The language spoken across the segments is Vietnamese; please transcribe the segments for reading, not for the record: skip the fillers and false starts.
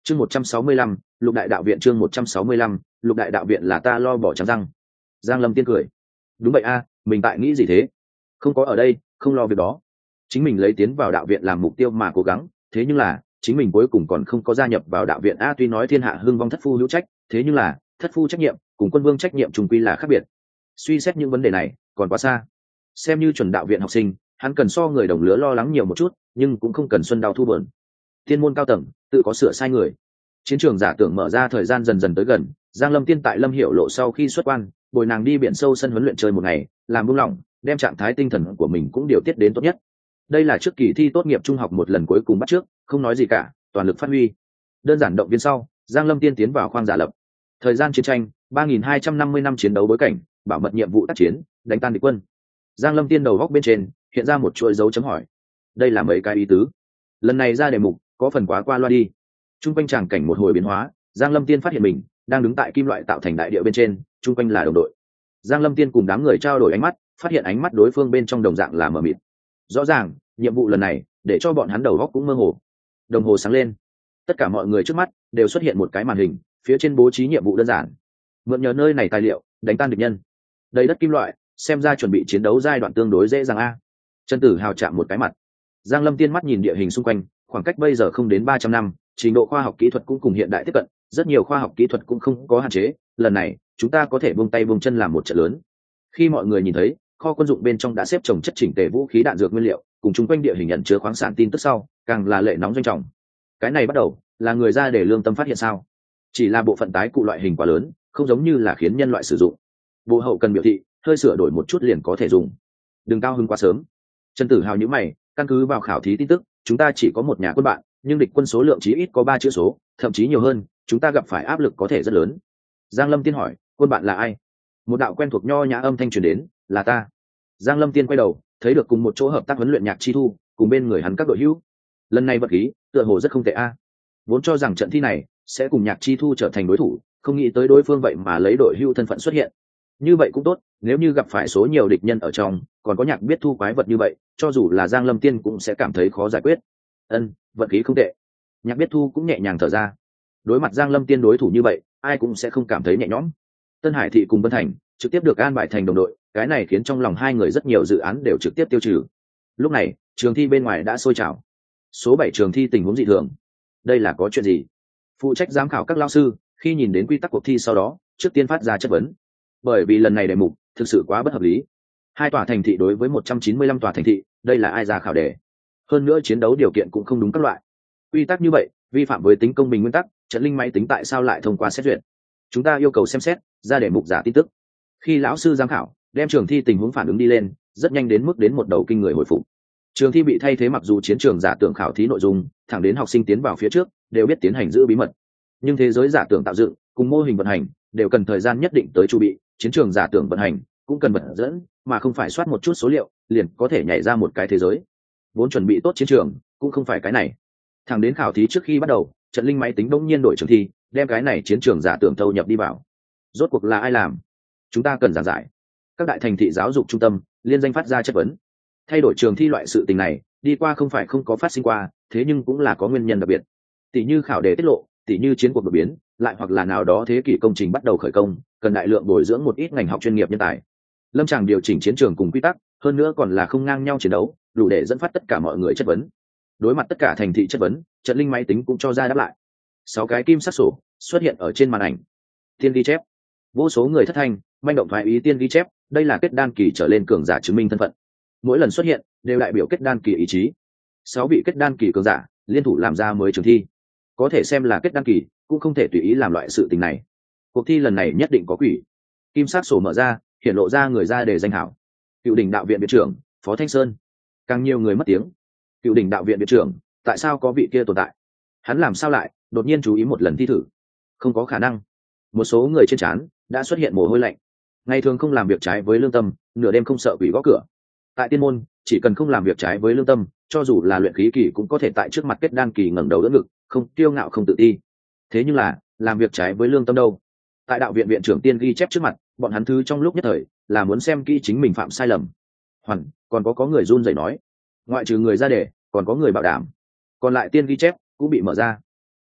chương 165, lục đại đạo viện. chương 165, lục đại đạo viện là ta lo bỏ trắng răng. Giang Lâm Tiên cười. Đúng vậy a, mình tại nghĩ gì thế? Không có ở đây, không lo việc đó. Chính mình lấy tiến vào đạo viện làm mục tiêu mà cố gắng, thế nhưng là chính mình cuối cùng còn không có gia nhập vào đạo viện a. Tuy nói thiên hạ hưng vong thất phu hữu trách, thế nhưng là thất phu trách nhiệm cùng quân vương trách nhiệm trùng quy là khác biệt. Suy xét những vấn đề này còn quá xa. Xem như chuẩn đạo viện học sinh, hắn cần so người đồng lứa lo lắng nhiều một chút, nhưng cũng không cần xuân đau thu bờn. Thiên môn cao tầng tự có sửa sai người. Chiến trường giả tưởng mở ra, thời gian dần dần tới gần. Giang Lâm Tiên tại Lâm Hiểu Lộ sau khi xuất quan, bồi nàng đi biển sâu sân huấn luyện chơi một ngày, làm buông lỏng, đem trạng thái tinh thần của mình cũng điều tiết đến tốt nhất. Đây là trước kỳ thi tốt nghiệp trung học một lần cuối cùng bắt trước, không nói gì cả, toàn lực phát huy. Đơn giản động viên sau, Giang Lâm Tiên tiến vào khoang giả lập. Thời gian chiến tranh 3250 năm chiến đấu bối cảnh, bảo mật nhiệm vụ tác chiến, đánh tan địch quân. Giang Lâm Tiên đầu góc bên trên hiện ra một chuỗi dấu chấm hỏi. Đây là mấy cái ý tứ? Lần này ra đề mục có phần quá qua loa đi. Trung quanh tràng cảnh một hồi biến hóa, Giang Lâm Tiên phát hiện mình đang đứng tại kim loại tạo thành đại địa bên trên, trung quanh là đồng đội. Giang Lâm Tiên cùng đám người trao đổi ánh mắt, phát hiện ánh mắt đối phương bên trong đồng dạng là mờ mịt. Rõ ràng nhiệm vụ lần này để cho bọn hắn đầu góc cũng mơ hồ. Đồng hồ sáng lên, tất cả mọi người trước mắt đều xuất hiện một cái màn hình, phía trên bố trí nhiệm vụ đơn giản: mượn nhờ nơi này tài liệu đánh tan địch nhân. Đầy đất kim loại, xem ra chuẩn bị chiến đấu giai đoạn tương đối dễ dàng a. Trần Tử Hào chạm một cái mặt. Giang Lâm Tiên mắt nhìn địa hình xung quanh, khoảng cách bây giờ không đến 300 năm, trình độ khoa học kỹ thuật cũng cùng hiện đại tiếp cận, rất nhiều khoa học kỹ thuật cũng không có hạn chế. Lần này chúng ta có thể buông tay buông chân làm một trận lớn. Khi mọi người nhìn thấy kho quân dụng bên trong đã xếp chồng chất chỉnh tề vũ khí đạn dược nguyên liệu, cùng chung quanh địa hình nhận chứa khoáng sản tin tức sau, càng là lệ nóng doanh trọng. Cái này bắt đầu là người ra để lương tâm phát hiện sao? Chỉ là bộ phận tái cụ loại hình quá lớn, không giống như là khiến nhân loại sử dụng. Bộ hậu cần biểu thị hơi sửa đổi một chút liền có thể dùng. Đừng cao hứng quá sớm. Trần Tử Hào nhíu mày, căn cứ vào khảo thí tin tức, chúng ta chỉ có một nhà quân bạn, nhưng địch quân số lượng chí ít có 3 chữ số, thậm chí nhiều hơn, chúng ta gặp phải áp lực có thể rất lớn. Giang Lâm Tiên hỏi, quân bạn là ai? Một đạo quen thuộc nho nhã âm thanh truyền đến, là ta. Giang Lâm Tiên quay đầu, thấy được cùng một chỗ hợp tác huấn luyện Nhạc Chi Thu, cùng bên người hắn các đội hữu. Lần này vật khí tựa hồ rất không tệ a. Vốn cho rằng trận thi này sẽ cùng Nhạc Chi Thu trở thành đối thủ, không nghĩ tới đối phương vậy mà lấy đội hữu thân phận xuất hiện. Như vậy cũng tốt, nếu như gặp phải số nhiều địch nhân ở trong, còn có Nhạc Biết Thu quái vật như vậy, cho dù là Giang Lâm Tiên cũng sẽ cảm thấy khó giải quyết. Vận khí không tệ. Nhạc Biết Thu cũng nhẹ nhàng thở ra. Đối mặt Giang Lâm Tiên đối thủ như vậy, ai cũng sẽ không cảm thấy nhẹ nhõm. Tân Hải Thị cùng Vân Thành trực tiếp được an bài thành đồng đội, cái này khiến trong lòng hai người rất nhiều dự án đều trực tiếp tiêu trừ. Lúc này trường thi bên ngoài đã sôi trào. Số 7 trường thi tình huống dị thường. Đây là có chuyện gì? Phụ trách giám khảo các lao sư khi nhìn đến quy tắc cuộc thi sau đó trước tiên phát ra chất vấn, bởi vì lần này đề mục thực sự quá bất hợp lý. 2 tòa thành thị đối với 195 tòa thành thị, đây là ai ra khảo đề? Hơn nữa chiến đấu điều kiện cũng không đúng các loại. Quy tắc như vậy vi phạm với tính công bình nguyên tắc, trận linh máy tính tại sao lại thông qua xét duyệt? Chúng ta yêu cầu xem xét ra đề mục giả tin tức. Khi lão sư giám khảo đem trường thi tình huống phản ứng đi lên, rất nhanh đến mức đến một đầu kinh người hồi phục. Trường thi bị thay thế, mặc dù chiến trường giả tưởng khảo thí nội dung thẳng đến học sinh tiến vào phía trước đều biết tiến hành giữ bí mật, nhưng thế giới giả tưởng tạo dựng cùng mô hình vận hành đều cần thời gian nhất định tới chu bị. Chiến trường giả tưởng vận hành cũng cần vật dẫn, mà không phải soát một chút số liệu liền có thể nhảy ra một cái thế giới. Vốn chuẩn bị tốt chiến trường cũng không phải cái này. Thẳng đến khảo thí trước khi bắt đầu, trận linh máy tính bỗng nhiên đổi trường thi, đem cái này chiến trường giả tưởng thâu nhập đi vào. Rốt cuộc là ai làm? Chúng ta cần giảng giải. Các đại thành thị giáo dục trung tâm liên danh phát ra chất vấn. Thay đổi trường thi loại sự tình này đi qua không phải không có phát sinh qua, thế nhưng cũng là có nguyên nhân đặc biệt. Tỷ như khảo đề tiết lộ, tỷ như chiến cuộc đột biến, lại hoặc là nào đó thế kỷ công trình bắt đầu khởi công, cần đại lượng bồi dưỡng một ít ngành học chuyên nghiệp nhân tài. Lâm Tràng điều chỉnh chiến trường cùng quy tắc, hơn nữa còn là không ngang nhau chiến đấu, đủ để dẫn phát tất cả mọi người chất vấn. Đối mặt tất cả thành thị chất vấn, trận linh máy tính cũng cho ra đáp lại. 6 cái kim sắc sổ xuất hiện ở trên màn ảnh. Tiên ghi chép. Vô số người thất thanh manh động thoái ý tiên ghi chép, đây là kết đan kỳ trở lên cường giả chứng minh thân phận. Mỗi lần xuất hiện đều đại biểu kết đan kỳ ý chí. 6 vị kết đan kỳ cường giả liên thủ làm ra mới trường thi, có thể xem là kết đan kỳ cũng không thể tùy ý làm loại sự tình này. Cuộc thi lần này nhất định có quỷ. Kim sắc sổ mở ra, hiện lộ ra người ra đề danh hảo. Cựu đỉnh đạo viện viện trưởng Phó Thanh Sơn. Càng nhiều người mất tiếng. Cựu đỉnh đạo viện viện trưởng, tại sao có vị kia tồn tại? Hắn làm sao lại đột nhiên chú ý một lần thi thử? Không có khả năng. Một số người trên trán đã xuất hiện mồ hôi lạnh. Ngày thường không làm việc trái với lương tâm, nửa đêm không sợ quỷ gõ cửa. Tại tiên môn chỉ cần không làm việc trái với lương tâm, cho dù là luyện khí kỳ cũng có thể tại trước mặt kết đan kỳ ngẩng đầu đỡ ngực, không kiêu ngạo không tự ti. Thế nhưng là làm việc trái với lương tâm đâu? Tại đạo viện viện trưởng tiên ghi chép trước mặt, bọn hắn thứ trong lúc nhất thời là muốn xem kỹ chính mình phạm sai lầm. Còn có người run rẩy nói, ngoại trừ người ra đề còn có người bảo đảm, còn lại tiên ghi chép cũng bị mở ra.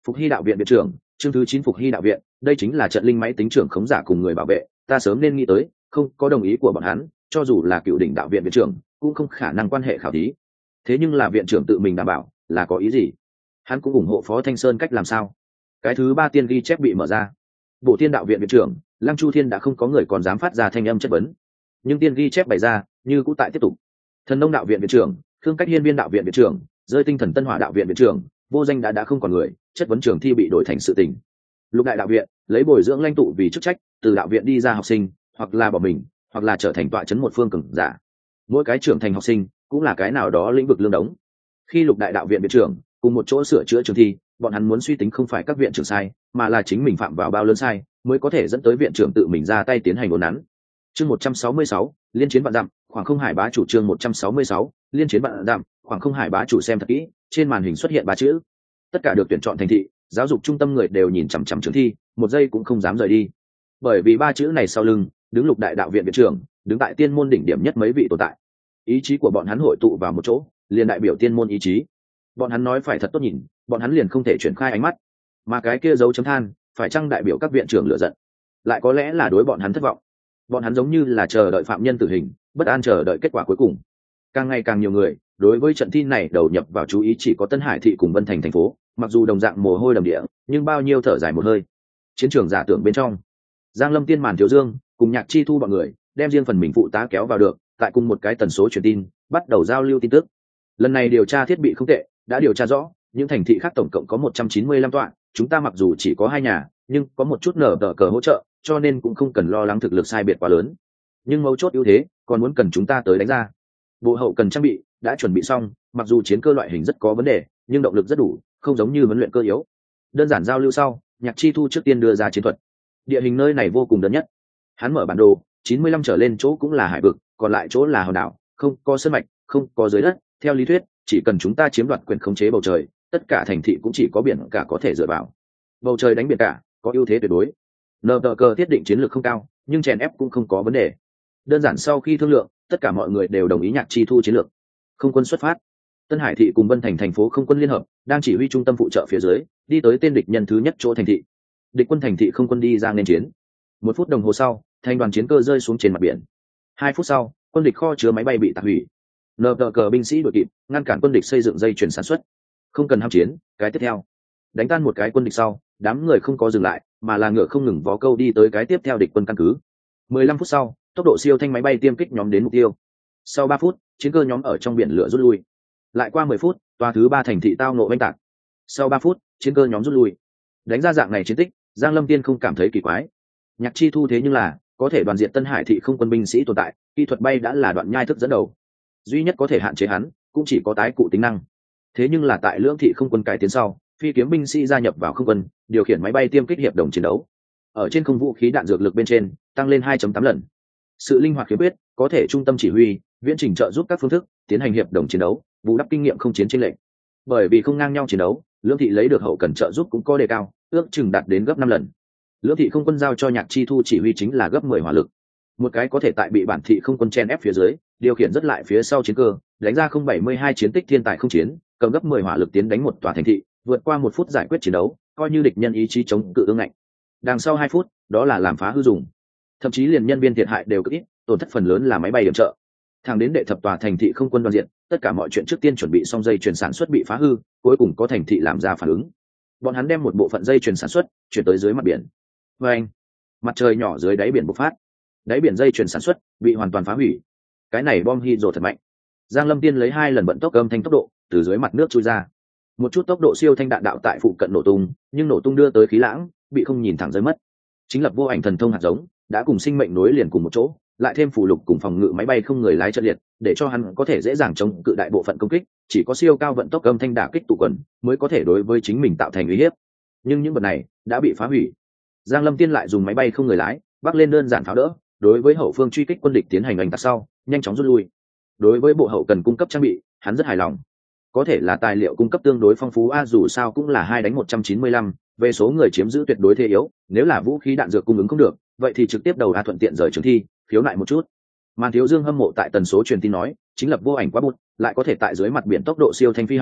Phục Hy đạo viện viện trưởng, chương thứ 9 Phục Hy đạo viện, đây chính là trận linh máy tính trưởng khống giả cùng người bảo vệ, ta sớm nên nghĩ tới, không có đồng ý của bọn hắn, cho dù là cựu đỉnh đạo viện viện trưởng, cũng không khả năng quan hệ khảo thí. Thế nhưng là viện trưởng tự mình đảm bảo, là có ý gì? Hắn cũng ủng hộ Phó Thanh Sơn cách làm sao? Cái thứ 3 tiên ghi chép bị mở ra. Bộ Tiên đạo viện viện trưởng, Lăng Chu Thiên đã không có người còn dám phát ra thanh âm chất vấn. Nhưng tiên ghi chép bày ra, như cũ tại tiếp tục. Thần Nông đạo viện viện trưởng, Khương Cách Hiên Viên đạo viện viện trưởng, Rơi Tinh Thần Tân Hỏa đạo viện viện trưởng, vô danh đã không còn người, chất vấn trường thi bị đổi thành sự tình. Lục đại đạo viện lấy bồi dưỡng lãnh tụ vì chức trách, từ đạo viện đi ra học sinh, hoặc là bỏ mình, hoặc là trở thành tọa chấn một phương cường giả. Mỗi cái trưởng thành học sinh cũng là cái nào đó lĩnh vực lương đống. Khi lục đại đạo viện viện trưởng cùng một chỗ sửa chữa trường thi, bọn hắn muốn suy tính không phải các viện trưởng sai, mà là chính mình phạm vào bao lớn sai, mới có thể dẫn tới viện trưởng tự mình ra tay tiến hành uốn nắn. Chương 166, liên chiến vạn dặm, khoảng không hải bá chủ. Chương 166, liên chiến vạn dặm, khoảng không hải bá chủ. Xem thật kỹ, trên màn hình xuất hiện 3 chữ. Tất cả được tuyển chọn thành thị, giáo dục trung tâm người đều nhìn chằm chằm trường thi, một giây cũng không dám rời đi. Bởi vì 3 chữ này sau lưng, đứng lục đại đạo viện viện trưởng, đứng tại tiên môn đỉnh điểm nhất mấy vị tồn tại. Ý chí của bọn hắn hội tụ vào một chỗ, liền đại biểu tiên môn ý chí. Bọn hắn nói phải thật tốt nhìn, bọn hắn liền không thể chuyển khai ánh mắt. Mà cái kia dấu chấm than, phải chăng đại biểu các viện trưởng lựa giận? Lại có lẽ là đối bọn hắn thất vọng. Bọn hắn giống như là chờ đợi phạm nhân tử hình, bất an chờ đợi kết quả cuối cùng. Càng ngày càng nhiều người đối với trận thi này đầu nhập vào chú ý chỉ có Tân Hải thị cùng Vân Thành thành phố, mặc dù đồng dạng mồ hôi đầm địa, nhưng bao nhiêu thở dài một hơi. Chiến trường giả tưởng bên trong, Giang Lâm Tiên Màn Thiếu Dương cùng Nhạc Chi Thu bọn người đem riêng phần mình phụ tá kéo vào được, tại cùng một cái tần số truyền tin, bắt đầu giao lưu tin tức. Lần này điều tra thiết bị không tệ, đã điều tra rõ, những thành thị khác tổng cộng có 195 tọa, chúng ta mặc dù chỉ có 2 nhà, nhưng có một chút nở tờ cờ hỗ trợ, cho nên cũng không cần lo lắng thực lực sai biệt quá lớn. Nhưng mấu chốt ưu thế, còn muốn cần chúng ta tới đánh ra. Bộ hậu cần trang bị đã chuẩn bị xong, mặc dù chiến cơ loại hình rất có vấn đề, nhưng động lực rất đủ, không giống như huấn luyện cơ yếu. Đơn giản giao lưu sau, Nhạc Chi Thu trước tiên đưa ra chiến thuật. Địa hình nơi này vô cùng đơn nhất. Hắn mở bản đồ, 95 trở lên chỗ cũng là hải vực, còn lại chỗ là hòn đảo, không có sơn mạch, không có dưới đất. Theo lý thuyết, chỉ cần chúng ta chiếm đoạt quyền khống chế bầu trời, tất cả thành thị cũng chỉ có biển cả có thể dựa vào. Bầu trời đánh biển cả, có ưu thế tuyệt đối. Nờ cờ thiết định chiến lược không cao, nhưng chèn ép cũng không có vấn đề. Đơn giản sau khi thương lượng, tất cả mọi người đều đồng ý Nhạc Chi Thu chiến lược. Không quân xuất phát. Tân Hải thị cùng Vân Thành thành phố không quân liên hợp, đang chỉ huy trung tâm phụ trợ phía dưới, đi tới tên địch nhân thứ nhất chỗ thành thị. Địch quân thành thị không quân đi ra nên chiến. 1 phút đồng hồ sau, thành đoàn chiến cơ rơi xuống trên mặt biển. 2 phút sau, quân địch kho chứa máy bay bị tạc hủy. Nờ cờ binh sĩ đuổi kịp, ngăn cản quân địch xây dựng dây chuyền sản xuất. Không cần ham chiến, cái tiếp theo. Đánh tan một cái quân địch sau, đám người không có dừng lại, mà là ngựa không ngừng vó câu đi tới cái tiếp theo địch quân căn cứ. 15 phút sau, tốc độ siêu thanh máy bay tiêm kích nhóm đến mục tiêu. Sau 3 phút, chiến cơ nhóm ở trong biển lửa rút lui. Lại qua 10 phút, tòa thứ 3 thành thị tao nộ oanh tạc. Sau 3 phút, chiến cơ nhóm rút lui. Đánh ra dạng này chiến tích, Giang Lâm Tiên không cảm thấy kỳ quái. Nhạc Chi Thu thế nhưng là có thể đoàn diện Tân Hải thị không quân binh sĩ tồn tại, kỹ thuật bay đã là đoạn nhai thức dẫn đầu. Duy nhất có thể hạn chế hắn, cũng chỉ có tái cụ tính năng. Thế nhưng là tại Lưỡng thị không quân cải tiến sau, phi kiếm binh sĩ gia nhập vào không quân, điều khiển máy bay tiêm kích hiệp đồng chiến đấu. Ở trên không vũ khí đạn dược lực bên trên, tăng lên 2.8 lần. Sự linh hoạt khiếm khuyết, có thể trung tâm chỉ huy, viễn trình trợ giúp các phương thức, tiến hành hiệp đồng chiến đấu, bù đắp kinh nghiệm không chiến chênh lệch. Bởi vì không ngang nhau chiến đấu, Lưỡng thị lấy được hậu cần trợ giúp cũng có đề cao, ước chừng đạt đến gấp 5 lần. Lưỡng thị không quân giao cho Nhạc Chi Thu chỉ huy chính là gấp 10 hỏa lực. Một cái có thể tại bị bản thị không quân chen ép phía dưới, điều khiển rất lại phía sau chiến cơ, đánh ra 072 chiến tích thiên tài không chiến, cầm gấp 10 hỏa lực tiến đánh một tòa thành thị, vượt qua 1 phút giải quyết chiến đấu, coi như địch nhân ý chí chống cự ương ngạnh. Đằng sau 2 phút, đó là làm phá hư dùng. Thậm chí liền nhân viên thiệt hại đều cực ít, tổn thất phần lớn là máy bay điểm trợ. Thẳng đến đệ thập tòa thành thị không quân đoàn diện, tất cả mọi chuyện trước tiên chuẩn bị xong dây chuyền sản xuất bị phá hư, cuối cùng có thành thị làm ra phản ứng. Bọn hắn đem một bộ phận dây chuyền sản xuất chuyển tới dưới mặt biển. Và anh, mặt trời nhỏ dưới đáy biển bộc phát, đáy biển dây chuyền sản xuất bị hoàn toàn phá hủy. Cái này bom hydro thật mạnh. Giang Lâm Tiên lấy 2 lần vận tốc âm thanh tốc độ từ dưới mặt nước chui ra. Một chút tốc độ siêu thanh đạn đạo tại phụ cận nổ tung, nhưng nổ tung đưa tới khí lãng, bị không nhìn thẳng rơi mất. Chính lập vô ảnh thần thông hạt giống, đã cùng sinh mệnh nối liền cùng một chỗ, lại thêm phù lục cùng phòng ngự máy bay không người lái trận liệt, để cho hắn có thể dễ dàng chống cự đại bộ phận công kích, chỉ có siêu cao vận tốc âm thanh đả kích tụ quần mới có thể đối với chính mình tạo thành uy hiếp. Nhưng những vật này đã bị phá hủy. Giang Lâm Tiên lại dùng máy bay không người lái, bắc lên đơn giản pháo đỡ, đối với hậu phương truy kích quân địch tiến hành oanh tạc sau, nhanh chóng rút lui. Đối với bộ hậu cần cung cấp trang bị, hắn rất hài lòng. Có thể là tài liệu cung cấp tương đối phong phú, dù sao cũng là 2 đánh 195, về số người chiếm giữ tuyệt đối thế yếu, nếu là vũ khí đạn dược cung ứng không được, vậy thì trực tiếp đầu ra thuận tiện rời trường thi, khiếu nại một chút. Màn Thiếu Dương hâm mộ tại tần số truyền tin nói, chính lập vô ảnh quá bụt, lại có thể tại dưới mặt biển tốc độ siêu thanh phi hành,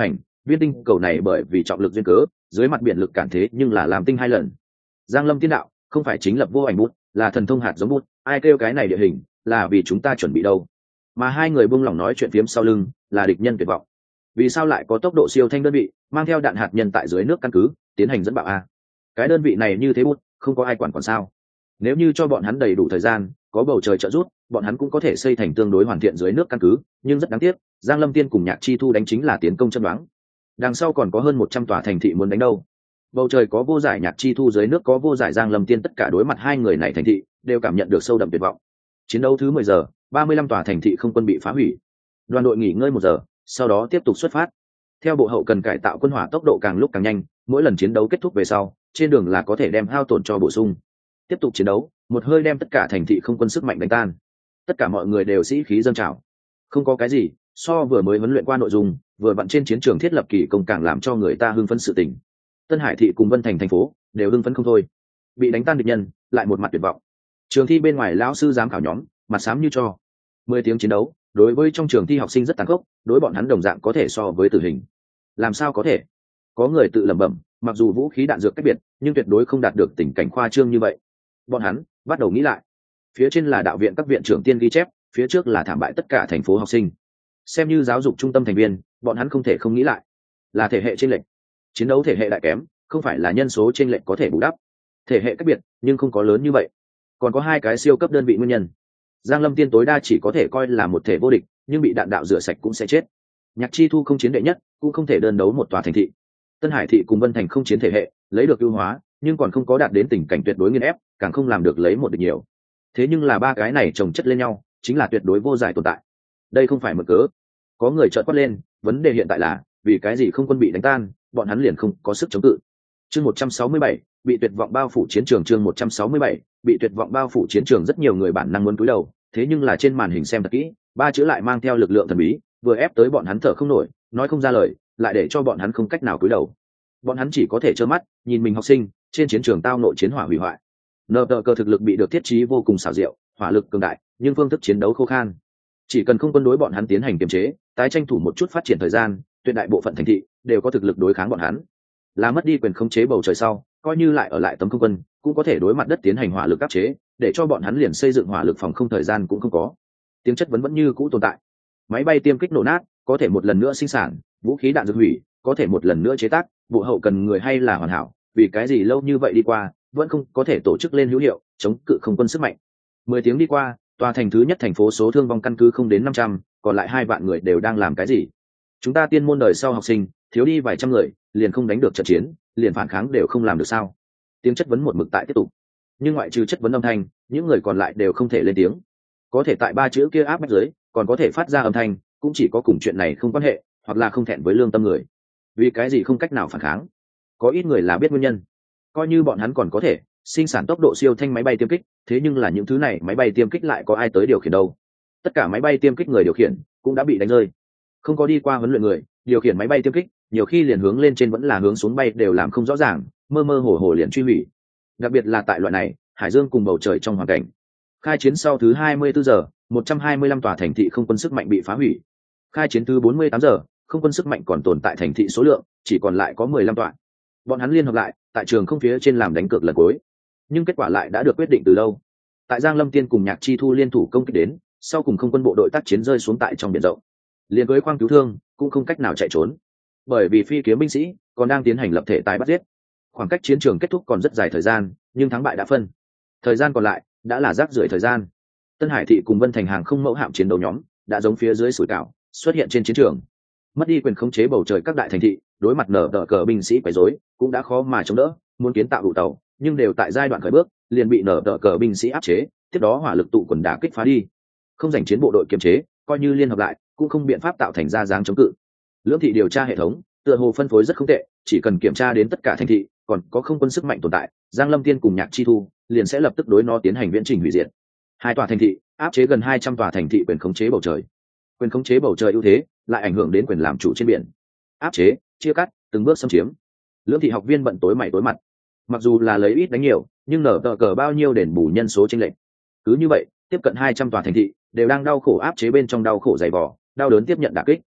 viên tinh cầu này bởi vì trọng lực duyên cớ dưới mặt biển lực cản thế nhưng là làm tinh 2 lần. Giang Lâm tiên đạo không phải chính lập vô ảnh bút, là thần thông hạt giống bút, ai kêu cái này địa hình là vì chúng ta chuẩn bị đâu. Mà hai người buông lỏng nói chuyện phiếm sau lưng là địch nhân tuyệt vọng. Vì sao lại có tốc độ siêu thanh đơn vị mang theo đạn hạt nhân tại dưới nước căn cứ tiến hành dẫn bạo a? Cái đơn vị này như thế bút không có ai quản sao? Nếu như cho bọn hắn đầy đủ thời gian, có bầu trời trợ giúp, bọn hắn cũng có thể xây thành tương đối hoàn thiện dưới nước căn cứ, nhưng rất đáng tiếc, Giang Lâm Tiên cùng Nhạc Chi Thu đánh chính là tiến công chân đoán. Đằng sau còn có hơn 100 tòa thành thị muốn đánh đâu. Bầu trời có vô giải Nhạc Chi Thu, dưới nước có vô giải Giang Lâm Tiên, tất cả đối mặt hai người này thành thị đều cảm nhận được sâu đậm tuyệt vọng. Chiến đấu thứ 10 giờ, 35 tòa thành thị không quân bị phá hủy. Đoàn đội nghỉ ngơi 1 giờ, sau đó tiếp tục xuất phát. Theo bộ hậu cần cải tạo quân hỏa tốc độ càng lúc càng nhanh, mỗi lần chiến đấu kết thúc về sau, trên đường là có thể đem hao tổn cho bổ sung. Tiếp tục chiến đấu, một hơi đem tất cả thành thị không quân sức mạnh đánh tan. Tất cả mọi người đều sĩ khí dâng trào. Không có cái gì so vừa mới huấn luyện qua nội dung, vừa vặn trên chiến trường thiết lập kỳ công càng làm cho người ta hưng phấn sự tình. Tân Hải thị cùng Vân Thành thành phố đều hưng phấn không thôi. Bị đánh tan địch nhân, lại một mặt tuyệt vọng. Trường thi bên ngoài lão sư giám khảo nhóm, mặt xám như tro. 10 tiếng chiến đấu, đối với trong trường thi học sinh rất tàn khốc, đối bọn hắn đồng dạng có thể so với tử hình. Làm sao có thể? Có người tự lẩm bẩm, mặc dù vũ khí đạn dược cách biệt, nhưng tuyệt đối không đạt được tình cảnh khoa trương như vậy. Bọn hắn bắt đầu nghĩ lại. Phía trên là đạo viện các viện trưởng tiên ghi chép, phía trước là thảm bại tất cả thành phố học sinh. Xem như giáo dục trung tâm thành viên, bọn hắn không thể không nghĩ lại. Là thể hệ chênh lệch. Chiến đấu thể hệ đại kém, không phải là nhân số chênh lệch có thể bù đắp. Thể hệ cách biệt, nhưng không có lớn như vậy. Còn có 2 cái siêu cấp đơn vị nguyên nhân. Giang Lâm Tiên tối đa chỉ có thể coi là một thể vô địch, nhưng bị đạn đạo rửa sạch cũng sẽ chết. Nhạc Chi Thu không chiến đệ nhất, cũng không thể đơn đấu một tòa thành thị. Tân Hải thị cùng Vân Thành không chiến thể hệ, lấy được ưu hóa, nhưng còn không có đạt đến tình cảnh tuyệt đối nghiền ép, càng không làm được lấy một địch nhiều. Thế nhưng là 3 cái này chồng chất lên nhau, chính là tuyệt đối vô giải tồn tại. Đây không phải mực cớ. Có người chợt quát lên, vấn đề hiện tại là, vì cái gì không quân bị đánh tan, bọn hắn liền không có sức chống cự. Chương 167, bị tuyệt vọng bao phủ chiến trường. Chương 167, bị tuyệt vọng bao phủ chiến trường. Rất nhiều người bản năng muốn cúi đầu, thế nhưng là trên màn hình xem thật kỹ, 3 chữ lại mang theo lực lượng thần bí, vừa ép tới bọn hắn thở không nổi, nói không ra lời, lại để cho bọn hắn không cách nào cúi đầu. Bọn hắn chỉ có thể trơ mắt nhìn mình học sinh trên chiến trường tao nội chiến hỏa hủy hoại. Nờ tờ cờ thực lực bị được thiết trí vô cùng xảo diệu, hỏa lực cường đại, nhưng phương thức chiến đấu khô khan. Chỉ cần không quân đối bọn hắn tiến hành kiềm chế, tái tranh thủ một chút phát triển thời gian, tuyệt đại bộ phận thành thị đều có thực lực đối kháng bọn hắn. Là mất đi quyền khống chế bầu trời sau, coi như lại ở lại tấm không quân, cũng có thể đối mặt đất tiến hành hỏa lực áp chế, để cho bọn hắn liền xây dựng hỏa lực phòng không thời gian cũng không có. Tiếng chất vấn vẫn như cũ tồn tại. Máy bay tiêm kích nổ nát, có thể một lần nữa sinh sản, vũ khí đạn dược hủy, có thể một lần nữa chế tác, bộ hậu cần người hay là hoàn hảo, vì cái gì lâu như vậy đi qua, vẫn không có thể tổ chức lên hữu hiệu chống cự không quân sức mạnh. 10 tiếng đi qua, tòa thành thứ nhất thành phố số thương vong căn cứ không đến 500, còn lại 2 vạn người đều đang làm cái gì? Chúng ta tiên môn đời sau học sinh, thiếu đi vài trăm người, liền không đánh được trận chiến, liền phản kháng đều không làm được sao? Tiếng chất vấn một mực tại tiếp tục. Nhưng ngoại trừ chất vấn âm thanh, những người còn lại đều không thể lên tiếng. Có thể tại 3 chữ kia áp bách dưới, còn có thể phát ra âm thanh, cũng chỉ có cùng chuyện này không quan hệ, hoặc là không thẹn với lương tâm người. Vì cái gì không cách nào phản kháng? Có ít người là biết nguyên nhân. Coi như bọn hắn còn có thể sinh sản tốc độ siêu thanh máy bay tiêm kích, thế nhưng là những thứ này máy bay tiêm kích lại có ai tới điều khiển đâu? Tất cả máy bay tiêm kích người điều khiển cũng đã bị đánh rơi. Không có đi qua huấn luyện người điều khiển máy bay tiêm kích, nhiều khi liền hướng lên trên vẫn là hướng xuống bay đều làm không rõ ràng, mơ mơ hồ hồ liền truy hủy. Đặc biệt là tại loại này hải dương cùng bầu trời trong hoàn cảnh. Khai chiến sau thứ 24 giờ, 125 tòa thành thị không quân sức mạnh bị phá hủy. Khai chiến thứ 48 giờ, không quân sức mạnh còn tồn tại thành thị số lượng chỉ còn lại có 15 tòa. Bọn hắn liên hợp lại tại trường không phía trên làm đánh cược lần cuối, nhưng kết quả lại đã được quyết định từ lâu. Tại Giang Lâm Tiên cùng Nhạc Chi Thu liên thủ công kích đến, sau cùng không quân bộ đội tác chiến rơi xuống tại trong biển rộng, liền với khoang cứu thương cũng không cách nào chạy trốn, bởi vì phi kiếm binh sĩ còn đang tiến hành lập thể tái bắt giết. Khoảng cách chiến trường kết thúc còn rất dài thời gian, nhưng thắng bại đã phân. Thời gian còn lại đã là rác rưởi thời gian. Tân Hải thị cùng Vân Thành hàng không mẫu hạm chiến đấu nhóm đã giống phía dưới sủi cảo xuất hiện trên chiến trường. Mất đi quyền khống chế bầu trời các đại thành thị, đối mặt nở tờ cờ binh sĩ quấy rối, cũng đã khó mà chống đỡ, muốn kiến tạo đủ tàu, nhưng đều tại giai đoạn khởi bước, liền bị nở tờ cờ binh sĩ áp chế, tiếp đó hỏa lực tụ quần đả kích phá đi. Không giành chiến bộ đội kiềm chế, coi như liên hợp lại, cũng không biện pháp tạo thành ra dáng chống cự. Lưỡng thị điều tra hệ thống, tựa hồ phân phối rất không tệ, chỉ cần kiểm tra đến tất cả thành thị, còn có không quân sức mạnh tồn tại, Giang Lâm Tiên cùng Nhạc Chi Thu liền sẽ lập tức đối nó tiến hành viễn trình hủy diệt. 2 tòa thành thị áp chế gần 200 tòa thành thị quyền khống chế bầu trời. Quyền khống chế bầu trời ưu thế lại ảnh hưởng đến quyền làm chủ trên biển. Áp chế, chia cắt, từng bước xâm chiếm. Lưỡng thị học viên bận tối mày tối mặt. Mặc dù là lấy ít đánh nhiều, nhưng nở tờ cờ bao nhiêu đền bù nhân số chênh lệch. Cứ như vậy, tiếp cận 200 tòa thành thị đều đang đau khổ áp chế bên trong đau khổ dày vò, đau đớn tiếp nhận đả kích.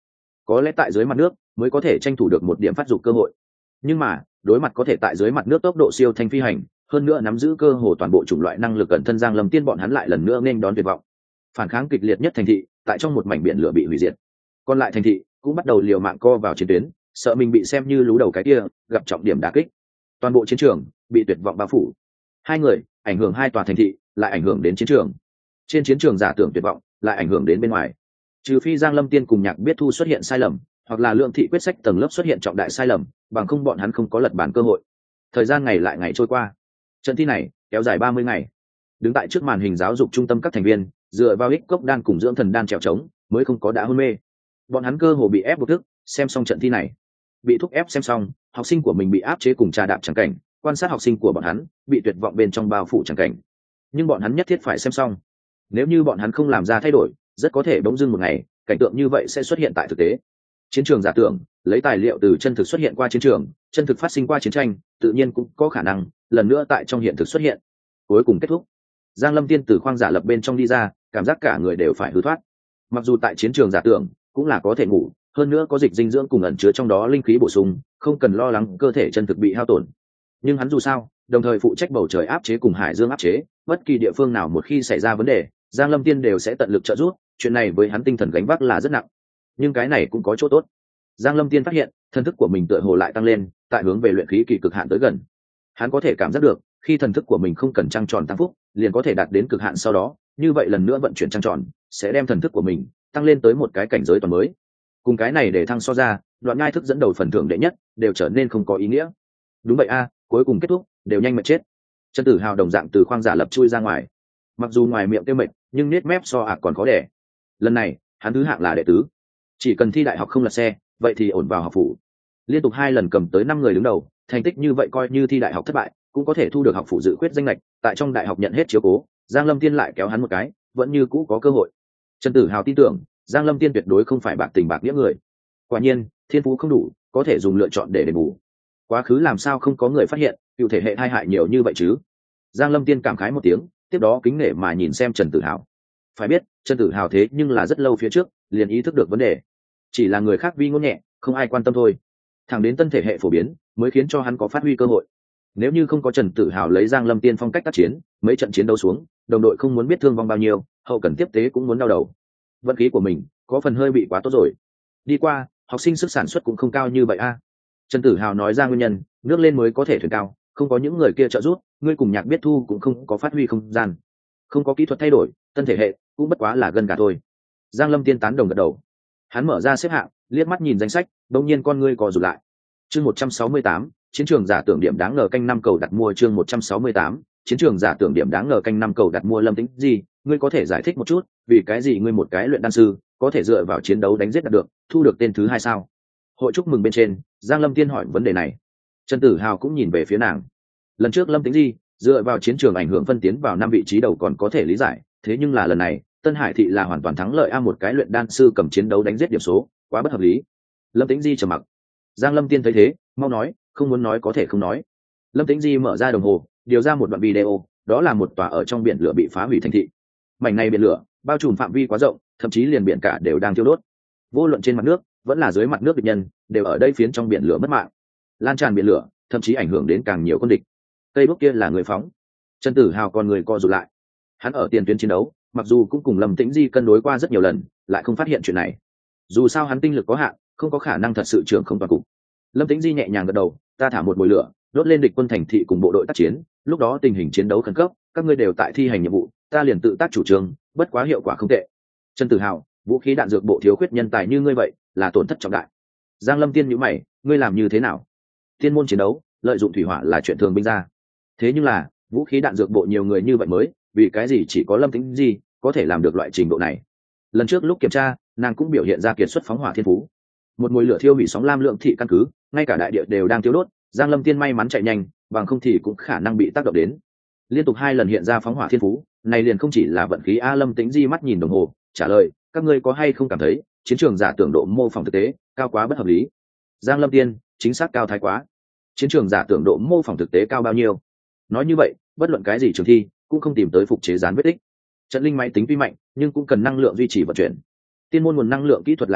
có lẽ tại dưới mặt nước mới có thể tranh thủ được một điểm phát dục cơ hội, nhưng mà đối mặt có thể tại dưới mặt nước tốc độ siêu thanh phi hành, hơn nữa nắm giữ cơ hồ toàn bộ chủng loại năng lực cận thân Giang Lâm Tiên, bọn hắn lại lần nữa nên đón tuyệt vọng. Phản kháng kịch liệt nhất thành thị tại trong một mảnh biển lửa bị hủy diệt, còn lại thành thị cũng bắt đầu liều mạng co vào chiến tuyến, sợ mình bị xem như lú đầu cái kia, gặp trọng điểm đả kích. Toàn bộ chiến trường bị tuyệt vọng bao phủ. Hai người ảnh hưởng hai tòa thành thị, lại ảnh hưởng đến chiến trường. Trên chiến trường giả tưởng tuyệt vọng, lại ảnh hưởng đến bên ngoài. Trừ phi Giang Lâm Tiên cùng Nhạc Biết Thu xuất hiện sai lầm, hoặc là Lượng Thị quyết sách tầng lớp xuất hiện trọng đại sai lầm, bằng không bọn hắn không có lật bản cơ hội. Thời gian ngày lại ngày trôi qua, trận thi này kéo dài 30 ngày. Đứng tại trước màn hình giáo dục trung tâm các thành viên, dựa vào ích cốc đan cùng dưỡng thần đan trèo trống, mới không có đã hôn mê. Bọn hắn cơ hồ bị ép buộc thức xem xong trận thi này, bị thúc ép xem xong, học sinh của mình bị áp chế cùng trà đạp chẳng cảnh, quan sát học sinh của bọn hắn bị tuyệt vọng bên trong bao phủ chẳng cảnh. Nhưng bọn hắn nhất thiết phải xem xong. Nếu như bọn hắn không làm ra thay đổi, rất có thể bỗng dưng một ngày cảnh tượng như vậy sẽ xuất hiện tại thực tế. Chiến trường giả tưởng lấy tài liệu từ chân thực xuất hiện qua chiến trường, chân thực phát sinh qua chiến tranh, tự nhiên cũng có khả năng lần nữa tại trong hiện thực xuất hiện. Cuối cùng kết thúc, Giang Lâm Tiên từ khoang giả lập bên trong đi ra, cảm giác cả người đều phải hư thoát. Mặc dù tại chiến trường giả tưởng cũng là có thể ngủ, hơn nữa có dịch dinh dưỡng cùng ẩn chứa trong đó linh khí bổ sung, không cần lo lắng cơ thể chân thực bị hao tổn. Nhưng hắn dù sao đồng thời phụ trách bầu trời áp chế cùng hải dương áp chế, bất kỳ địa phương nào một khi xảy ra vấn đề, Giang Lâm Tiên đều sẽ tận lực trợ giúp. Chuyện này với hắn tinh thần gánh vác là rất nặng, nhưng cái này cũng có chỗ tốt. Giang Lâm Tiên phát hiện thần thức của mình tựa hồ lại tăng lên, tại hướng về luyện khí kỳ cực hạn tới gần. Hắn có thể cảm giác được khi thần thức của mình không cần trăng tròn tăng phúc liền có thể đạt đến cực hạn, sau đó như vậy lần nữa vận chuyển trăng tròn sẽ đem thần thức của mình tăng lên tới một cái cảnh giới toàn mới. Cùng cái này để thăng so ra, đoạn ngai thức dẫn đầu phần thưởng đệ nhất đều trở nên không có ý nghĩa. Đúng vậy a, cuối cùng kết thúc đều nhanh mệt chết. Trần Tử Hào đồng dạng từ khoang giả lập chui ra ngoài, mặc dù ngoài miệng tiêu mệt nhưng nết mép so còn khó đẻ. Lần này hắn thứ hạng là đệ tứ, chỉ cần thi đại học không lật xe vậy thì ổn vào học phủ. Liên tục 2 lần cầm tới 5 người đứng đầu, thành tích như vậy coi như thi đại học thất bại cũng có thể thu được học phủ dự khuyết danh lệch, tại trong đại học nhận hết chiếu cố. Giang Lâm Tiên lại kéo hắn một cái, vẫn như cũ có cơ hội. Trần Tử Hào tin tưởng Giang Lâm Tiên tuyệt đối không phải bạc tình bạc nghĩa người. Quả nhiên thiên phú không đủ, có thể dùng lựa chọn để đền bù. Quá khứ làm sao không có người phát hiện cựu thể hệ hai hại nhiều như vậy chứ? Giang Lâm Tiên cảm khái một tiếng, tiếp đó kính nể mà nhìn xem Trần Tử Hào. Phải biết Trần Tử Hào thế nhưng là rất lâu phía trước liền ý thức được vấn đề, chỉ là người khác vi ngôn nhẹ, không ai quan tâm thôi. Thẳng đến tân thể hệ phổ biến mới khiến cho hắn có phát huy cơ hội. Nếu như không có Trần Tử Hào lấy Giang Lâm Tiên phong cách tác chiến, mấy trận chiến đấu xuống, đồng đội không muốn biết thương vong bao nhiêu, hậu cần tiếp tế cũng muốn đau đầu. Vận khí của mình có phần hơi bị quá tốt rồi. Đi qua, học sinh sức sản xuất cũng không cao như vậy a. Trần Tử Hào nói ra nguyên nhân, nước lên mới có thể thuyền cao, không có những người kia trợ giúp, ngươi cùng Nhạc Biết Thu cũng không có phát huy không gian. Không có kỹ thuật thay đổi, tân thể hệ cũng bất quá là gân gà thôi. Giang Lâm Tiên tán đồng gật đầu. Hắn mở ra xếp hạng, liếc mắt nhìn danh sách, đột nhiên con ngươi co rụt lại. Chương 168, chiến trường giả tưởng điểm đáng ngờ canh 5 cầu đặt mua. Chương 168, chiến trường giả tưởng điểm đáng ngờ canh 5 cầu đặt mua. Lâm Tĩnh gì, ngươi có thể giải thích một chút, vì cái gì ngươi một cái luyện đan sư có thể dựa vào chiến đấu đánh giết đạt được, thu được tên thứ 2 sao? Hội chúc mừng bên trên, Giang Lâm Tiên hỏi vấn đề này. Trần Tử Hào cũng nhìn về phía nàng. Lần trước Lâm Tĩnh gì dựa vào chiến trường ảnh hưởng phân tiến vào 5 vị trí đầu còn có thể lý giải, thế nhưng là lần này Tân Hải thị là hoàn toàn thắng lợi a, một cái luyện đan sư cầm chiến đấu đánh giết điểm số, quá bất hợp lý. Lâm Tĩnh Di trầm mặc. Giang Lâm Tiên thấy thế, mau nói, không muốn nói có thể không nói. Lâm Tĩnh Di mở ra đồng hồ, điều ra một đoạn video, đó là một tòa ở trong biển lửa bị phá hủy thành thị. Mảnh này biển lửa bao trùm phạm vi quá rộng, thậm chí liền biển cả đều đang thiêu đốt. Vô luận trên mặt nước vẫn là dưới mặt nước địch nhân đều ở đây phiến trong biển lửa mất mạng. Lan tràn biển lửa, thậm chí ảnh hưởng đến càng nhiều quân địch. Cây đuốc kia là người phóng. Trần Tử Hào con người co rụt lại. Hắn ở tiền tuyến chiến đấu, mặc dù cũng cùng Lâm Tĩnh Di cân đối qua rất nhiều lần, lại không phát hiện chuyện này. Dù sao hắn tinh lực có hạn, không có khả năng thật sự trưởng không toàn cục. Lâm Tĩnh Di nhẹ nhàng gật đầu, ta thả một mồi lửa, đốt lên địch quân thành thị cùng bộ đội tác chiến, lúc đó tình hình chiến đấu khẩn cấp, các ngươi đều tại thi hành nhiệm vụ, ta liền tự tác chủ trương, bất quá hiệu quả không tệ. Trần Tử Hào, vũ khí đạn dược bộ thiếu khuyết nhân tài như ngươi vậy, là tổn thất trọng đại. Giang Lâm Tiên nhíu mày, ngươi làm như thế nào? Tiên môn chiến đấu, lợi dụng thủy hỏa là chuyện thường binh ra. Thế nhưng là, vũ khí đạn dược bộ nhiều người như vậy mới, vì cái gì chỉ có Lâm Tĩnh Di có thể làm được loại trình độ này? Lần trước lúc kiểm tra, nàng cũng biểu hiện ra kiệt xuất phóng hỏa thiên phú. Một mùi lửa thiêu hủy sóng lam lượng thị căn cứ, ngay cả đại địa đều đang thiêu đốt, Giang Lâm Tiên may mắn chạy nhanh, bằng không thì cũng khả năng bị tác động đến. Liên tục 2 lần hiện ra phóng hỏa thiên phú, này liền không chỉ là vận khí a. Lâm Tĩnh Di mắt nhìn đồng hồ, trả lời, các ngươi có hay không cảm thấy chiến trường giả tưởng độ mô phỏng thực tế cao quá bất hợp lý? Giang Lâm Tiên, chính xác cao thái quá. Chiến trường giả tưởng độ mô phỏng thực tế cao bao nhiêu? Nói như vậy, bất luận cái gì trường thi cũng không tìm tới phục chế dán vết tích. Trận linh máy tính tuy mạnh, nhưng cũng cần năng lượng duy trì vận chuyển. Tiên môn nguồn năng lượng kỹ thuật lại mạnh,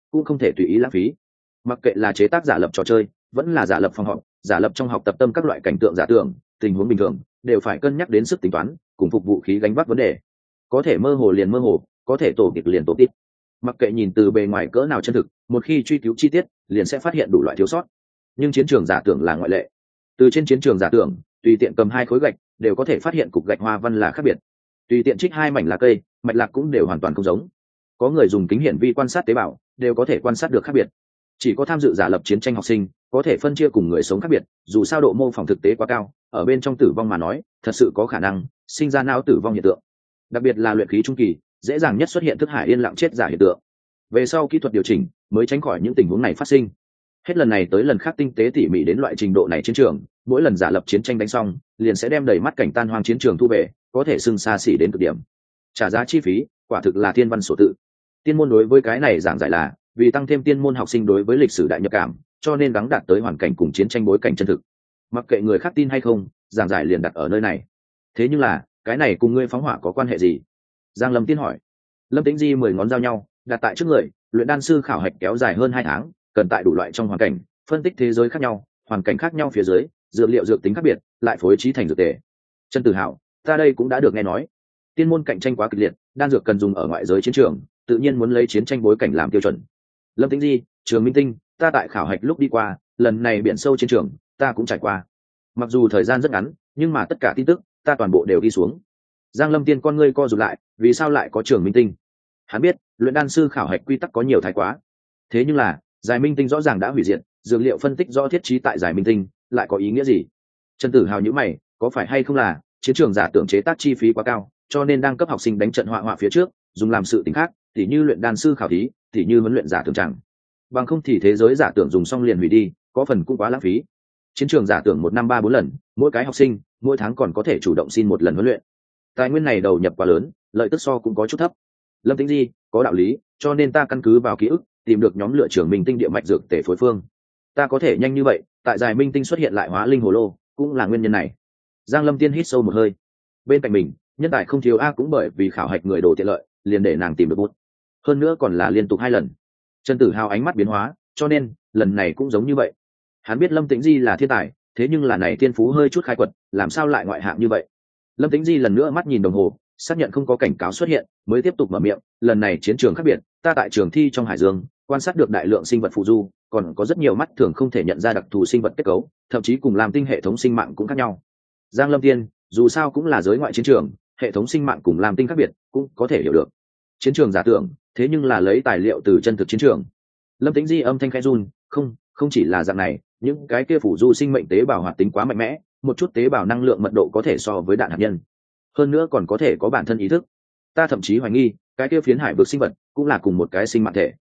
cũng không thể tùy ý lãng phí. Mặc kệ là chế tác giả lập trò chơi vẫn là giả lập phòng họp, giả lập trong học tập tâm các loại cảnh tượng giả tưởng, tình huống bình thường đều phải cân nhắc đến sức tính toán cùng phục vũ khí gánh vác vấn đề. Có thể mơ hồ liền mơ hồ, có thể tổ kịch liền tổ tít. Mặc kệ nhìn từ bề ngoài cỡ nào chân thực, một khi truy cứu chi tiết liền sẽ phát hiện đủ loại thiếu sót. Nhưng chiến trường giả tưởng là ngoại lệ. Từ trên chiến trường giả tưởng, tùy tiện cầm 2 khối gạch đều có thể phát hiện cục gạch hoa văn là khác biệt, tùy tiện trích 2 mảnh lá cây, mạch lạc cũng đều hoàn toàn không giống. Có người dùng kính hiển vi quan sát tế bào đều có thể quan sát được khác biệt. Chỉ có tham dự giả lập chiến tranh học sinh có thể phân chia cùng người sống khác biệt, dù sao độ mô phỏng thực tế quá cao, ở bên trong tử vong mà nói thật sự có khả năng sinh ra não tử vong hiện tượng. Đặc biệt là luyện khí trung kỳ dễ dàng nhất xuất hiện thức hải yên lặng chết giả hiện tượng. Về sau kỹ thuật điều chỉnh mới tránh khỏi những tình huống này phát sinh. Hết lần này tới lần khác tinh tế tỉ mỉ đến loại trình độ này chiến trường, mỗi lần giả lập chiến tranh đánh xong liền sẽ đem đầy mắt cảnh tan hoang chiến trường thu về, có thể xưng xa xỉ đến cực điểm. Trả giá chi phí quả thực là thiên văn sổ tự. Tiên môn đối với cái này giảng giải là vì tăng thêm tiên môn học sinh đối với lịch sử đại nhập cảm, cho nên gắng đạt tới hoàn cảnh cùng chiến tranh bối cảnh chân thực. Mặc kệ người khác tin hay không, giảng giải liền đặt ở nơi này. Thế nhưng là cái này cùng ngươi phóng hỏa có quan hệ gì? Giang Lâm Tiên hỏi. Lâm Tĩnh Di 10 ngón giao nhau đặt tại trước người. Luyện đan sư khảo hạch kéo dài hơn 2 tháng, cần tại đủ loại trong hoàn cảnh phân tích thế giới khác nhau, hoàn cảnh khác nhau phía dưới dược liệu dược tính khác biệt lại phối trí thành dược tề. Trần Tử Hạo, ta đây cũng đã được nghe nói, tiên môn cạnh tranh quá kịch liệt, đan dược cần dùng ở ngoại giới chiến trường, tự nhiên muốn lấy chiến tranh bối cảnh làm tiêu chuẩn. Lâm Tĩnh Di, Trường Minh Tinh, ta tại khảo hạch lúc đi qua, lần này biển sâu chiến trường ta cũng trải qua. Mặc dù thời gian rất ngắn, nhưng mà tất cả tin tức ta toàn bộ đều ghi xuống. Giang Lâm Tiên con ngươi co rụt lại, vì sao lại có Trường Minh Tinh? Hắn biết luyện đan sư khảo hạch quy tắc có nhiều thái quá, thế nhưng là giải minh tinh rõ ràng đã hủy diệt, dược liệu phân tích do thiết trí tại giải minh tinh lại có ý nghĩa gì? Trần Tử Hào nhíu mày, có phải hay không là chiến trường giả tưởng chế tác chi phí quá cao, cho nên đang cấp học sinh đánh trận họa họa phía trước dùng làm sự tình khác, tỉ như luyện đan sư khảo thí, tỉ như huấn luyện giả tưởng chẳng. Bằng không thì thế giới giả tưởng dùng xong liền hủy đi, có phần cũng quá lãng phí. Chiến trường giả tưởng 1 năm 3 4 lần, mỗi cái học sinh mỗi tháng còn có thể chủ động xin 1 lần huấn luyện. Tài nguyên này đầu nhập quá lớn, lợi tức so cũng có chút thấp. Lâm Tĩnh Di, có đạo lý, cho nên ta căn cứ vào ký ức tìm được nhóm lựa trưởng minh tinh địa mạch dược tể phối phương. Ta có thể nhanh như vậy tại giải minh tinh xuất hiện lại hóa linh hồ lô cũng là nguyên nhân này. Giang Lâm Tiên hít sâu một hơi. Bên cạnh mình nhân tài không thiếu a, cũng bởi vì khảo hạch người đồ tiện lợi liền để nàng tìm được bút, hơn nữa còn là liên tục 2 lần. Trần Tử Hào ánh mắt biến hóa, cho nên lần này cũng giống như vậy. Hắn biết Lâm Tĩnh Di là thiên tài, thế nhưng là này thiên phú hơi chút khai quật, làm sao lại ngoại hạng như vậy? Lâm Tĩnh Di lần nữa mắt nhìn đồng hồ, xác nhận không có cảnh cáo xuất hiện mới tiếp tục mở miệng. Lần này chiến trường khác biệt, ta tại trường thi trong hải dương quan sát được đại lượng sinh vật phù du, còn có rất nhiều mắt thường không thể nhận ra đặc thù sinh vật kết cấu, thậm chí cùng làm tinh hệ thống sinh mạng cũng khác nhau. Giang Lâm Tiên, dù sao cũng là giới ngoại chiến trường, hệ thống sinh mạng cùng làm tinh khác biệt cũng có thể hiểu được. Chiến trường giả tưởng, thế nhưng là lấy tài liệu từ chân thực chiến trường. Lâm Tĩnh Di âm thanh khẽ run, không chỉ là dạng này, những cái kia phù du sinh mệnh tế bào hoạt tính quá mạnh mẽ, một chút tế bào năng lượng mật độ có thể so với đạn hạt nhân, hơn nữa còn có thể có bản thân ý thức. Ta thậm chí hoài nghi cái kia phiến hải vực sinh vật cũng là cùng một cái sinh mạng thể.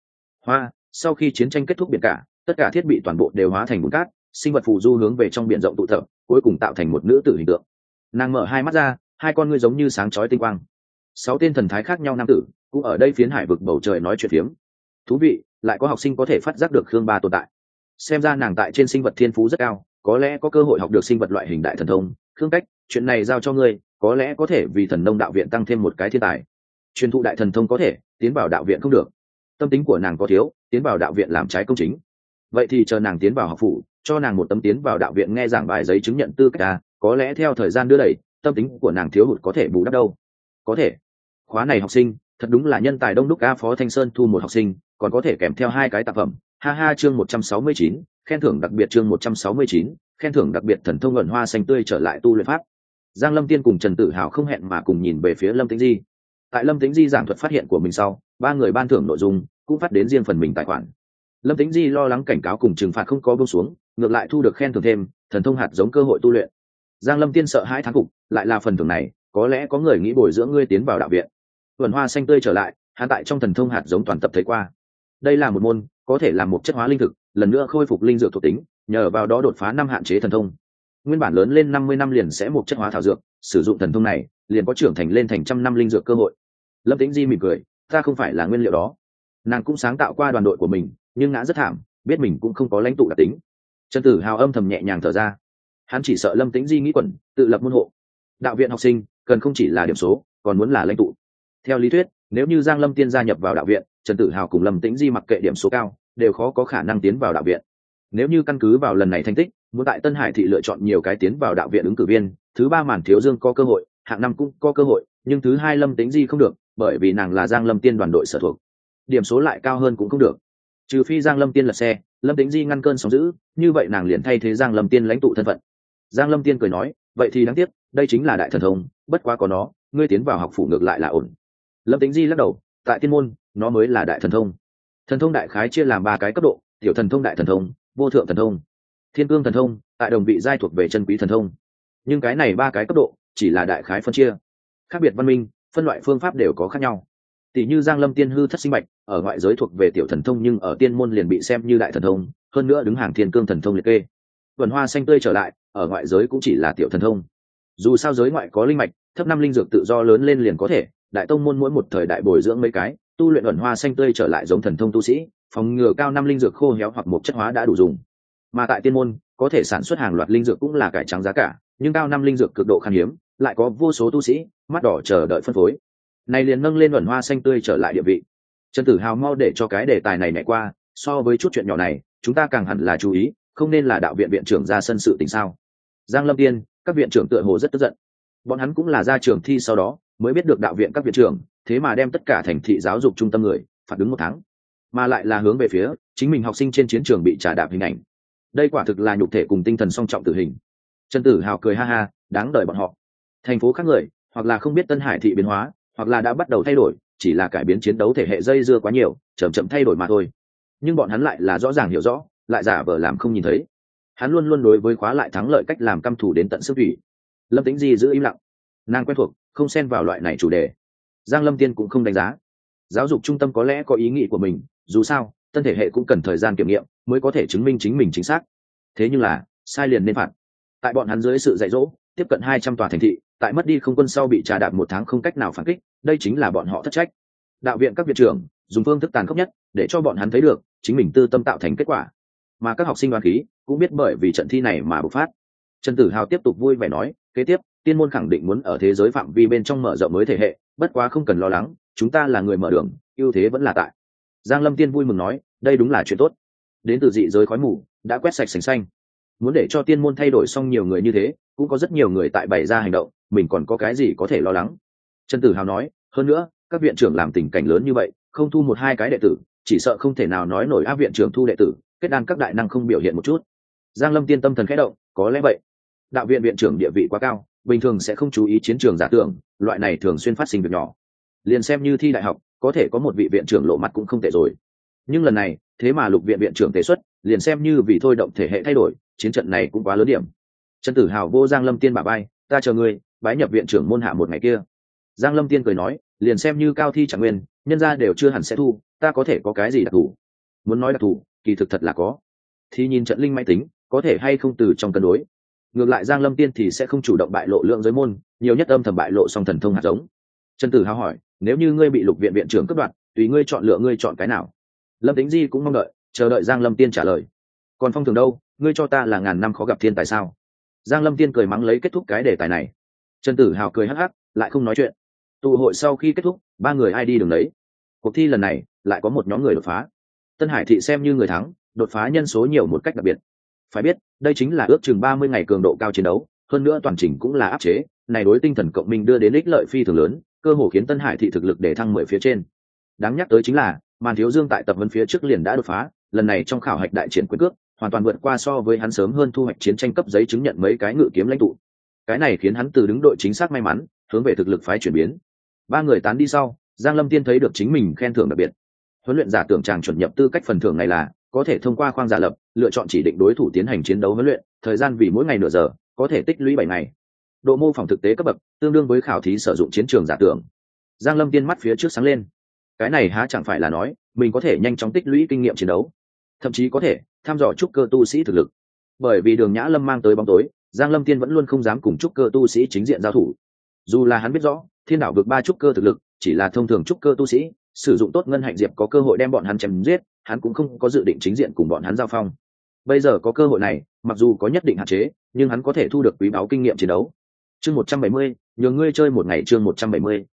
Sau khi chiến tranh kết thúc biển cả, tất cả thiết bị toàn bộ đều hóa thành bùn cát, sinh vật phù du hướng về trong biển rộng tụ tập, cuối cùng tạo thành một nữ tử hình tượng. Nàng mở 2 mắt ra, 2 con ngươi giống như sáng chói tinh quang. 6 tên thần thái khác nhau nam tử cũng ở đây phiến hải vực bầu trời nói chuyện phiếm. Thú vị, lại có học sinh có thể phát giác được Khương Ba tồn tại. Xem ra nàng tại trên sinh vật thiên phú rất cao, có lẽ có cơ hội học được sinh vật loại hình đại thần thông. Khương Cách, chuyện này giao cho ngươi, có lẽ có thể vì thần nông đạo viện tăng thêm một cái thiên tài. Truyền thụ đại thần thông có thể, tiến vào đạo viện không được. Tâm tính của nàng có thiếu, tiến vào đạo viện làm trái công chính. Vậy thì chờ nàng tiến vào học phủ, cho nàng một tấm tiến vào đạo viện nghe giảng bài giấy chứng nhận tư cách ta, có lẽ theo thời gian đưa đẩy, tâm tính của nàng thiếu hụt có thể bù đắp đâu. Có thể. Khóa này học sinh thật đúng là nhân tài đông đúc a. Phó Thanh Sơn thu một học sinh, còn có thể kèm theo 2 cái tác phẩm. Chương 169, khen thưởng đặc biệt. Chương 169, khen thưởng đặc biệt. Thần thông ẩn hoa xanh tươi trở lại tu luyện pháp. Giang Lâm Tiên cùng Trần Tử Hào không hẹn mà cùng nhìn về phía Lâm Tĩnh Di. Tại Lâm Tĩnh Di giảng thuật phát hiện của mình sau, 3 người ban thưởng nội dung cũng phát đến riêng phần mình tài khoản. Lâm Tĩnh Di lo lắng cảnh cáo cùng trừng phạt không có buông xuống, ngược lại thu được khen thưởng thêm, thần thông hạt giống cơ hội tu luyện. Giang Lâm Tiên sợ hãi thán phục, lại là phần thưởng này, có lẽ có người nghĩ bồi dưỡng ngươi tiến vào đạo viện. Vườn hoa xanh tươi trở lại, hắn tại trong thần thông hạt giống toàn tập thấy qua. Đây là một môn có thể làm một chất hóa linh thực, lần nữa khôi phục linh dược thuộc tính, nhờ vào đó đột phá 5 hạn chế thần thông. Nguyên bản lớn lên 50 năm liền sẽ một chất hóa thảo dược, sử dụng thần thông này liền có trưởng thành lên thành 100 năm linh dược cơ hội. Lâm Tĩnh Di mỉm cười, ta không phải là nguyên liệu đó. Nàng cũng sáng tạo qua đoàn đội của mình, nhưng ngã rất thảm, biết mình cũng không có lãnh tụ đặc tính. Trần Tử Hào âm thầm nhẹ nhàng thở ra, hắn chỉ sợ Lâm Tĩnh Di nghĩ quẩn, tự lập môn hộ. Đạo viện học sinh cần không chỉ là điểm số, còn muốn là lãnh tụ. Theo lý thuyết, Nếu như Giang Lâm Tiên gia nhập vào đạo viện, Trần Tử Hào cùng Lâm Tĩnh Di mặc kệ điểm số cao, đều khó có khả năng tiến vào đạo viện. Nếu như căn cứ vào lần này thành tích, muốn tại Tân Hải thị lựa chọn nhiều cái tiến vào đạo viện ứng cử viên, thứ ba Màn Thiếu Dương có cơ hội, hạng năm cũng có cơ hội, nhưng thứ hai Lâm Tĩnh Di không được, bởi vì nàng là Giang Lâm Tiên đoàn đội sở thuộc. Điểm số lại cao hơn cũng không được. Trừ phi Giang Lâm Tiên lật xe, Lâm Tĩnh Di ngăn cơn sóng dữ, như vậy nàng liền thay thế Giang Lâm Tiên lãnh tụ thân phận. Giang Lâm Tiên cười nói, vậy thì đáng tiếc, đây chính là đại thần thông, bất quá có nó, ngươi tiến vào học phủ ngược lại là ổn. Lâm Tĩnh Di lắc đầu, tại tiên môn, nó mới là đại thần thông. Thần thông đại khái chia làm 3 cái cấp độ: tiểu thần thông, đại thần thông, vô thượng thần thông. Thiên cương thần thông, tại đồng vị giai thuộc về chân quý thần thông. Nhưng cái này 3 cái cấp độ chỉ là đại khái phân chia. Khác biệt văn minh, phân loại phương pháp đều có khác nhau. Tỷ như Giang Lâm Tiên hư thất sinh mạch, ở ngoại giới thuộc về tiểu thần thông nhưng ở tiên môn liền bị xem như đại thần thông, hơn nữa đứng hàng thiên cương thần thông liệt kê. Vườn hoa xanh tươi trở lại, ở ngoại giới cũng chỉ là tiểu thần thông. Dù sao giới ngoại có linh mạch, thấp 5 linh dược tự do lớn lên liền có thể, đại tông môn mỗi một thời đại bồi dưỡng mấy cái, tu luyện ẩn hoa xanh tươi trở lại giống thần thông tu sĩ, phòng ngừa cao 5 linh dược khô héo hoặc một chất hóa đã đủ dùng. Mà tại tiên môn, có thể sản xuất hàng loạt linh dược cũng là cải trắng giá cả, nhưng cao 5 linh dược cực độ khan hiếm, lại có vô số tu sĩ mắt đỏ chờ đợi phân phối. Này liền nâng lên ẩn hoa xanh tươi trở lại địa vị. Trần Tử Hào mau để cho cái đề tài này nhảy qua, so với chút chuyện nhỏ này, chúng ta càng hẳn là chú ý, không nên là đạo viện viện trưởng ra sân sự tình sao? Giang Lâm Tiên, các viện trưởng tựa hồ rất tức giận. Bọn hắn cũng là ra trường thi sau đó mới biết được đạo viện các viện trưởng thế mà đem tất cả thành thị giáo dục trung tâm người phạt đứng 1 tháng, mà lại là hướng về phía chính mình học sinh trên chiến trường bị trả đạp hình ảnh. Đây quả thực là nhục thể cùng tinh thần song trọng tử hình. Trần Tử Hào cười ha ha, đáng đời bọn họ. Thành phố khác người hoặc là không biết Tân Hải thị biến hóa, hoặc là đã bắt đầu thay đổi, chỉ là cải biến chiến đấu thể hệ dây dưa quá nhiều, chậm chậm thay đổi mà thôi. Nhưng bọn hắn lại là rõ ràng hiểu rõ, lại giả vờ làm không nhìn thấy. Hắn luôn luôn đối với khóa lại thắng lợi cách làm căm thù đến tận xương thủy. Lâm Tĩnh Di giữ im lặng, nàng quen thuộc, không xen vào loại này chủ đề. Giang Lâm Tiên cũng không đánh giá. Giáo dục trung tâm có lẽ có ý nghĩ của mình, dù sao tân thể hệ cũng cần thời gian kiểm nghiệm mới có thể chứng minh chính mình chính xác. Thế nhưng là sai liền nên phạt. Tại bọn hắn dưới sự dạy dỗ, tiếp cận 200 tòa thành thị, tại mất đi không quân sau bị trà đạp 1 tháng không cách nào phản kích, đây chính là bọn họ thất trách. Đạo viện các viện trưởng dùng phương thức tàn khốc nhất để cho bọn hắn thấy được chính mình tư tâm tạo thành kết quả, mà các học sinh đoán khí cũng biết bởi vì trận thi này mà bộc phát. Trần Tử Hào tiếp tục vui vẻ nói, kế tiếp tiên môn khẳng định muốn ở thế giới phạm vi bên trong mở rộng mới thể hệ, bất quá không cần lo lắng, chúng ta là người mở đường, ưu thế vẫn là tại. Giang Lâm Tiên vui mừng nói, đây đúng là chuyện tốt. Đến từ dị giới khói mù đã quét sạch sành xanh. Muốn để cho tiên môn thay đổi xong nhiều người như thế, cũng có rất nhiều người tại bày ra hành động, mình còn có cái gì có thể lo lắng. Trần Tử Hào nói, hơn nữa các viện trưởng làm tình cảnh lớn như vậy, không thu 1-2 cái đệ tử, chỉ sợ không thể nào nói nổi áp viện trưởng thu đệ tử, kết đan các đại năng không biểu hiện một chút. Giang Lâm Tiên tâm thần khẽ động, có lẽ vậy. Đạo viện viện trưởng địa vị quá cao, bình thường sẽ không chú ý chiến trường giả tưởng, loại này thường xuyên phát sinh việc nhỏ. Liền xem như thi đại học, có thể có một vị viện trưởng lộ mặt cũng không tệ rồi. Nhưng lần này, thế mà Lục viện viện trưởng tế xuất, liền xem như vì thôi động thể hệ thay đổi, chiến trận này cũng quá lớn điểm. Trần Tử Hào vô Giang Lâm Tiên bả vai, ta chờ ngươi, bái nhập viện trưởng môn hạ một ngày kia. Giang Lâm Tiên cười nói, liền xem như cao thi chẳng nguyên, nhân gia đều chưa hẳn sẽ thu, ta có thể có cái gì đặc thù? Muốn nói đặc thù, kỳ thực thật là có. Thì nhìn trận linh máy tính, có thể hay không từ trong cân đối. Ngược lại Giang Lâm Tiên thì sẽ không chủ động bại lộ lượng giới môn, nhiều nhất âm thầm bại lộ song thần thông hạt giống. Trần Tử Hào hỏi, nếu như ngươi bị Lục viện viện trưởng cướp đoạt, tùy ngươi chọn lựa, ngươi chọn cái nào? Lâm Tĩnh Di cũng mong đợi, chờ đợi Giang Lâm Tiên trả lời. Còn phong thường đâu, ngươi cho ta là ngàn năm khó gặp thiên tài sao? Giang Lâm Tiên cười mắng lấy kết thúc cái đề tài này. Trần Tử Hào cười hắc hắc, lại không nói chuyện. Tụ hội sau khi kết thúc, 3 người ai đi đường đấy. Cuộc thi lần này lại có một nhóm người đột phá. Tân Hải thị xem như người thắng, đột phá nhân số nhiều một cách đặc biệt. Phải biết, đây chính là ước chừng 30 ngày cường độ cao chiến đấu, hơn nữa toàn trình cũng là áp chế, này đối tinh thần cộng minh đưa đến ích lợi phi thường lớn, cơ hồ khiến Tân Hải thị thực lực để thăng 10 phía trên. Đáng nhắc tới chính là, Màn Thiếu Dương tại tập huấn phía trước liền đã đột phá, lần này trong khảo hạch đại triển quyền cước, hoàn toàn vượt qua so với hắn sớm hơn thu hoạch chiến tranh cấp giấy chứng nhận mấy cái ngự kiếm lãnh tụ. Cái này khiến hắn từ đứng đội chính xác may mắn, hướng về thực lực phái chuyển biến. 3 người tán đi sau, Giang Lâm Tiên thấy được chính mình khen thưởng đặc biệt. Huấn luyện giả tưởng chàng chuẩn nhập tư cách phần thưởng này là có thể thông qua khoang giả lập, lựa chọn chỉ định đối thủ tiến hành chiến đấu huấn luyện, thời gian vì mỗi ngày nửa giờ, có thể tích lũy 7 ngày. Độ mô phỏng thực tế cấp bậc, tương đương với khảo thí sử dụng chiến trường giả tưởng. Giang Lâm Tiên mắt phía trước sáng lên. Cái này há chẳng phải là nói, mình có thể nhanh chóng tích lũy kinh nghiệm chiến đấu, thậm chí có thể thăm dò trúc cơ tu sĩ thực lực. Bởi vì Đường Nhã Lâm mang tới bóng tối, Giang Lâm Tiên vẫn luôn không dám cùng trúc cơ tu sĩ chính diện giao thủ. Dù là hắn biết rõ, Thiên đảo vực 3 trúc cơ thực lực, chỉ là thông thường trúc cơ tu sĩ, sử dụng tốt ngân hạnh diệp có cơ hội đem bọn hắn chém giết, hắn cũng không có dự định chính diện cùng bọn hắn giao phong. Bây giờ có cơ hội này, mặc dù có nhất định hạn chế, nhưng hắn có thể thu được quý báu kinh nghiệm chiến đấu. Chương 170, nhường ngươi chơi một ngày. Chương 170,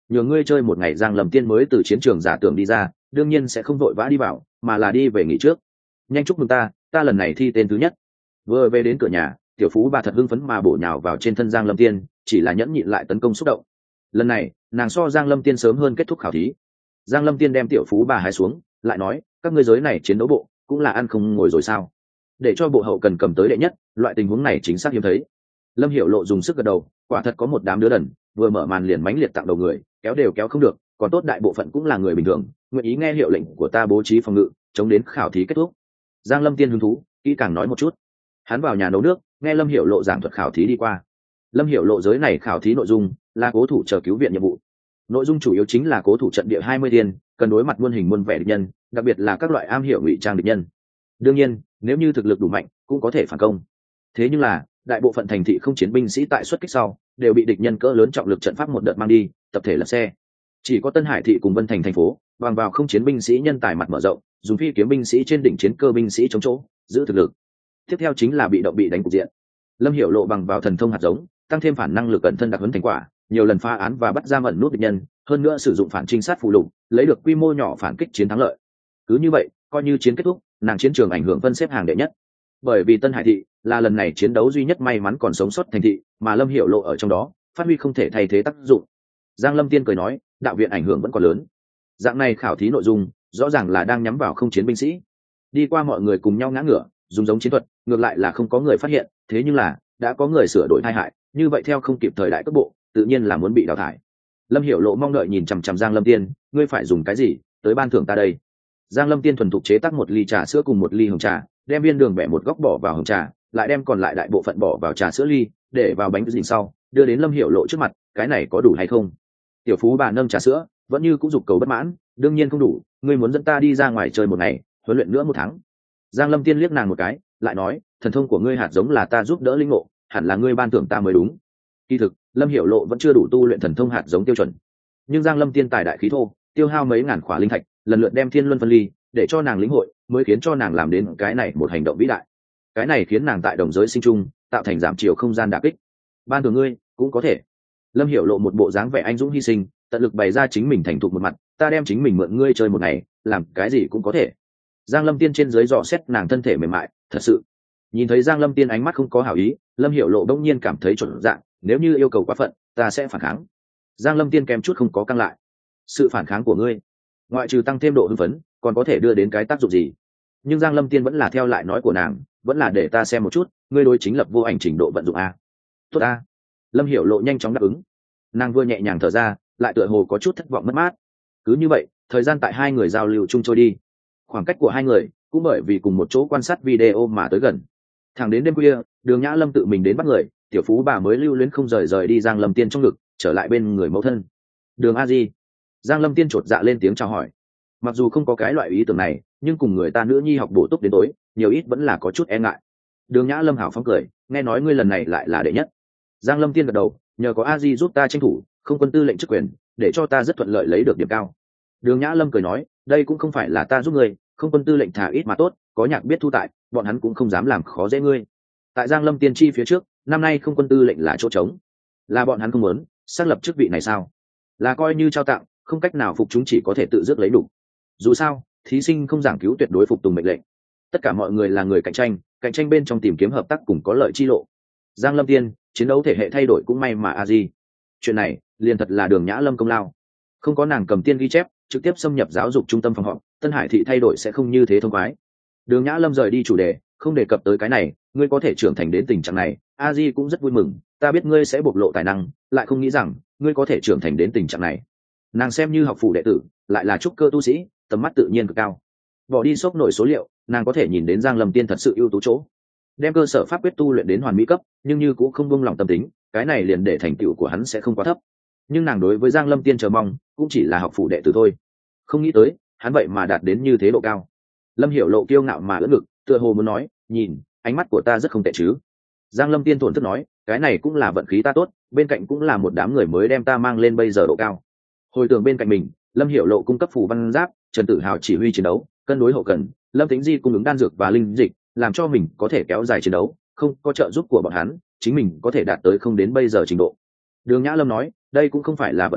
nhờ ngươi chơi một ngày. Giang Lâm Tiên mới từ chiến trường giả tưởng đi ra, đương nhiên sẽ không vội vã đi vào, mà là đi về nghỉ trước. Nhanh chúc mừng ta lần này thi tên thứ nhất. Vừa về đến cửa nhà, tiểu phú bà thật hưng phấn mà bổ nhào vào trên thân Giang Lâm Tiên, chỉ là nhẫn nhịn lại tấn công xúc động. Lần này nàng so Giang Lâm Tiên sớm hơn kết thúc khảo thí. Giang Lâm Tiên đem tiểu phú bà hái xuống, lại nói, các ngươi giới này chiến đấu bộ cũng là ăn không ngồi rồi sao? Để cho bộ hậu cần cầm tới đệ nhất, loại tình huống này chính xác hiếm thấy. Lâm Hiểu Lộ dùng sức gật đầu, quả thật có một đám đứa đần, vừa mở màn liền mãnh liệt tặng đầu người, kéo đều kéo không được, còn tốt đại bộ phận cũng là người bình thường, nguyện ý nghe hiệu lệnh của ta bố trí phòng ngự, chống đến khảo thí kết thúc. Giang Lâm Tiên hứng thú, kỹ càng nói một chút. Hắn vào nhà nấu nước, nghe Lâm Hiểu Lộ giảng thuật khảo thí đi qua. Lâm Hiểu Lộ giới này khảo thí nội dung là cố thủ chờ cứu viện nhiệm vụ. Nội dung chủ yếu chính là cố thủ trận địa 20 thiên, cần đối mặt muôn hình muôn vẻ địch nhân, đặc biệt là các loại am hiểu ngụy trang địch nhân. Đương nhiên, nếu như thực lực đủ mạnh, cũng có thể phản công. Thế nhưng là, đại bộ phận thành thị không chiến binh sĩ tại xuất kích sau, đều bị địch nhân cỡ lớn trọng lực trận pháp một đợt mang đi, tập thể lật xe. Chỉ có Tân Hải thị cùng Vân Thành thành phố, bằng vào không chiến binh sĩ nhân tài mặt mở rộng, dùng phi kiếm binh sĩ trên đỉnh chiến cơ binh sĩ chống chỗ, giữ thực lực. Tiếp theo chính là bị động bị đánh cục diện. Lâm Hiểu Lộ bằng vào thần thông hạt giống, tăng thêm phản năng lực cận thân đặc huấn thành quả, nhiều lần phá án và bắt giam ẩn nút địch nhân, hơn nữa sử dụng phản trinh sát phụ lục, lấy được quy mô nhỏ phản kích chiến thắng lợi. Cứ như vậy, coi như chiến kết thúc, nàng chiến trường ảnh hưởng phân xếp hàng đệ nhất. Bởi vì Tân Hải thị là lần này chiến đấu duy nhất may mắn còn sống sót thành thị, mà Lâm Hiểu Lộ ở trong đó, phát huy không thể thay thế tác dụng. Giang Lâm Tiên cười nói, đạo viện ảnh hưởng vẫn còn lớn. Dạng này khảo thí nội dung, rõ ràng là đang nhắm vào không chiến binh sĩ. Đi qua mọi người cùng nhau ngã ngửa, dùng giống chiến thuật, ngược lại là không có người phát hiện, thế nhưng là đã có người sửa đổi tai hại, như vậy theo không kịp thời đại cấp bộ, tự nhiên là muốn bị đào thải. Lâm Hiểu Lộ mong đợi nhìn chằm chằm Giang Lâm Tiên, ngươi phải dùng cái gì tới ban thưởng ta đây? Giang Lâm Tiên thuần thục chế tác một ly trà sữa cùng một ly hồng trà, đem viên đường bẻ một góc bỏ vào hồng trà, lại đem còn lại đại bộ phận bỏ vào trà sữa ly, để vào bánh dình sau, đưa đến Lâm Hiểu Lộ trước mặt, cái này có đủ hay không? Tiểu phú bà nâng trà sữa, vẫn như cũng dục cầu bất mãn, đương nhiên không đủ, ngươi muốn dẫn ta đi ra ngoài chơi một ngày, huấn luyện nữa một tháng. Giang Lâm Tiên liếc nàng một cái, lại nói, thần thông của ngươi hạt giống là ta giúp đỡ linh ngộ, hẳn là ngươi ban thưởng ta mới đúng. Kỳ thực, Lâm Hiểu Lộ vẫn chưa đủ tu luyện thần thông hạt giống tiêu chuẩn, nhưng Giang Lâm Tiên tài đại khí thô, tiêu hao mấy ngàn khỏa linh thạch, lần lượt đem thiên luân phân ly, để cho nàng lĩnh hội, mới khiến cho nàng làm đến cái này một hành động vĩ đại. Cái này khiến nàng tại đồng giới sinh trung, tạo thành giảm chiều không gian đả kích. Ban thưởng ngươi cũng có thể. Lâm Hiểu Lộ một bộ dáng vẻ anh dũng hy sinh, tận lực bày ra chính mình thành thục một mặt, ta đem chính mình mượn ngươi chơi một ngày, làm cái gì cũng có thể. Giang Lâm Tiên trên dưới dò xét nàng thân thể mềm mại, thật sự. Nhìn thấy Giang Lâm Tiên ánh mắt không có hảo ý, Lâm Hiểu Lộ bỗng nhiên cảm thấy chuẩn dạng, nếu như yêu cầu quá phận, ta sẽ phản kháng. Giang Lâm Tiên kèm chút không có căng lại. Sự phản kháng của ngươi, ngoại trừ tăng thêm độ hưng phấn, còn có thể đưa đến cái tác dụng gì? Nhưng Giang Lâm Tiên vẫn là theo lại nói của nàng, vẫn là để ta xem một chút, ngươi đối chính lập vô ảnh trình độ vận dụng a. Tốt a. Lâm Hiểu Lộ nhanh chóng đáp ứng. Nàng vừa nhẹ nhàng thở ra, lại tựa hồ có chút thất vọng mất mát. Cứ như vậy, thời gian tại hai người giao lưu chung trôi đi. Khoảng cách của hai người cũng bởi vì cùng một chỗ quan sát video mà tới gần. Thẳng đến đêm khuya, Đường Nhã Lâm tự mình đến bắt người, tiểu phú bà mới lưu luyến không rời đi Giang Lâm Tiên trong ngực, trở lại bên người mẫu thân. Đường a di. Giang Lâm Tiên chột dạ lên tiếng chào hỏi. Mặc dù không có cái loại ý tưởng này, nhưng cùng người ta nữ nhi học bổ túc đến tối, nhiều ít vẫn là có chút e ngại. Đường Nhã Lâm hảo phóng cười, nghe nói ngươi lần này lại là đệ nhất. Giang Lâm Tiên gật đầu, nhờ có a di giúp ta tranh thủ không quân tư lệnh chức quyền, để cho ta rất thuận lợi lấy được điểm cao. Đường Nhã Lâm cười nói, đây cũng không phải là ta giúp ngươi, không quân tư lệnh thả ít mà tốt, có nhạc biết thu tại, bọn hắn cũng không dám làm khó dễ ngươi. Tại Giang Lâm Tiên chi phía trước, năm nay không quân tư lệnh là chỗ trống, là bọn hắn không muốn xác lập chức vị này sao? Là coi như trao tặng, không cách nào phục chúng chỉ có thể tự dứt lấy đủ. Dù sao, thí sinh không giảng cứu tuyệt đối phục tùng mệnh lệnh. Tất cả mọi người là người cạnh tranh bên trong tìm kiếm hợp tác cùng có lợi chi lộ. Giang Lâm Tiên, chiến đấu thể hệ thay đổi cũng may mà a di. Chuyện này, liền thật là Đường Nhã Lâm công lao. Không có nàng cầm tiên ghi chép, trực tiếp xâm nhập giáo dục trung tâm phòng họp, Tân Hải thị thay đổi sẽ không như thế thông khoái. Đường Nhã Lâm rời đi chủ đề, không đề cập tới cái này, ngươi có thể trưởng thành đến tình trạng này, a di cũng rất vui mừng, ta biết ngươi sẽ bộc lộ tài năng, lại không nghĩ rằng ngươi có thể trưởng thành đến tình trạng này. Nàng xem như học phủ đệ tử, lại là trúc cơ tu sĩ, tầm mắt tự nhiên cực cao. Bỏ đi sốc nổi số liệu, nàng có thể nhìn đến Giang Lâm Tiên thật sự ưu tú chỗ. Đem cơ sở pháp quyết tu luyện đến hoàn mỹ cấp, nhưng như cũng không buông lòng tâm tính, cái này liền để thành tựu của hắn sẽ không quá thấp. Nhưng nàng đối với Giang Lâm Tiên chờ mong, cũng chỉ là học phủ đệ tử thôi. Không nghĩ tới, hắn vậy mà đạt đến như thế độ cao. Lâm Hiểu Lộ kiêu ngạo mà ưỡn ngực, tựa hồ muốn nói, nhìn, ánh mắt của ta rất không tệ chứ. Giang Lâm Tiên thổn thức nói, cái này cũng là vận khí ta tốt, bên cạnh cũng là một đám người mới đem ta mang lên bây giờ độ cao. Hồi tưởng bên cạnh mình, Lâm Hiểu Lộ cung cấp phù văn giáp, Trần Tử Hào chỉ huy chiến đấu, cân đối hậu cần, Lâm Tĩnh Di cung ứng đan dược và linh dịch, làm cho mình có thể kéo dài chiến đấu, không có trợ giúp của bọn hắn, chính mình có thể đạt tới không đến bây giờ trình độ. Đường Nhã Lâm nói, đây cũng không phải là vật khí,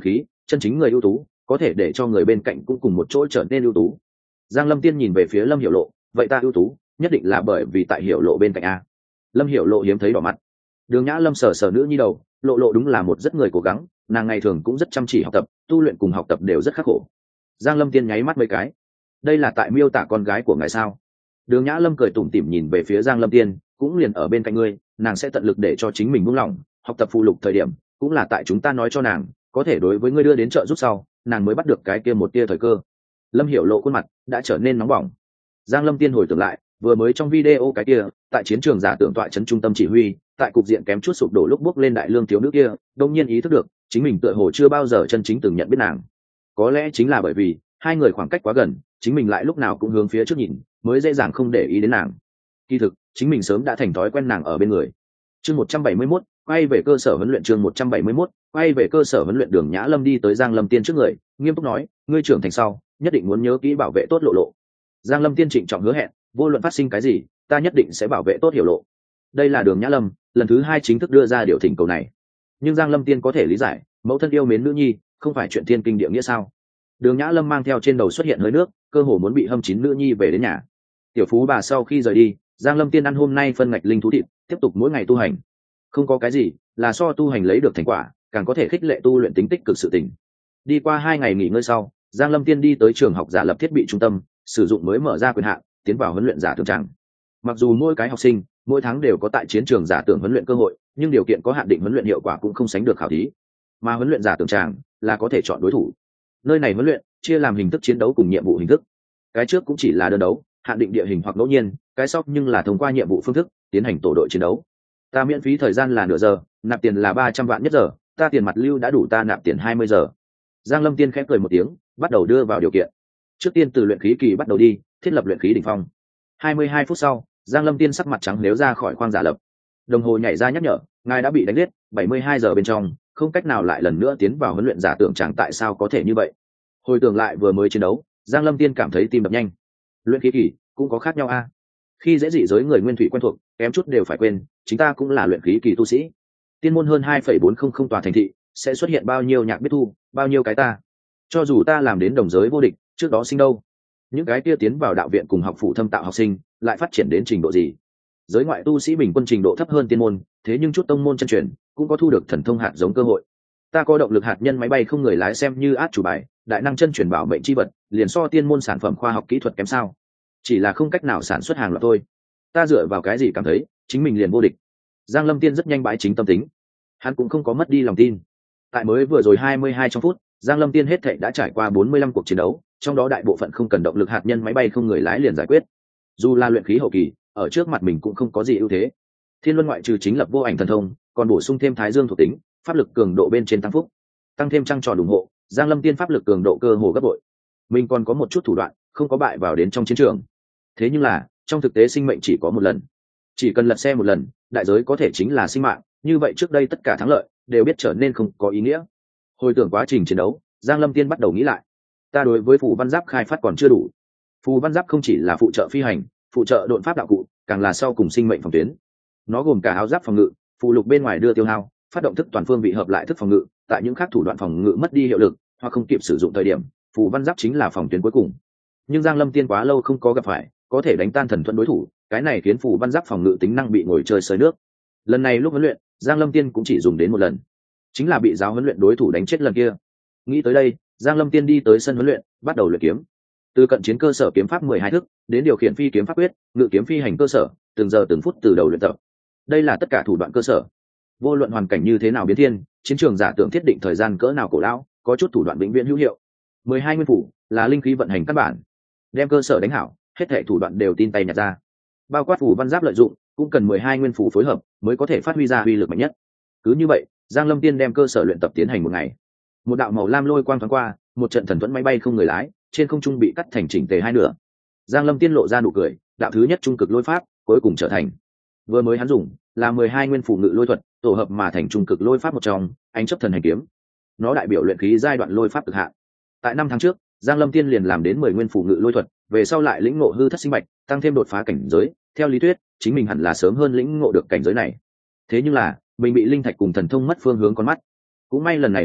chân chính người ưu tú có thể để cho người bên cạnh cũng cùng một chỗ trở nên ưu tú. Giang Lâm Tiên nhìn về phía Lâm Hiểu Lộ, vậy ta ưu tú nhất định là bởi vì tại Hiểu Lộ bên cạnh a. Lâm Hiểu Lộ hiếm thấy đỏ mặt. Đường Nhã Lâm sờ sờ nữ nhi đầu, Lộ Lộ đúng là một rất người cố gắng, nàng ngày thường cũng rất chăm chỉ học tập, tu luyện cùng học tập đều rất khắc khổ. Giang Lâm Tiên nháy mắt mấy cái. Đây là tại miêu tả con gái của ngài sao? Đường Nhã Lâm cười tủm tỉm nhìn về phía Giang Lâm Tiên, cũng liền ở bên cạnh ngươi, nàng sẽ tận lực để cho chính mình buông lỏng, học tập phụ lục thời điểm, cũng là tại chúng ta nói cho nàng, có thể đối với ngươi đưa đến trợ giúp sau, nàng mới bắt được cái kia một tia thời cơ. Lâm Hiểu Lộ khuôn mặt đã trở nên nóng bỏng. Giang Lâm Tiên hồi tưởng lại, vừa mới trong video cái kia, tại chiến trường giả tưởng tọa trấn trung tâm chỉ huy, tại cục diện kém chút sụp đổ lúc bước lên đại lương thiếu nữ kia, đột nhiên ý thức được, chính mình tựa hồ chưa bao giờ chân chính từng nhận biết nàng. Có lẽ chính là bởi vì hai người khoảng cách quá gần, chính mình lại lúc nào cũng hướng phía trước nhìn, mới dễ dàng không để ý đến nàng. Kỳ thực, chính mình sớm đã thành thói quen nàng ở bên người. Chương 171, quay về cơ sở huấn luyện. Chương 171, quay về cơ sở huấn luyện. Đường Nhã Lâm đi tới Giang Lâm Tiên trước người, nghiêm túc nói, ngươi trưởng thành sau, nhất định muốn nhớ kỹ bảo vệ tốt Lộ Lộ. Giang Lâm Tiên trịnh trọng hứa hẹn, vô luận phát sinh cái gì, ta nhất định sẽ bảo vệ tốt Hiểu Lộ. Đây là Đường Nhã Lâm lần thứ hai chính thức đưa ra điều thỉnh cầu này. Nhưng Giang Lâm Tiên có thể lý giải, mẫu thân yêu mến nữ nhi, không phải chuyện thiên kinh địa nghĩa sao? Đường Nhã Lâm mang theo trên đầu xuất hiện hơi nước, cơ hồ muốn bị hâm chín nữ nhi về đến nhà. Tiểu phú bà sau khi rời đi, Giang Lâm Tiên ăn hôm nay phân ngạch linh thú thịt, tiếp tục mỗi ngày tu hành. Không có cái gì là so tu hành lấy được thành quả, càng có thể khích lệ tu luyện tính tích cực sự tỉnh. Đi qua 2 ngày nghỉ ngơi sau, Giang Lâm Tiên đi tới trường học giả lập thiết bị trung tâm, sử dụng mới mở ra quyền hạn, tiến vào huấn luyện giả tưởng tràng. Mặc dù mỗi cái học sinh mỗi tháng đều có tại chiến trường giả tưởng huấn luyện cơ hội, nhưng điều kiện có hạn định, huấn luyện hiệu quả cũng không sánh được khảo thí. Mà huấn luyện giả tưởng tràng là có thể chọn đối thủ. Nơi này huấn luyện chia làm hình thức chiến đấu cùng nhiệm vụ hình thức. Cái trước cũng chỉ là đơn đấu, hạn định địa hình hoặc ngẫu nhiên, cái sau nhưng là thông qua nhiệm vụ phương thức tiến hành tổ đội chiến đấu. Ta miễn phí thời gian là nửa giờ, nạp tiền là 300 vạn nhất giờ, ta tiền mặt lưu đã đủ ta nạp tiền 20 giờ. Giang Lâm Tiên khẽ cười một tiếng, bắt đầu đưa vào điều kiện. Trước tiên từ luyện khí kỳ bắt đầu đi, thiết lập luyện khí đỉnh phong. 22 phút sau, Giang Lâm Tiên sắc mặt trắng nếu ra khỏi khoang giả lập. Đồng hồ nhảy ra nhắc nhở, ngài đã bị đánh liệt, 72 giờ bên trong, không cách nào lại lần nữa tiến vào huấn luyện giả tưởng chẳng, tại sao có thể như vậy? Hồi tưởng lại vừa mới chiến đấu, Giang Lâm Tiên cảm thấy tim đập nhanh. Luyện khí kỳ cũng có khác nhau a. Khi dễ dị giới người nguyên thủy quen thuộc, kém chút đều phải quên, chính ta cũng là luyện khí kỳ tu sĩ. Tiên môn hơn 2,400 tòa thành thị, sẽ xuất hiện bao nhiêu nhạc biết thu, bao nhiêu cái ta. Cho dù ta làm đến đồng giới vô địch, trước đó sinh đâu. Những cái kia tiến vào đạo viện cùng học phủ thâm tạo học sinh, lại phát triển đến trình độ gì? Giới ngoại tu sĩ bình quân trình độ thấp hơn tiên môn, thế nhưng chút tông môn chân truyền cũng có thu được thần thông hạt giống cơ hội. Ta có động lực hạt nhân máy bay không người lái xem như át chủ bài, đại năng chân truyền bảo mệnh chi vật, liền so tiên môn sản phẩm khoa học kỹ thuật kém sao? Chỉ là không cách nào sản xuất hàng loạt thôi. Ta dựa vào cái gì cảm thấy chính mình liền vô địch? Giang Lâm Tiên rất nhanh bãi chính tâm tính, hắn cũng không có mất đi lòng tin. Tại mới vừa rồi 22 trong phút, Giang Lâm Tiên hết thảy đã trải qua 45 cuộc chiến đấu, trong đó đại bộ phận không cần động lực hạt nhân máy bay không người lái liền giải quyết. Dù là luyện khí hậu kỳ, ở trước mặt mình cũng không có gì ưu thế. Thiên Luân ngoại trừ chính lập vô ảnh thần thông, còn bổ sung thêm Thái Dương thuộc tính, pháp lực cường độ bên trên tăng phúc, tăng thêm trăng tròn ủng hộ, Giang Lâm Tiên pháp lực cường độ cơ hồ gấp bội. Mình còn có một chút thủ đoạn, không có bại vào đến trong chiến trường. Thế nhưng là, trong thực tế sinh mệnh chỉ có một lần. Chỉ cần lật xe một lần, đại giới có thể chính là sinh mạng, như vậy trước đây tất cả thắng lợi đều biết trở nên không có ý nghĩa. Hồi tưởng quá trình chiến đấu, Giang Lâm Tiên bắt đầu nghĩ lại. Ta đối với phù văn giáp khai phát còn chưa đủ. Phù văn giáp không chỉ là phụ trợ phi hành, phụ trợ độn pháp đạo cụ, càng là sau cùng sinh mệnh phòng tuyến. Nó gồm cả áo giáp phòng ngự, phù lục bên ngoài đưa tiêu hao, phát động thức toàn phương vị hợp lại thức phòng ngự, tại những khác thủ đoạn phòng ngự mất đi hiệu lực hoặc không kịp sử dụng thời điểm, phù văn giáp chính là phòng tuyến cuối cùng. Nhưng Giang Lâm Tiên quá lâu không có gặp phải có thể đánh tan thần thuẫn đối thủ, cái này khiến phù văn giáp phòng ngự tính năng bị ngồi chơi sơi nước. Lần này lúc huấn luyện, Giang Lâm Tiên cũng chỉ dùng đến một lần, chính là bị giáo huấn luyện đối thủ đánh chết lần kia. Nghĩ tới đây, Giang Lâm Tiên đi tới sân huấn luyện, bắt đầu luyện kiếm. Từ cận chiến cơ sở kiếm pháp 12 thức, đến điều khiển phi kiếm pháp quyết, ngự kiếm phi hành cơ sở, từng giờ từng phút từ đầu luyện tập. Đây là tất cả thủ đoạn cơ sở. Vô luận hoàn cảnh như thế nào biến thiên, chiến trường giả tưởng thiết định thời gian cỡ nào cổ lão, có chút thủ đoạn vĩnh viễn hữu hiệu. 12 nguyên phủ là linh khí vận hành căn bản. Đem cơ sở đánh hảo, hết thảy thủ đoạn đều tin tay nhặt ra. Bao quát phủ văn giáp lợi dụng, cũng cần 12 nguyên phủ phối hợp mới có thể phát huy ra uy lực mạnh nhất. Cứ như vậy, Giang Lâm Tiên đem cơ sở luyện tập tiến hành một ngày. Một đạo màu lam lôi quang thoáng qua, một trận thần thuẫn máy bay không người lái, trên không trung bị cắt thành chỉnh tề hai nửa. Giang Lâm Tiên lộ ra nụ cười, đạo thứ nhất trung cực lôi pháp, cuối cùng trở thành. Vừa mới hắn dùng là 12 nguyên phủ ngự lôi thuật, tổ hợp mà thành trung cực lôi pháp một trong, ánh chấp thần hành kiếm. Nó đại biểu luyện khí giai đoạn lôi pháp cực hạn. Tại 5 tháng trước, Giang Lâm Tiên liền làm đến 10 nguyên phủ ngự lôi thuật, về sau lại lĩnh ngộ hư thất sinh mạch, tăng thêm đột phá cảnh giới, theo lý thuyết, chính mình hẳn là sớm hơn lĩnh ngộ được cảnh giới này. Thế nhưng là, mình bị linh thạch cùng thần thông mất phương hướng con mắt. Cũng may lần này huấn luyện,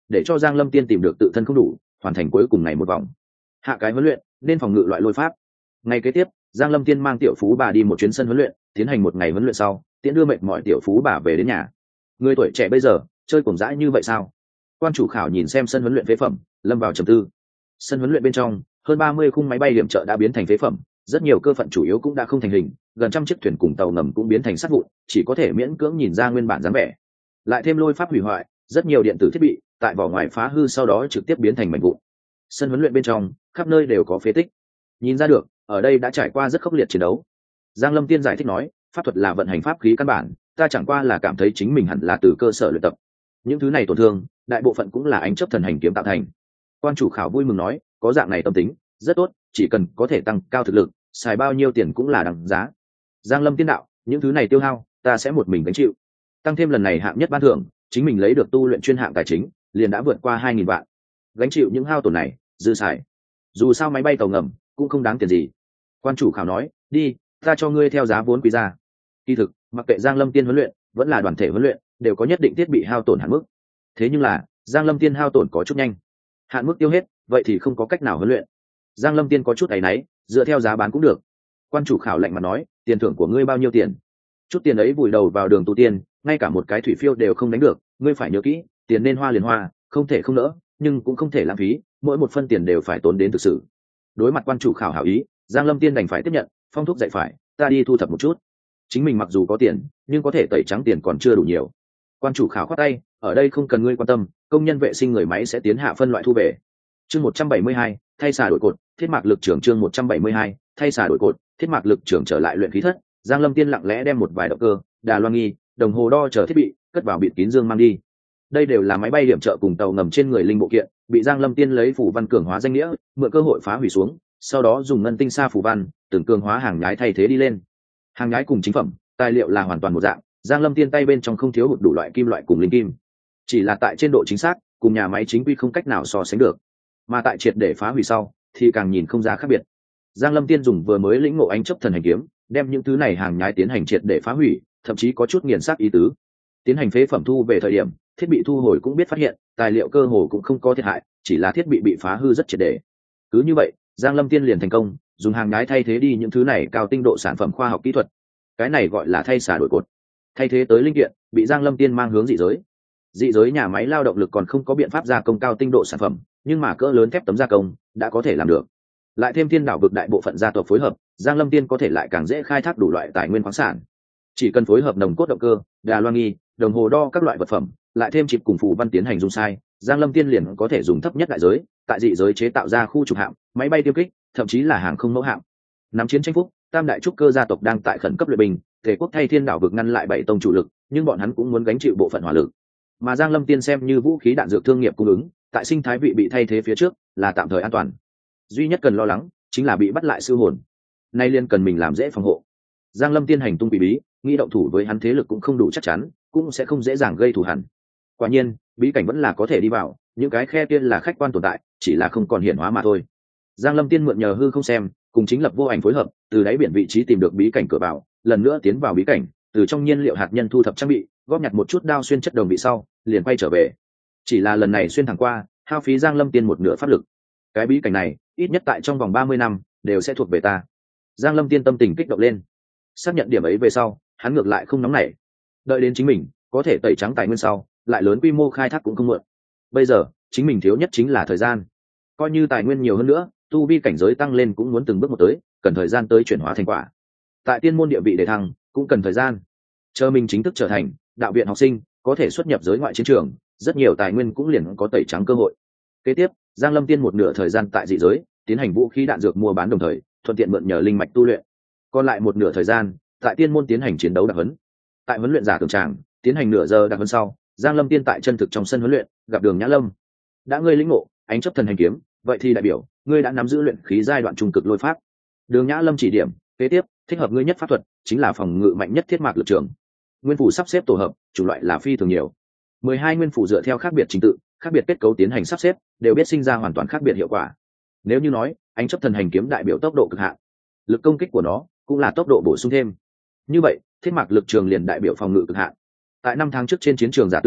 để cho Giang Lâm Tiên tìm được tự thân không đủ, hoàn thành cuối cùng ngày một vòng hạ cái huấn luyện, nên phòng ngự loại lôi pháp. Ngày kế tiếp, Giang Lâm Tiên mang tiểu phú bà đi một chuyến sân huấn luyện, tiến hành một ngày huấn luyện sau, tiễn đưa mệt mỏi tiểu phú bà về đến nhà. Người tuổi trẻ bây giờ chơi cuồng dã như vậy sao? Quan chủ khảo nhìn xem sân huấn luyện phế phẩm, lâm vào trầm tư. Sân huấn luyện bên trong, hơn 30 khung máy bay điểm trợ đã biến thành phế phẩm, rất nhiều cơ phận chủ yếu cũng đã không thành hình, gần trăm chiếc thuyền cùng tàu ngầm cũng biến thành sắt vụn, chỉ có thể miễn cưỡng nhìn ra nguyên bản dáng vẻ. Lại thêm lôi pháp hủy hoại, rất nhiều điện tử thiết bị tại vỏ ngoài phá hư sau đó trực tiếp biến thành mảnh vụn. Sân huấn luyện bên trong, khắp nơi đều có phế tích. Nhìn ra được, ở đây đã trải qua rất khốc liệt chiến đấu. Giang Lâm Tiên giải thích nói, pháp thuật là vận hành pháp khí căn bản, ta chẳng qua là cảm thấy chính mình hẳn là từ cơ sở luyện tập. Những thứ này tổn thương, đại bộ phận cũng là ánh chớp thần hành kiếm tạo thành. Quan chủ khảo vui mừng nói, có dạng này tâm tính, rất tốt, chỉ cần có thể tăng cao thực lực, xài bao nhiêu tiền cũng là đằng giá. Giang Lâm Tiên đạo, những thứ này tiêu hao, ta sẽ một mình gánh chịu. Tăng thêm lần này hạng nhất ban thưởng, chính mình lấy được tu luyện chuyên hạng tài chính, liền đã vượt qua 2000 vạn. Gánh chịu những hao tổn này, dư xài. Dù sao máy bay tàu ngầm cũng không đáng tiền gì. Quan chủ khảo nói, đi, ta cho ngươi theo giá vốn quý ra. Kỳ thực, mặc kệ Giang Lâm Tiên huấn luyện, vẫn là đoàn thể huấn luyện, đều có nhất định thiết bị hao tổn hạn mức. Thế nhưng là, Giang Lâm Tiên hao tổn có chút nhanh. Hạn mức tiêu hết, vậy thì không có cách nào huấn luyện. Giang Lâm Tiên có chút áy náy, dựa theo giá bán cũng được. Quan chủ khảo lạnh mặt nói, tiền thưởng của ngươi bao nhiêu tiền? Chút tiền ấy vùi đầu vào đường tu tiên, ngay cả một cái thủy phiêu đều không đánh được, ngươi phải nhớ kỹ, tiền nên hoa liền hoa, không thể không nỡ, nhưng cũng không thể lãng phí, mỗi một phân tiền đều phải tốn đến thực sự. Đối mặt quan chủ khảo hảo ý, Giang Lâm Tiên đành phải tiếp nhận, phong thúc dạy phải, ta đi thu thập một chút. Chính mình mặc dù có tiền, nhưng có thể tẩy trắng tiền còn chưa đủ nhiều. Quan chủ khảo khoát tay, ở đây không cần ngươi quan tâm, công nhân vệ sinh người máy sẽ tiến hạ phân loại thu về. Chương 172, thay xà đổi cột, thiết mạc lực trưởng chương 172, thay xà đổi cột, thiết mạc lực trưởng trở lại luyện khí thất. Giang Lâm Tiên lặng lẽ đem một vài động cơ, đà loan nghi, đồng hồ đo chờ thiết bị cất vào bịt kín dương mang đi. Đây đều là máy bay điểm trợ cùng tàu ngầm trên người linh bộ kiện, bị Giang Lâm Tiên lấy phủ văn cường hóa danh nghĩa, mượn cơ hội phá hủy xuống, sau đó dùng ngân tinh sa phủ văn, từng cường hóa hàng nhái thay thế đi lên. Hàng nhái cùng chính phẩm, tài liệu là hoàn toàn một dạng, Giang Lâm Tiên tay bên trong không thiếu hụt đủ loại kim loại cùng linh kim. Chỉ là tại trên độ chính xác, cùng nhà máy chính quy không cách nào so sánh được. Mà tại triệt để phá hủy sau, thì càng nhìn không ra khác biệt. Giang Lâm Tiên dùng vừa mới lĩnh ngộ ánh chấp thần hành kiếm, đem những thứ này hàng nhái tiến hành triệt để phá hủy, thậm chí có chút nghiền xác ý tứ. Tiến hành phế phẩm thu về thời điểm, thiết bị thu hồi cũng biết phát hiện, tài liệu cơ hồ cũng không có thiệt hại, chỉ là thiết bị bị phá hư rất triệt để. Cứ như vậy, Giang Lâm Tiên liền thành công, dùng hàng nhái thay thế đi những thứ này cao tinh độ sản phẩm khoa học kỹ thuật. Cái này gọi là thay xả đổi cột. Thay thế tới linh kiện, bị Giang Lâm Tiên mang hướng dị giới. Dị giới nhà máy lao động lực còn không có biện pháp gia công cao tinh độ sản phẩm, nhưng mà cỡ lớn thép tấm gia công đã có thể làm được. Lại thêm Thiên Đảo vực đại bộ phận gia tộc phối hợp, Giang Lâm Tiên có thể lại càng dễ khai thác đủ loại tài nguyên khoáng sản. Chỉ cần phối hợp nồng cốt động cơ, đà loan nghi, đồng hồ đo các loại vật phẩm, lại thêm chip cùng phù văn tiến hành dung sai, Giang Lâm Tiên liền có thể dùng thấp nhất đại giới, tại dị giới chế tạo ra khu trục hạm, máy bay tiêm kích, thậm chí là hàng không mẫu hạm. Nắm chiến tranh phúc, Tam đại trúc cơ gia tộc đang tại khẩn cấp luyện binh, Thể quốc thay Thiên Đảo vực ngăn lại bảy tông chủ lực, nhưng bọn hắn cũng muốn gánh chịu bộ phận hỏa lực. Mà Giang Lâm Tiên xem như vũ khí đạn dược thương nghiệp cung ứng, tại sinh thái vị bị thay thế phía trước, là tạm thời an toàn. Duy nhất cần lo lắng chính là bị bắt lại sư hồn. Nay liên cần mình làm dễ phòng hộ. Giang Lâm Tiên hành tung bí bí, nghĩ động thủ với hắn thế lực cũng không đủ chắc chắn, cũng sẽ không dễ dàng gây thù hằn. Quả nhiên, bí cảnh vẫn là có thể đi vào, những cái khe kia là khách quan tồn tại, chỉ là không còn hiển hóa mà thôi. Giang Lâm Tiên mượn nhờ hư không xem, cùng chính lập vô ảnh phối hợp, từ đáy biển vị trí tìm được bí cảnh cửa vào, lần nữa tiến vào bí cảnh, từ trong nhiên liệu hạt nhân thu thập trang bị, góp nhặt một chút đao xuyên chất đồng bị sau, liền quay trở về. Chỉ là lần này xuyên thẳng qua, hao phí Giang Lâm Tiên một nửa pháp lực. Cái bí cảnh này, ít nhất tại trong vòng 30 năm, đều sẽ thuộc về ta. Giang Lâm Tiên tâm tình kích động lên. Xác nhận điểm ấy về sau, hắn ngược lại không nóng nảy. Đợi đến chính mình có thể tẩy trắng tài nguyên sau, lại lớn quy mô khai thác cũng không muộn. Bây giờ, chính mình thiếu nhất chính là thời gian. Coi như tài nguyên nhiều hơn nữa, tu vi cảnh giới tăng lên cũng muốn từng bước một tới, cần thời gian tới chuyển hóa thành quả. Tại tiên môn địa vị để thăng, cũng cần thời gian. Chờ mình chính thức trở thành đạo viện học sinh, có thể xuất nhập giới ngoại chiến trường, rất nhiều tài nguyên cũng liền có tẩy trắng cơ hội. Kế tiếp, Giang Lâm Tiên một nửa thời gian tại dị giới, tiến hành vũ khí đạn dược mua bán đồng thời, thuận tiện mượn nhờ linh mạch tu luyện. Còn lại một nửa thời gian, tại tiên môn tiến hành chiến đấu đặc huấn. Tại huấn luyện giả tưởng tràng, tiến hành nửa giờ đặc huấn sau, Giang Lâm Tiên tại chân thực trong sân huấn luyện, gặp Đường Nhã Lâm. Đã ngươi lĩnh ngộ ánh chấp thần hành kiếm, vậy thì đại biểu ngươi đã nắm giữ luyện khí giai đoạn trung cực lôi pháp. Đường Nhã Lâm chỉ điểm, kế tiếp, thích hợp ngươi nhất pháp thuật chính là phòng ngự mạnh nhất thiết mạc lực trường. Nguyên phủ sắp xếp tổ hợp, chủng loại là phi thường nhiều. 12 nguyên phủ dựa theo khác biệt trình tự, khác biệt kết cấu tiến hành sắp xếp, đều biết sinh ra hoàn toàn khác biệt hiệu quả. Nếu như nói, ánh chấp thần hành kiếm đại biểu tốc độ cực hạn, lực công kích của nó cũng là tốc độ bổ sung thêm. Như vậy, thiết mạc lực trường liền đại biểu phòng ngự cực hạn. Tại 5 tháng trước trên chiến trường giả tưởng,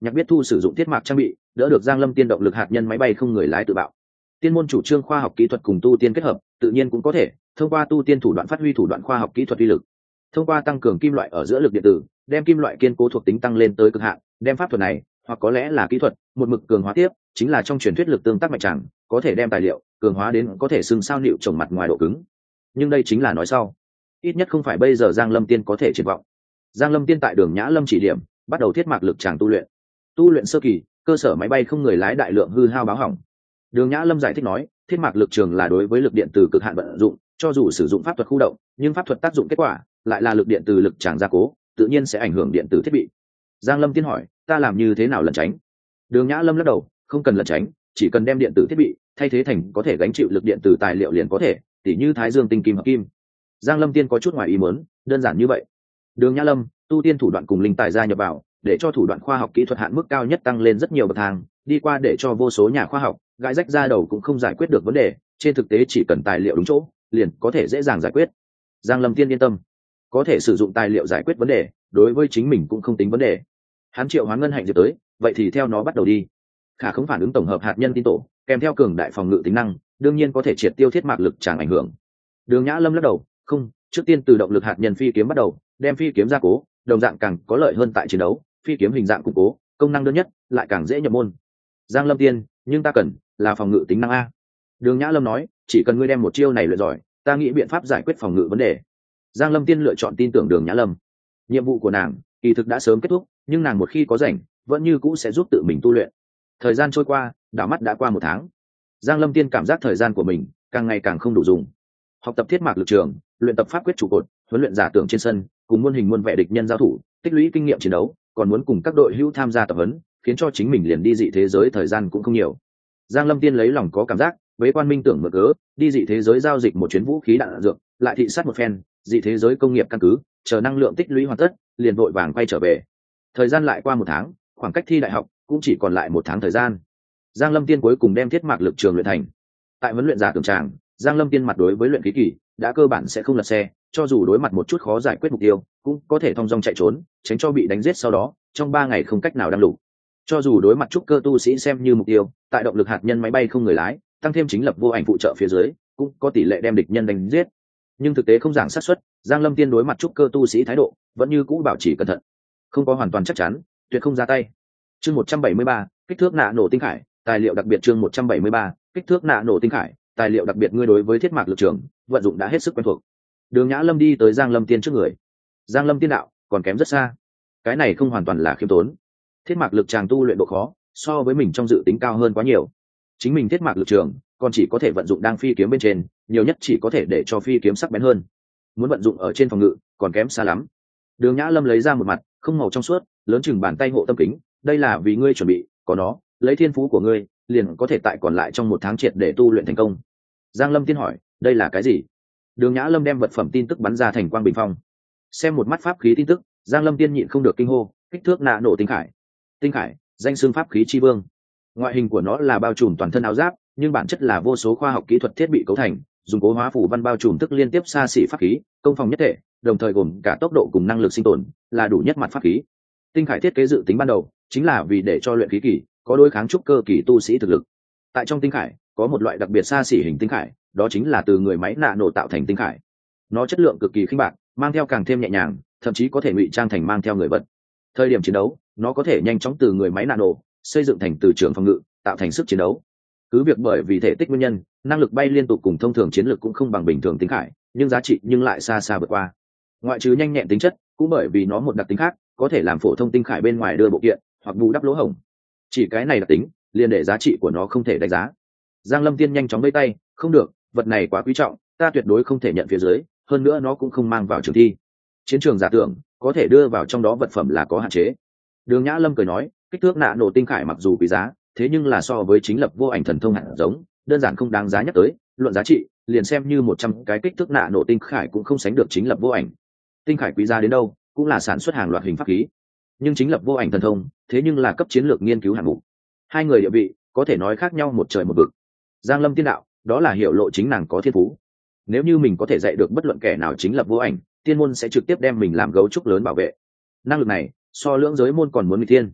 Nhạc Biết Thu sử dụng thiết mạc trang bị, đỡ được Giang Lâm Tiên động lực hạt nhân máy bay không người lái tự bạo. Tiên môn chủ trương khoa học kỹ thuật cùng tu tiên kết hợp, tự nhiên cũng có thể thông qua tu tiên thủ đoạn phát huy thủ đoạn khoa học kỹ thuật uy lực. Thông qua tăng cường kim loại ở giữa lực điện tử, đem kim loại kiên cố thuộc tính tăng lên tới cực hạn, đem pháp thuật này, hoặc có lẽ là kỹ thuật, một mực cường hóa tiếp, chính là trong truyền thuyết lực tương tác mạnh chẳng, có thể đem tài liệu cường hóa đến có thể xưng sao nịu trồng mặt ngoài độ cứng. Nhưng đây chính là nói sau, ít nhất không phải bây giờ Giang Lâm Tiên có thể triển vọng. Giang Lâm Tiên tại Đường Nhã Lâm chỉ điểm, bắt đầu thiết mạc lực tràng tu luyện. Tu luyện sơ kỳ, cơ sở máy bay không người lái đại lượng hư hao báo hỏng. Đường Nhã Lâm giải thích nói, thiết mạc lực trường là đối với lực điện từ cực hạn vận dụng, cho dù sử dụng pháp thuật khu động, nhưng pháp thuật tác dụng kết quả lại là lực điện từ lực tràng gia cố, tự nhiên sẽ ảnh hưởng điện tử thiết bị. Giang Lâm Tiên hỏi, ta làm như thế nào lẩn tránh? Đường Nhã Lâm lắc đầu, không cần lẩn tránh, chỉ cần đem điện tử thiết bị thay thế thành có thể gánh chịu lực điện từ tài liệu liền có thể, tỉ như Thái Dương tinh kim hợp kim. Giang Lâm Tiên có chút ngoài ý muốn, đơn giản như vậy. Đường Nhã Lâm, tu tiên thủ đoạn cùng linh tài gia nhập vào, để cho thủ đoạn khoa học kỹ thuật hạn mức cao nhất tăng lên rất nhiều bậc thang, đi qua để cho vô số nhà khoa học gãi rách ra đầu cũng không giải quyết được vấn đề, trên thực tế chỉ cần tài liệu đúng chỗ, liền có thể dễ dàng giải quyết. Giang Lâm Tiên yên tâm, có thể sử dụng tài liệu giải quyết vấn đề, đối với chính mình cũng không tính vấn đề. Hắn triệu hoán ngân hạnh diệp tới, vậy thì theo nó bắt đầu đi. Khả không phản ứng tổng hợp hạt nhân tin tổ, kèm theo cường đại phòng ngự tính năng, đương nhiên có thể triệt tiêu thiết mạc lực chẳng ảnh hưởng. Đường Nhã Lâm lắc đầu, không, trước tiên từ động lực hạt nhân phi kiếm bắt đầu, đem phi kiếm gia cố, đồng dạng càng có lợi hơn tại chiến đấu. Phi kiếm hình dạng củng cố, công năng đơn nhất, lại càng dễ nhập môn. Giang Lâm Tiên, nhưng ta cần là phòng ngự tính năng a. Đường Nhã Lâm nói, chỉ cần ngươi đem một chiêu này luyện giỏi, ta nghĩ biện pháp giải quyết phòng ngự vấn đề. Giang Lâm Tiên lựa chọn tin tưởng Đường Nhã Lâm. Nhiệm vụ của nàng kỳ thực đã sớm kết thúc, nhưng nàng một khi có rảnh, vẫn như cũ sẽ giúp tự mình tu luyện. Thời gian trôi qua, đảo mắt đã qua 1 tháng. Giang Lâm Tiên cảm giác thời gian của mình càng ngày càng không đủ dùng. Học tập thiết mạc lực trường, luyện tập pháp quyết trụ cột, huấn luyện giả tưởng trên sân, cùng muôn hình muôn vẻ địch nhân giao thủ, tích lũy kinh nghiệm chiến đấu, còn muốn cùng các đội hữu tham gia tập huấn, khiến cho chính mình liền đi dị thế giới thời gian cũng không nhiều. Giang Lâm Tiên lấy lòng có cảm giác, với quan minh tưởng mượn cớ, đi dị thế giới giao dịch một chuyến vũ khí đạn dược, lại thị sát một phen, dị thế giới công nghiệp căn cứ, chờ năng lượng tích lũy hoàn tất, liền vội vàng quay trở về. Thời gian lại qua 1 tháng, khoảng cách thi đại học cũng chỉ còn lại 1 tháng thời gian. Giang Lâm Tiên cuối cùng đem thiết mạc lực trường luyện thành. Tại huấn luyện giả tưởng tràng, Giang Lâm Tiên mặt đối với luyện khí kỳ đã cơ bản sẽ không lật xe, cho dù đối mặt một chút khó giải quyết mục tiêu, cũng có thể thong dong chạy trốn, tránh cho bị đánh giết sau đó, trong 3 ngày không cách nào đăng lục. Cho dù đối mặt trúc cơ tu sĩ xem như mục tiêu, tại động lực hạt nhân máy bay không người lái, tăng thêm chính lập vô ảnh phụ trợ phía dưới, cũng có tỷ lệ đem địch nhân đánh giết. Nhưng thực tế không giảm xác suất, Giang Lâm Tiên đối mặt trúc cơ tu sĩ thái độ vẫn như cũ bảo trì cẩn thận, không có hoàn toàn chắc chắn, tuyệt không ra tay. Chương 173, kích thước nạ nổ tinh khải, tài liệu đặc biệt. Chương 173, kích thước nạ nổ tinh khải, tài liệu đặc biệt. Ngươi đối với thiết mạc lực trường vận dụng đã hết sức quen thuộc. Đường Nhã Lâm đi tới Giang Lâm Tiên trước người. Giang Lâm Tiên đạo, còn kém rất xa. Cái này không hoàn toàn là khiêm tốn. Thiết mạc lực tràng tu luyện độ khó, so với mình trong dự tính cao hơn quá nhiều. Chính mình thiết mạc lực trường, còn chỉ có thể vận dụng đang phi kiếm bên trên, nhiều nhất chỉ có thể để cho phi kiếm sắc bén hơn. Muốn vận dụng ở trên phòng ngự, còn kém xa lắm. Đường Nhã Lâm lấy ra một mặt, không màu trong suốt, lớn chừng bàn tay hộ tâm kính, đây là vì ngươi chuẩn bị, có nó, lấy thiên phú của ngươi, liền có thể tại còn lại trong 1 tháng triệt để tu luyện thành công. Giang Lâm Tiên hỏi, đây là cái gì? Đường Nhã Lâm đem vật phẩm tin tức bắn ra thành quang bình phong. Xem một mắt pháp khí tin tức, Giang Lâm Tiên nhịn không được kinh hô, kích thước nạ nổ tinh khải. Tinh khải, danh xưng pháp khí chi vương. Ngoại hình của nó là bao trùm toàn thân áo giáp, nhưng bản chất là vô số khoa học kỹ thuật thiết bị cấu thành, dùng cố hóa phủ văn bao trùm tức liên tiếp xa xỉ pháp khí, công phòng nhất thể, đồng thời gồm cả tốc độ cùng năng lực sinh tồn, là đủ nhất mặt pháp khí. Tinh khải thiết kế dự tính ban đầu chính là vì để cho luyện khí kỳ có đối kháng trúc cơ kỳ tu sĩ thực lực. Tại trong tinh khải có một loại đặc biệt xa xỉ hình tinh khải, đó chính là từ người máy nạ nổ tạo thành tinh khải. Nó chất lượng cực kỳ khinh bạc, mang theo càng thêm nhẹ nhàng, thậm chí có thể ngụy trang thành mang theo người vật. Thời điểm chiến đấu, nó có thể nhanh chóng từ người máy nano xây dựng thành từ trường phòng ngự, tạo thành sức chiến đấu. Cứ việc bởi vì thể tích nguyên nhân, năng lực bay liên tục cùng thông thường chiến lược cũng không bằng bình thường tinh khải, nhưng giá trị nhưng lại xa xa vượt qua. Ngoại trừ nhanh nhẹn tính chất, cũng bởi vì nó một đặc tính khác, có thể làm phổ thông tinh khải bên ngoài đưa bộ kiện hoặc bù đắp lỗ hổng. Chỉ cái này đặc tính, liền để giá trị của nó không thể đánh giá. Giang Lâm Tiên nhanh chóng vẫy tay, không được, vật này quá quý trọng, ta tuyệt đối không thể nhận phía dưới, hơn nữa nó cũng không mang vào trường thi. Chiến trường giả tưởng có thể đưa vào trong đó vật phẩm là có hạn chế. Đường Nhã Lâm cười nói, kích thước nạ nổ tinh khải mặc dù quý giá, thế nhưng là so với chính lập vô ảnh thần thông hạt giống, đơn giản không đáng giá nhắc tới. Luận giá trị, liền xem như 100 cái kích thước nạ nổ tinh khải cũng không sánh được chính lập vô ảnh. Tinh khải quý giá đến đâu, cũng là sản xuất hàng loạt hình pháp khí. Nhưng chính lập vô ảnh thần thông, thế nhưng là cấp chiến lược nghiên cứu hạng mục. Hai người địa vị có thể nói khác nhau một trời một vực. Giang Lâm Tiên đạo, đó là hiểu lộ chính nàng có thiên phú. Nếu như mình có thể dạy được bất luận kẻ nào chính lập vô ảnh, tiên môn sẽ trực tiếp đem mình làm gấu trúc lớn bảo vệ. Năng lực này so lưỡng giới môn còn muốn nghịch thiên.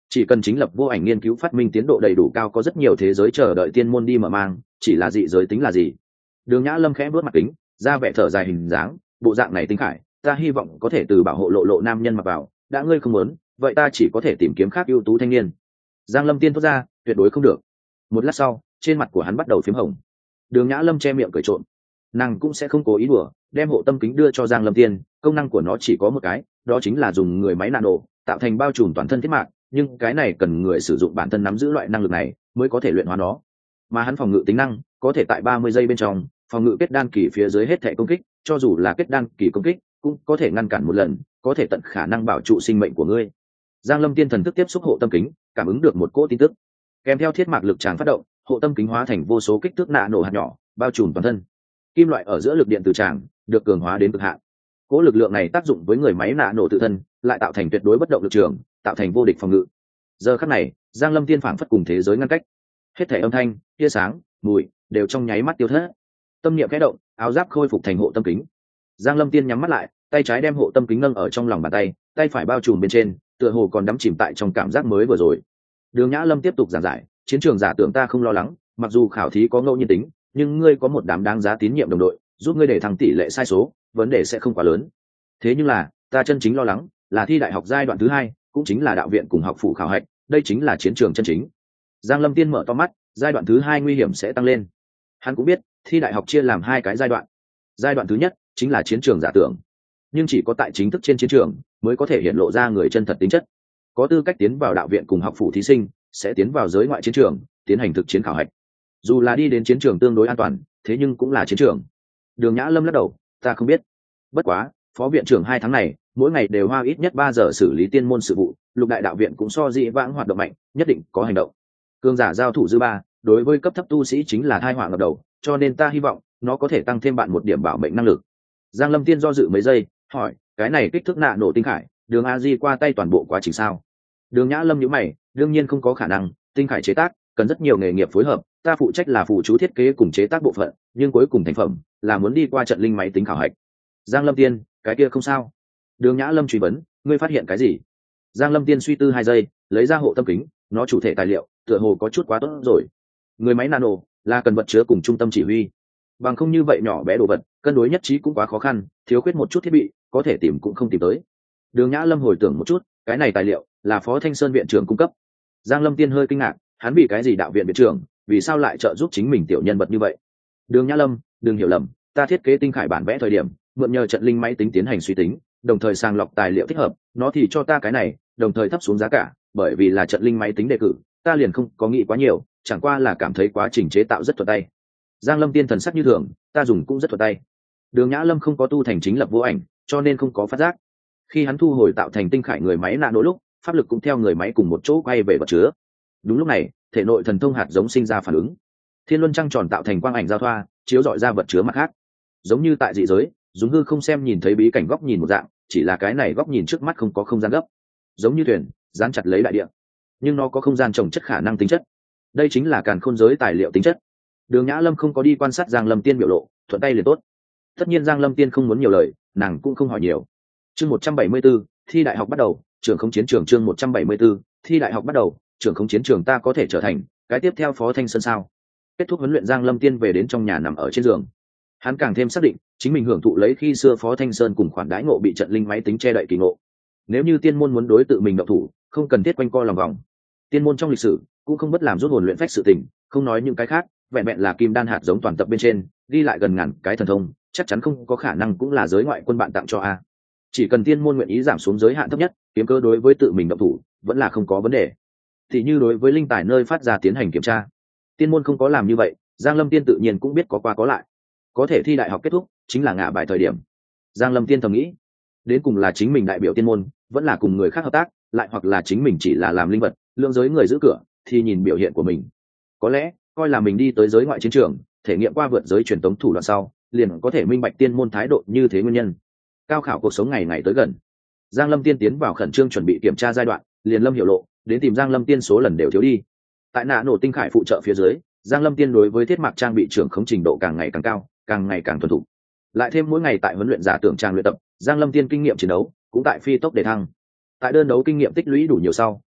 chỉ cần chính lập vô ảnh nghiên cứu phát minh tiến độ đầy đủ cao, có rất nhiều thế giới chờ đợi tiên môn đi mở mang, chỉ là dị giới tính là gì. Đường Nhã Lâm khẽ vuốt mặt kính, ra vẻ thở dài hình dáng, bộ dạng này tinh khải, ta hy vọng có thể từ bảo hộ lộ lộ nam nhân mặc vào, đã ngươi không muốn, vậy ta chỉ có thể tìm kiếm khác ưu tú thanh niên. Giang Lâm Tiên thốt ra, tuyệt đối không được. Một lát sau, trên mặt của hắn bắt đầu phím hồng. Đường Nhã Lâm che miệng cười trộm, nàng cũng sẽ không cố ý đùa, đem hộ tâm kính đưa cho Giang Lâm Tiên, công năng của nó chỉ có một cái, đó chính là dùng người máy nano tạo thành bao trùm toàn thân thiết mạc, nhưng cái này cần người sử dụng bản thân nắm giữ loại năng lực này mới có thể luyện hóa nó. Mà hắn phòng ngự tính năng có thể tại 30 giây bên trong phòng ngự kết đan kỳ phía dưới hết thể công kích, cho dù là kết đan kỳ công kích cũng có thể ngăn cản một lần, có thể tận khả năng bảo trụ sinh mệnh của ngươi. Giang Lâm Tiên thần thức tiếp xúc hộ tâm kính, cảm ứng được một cỗ tin tức, kèm theo thiết mạc lực tràn phát động, hộ tâm kính hóa thành vô số kích thước nạ nổ hạt nhỏ bao trùm toàn thân. Kim loại ở giữa lực điện từ tràng được cường hóa đến cực hạn. Cỗ lực lượng này tác dụng với người máy nạ nổ tự thân, lại tạo thành tuyệt đối bất động lực trường, tạo thành vô địch phòng ngự. Giờ khắc này, Giang Lâm Tiên phảng phất cùng thế giới ngăn cách, hết thảy âm thanh, tia sáng, mùi đều trong nháy mắt tiêu thất. Tâm niệm khẽ động, áo giáp khôi phục thành hộ tâm kính. Giang Lâm Tiên nhắm mắt lại, tay trái đem hộ tâm kính nâng ở trong lòng bàn tay, tay phải bao trùm bên trên, tựa hồ còn đắm chìm tại trong cảm giác mới vừa rồi. Đường Nhã Lâm tiếp tục giảng giải, chiến trường giả tưởng ta không lo lắng, mặc dù khảo thí có ngẫu nhiên tính, nhưng ngươi có một đám đáng giá tín nhiệm đồng đội, giúp ngươi để thăng tỷ lệ sai số, vấn đề sẽ không quá lớn. Thế nhưng là, ta chân chính lo lắng là thi đại học giai đoạn thứ hai, cũng chính là đạo viện cùng học phủ khảo hạch, đây chính là chiến trường chân chính. Giang Lâm Tiên mở to mắt, giai đoạn thứ hai nguy hiểm sẽ tăng lên. Hắn cũng biết, thi đại học chia làm hai cái giai đoạn. Giai đoạn thứ nhất chính là chiến trường giả tưởng, nhưng chỉ có tại chính thức trên chiến trường mới có thể hiện lộ ra người chân thật tính chất. Có tư cách tiến vào đạo viện cùng học phủ thí sinh sẽ tiến vào giới ngoại chiến trường tiến hành thực chiến khảo hạch. Dù là đi đến chiến trường tương đối an toàn, thế nhưng cũng là chiến trường. Đường Nhã Lâm lắc đầu, ta không biết. Bất quá, phó viện trưởng 2 tháng này mỗi ngày đều hoa ít nhất 3 giờ xử lý tiên môn sự vụ, lục đại đạo viện cũng so dị vãng hoạt động mạnh, nhất định có hành động. Cường giả giao thủ dư ba, đối với cấp thấp tu sĩ chính là tai họa ngập đầu, cho nên ta hy vọng nó có thể tăng thêm bạn một điểm bảo mệnh năng lực. Giang Lâm Tiên do dự mấy giây, hỏi, cái này kích thước nạ nổ tinh khải, Đường A Di qua tay toàn bộ quá trình sao? Đường Nhã Lâm nhíu mày, đương nhiên không có khả năng, tinh khải chế tác cần rất nhiều nghề nghiệp phối hợp, ta phụ trách là phụ chú thiết kế cùng chế tác bộ phận, nhưng cuối cùng thành phẩm là muốn đi qua trận linh máy tính khảo hạch. Giang Lâm Tiên, cái kia không sao. Đường Nhã Lâm truy vấn, ngươi phát hiện cái gì? Giang Lâm Tiên suy tư 2 giây, lấy ra hộ tâm kính, nó chủ thể tài liệu tựa hồ có chút quá tốt rồi. Người máy nano là cần vật chứa cùng trung tâm chỉ huy, bằng không như vậy nhỏ bé đồ vật cân đối nhất trí cũng quá khó khăn, thiếu khuyết một chút thiết bị có thể tìm cũng không tìm tới. Đường Nhã Lâm hồi tưởng một chút, cái này tài liệu là Phó Thanh Sơn viện trưởng cung cấp. Giang Lâm Tiên hơi kinh ngạc, hắn vì cái gì đạo viện viện trưởng vì sao lại trợ giúp chính mình tiểu nhân vật như vậy? Đường Nhã Lâm, đừng hiểu lầm, ta thiết kế tinh khải bản vẽ thời điểm mượn nhờ trận linh máy tính tiến hành suy tính, đồng thời sàng lọc tài liệu thích hợp, nó thì cho ta cái này, đồng thời thấp xuống giá cả, bởi vì là trận linh máy tính đề cử, ta liền không có nghĩ quá nhiều, chẳng qua là cảm thấy quá trình chế tạo rất thuận tay. Giang Lâm Tiên thần sắc như thường, ta dùng cũng rất thuận tay. Đường Nhã Lâm không có tu thành chính lập vô ảnh, cho nên không có phát giác. Khi hắn thu hồi tạo thành tinh khải người máy nạ nổ lúc, pháp lực cũng theo người máy cùng một chỗ quay về vật chứa. Đúng lúc này, thể nội thần thông hạt giống sinh ra phản ứng. Thiên luân trăng tròn tạo thành quang ảnh giao thoa, chiếu rọi ra vật chứa mặt khác. Giống như tại dị giới, dùng hư không xem nhìn thấy bí cảnh góc nhìn một dạng, chỉ là cái này góc nhìn trước mắt không có không gian gấp. Giống như thuyền, dán chặt lấy đại địa, nhưng nó có không gian trồng chất khả năng tính chất. Đây chính là càn khôn giới tài liệu tính chất. Đường Nhã Lâm không có đi quan sát Giang Lâm Tiên biểu lộ, thuận tay liền tốt. Tất nhiên Giang Lâm Tiên không muốn nhiều lời, nàng cũng không hỏi nhiều. Chương 174, thi đại học bắt đầu, trường không chiến trường chương 174, thi đại học bắt đầu, trường không chiến trường ta có thể trở thành cái tiếp theo Phó Thanh Sơn sao? Kết thúc huấn luyện, Giang Lâm Tiên về đến trong nhà nằm ở trên giường. Hắn càng thêm xác định, chính mình hưởng thụ lấy khi xưa Phó Thanh Sơn cùng khoản đãi ngộ bị trận linh máy tính che đậy kỳ ngộ. Nếu như tiên môn muốn đối tự mình động thủ, không cần thiết quanh co lòng vòng. Tiên môn trong lịch sử cũng không bất làm rút hồn luyện phách sự tình, không nói những cái khác, vẹn vẹn là kim đan hạt giống toàn tập bên trên ghi lại gần ngàn cái thần thông, chắc chắn không có khả năng cũng là giới ngoại quân bạn tặng cho a. Chỉ cần tiên môn nguyện ý giảm xuống giới hạn thấp nhất, kiếm cơ đối với tự mình động thủ vẫn là không có vấn đề. Thì như đối với linh tài nơi phát ra tiến hành kiểm tra, tiên môn không có làm như vậy, Giang Lâm Tiên tự nhiên cũng biết có qua có lại. Có thể thi đại học kết thúc chính là ngả bài thời điểm. Giang Lâm Tiên thầm nghĩ, đến cùng là chính mình đại biểu tiên môn, vẫn là cùng người khác hợp tác, lại hoặc là chính mình chỉ là làm linh vật, lượng giới người giữ cửa, thì nhìn biểu hiện của mình. Có lẽ coi là mình đi tới giới ngoại chiến trường, thể nghiệm qua vượt giới truyền tống thủ đoạn sau, liền có thể minh bạch tiên môn thái độ như thế nguyên nhân. Cao khảo cuộc sống ngày ngày tới gần, Giang Lâm Tiên tiến vào khẩn trương chuẩn bị kiểm tra giai đoạn, liền Lâm Hiểu Lộ đến tìm Giang Lâm Tiên số lần đều thiếu đi. Tại nạ nổ tinh khải phụ trợ phía dưới, Giang Lâm Tiên đối với thiết mạc trang bị trưởng khống trình độ càng ngày càng cao, càng ngày càng thuần thục. Lại thêm mỗi ngày tại huấn luyện giả tưởng trang luyện tập, Giang Lâm Tiên kinh nghiệm chiến đấu cũng tại phi tốc để thăng. Tại đơn đấu kinh nghiệm tích lũy đủ nhiều sau,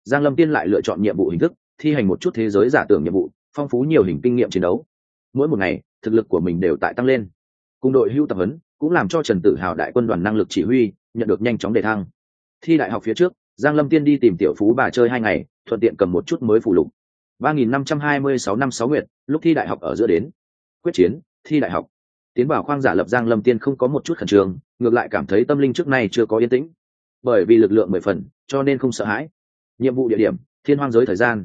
Giang Lâm Tiên lại lựa chọn nhiệm vụ hình thức, thi hành một chút thế giới giả tưởng nhiệm vụ, phong phú nhiều hình kinh nghiệm chiến đấu. Mỗi một ngày, thực lực của mình đều tại tăng lên. Cùng đội hưu tập huấn cũng làm cho Trần Tử Hào đại quân đoàn năng lực chỉ huy nhận được nhanh chóng đề thăng. Thi đại học phía trước, Giang Lâm Tiên đi tìm tiểu phú bà chơi 2 ngày, thuận tiện cầm một chút mới phụ lục. 3526 năm 6 nguyệt, lúc thi đại học ở giữa đến. Quyết chiến, thi đại học. Tiến vào khoang giả lập, Giang Lâm Tiên không có một chút khẩn trương, ngược lại cảm thấy tâm linh trước nay chưa có yên tĩnh. Bởi vì lực lượng 10 phần, cho nên không sợ hãi. Nhiệm vụ địa điểm, Thiên Hoang giới, thời gian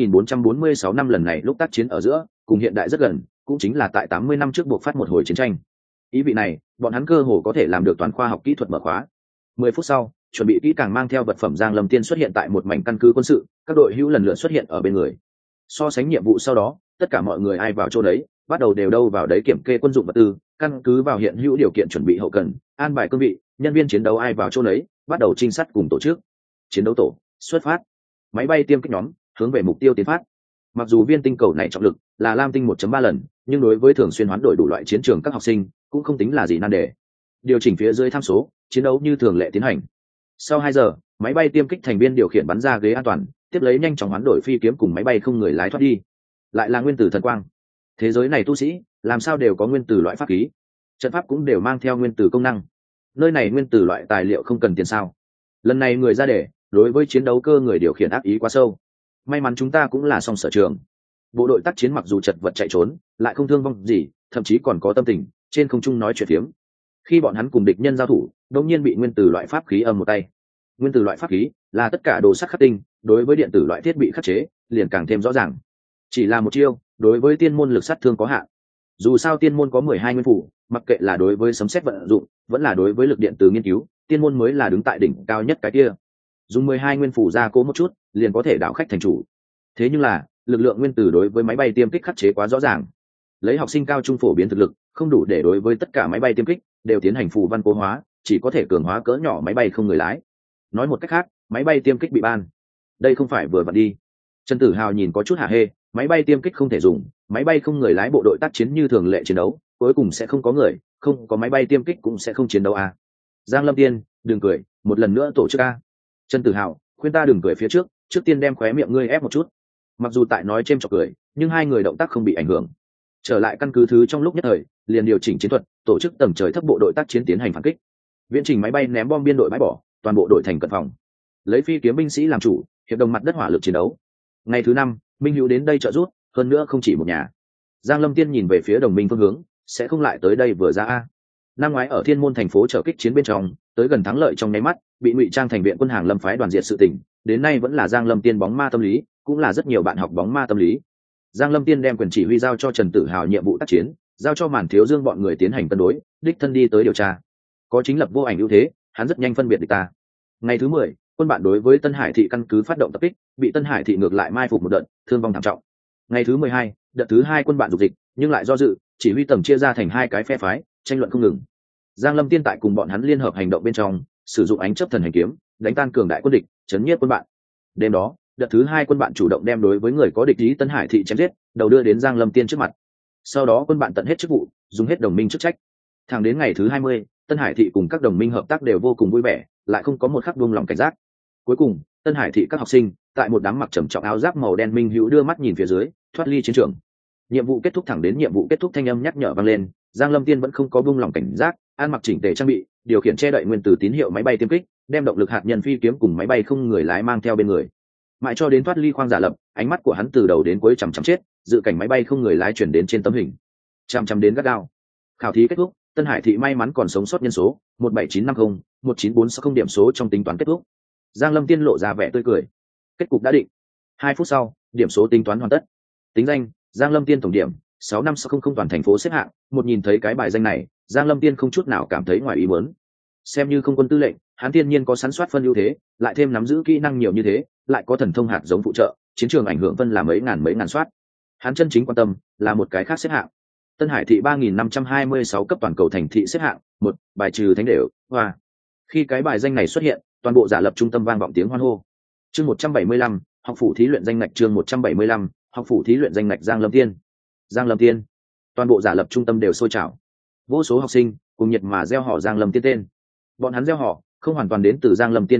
3446 năm, lần này lúc tác chiến ở giữa, cùng hiện đại rất gần, cũng chính là tại 80 năm trước buộc phát một hồi chiến tranh. Ý vị này, bọn hắn cơ hồ có thể làm được toàn khoa học kỹ thuật mở khóa. 10 phút sau, chuẩn bị kỹ càng mang theo vật phẩm Giang Lâm Tiên xuất hiện tại một mảnh căn cứ quân sự, các đội hữu lần lượt xuất hiện ở bên người. So sánh nhiệm vụ sau đó, tất cả mọi người ai vào chỗ đấy, bắt đầu đều đâu vào đấy kiểm kê quân dụng vật tư, căn cứ vào hiện hữu điều kiện chuẩn bị hậu cần, an bài cương vị, nhân viên chiến đấu ai vào chỗ đấy, bắt đầu trinh sát cùng tổ chức. Chiến đấu tổ, xuất phát. Máy bay tiêm kích nhóm, hướng về mục tiêu tiến phát. Mặc dù viên tinh cầu này trọng lực là lam tinh 1.3 lần, nhưng đối với thường xuyên hoán đổi đủ loại chiến trường các học sinh, cũng không tính là gì nan đề. Điều chỉnh phía dưới tham số, chiến đấu như thường lệ tiến hành. Sau 2 giờ, máy bay tiêm kích thành viên điều khiển bắn ra ghế an toàn, tiếp lấy nhanh chóng hoán đổi phi kiếm cùng máy bay không người lái thoát đi. Lại là nguyên tử thần quang. Thế giới này tu sĩ làm sao đều có nguyên tử loại pháp khí, trận pháp cũng đều mang theo nguyên tử công năng. Nơi này nguyên tử loại tài liệu không cần tiền sao? Lần này người ra đề, đối với chiến đấu cơ người điều khiển ác ý quá sâu. May mắn chúng ta cũng là song sở trường. Bộ đội tác chiến mặc dù chật vật chạy trốn, lại không thương vong gì, thậm chí còn có tâm tình trên không trung nói chuyện phiếm. Khi bọn hắn cùng địch nhân giao thủ, đột nhiên bị nguyên tử loại pháp khí âm một tay. Nguyên tử loại pháp khí là tất cả đồ sắt khắc tinh, đối với điện tử loại thiết bị khắc chế liền càng thêm rõ ràng. Chỉ là một chiêu, đối với tiên môn lực sát thương có hạn. Dù sao tiên môn có 12 nguyên phủ, mặc kệ là đối với sấm sét vận dụng, vẫn là đối với lực điện từ nghiên cứu, tiên môn mới là đứng tại đỉnh cao nhất cái kia. Dùng 12 nguyên phủ ra cố một chút, liền có thể đảo khách thành chủ. Thế nhưng là, lực lượng nguyên tử đối với máy bay tiêm kích khắc chế quá rõ ràng. Lấy học sinh cao trung phổ biến thực lực, không đủ để đối với tất cả máy bay tiêm kích đều tiến hành phù văn cố hóa, chỉ có thể cường hóa cỡ nhỏ máy bay không người lái. Nói một cách khác, máy bay tiêm kích bị ban. Đây không phải vừa vặn đi. Trần Tử Hào nhìn có chút hả hê, máy bay tiêm kích không thể dùng, máy bay không người lái bộ đội tác chiến như thường lệ chiến đấu, cuối cùng sẽ không có người, không có máy bay tiêm kích cũng sẽ không chiến đấu à. Giang Lâm Tiên, đừng cười, một lần nữa tổ chức a. Trần Tử Hào, khuyên ta đừng cười phía trước tiên đem khóe miệng ngươi ép một chút. Mặc dù tại nói chêm chọc cười, nhưng hai người động tác không bị ảnh hưởng. Trở lại căn cứ thứ trong lúc nhất thời, liền điều chỉnh chiến thuật, tổ chức tầng trời thấp bộ đội tác chiến tiến hành phản kích. Viễn trình máy bay ném bom biên đội bãi bỏ, toàn bộ đội thành cận phòng. Lấy phi kiếm binh sĩ làm chủ, hiệp đồng mặt đất hỏa lực chiến đấu. Ngày thứ 5, Minh Hữu đến đây trợ giúp, hơn nữa không chỉ một nhà. Giang Lâm Tiên nhìn về phía đồng minh phương hướng, sẽ không lại tới đây vừa ra a. Năm ngoái ở Thiên Môn thành phố trở kích chiến bên trong, tới gần thắng lợi trong nháy mắt, bị ngụy trang thành viện quân hàng lâm phái đoàn diệt sự tình, đến nay vẫn là Giang Lâm Tiên bóng ma tâm lý, cũng là rất nhiều bạn học bóng ma tâm lý. Giang Lâm Tiên đem quyền chỉ huy giao cho Trần Tử Hào nhiệm vụ tác chiến, giao cho Màn Thiếu Dương bọn người tiến hành cân đối, đích thân đi tới điều tra. Có chính lập vô ảnh ưu thế, hắn rất nhanh phân biệt địch ta. Ngày thứ 10, quân bạn đối với Tân Hải thị căn cứ phát động tập kích, bị Tân Hải thị ngược lại mai phục một đợt, thương vong thảm trọng. Ngày thứ 12, đợt thứ 2 quân bạn dục dịch, nhưng lại do dự, chỉ huy tầng chia ra thành 2 cái phe phái, tranh luận không ngừng. Giang Lâm Tiên tại cùng bọn hắn liên hợp hành động bên trong, sử dụng ánh chớp thần hành kiếm, đánh tan cường đại quân địch, chấn nhiếp quân bạn. Đêm đó, đợt thứ 2 quân bạn chủ động đem đối với người có địch ý Tân Hải thị chém giết, đầu đưa đến Giang Lâm Tiên trước mặt. Sau đó quân bạn tận hết chức vụ, dùng hết đồng minh chức trách. Thẳng đến ngày thứ 20, Tân Hải thị cùng các đồng minh hợp tác đều vô cùng vui vẻ, lại không có một khắc buông lòng cảnh giác. Cuối cùng, Tân Hải thị các học sinh, tại một đám mặc trầm trọng áo giáp màu đen Minh Hữu đưa mắt nhìn phía dưới, thoát ly chiến trường. Nhiệm vụ kết thúc, thẳng đến nhiệm vụ kết thúc thanh âm nhắc nhở vang lên, Giang Lâm Tiên vẫn không có buông lòng cảnh giác, ăn mặc chỉnh tề trang bị, điều khiển che đậy nguyên tử tín hiệu máy bay tiêm kích, đem động lực hạt nhân phi kiếm cùng máy bay không người lái mang theo bên người. Mãi cho đến thoát ly khoang giả lập, ánh mắt của hắn từ đầu đến cuối chằm chằm chết, dự cảnh máy bay không người lái chuyển đến trên tấm hình. Chằm chằm đến gắt gao. Khảo thí kết thúc, Tân Hải thị may mắn còn sống sót nhân số 17950, 19460 điểm số trong tính toán kết thúc. Giang Lâm Tiên lộ ra vẻ tươi cười. Kết cục đã định. 2 phút sau, điểm số tính toán hoàn tất. Tính danh: Giang Lâm Tiên, tổng điểm 65600, toàn thành phố xếp hạng. Một nhìn thấy cái bài danh này, Giang Lâm Tiên không chút nào cảm thấy ngoài ý muốn. Xem như không quân tư lệnh, hắn thiên nhiên có sẵn soát phân ưu thế, lại thêm nắm giữ kỹ năng nhiều như thế, lại có thần thông hạt giống phụ trợ, chiến trường ảnh hưởng phân là mấy ngàn soát. Hắn chân chính quan tâm là một cái khác xếp hạng. Tân Hải thị 3526 cấp toàn cầu thành thị xếp hạng 1, bài trừ thánh đều. Hoa. Khi cái bài danh này xuất hiện, toàn bộ giả lập trung tâm vang vọng tiếng hoan hô. Chương 175, học phủ thí luyện danh ngạch. Chương 175, học phủ thí luyện danh ngạch. Giang Lâm Tiên. Giang Lâm Tiên. Toàn bộ giả lập trung tâm đều sôi trào. Vô số học sinh cùng nhiệt mà reo hò Giang Lâm Tiên tên. Bọn hắn reo hò không hoàn toàn đến từ Giang Lâm Tiên thành tích,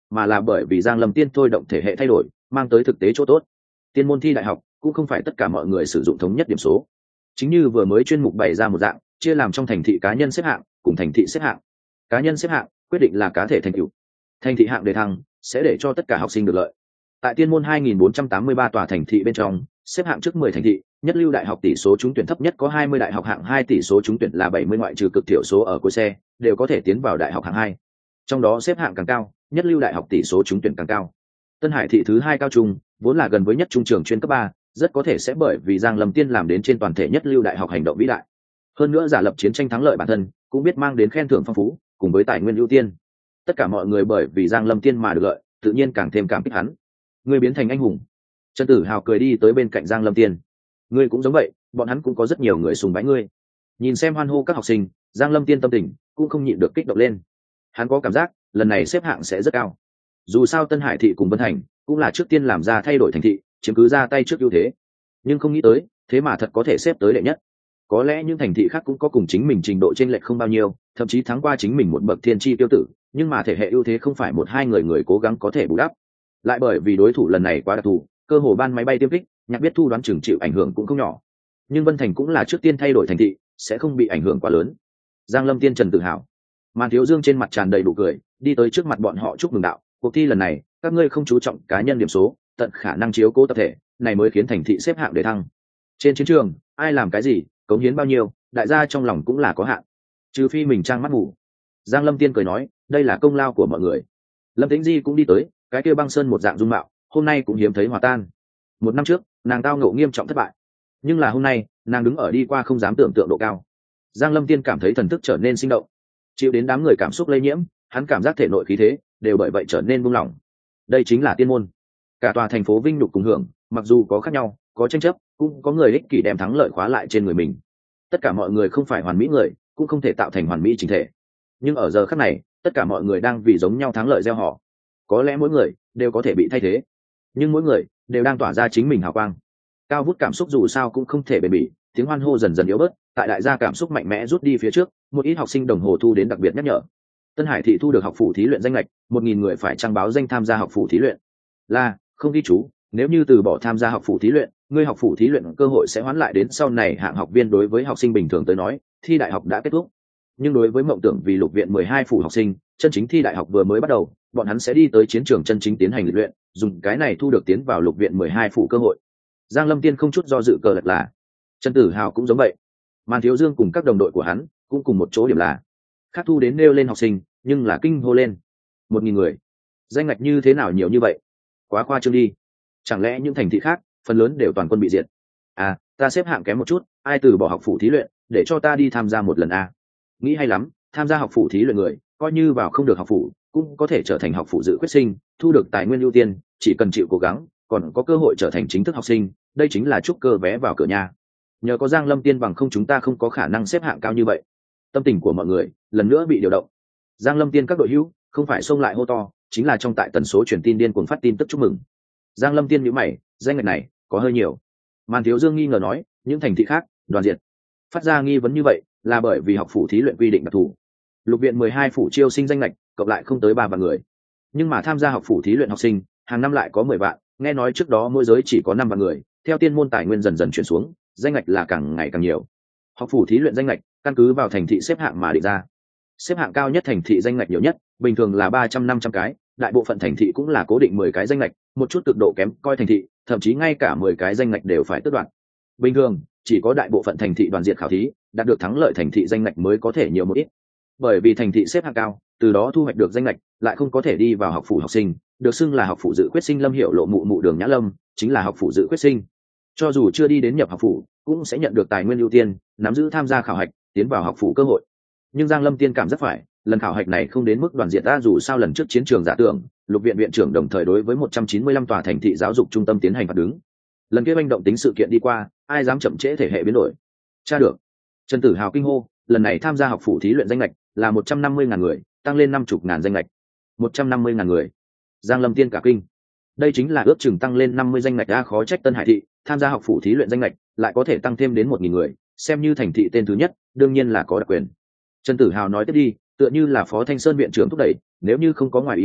mà là bởi vì Giang Lâm Tiên thôi động thể hệ thay đổi, mang tới thực tế chỗ tốt. Tiên môn thi đại học cũng không phải tất cả mọi người sử dụng thống nhất điểm số. Chính như vừa mới chuyên mục bày ra một dạng, chia làm trong thành thị cá nhân xếp hạng cùng thành thị xếp hạng. Cá nhân xếp hạng quyết định là cá thể thành tựu, thành thị hạng đề thăng sẽ để cho tất cả học sinh được lợi. Tại Tiên môn 2483 tòa thành thị bên trong, xếp hạng trước 10 thành thị, nhất lưu đại học tỷ số trúng tuyển thấp nhất có 20 đại học hạng 2 tỷ số trúng tuyển là 70 ngoại trừ cực thiểu số ở cuối xe, đều có thể tiến vào đại học hạng 2. Trong đó xếp hạng càng cao, nhất lưu đại học tỷ số trúng tuyển càng cao. Tân Hải thị thứ 2 cao trung, vốn là gần với nhất trung trường chuyên cấp 3, rất có thể sẽ bởi vì Giang Lâm Tiên làm đến trên toàn thể nhất lưu đại học hành động vĩ đại. Hơn nữa giả lập chiến tranh thắng lợi bản thân, cũng biết mang đến khen thưởng phong phú, cùng với tài nguyên ưu tiên. Tất cả mọi người bởi vì Giang Lâm Tiên mà được lợi, tự nhiên càng thêm cảm kích hắn. Ngươi biến thành anh hùng. Trần Tử Hào cười đi tới bên cạnh Giang Lâm Tiên. Ngươi cũng giống vậy, bọn hắn cũng có rất nhiều người sùng bái ngươi. Nhìn xem hoan hô các học sinh, Giang Lâm Tiên tâm tình cũng không nhịn được kích động lên. Hắn có cảm giác lần này xếp hạng sẽ rất cao. Dù sao Tân Hải thị cùng Vân Thành cũng là trước tiên làm ra thay đổi thành thị, chiếm cứ ra tay trước ưu thế. Nhưng không nghĩ tới, thế mà thật có thể xếp tới đệ nhất. Có lẽ những thành thị khác cũng có cùng chính mình trình độ chênh lệch không bao nhiêu, thậm chí thắng qua chính mình một bậc thiên chi tiêu tử, nhưng mà thể hệ ưu thế không phải một hai người cố gắng có thể bù đắp. Lại bởi vì đối thủ lần này quá đặc thù, cơ hồ ban máy bay tiêm kích, Nhạc Biết Thu đoán chừng chịu ảnh hưởng cũng không nhỏ. Nhưng Vân Thành cũng là trước tiên thay đổi thành thị, sẽ không bị ảnh hưởng quá lớn. Giang Lâm Tiên Trần Tử Hào, Màn Thiếu Dương trên mặt tràn đầy đủ cười, đi tới trước mặt bọn họ chúc mừng đạo, cuộc thi lần này, các ngươi không chú trọng cá nhân điểm số, tận khả năng chiếu cố tập thể, này mới khiến thành thị xếp hạng để thăng. Trên chiến trường, ai làm cái gì, cống hiến bao nhiêu, đại gia trong lòng cũng là có hạn. Trừ phi mình trang mắt ngủ. Giang Lâm Tiên cười nói, đây là công lao của mọi người. Lâm Tĩnh Di cũng đi tới, cái kia băng sơn một dạng dung mạo, hôm nay cũng hiếm thấy hòa tan. Một năm trước, nàng tao ngộ nghiêm trọng thất bại, nhưng là hôm nay, nàng đứng ở đi qua không dám tưởng tượng độ cao. Giang Lâm Tiên cảm thấy thần thức trở nên sinh động, chịu đến đám người cảm xúc lây nhiễm, hắn cảm giác thể nội khí thế đều bởi vậy trở nên buông lỏng. Đây chính là tiên môn. Cả tòa thành phố vinh nhục cùng hưởng, mặc dù có khác nhau, có tranh chấp, cũng có người ích kỷ đem thắng lợi khóa lại trên người mình. Tất cả mọi người không phải hoàn mỹ người, cũng không thể tạo thành hoàn mỹ chỉnh thể. Nhưng ở giờ khắc này, tất cả mọi người đang vì giống nhau thắng lợi gieo họ. Có lẽ mỗi người đều có thể bị thay thế, nhưng mỗi người đều đang tỏa ra chính mình hào quang. Cao vút cảm xúc dù sao cũng không thể bền bỉ, tiếng hoan hô dần dần yếu bớt, tại đại gia cảm xúc mạnh mẽ rút đi phía trước, một ít học sinh đồng hồ thu đến đặc biệt nhắc nhở. Tân Hải thị thu được học phủ thí luyện danh lệch, 1000 người phải trang báo danh tham gia học phủ thí luyện. Là, không ghi chú, nếu như từ bỏ tham gia học phủ thí luyện, ngươi học phủ thí luyện cơ hội sẽ hoán lại đến sau này hạng học viên. Đối với học sinh bình thường tới nói, thi đại học đã kết thúc. Nhưng đối với mộng tưởng vì lục viện 12 phủ học sinh, chân chính thi đại học vừa mới bắt đầu, bọn hắn sẽ đi tới chiến trường chân chính tiến hành luyện, dùng cái này thu được tiến vào lục viện 12 phủ cơ hội. Giang Lâm Tiên không chút do dự cờ lật là. Trần Tử Hào cũng giống vậy. Màn Thiếu Dương cùng các đồng đội của hắn cũng cùng một chỗ điểm là khác thu đến nêu lên học sinh, nhưng là kinh hô lên. 1000 người, danh ngạch như thế nào nhiều như vậy? Quá khoa trương đi. Chẳng lẽ những thành thị khác phần lớn đều toàn quân bị diệt? À, ta xếp hạng kém một chút, ai từ bỏ học phủ thí luyện để cho ta đi tham gia một lần a? Nghĩ hay lắm, tham gia học phủ thí luyện người, coi như vào không được học phủ, cũng có thể trở thành học phủ dự quyết sinh, thu được tài nguyên ưu tiên, chỉ cần chịu cố gắng, còn có cơ hội trở thành chính thức học sinh, đây chính là trúc cơ vé vào cửa nhà. Nhờ có Giang Lâm Tiên bằng không chúng ta không có khả năng xếp hạng cao như vậy. Tâm tình của mọi người lần nữa bị điều động. Giang Lâm Tiên các đội hữu không phải xông lại hô to, chính là trong tại tần số truyền tin điên cuồng phát tin tức chúc mừng. Giang Lâm Tiên nhíu mày, danh ngạch này có hơi nhiều. Màn Thiếu Dương nghi ngờ nói, những thành thị khác đoàn diệt. Phát ra nghi vấn như vậy là bởi vì học phủ thí luyện quy định đặc thù. Lục viện 12 phủ chiêu sinh danh ngạch cộng lại không tới 3 vạn người, nhưng mà tham gia học phủ thí luyện học sinh hàng năm lại có 10 vạn. Nghe nói trước đó mỗi giới chỉ có 5 vạn người, theo tiên môn tài nguyên dần dần chuyển xuống, danh ngạch là càng ngày càng nhiều. Học phủ thí luyện danh ngạch căn cứ vào thành thị xếp hạng mà định ra. Xếp hạng cao nhất thành thị danh ngạch nhiều nhất, bình thường là 300-500 cái, đại bộ phận thành thị cũng là cố định 10 cái danh ngạch, một chút cực độ kém coi thành thị, thậm chí ngay cả 10 cái danh ngạch đều phải tước đoạt. Bình thường, chỉ có đại bộ phận thành thị đoàn diệt khảo thí, đạt được thắng lợi thành thị danh ngạch mới có thể nhiều một ít. Bởi vì thành thị xếp hạng cao, từ đó thu hoạch được danh ngạch, lại không có thể đi vào học phủ học sinh, được xưng là học phủ dự quyết sinh. Lâm Hiểu Lộ mụ mụ Đường Nhã Lâm chính là học phủ dự quyết sinh. Cho dù chưa đi đến nhập học phủ, cũng sẽ nhận được tài nguyên ưu tiên, nắm giữ tham gia khảo hạch, tiến vào học phủ cơ hội. Nhưng Giang Lâm Tiên cảm rất phải, lần khảo hạch này không đến mức đoàn diệt ta, dù sao lần trước chiến trường giả tưởng, lục viện viện trưởng đồng thời đối với 195 tòa thành thị giáo dục trung tâm tiến hành phạt đứng. Lần kia manh động tính sự kiện đi qua, ai dám chậm trễ thể hệ biến đổi? Tra được. Trần Tử Hào kinh hô, lần này tham gia học phủ thí luyện danh lệch là 150.000 người, tăng lên 50.000 danh lệch. 150.000 người. Giang Lâm Tiên cả kinh. Đây chính là ước chừng tăng lên 50 danh lệch a, khó trách Tân Hải thị tham gia học phủ thí luyện danh lệch lại có thể tăng thêm đến 1000 người, xem như thành thị tên thứ nhất, đương nhiên là có đặc quyền. Trần Tử Hào nói tiếp đi, tựa như là Phó Thanh Sơn viện trưởng thúc đẩy, nếu như không có ngoài ý muốn,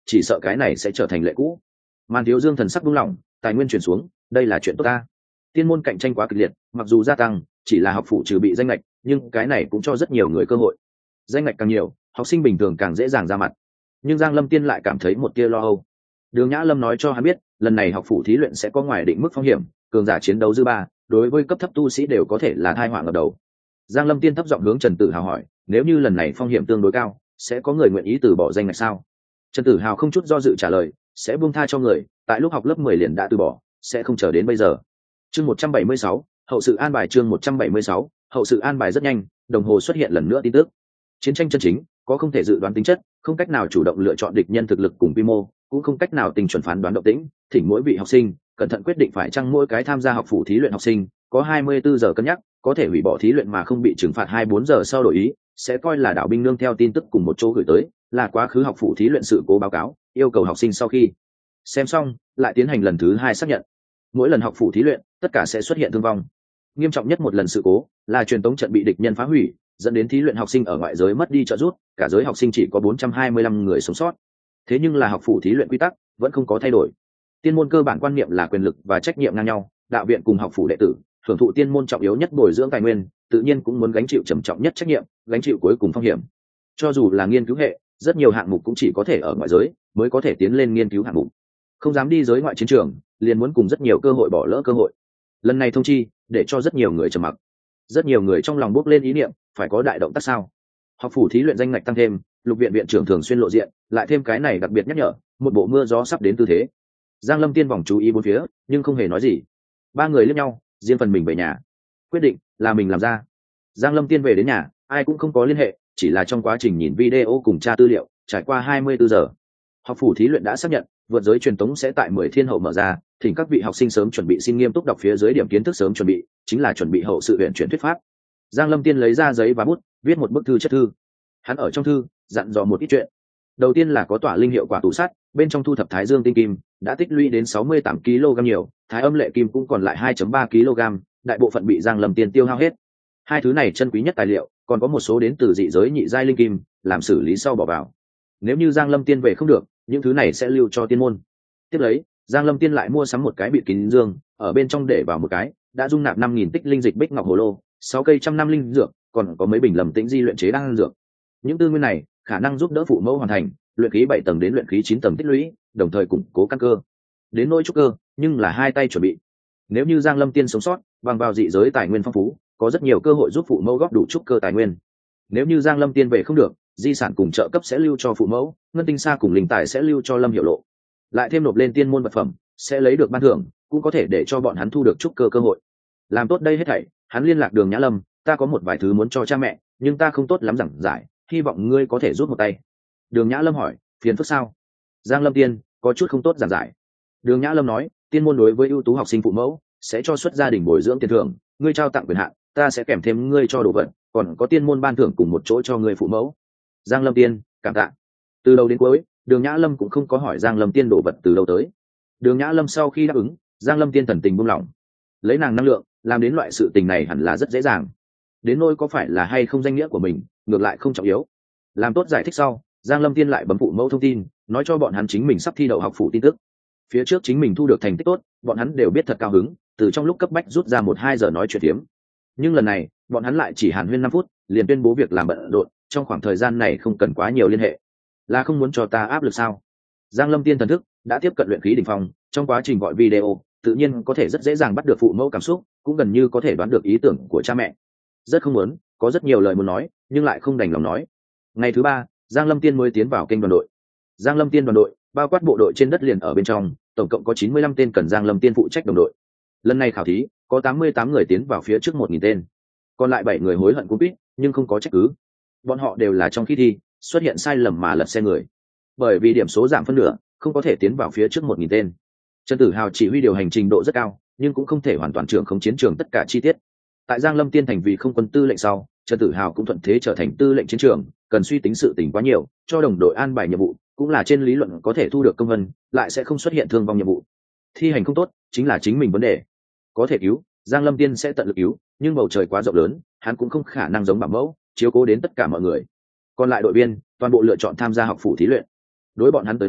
chỉ sợ cái này sẽ trở thành lệ cũ. Màn Thiếu Dương thần sắc buông lỏng, tài nguyên chuyển xuống, đây là chuyện tốt ta. Tiên môn cạnh tranh quá kịch liệt, mặc dù gia tăng, chỉ là học phủ trừ bị danh lệch, nhưng cái này cũng cho rất nhiều người cơ hội. Danh lệch càng nhiều, học sinh bình thường càng dễ dàng ra mặt. Nhưng Giang Lâm Tiên lại cảm thấy một tia lo âu. Đường Nhã Lâm nói cho hắn biết, lần này học phủ thí luyện sẽ có ngoài định mức phong hiểm, cường giả chiến đấu dư ba, đối với cấp thấp tu sĩ đều có thể là tai họa ngập đầu. Giang Lâm Tiên thấp giọng hướng Trần Tử Hào hỏi, nếu như lần này phong hiểm tương đối cao, sẽ có người nguyện ý từ bỏ danh ngạch sao? Trần Tử Hào không chút do dự trả lời, sẽ buông tha cho người, tại lúc học lớp 10 liền đã từ bỏ, sẽ không chờ đến bây giờ. Chương 176, hậu sự an bài. Chương 176, hậu sự an bài. Rất nhanh, đồng hồ xuất hiện lần nữa tin tức. Chiến tranh chân chính có không thể dự đoán tính chất, không cách nào chủ động lựa chọn địch nhân thực lực cùng quy mô, cũng không cách nào tinh chuẩn phán đoán động tĩnh, thỉnh mỗi vị học sinh cẩn thận quyết định phải chăng mỗi cái tham gia học phủ thí luyện học sinh có 24 giờ cân nhắc, có thể hủy bỏ thí luyện mà không bị trừng phạt 24 giờ sau đổi ý, sẽ coi là đạo binh nương theo tin tức cùng một chỗ gửi tới, là quá khứ học phủ thí luyện sự cố báo cáo, yêu cầu học sinh sau khi xem xong lại tiến hành lần thứ 2 xác nhận. Mỗi lần học phủ thí luyện, tất cả sẽ xuất hiện thương vong. Nghiêm trọng nhất một lần sự cố là truyền tống trận bị địch nhân phá hủy, dẫn đến thí luyện học sinh ở ngoại giới mất đi trợ giúp, cả giới học sinh chỉ có 425 người sống sót. Thế nhưng là học phủ thí luyện quy tắc vẫn không có thay đổi. Tiên môn cơ bản quan niệm là quyền lực và trách nhiệm ngang nhau, đạo viện cùng học phủ đệ tử hưởng thụ tiên môn trọng yếu nhất bồi dưỡng tài nguyên, tự nhiên cũng muốn gánh chịu trầm trọng nhất trách nhiệm, gánh chịu cuối cùng phong hiểm. Cho dù là nghiên cứu hệ, rất nhiều hạng mục cũng chỉ có thể ở ngoại giới mới có thể tiến lên nghiên cứu hạng mục. Không dám đi giới ngoại chiến trường, liền muốn cùng rất nhiều cơ hội bỏ lỡ cơ hội. Lần này thông chi để cho rất nhiều người trầm mặc. Rất nhiều người trong lòng bốc lên ý niệm, phải có đại động tác sao? Học phủ thí luyện danh ngạch tăng thêm, lục viện viện trưởng thường xuyên lộ diện, lại thêm cái này đặc biệt nhắc nhở, một bộ mưa gió sắp đến tư thế. Giang Lâm Tiên vòng chú ý bốn phía, nhưng không hề nói gì. Ba người liếc nhau, riêng phần mình về nhà. Quyết định là mình làm ra. Giang Lâm Tiên về đến nhà, ai cũng không có liên hệ, chỉ là trong quá trình nhìn video cùng tra tư liệu, trải qua 24 giờ. Học phủ thí luyện đã xác nhận, vượt giới truyền tống sẽ tại 10 thiên hậu mở ra, thỉnh các vị học sinh sớm chuẩn bị, xin nghiêm túc đọc phía dưới điểm kiến thức sớm chuẩn bị, chính là chuẩn bị hậu sự huyền chuyển thuyết pháp. Giang Lâm Tiên lấy ra giấy và bút, viết một bức thư chất thư. Hắn ở trong thư dặn dò một ít chuyện. Đầu tiên là có tỏa linh hiệu quả tủ sắt, bên trong thu thập thái dương tinh kim đã tích lũy đến 68 kg nhiều, thái âm lệ kim cũng còn lại 2.3 kg, đại bộ phận bị Giang Lâm Tiên tiêu hao hết. Hai thứ này chân quý nhất tài liệu, còn có một số đến từ dị giới nhị giai linh kim, làm xử lý sau bỏ vào. Nếu như Giang Lâm Tiên về không được, những thứ này sẽ lưu cho tiên môn. Tiếp lấy, Giang Lâm Tiên lại mua sắm một cái bịt kín dương, ở bên trong để vào một cái đã dung nạp 5.000 tích linh dịch bích ngọc hồ lô, 6 cây trăm năm linh dược, còn có mấy bình Lầm Tĩnh Di luyện chế đan dược. Những tư nguyên này khả năng giúp đỡ phụ mẫu hoàn thành luyện khí 7 tầng đến luyện khí 9 tầng tích lũy, đồng thời củng cố căn cơ. Đến nỗi trúc cơ, nhưng là hai tay chuẩn bị. Nếu như Giang Lâm Tiên sống sót, bằng vào dị giới tài nguyên phong phú, có rất nhiều cơ hội giúp phụ mẫu góp đủ trúc cơ tài nguyên. Nếu như Giang Lâm Tiên về không được, di sản cùng trợ cấp sẽ lưu cho phụ mẫu, ngân tinh sa cùng linh tài sẽ lưu cho Lâm Hiểu Lộ. Lại thêm nộp lên tiên môn vật phẩm, sẽ lấy được ban thưởng, cũng có thể để cho bọn hắn thu được trúc cơ cơ hội. Làm tốt đây hết thảy, hắn liên lạc Đường Nhã Lâm, ta có một vài thứ muốn cho cha mẹ, nhưng ta không tốt lắm giảng giải, hy vọng ngươi có thể giúp một tay. Đường Nhã Lâm hỏi, phiền phức sao? Giang Lâm Tiên có chút không tốt giảng giải. Đường Nhã Lâm nói, tiên môn đối với ưu tú học sinh phụ mẫu sẽ cho xuất gia đình bồi dưỡng tiền thưởng, ngươi trao tặng quyền hạn, ta sẽ kèm thêm ngươi cho đồ vật, còn có tiên môn ban thưởng cùng một chỗ cho ngươi phụ mẫu. Giang Lâm Tiên cảm tạ. Từ đầu đến cuối, Đường Nhã Lâm cũng không có hỏi Giang Lâm Tiên đồ vật từ đâu tới. Đường Nhã Lâm sau khi đáp ứng, Giang Lâm Tiên thần tình buông lỏng. Lấy nàng năng lượng, làm đến loại sự tình này hẳn là rất dễ dàng. Đến nỗi có phải là hay không danh nghĩa của mình, ngược lại không trọng yếu. Làm tốt giải thích sau, Giang Lâm Tiên lại bấm phụ mẫu thông tin, nói cho bọn hắn chính mình sắp thi đậu học phủ tin tức. Phía trước chính mình thu được thành tích tốt, bọn hắn đều biết thật cao hứng, từ trong lúc cấp bách rút ra 1-2 giờ nói chuyện phiếm. Nhưng lần này, bọn hắn lại chỉ hàn huyên 5 phút, liền tuyên bố việc làm bận rộn, trong khoảng thời gian này không cần quá nhiều liên hệ. Là không muốn cho ta áp lực sao? Giang Lâm Tiên thần thức đã tiếp cận luyện khí đỉnh phong, trong quá trình gọi video, tự nhiên có thể rất dễ dàng bắt được phụ mẫu cảm xúc, cũng gần như có thể đoán được ý tưởng của cha mẹ. Rất không muốn, có rất nhiều lời muốn nói, nhưng lại không đành lòng nói. Ngày thứ 3, Giang Lâm Tiên mới tiến vào kênh đoàn đội. Giang Lâm Tiên đoàn đội bao quát bộ đội trên đất liền ở bên trong, tổng cộng có 95 tên cần Giang Lâm Tiên phụ trách đồng đội. Lần này khảo thí, có 88 người tiến vào phía trước 1.000 tên, còn lại 7 người hối hận cũng biết, nhưng không có trách cứ. Bọn họ đều là trong khi thi xuất hiện sai lầm mà lật xe người, bởi vì điểm số giảm phân nửa, không có thể tiến vào phía trước 1.000 tên. Trần Tử Hào chỉ huy điều hành trình độ rất cao, nhưng cũng không thể hoàn toàn trưởng không chiến trường tất cả chi tiết. Tại Giang Lâm Tiên thành vì không quân tư lệnh sau, Trần Tử Hào cũng thuận thế trở thành tư lệnh chiến trường, cần suy tính sự tình quá nhiều, cho đồng đội an bài nhiệm vụ, cũng là trên lý luận có thể thu được công vân, lại sẽ không xuất hiện thương vong nhiệm vụ. Thi hành không tốt, chính là chính mình vấn đề. Có thể cứu, Giang Lâm Tiên sẽ tận lực cứu, nhưng bầu trời quá rộng lớn, hắn cũng không khả năng giống bảo mẫu, chiếu cố đến tất cả mọi người. Còn lại đội viên, toàn bộ lựa chọn tham gia học phủ thí luyện. Đối bọn hắn tới nói,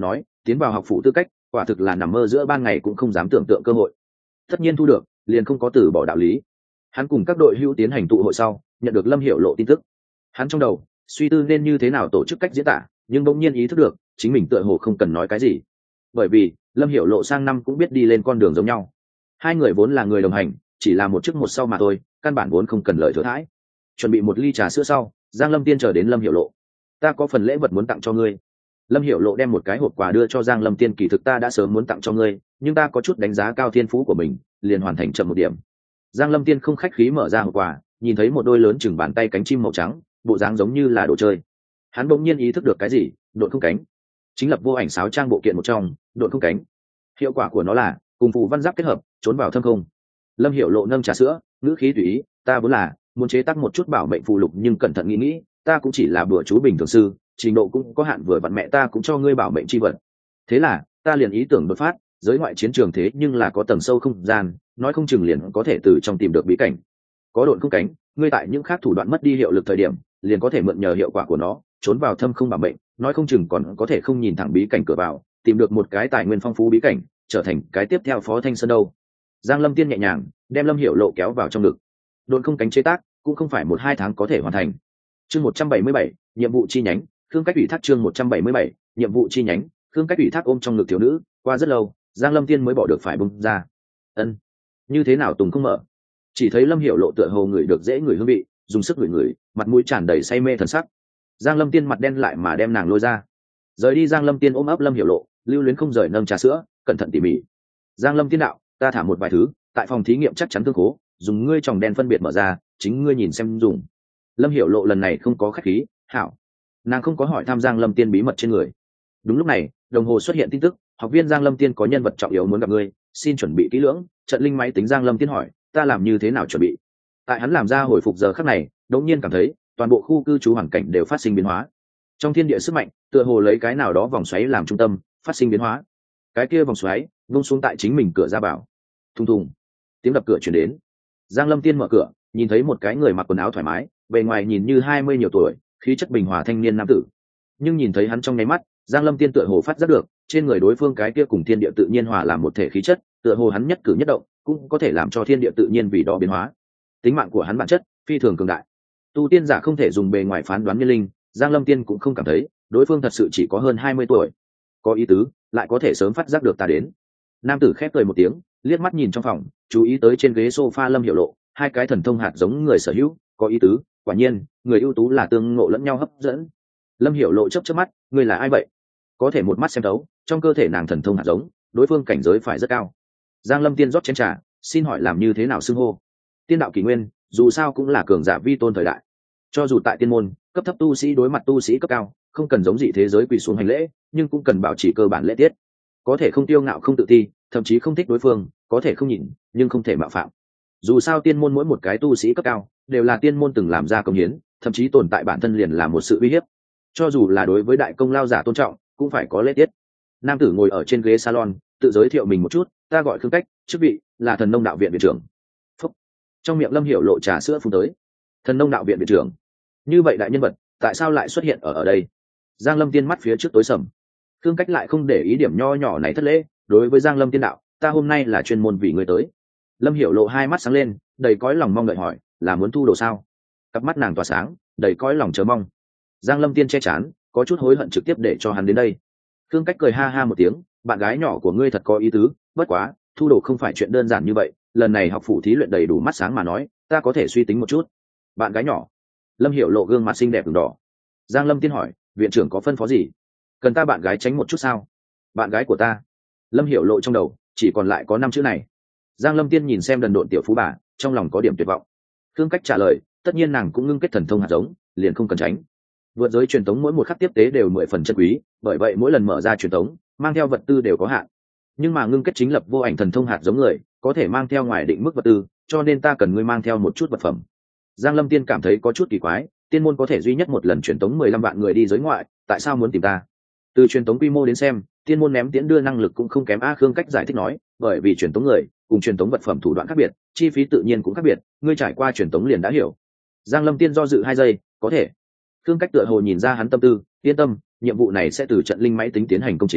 tiến vào học phủ tư cách quả thực là nằm mơ giữa ban ngày cũng không dám tưởng tượng cơ hội. Tất nhiên thu được liền không có từ bỏ đạo lý. Hắn cùng các đội hữu tiến hành tụ hội sau, nhận được Lâm Hiểu Lộ tin tức. Hắn trong đầu suy tư nên như thế nào tổ chức cách diễn tả, nhưng bỗng nhiên ý thức được chính mình tựa hồ không cần nói cái gì, bởi vì Lâm Hiểu Lộ sang năm cũng biết đi lên con đường giống nhau. Hai người vốn là người đồng hành, chỉ là một trước một sau mà thôi, căn bản vốn không cần lời thừa thãi. Chuẩn bị một ly trà sữa sau, Giang Lâm Tiên chờ đến Lâm Hiểu Lộ. Ta có phần lễ vật muốn tặng cho ngươi. Lâm Hiểu Lộ đem một cái hộp quà đưa cho Giang Lâm Tiên. Kỳ thực ta đã sớm muốn tặng cho ngươi, nhưng ta có chút đánh giá cao thiên phú của mình, liền hoàn thành chậm một điểm. Giang Lâm Tiên không khách khí mở ra hộp quà, nhìn thấy một đôi lớn chừng bàn tay cánh chim màu trắng, bộ dáng giống như là đồ chơi. Hắn bỗng nhiên ý thức được cái gì, độn không cánh chính lập vô ảnh sáo trang bộ kiện một trong, độn không cánh. Hiệu quả của nó là cùng phù văn giáp kết hợp, trốn vào thâm không. Lâm Hiểu Lộ nâng trà sữa, ngữ khí tùy ý, ta vốn là muốn chế tác một chút bảo mệnh phù lục, nhưng cẩn thận nghĩ, ta cũng chỉ là bữa chú bình thường sư, trình độ cũng có hạn, vừa vặn mẹ ta cũng cho ngươi bảo mệnh chi vật. Thế là ta liền ý tưởng đột phát, giới ngoại chiến trường thế nhưng là có tầng sâu không gian, nói không chừng liền có thể từ trong tìm được bí cảnh. Có độn không cánh, ngươi tại những khác thủ đoạn mất đi hiệu lực thời điểm, liền có thể mượn nhờ hiệu quả của nó, trốn vào thâm không bảo mệnh, nói không chừng còn có thể không nhìn thẳng bí cảnh cửa vào, tìm được một cái tài nguyên phong phú bí cảnh, trở thành cái tiếp theo Phó Thanh Sơn đâu. Giang Lâm Tiên nhẹ nhàng đem Lâm Hiểu Lộ kéo vào trong ngực. Độn không cánh chế tác cũng không phải 1-2 tháng có thể hoàn thành. Chương 177, nhiệm vụ chi nhánh, Khương Cách ủy thác. Chương 177, nhiệm vụ chi nhánh, Khương Cách ủy thác. Ôm trong ngực thiếu nữ, qua rất lâu, Giang Lâm Tiên mới bỏ được phải bung ra. Ân, như thế nào Tùng không mở? Chỉ thấy Lâm Hiểu Lộ tựa hồ ngửi được dễ ngửi hương vị, dùng sức ngửi, mặt mũi tràn đầy say mê thần sắc. Giang Lâm Tiên mặt đen lại mà đem nàng lôi ra. Rời đi, Giang Lâm Tiên ôm ấp Lâm Hiểu Lộ, lưu luyến không rời nâng trà sữa, cẩn thận tỉ mỉ. Giang Lâm Tiên đạo, ta thả một vài thứ tại phòng thí nghiệm chắc chắn thương cố, dùng ngươi tròng đen phân biệt mở ra, chính ngươi nhìn xem dùng. Lâm Hiểu Lộ lần này không có khách khí, hảo. Nàng không có hỏi thăm Giang Lâm Tiên bí mật trên người. Đúng lúc này, đồng hồ xuất hiện tin tức, học viên Giang Lâm Tiên có nhân vật trọng yếu muốn gặp ngươi, xin chuẩn bị kỹ lưỡng. Trận linh máy tính. Giang Lâm Tiên hỏi, ta làm như thế nào chuẩn bị? Tại hắn làm ra hồi phục giờ khắc này, đột nhiên cảm thấy toàn bộ khu cư trú hoàn cảnh đều phát sinh biến hóa. Trong thiên địa sức mạnh tựa hồ lấy cái nào đó vòng xoáy làm trung tâm, phát sinh biến hóa. Cái kia vòng xoáy vung xuống tại chính mình cửa ra vào. Thùng thùng, tiếng đập cửa chuyển đến. Giang Lâm Tiên mở cửa, nhìn thấy một cái người mặc quần áo thoải mái, bề ngoài nhìn như 20 nhiều tuổi, khí chất bình hòa thanh niên nam tử. Nhưng nhìn thấy hắn trong nháy mắt, Giang Lâm Tiên tựa hồ phát giác được trên người đối phương cái kia cùng thiên địa tự nhiên hòa làm một thể khí chất, tựa hồ hắn nhất cử nhất động cũng có thể làm cho thiên địa tự nhiên vì đó biến hóa. Tính mạng của hắn bản chất phi thường cường đại, tu tiên giả không thể dùng bề ngoài phán đoán nhân linh. Giang Lâm Tiên cũng không cảm thấy đối phương thật sự chỉ có hơn 20 tuổi. Có ý tứ, lại có thể sớm phát giác được ta đến. Nam tử khép cười một tiếng, liếc mắt nhìn trong phòng, chú ý tới trên ghế sofa Lâm Hiểu Lộ, hai cái thần thông hạt giống người sở hữu. Có ý tứ, quả nhiên người ưu tú là tương ngộ lẫn nhau hấp dẫn. Lâm Hiểu Lộ chớp chớp mắt, ngươi là ai vậy? Có thể một mắt xem thấu trong cơ thể nàng thần thông hạt giống, đối phương cảnh giới phải rất cao. Giang Lâm Tiên rót chén trà, xin hỏi làm như thế nào xưng hô? Tiên đạo kỷ nguyên, dù sao cũng là cường giả vi tôn thời đại. Cho dù tại tiên môn, cấp thấp tu sĩ đối mặt tu sĩ cấp cao, không cần giống dị thế giới quỳ xuống hành lễ, nhưng cũng cần bảo trì cơ bản lễ tiết. Có thể không tiêu ngạo không tự ti, thậm chí không thích đối phương, có thể không nhìn, nhưng không thể mạo phạm. Dù sao tiên môn mỗi một cái tu sĩ cấp cao đều là tiên môn từng làm ra công hiến, thậm chí tồn tại bản thân liền là một sự uy hiếp. Cho dù là đối với đại công lao giả tôn trọng, cũng phải có lễ tiết. Nam tử ngồi ở trên ghế salon, tự giới thiệu mình một chút, ta gọi Khương Cách, chức vị là Thần Nông Đạo viện viện trưởng. Phúc. Trong miệng Lâm Hiểu Lộ trà sữa phun tới. Thần Nông Đạo viện viện trưởng, như vậy đại nhân vật tại sao lại xuất hiện ở đây? Giang Lâm Tiên mắt phía trước tối sầm. Khương Cách lại không để ý điểm nho nhỏ này thất lễ, đối với Giang Lâm Tiên đạo, ta hôm nay là chuyên môn vì ngươi tới. Lâm Hiểu Lộ hai mắt sáng lên, đầy cõi lòng mong đợi hỏi, là muốn thu đồ sao? Cặp mắt nàng tỏa sáng, đầy cõi lòng chờ mong. Giang Lâm Tiên che chắn, có chút hối hận trực tiếp để cho hắn đến đây. Khương Cách cười ha ha một tiếng, bạn gái nhỏ của ngươi thật có ý tứ, bất quá thu đồ không phải chuyện đơn giản như vậy, lần này học phủ thí luyện đầy đủ mắt sáng mà nói, ta có thể suy tính một chút. Bạn gái nhỏ? Lâm Hiểu Lộ gương mặt xinh đẹp ửng đỏ. Giang Lâm Tiên hỏi, viện trưởng có phân phó gì? Cần ta bạn gái tránh một chút sao? Bạn gái của ta? Lâm Hiểu Lộ trong đầu chỉ còn lại có 5 chữ này. Giang Lâm Tiên nhìn xem đần độn tiểu phú bà, trong lòng có điểm tuyệt vọng. Khương Cách trả lời, tất nhiên nàng cũng ngưng kết thần thông hạt giống, liền không cần tránh. Vượt giới truyền tống mỗi một khắc tiếp tế đều 10 phần chân quý, bởi vậy mỗi lần mở ra truyền tống mang theo vật tư đều có hạn. Nhưng mà ngưng kết chính lập vô ảnh thần thông hạt giống người có thể mang theo ngoài định mức vật tư, cho nên ta cần ngươi mang theo một chút vật phẩm. Giang Lâm Tiên cảm thấy có chút kỳ quái, tiên môn có thể duy nhất một lần truyền tống 15 vạn người đi giới ngoại, tại sao muốn tìm ta? Từ truyền tống quy mô đến xem, tiên môn ném tiễn đưa năng lực cũng không kém. Khương Cách giải thích nói, bởi vì truyền tống người cùng truyền tống vật phẩm thủ đoạn khác biệt, chi phí tự nhiên cũng khác biệt, ngươi trải qua truyền tống liền đã hiểu. Giang Lâm Tiên do dự 2 giây, có thể. Khương Cách tựa hồ nhìn ra hắn tâm tư, yên tâm, nhiệm vụ này sẽ từ trận linh máy tính tiến hành công chính,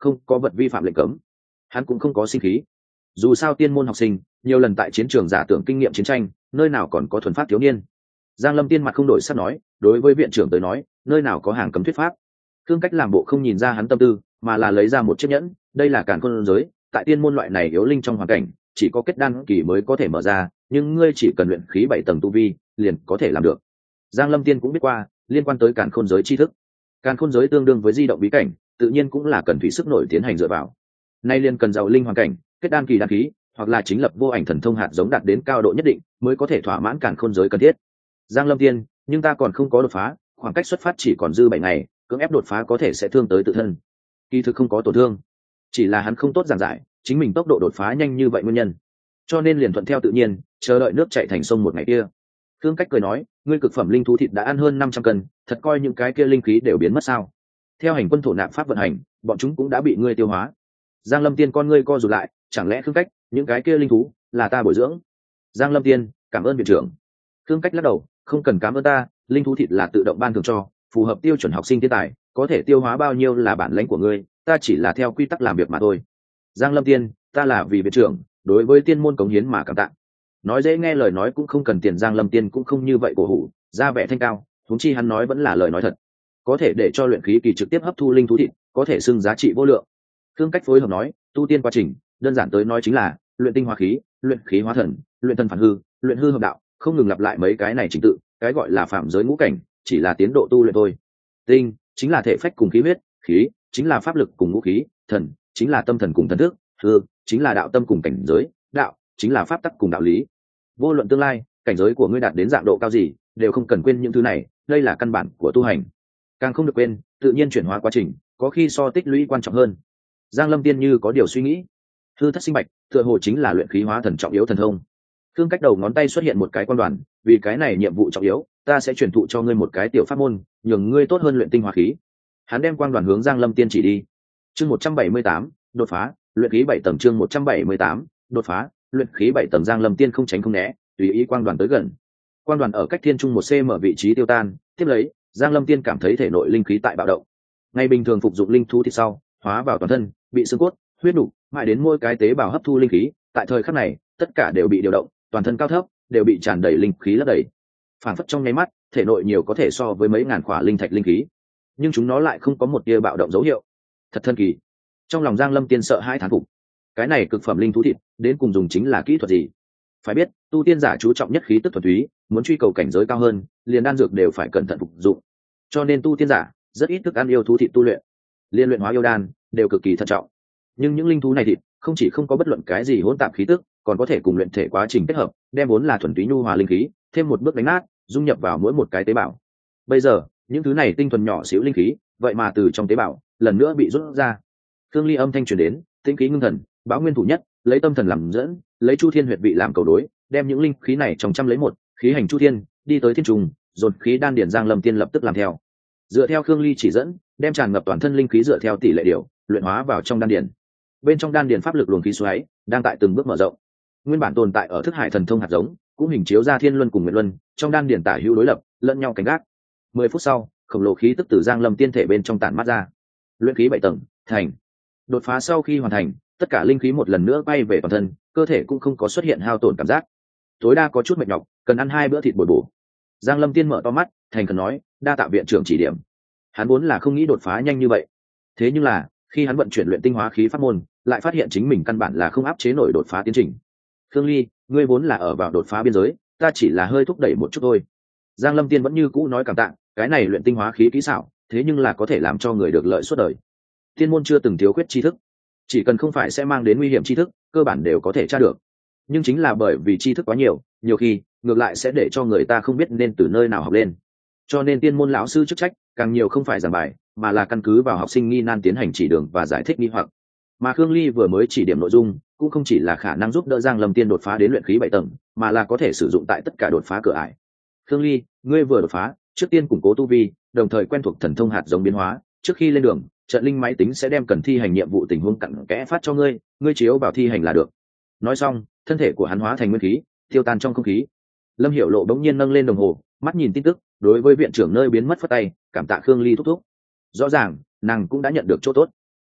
không có vật vi phạm lệnh cấm. Hắn cũng không có sinh khí. Dù sao tiên môn học sinh nhiều lần tại chiến trường giả tưởng kinh nghiệm chiến tranh, nơi nào còn có thuần pháp thiếu niên. Giang Lâm Tiên mặt không đổi sắc nói, đối với viện trưởng tới nói, nơi nào có hàng cấm thuyết pháp. Thương Cách làm bộ không nhìn ra hắn tâm tư, mà là lấy ra một chiếc nhẫn, đây là càn khôn giới, tại tiên môn loại này yếu linh trong hoàn cảnh, chỉ có kết đan kỳ mới có thể mở ra, nhưng ngươi chỉ cần luyện khí 7 tầng tu vi, liền có thể làm được. Giang Lâm Tiên cũng biết qua, liên quan tới càn khôn giới tri thức. Càn khôn giới tương đương với di động bí cảnh, tự nhiên cũng là cần thủy sức nổi tiến hành dựa vào. Nay liền cần giàu linh hoàn cảnh, kết đan kỳ đan khí, hoặc là chính lập vô ảnh thần thông hạt giống đạt đến cao độ nhất định, mới có thể thỏa mãn càn khôn giới cần thiết. Giang Lâm Tiên, nhưng ta còn không có đột phá, khoảng cách xuất phát chỉ còn dư 7 ngày, cưỡng ép đột phá có thể sẽ thương tới tự thân. Kỳ thực không có tổn thương, chỉ là hắn không tốt giảng giải chính mình tốc độ đột phá nhanh như vậy nguyên nhân, cho nên liền thuận theo tự nhiên, chờ đợi nước chảy thành sông một ngày kia. Thương Cách cười nói, ngươi cực phẩm linh thú thịt đã ăn hơn 500 cân, thật coi những cái kia linh khí đều biến mất sao? Theo hành quân thổ nạp pháp vận hành, bọn chúng cũng đã bị ngươi tiêu hóa. Giang Lâm Tiên con ngươi co rụt lại, chẳng lẽ Thương Cách, những cái kia linh thú là ta bồi dưỡng? Giang Lâm Tiên, cảm ơn viện trưởng. Thương Cách lắc đầu, không cần cảm ơn ta, linh thú thịt là tự động ban thưởng cho, phù hợp tiêu chuẩn học sinh thiên tài, có thể tiêu hóa bao nhiêu là bản lãnh của ngươi, ta chỉ là theo quy tắc làm việc mà thôi. Giang Lâm Tiên, ta là vì viện trưởng, đối với tiên môn cống hiến mà cảm tạ. Nói dễ nghe lời nói cũng không cần tiền, Giang Lâm Tiên cũng không như vậy cổ hủ, ra vẻ thanh cao, huống chi hắn nói vẫn là lời nói thật. Có thể để cho luyện khí kỳ trực tiếp hấp thu linh thú thịt, có thể xưng giá trị vô lượng. Thương Cách phối hợp nói, tu tiên quá trình, đơn giản tới nói chính là luyện tinh hóa khí, luyện khí hóa thần, luyện thân phản hư, luyện hư hợp đạo, không ngừng lặp lại mấy cái này trình tự, cái gọi là phạm giới ngũ cảnh, chỉ là tiến độ tu luyện thôi. Tinh chính là thể phách cùng khí huyết, khí chính là pháp lực cùng ngũ khí, thần chính là tâm thần cùng thần thức, hư chính là đạo tâm cùng cảnh giới, đạo chính là pháp tắc cùng đạo lý. Vô luận tương lai cảnh giới của ngươi đạt đến dạng độ cao gì, đều không cần quên những thứ này, đây là căn bản của tu hành. Càng không được quên tự nhiên chuyển hóa quá trình, có khi so tích lũy quan trọng hơn. Giang Lâm Tiên như có điều suy nghĩ, hư thất sinh bạch tựa hồ chính là luyện khí hóa thần trọng yếu thần thông. Thương Cách đầu ngón tay xuất hiện một cái quan đoàn, vì cái này nhiệm vụ trọng yếu, ta sẽ truyền thụ cho ngươi một cái tiểu pháp môn, nhường ngươi tốt hơn luyện tinh hóa khí. Hắn đem quang đoàn hướng Giang Lâm Tiên chỉ đi. Chương 178, đột phá, luyện khí 7 tầng. Chương 178, đột phá, luyện khí 7 tầng. Giang Lâm Tiên không tránh không né, tùy ý quang đoàn tới gần. Quang đoàn ở cách thiên trung 1 cm vị trí tiêu tan, tiếp lấy, Giang Lâm Tiên cảm thấy thể nội linh khí tại bạo động. Ngày bình thường phục dụng linh thú thịt sau, hóa vào toàn thân, bị xương cốt, huyết nục, mãi đến mỗi cái tế bào hấp thu linh khí, tại thời khắc này, tất cả đều bị điều động, toàn thân cao thấp đều bị tràn đầy linh khí lấp đầy. Phản phất trong nháy mắt, thể nội nhiều có thể so với mấy ngàn khỏa linh thạch linh khí, nhưng chúng nó lại không có một tia bạo động dấu hiệu. Thật thần kỳ. Trong lòng Giang Lâm Tiên sợ hãi thán phục. Cái này cực phẩm linh thú thịt, đến cùng dùng chính là kỹ thuật gì? Phải biết, tu tiên giả chú trọng nhất khí tức thuần túy, muốn truy cầu cảnh giới cao hơn, liền đan dược đều phải cẩn thận phục dụng. Cho nên tu tiên giả rất ít thức ăn yêu thú thịt tu luyện, liên luyện hóa yêu đan đều cực kỳ thận trọng. Nhưng những linh thú này thịt không chỉ không có bất luận cái gì hỗn tạp khí tức, còn có thể cùng luyện thể quá trình kết hợp, đem vốn là thuần túy nhu hòa linh khí thêm một bước đánh nát, dung nhập vào mỗi một cái tế bào. Bây giờ những thứ này tinh thuần nhỏ xíu linh khí, vậy mà từ trong tế bào lần nữa bị rút ra. Thương Ly âm thanh truyền đến, tĩnh khí ngưng thần, bão nguyên thủ nhất, lấy tâm thần làm dẫn, lấy chu thiên huyệt vị làm cầu đối, đem những linh khí này trong trăm lấy một, khí hành chu thiên, đi tới thiên trùng, dồn khí đan điển. Giang Lâm Tiên lập tức làm theo, dựa theo Khương Ly chỉ dẫn, đem tràn ngập toàn thân linh khí dựa theo tỷ lệ điều luyện hóa vào trong đan điển. Bên trong đan điển pháp lực luồng khí xoáy đang tại từng bước mở rộng. Nguyên bản tồn tại ở thức hải thần thông hạt giống cũng hình chiếu ra thiên luân cùng nguyện luân, trong đan điển tả hữu đối lập, lẫn nhau cánh gác. 10 phút sau, khổng lồ khí tức từ Giang Lâm Tiên thể bên trong tản mát ra. Luyện khí 7 tầng thành. Đột phá sau khi hoàn thành, tất cả linh khí một lần nữa bay về toàn thân, cơ thể cũng không có xuất hiện hao tổn cảm giác. Tối đa có chút mệt nhọc, cần ăn 2 bữa thịt bồi bổ. Giang Lâm Tiên mở to mắt, thành khẩn nói, đa tạ viện trưởng chỉ điểm. Hắn vốn là không nghĩ đột phá nhanh như vậy, thế nhưng là khi hắn vận chuyển luyện tinh hóa khí pháp môn, lại phát hiện chính mình căn bản là không áp chế nổi đột phá tiến trình. Khương Ly, ngươi vốn là ở vào đột phá biên giới, ta chỉ là hơi thúc đẩy một chút thôi. Giang Lâm Tiên vẫn như cũ nói cảm tạ, cái này luyện tinh hóa khí kỹ xảo, thế nhưng là có thể làm cho người được lợi suốt đời. Tiên môn chưa từng thiếu khuyết tri thức, chỉ cần không phải sẽ mang đến nguy hiểm tri thức, cơ bản đều có thể tra được. Nhưng chính là bởi vì tri thức quá nhiều, nhiều khi ngược lại sẽ để cho người ta không biết nên từ nơi nào học lên. Cho nên tiên môn lão sư chức trách càng nhiều không phải giảng bài, mà là căn cứ vào học sinh nghi nan tiến hành chỉ đường và giải thích nghi hoặc. Mà Khương Ly vừa mới chỉ điểm nội dung, cũng không chỉ là khả năng giúp đỡ Giang Lâm Tiên đột phá đến luyện khí 7 tầng, mà là có thể sử dụng tại tất cả đột phá cửa ải. Khương Ly, ngươi vừa đột phá, trước tiên củng cố tu vi, đồng thời quen thuộc thần thông hạt giống biến hóa, trước khi lên đường, trận linh máy tính sẽ đem cần thi hành nhiệm vụ tình huống cặn kẽ phát cho ngươi, ngươi chiếu vào thi hành là được. Nói xong, thân thể của hắn hóa thành nguyên khí, tiêu tan trong không khí. Lâm Hiểu Lộ bỗng nhiên nâng lên đồng hồ, mắt nhìn tin tức, đối với viện trưởng nơi biến mất phất tay, cảm tạ Khương Ly thúc thúc. Rõ ràng nàng cũng đã nhận được chỗ tốt.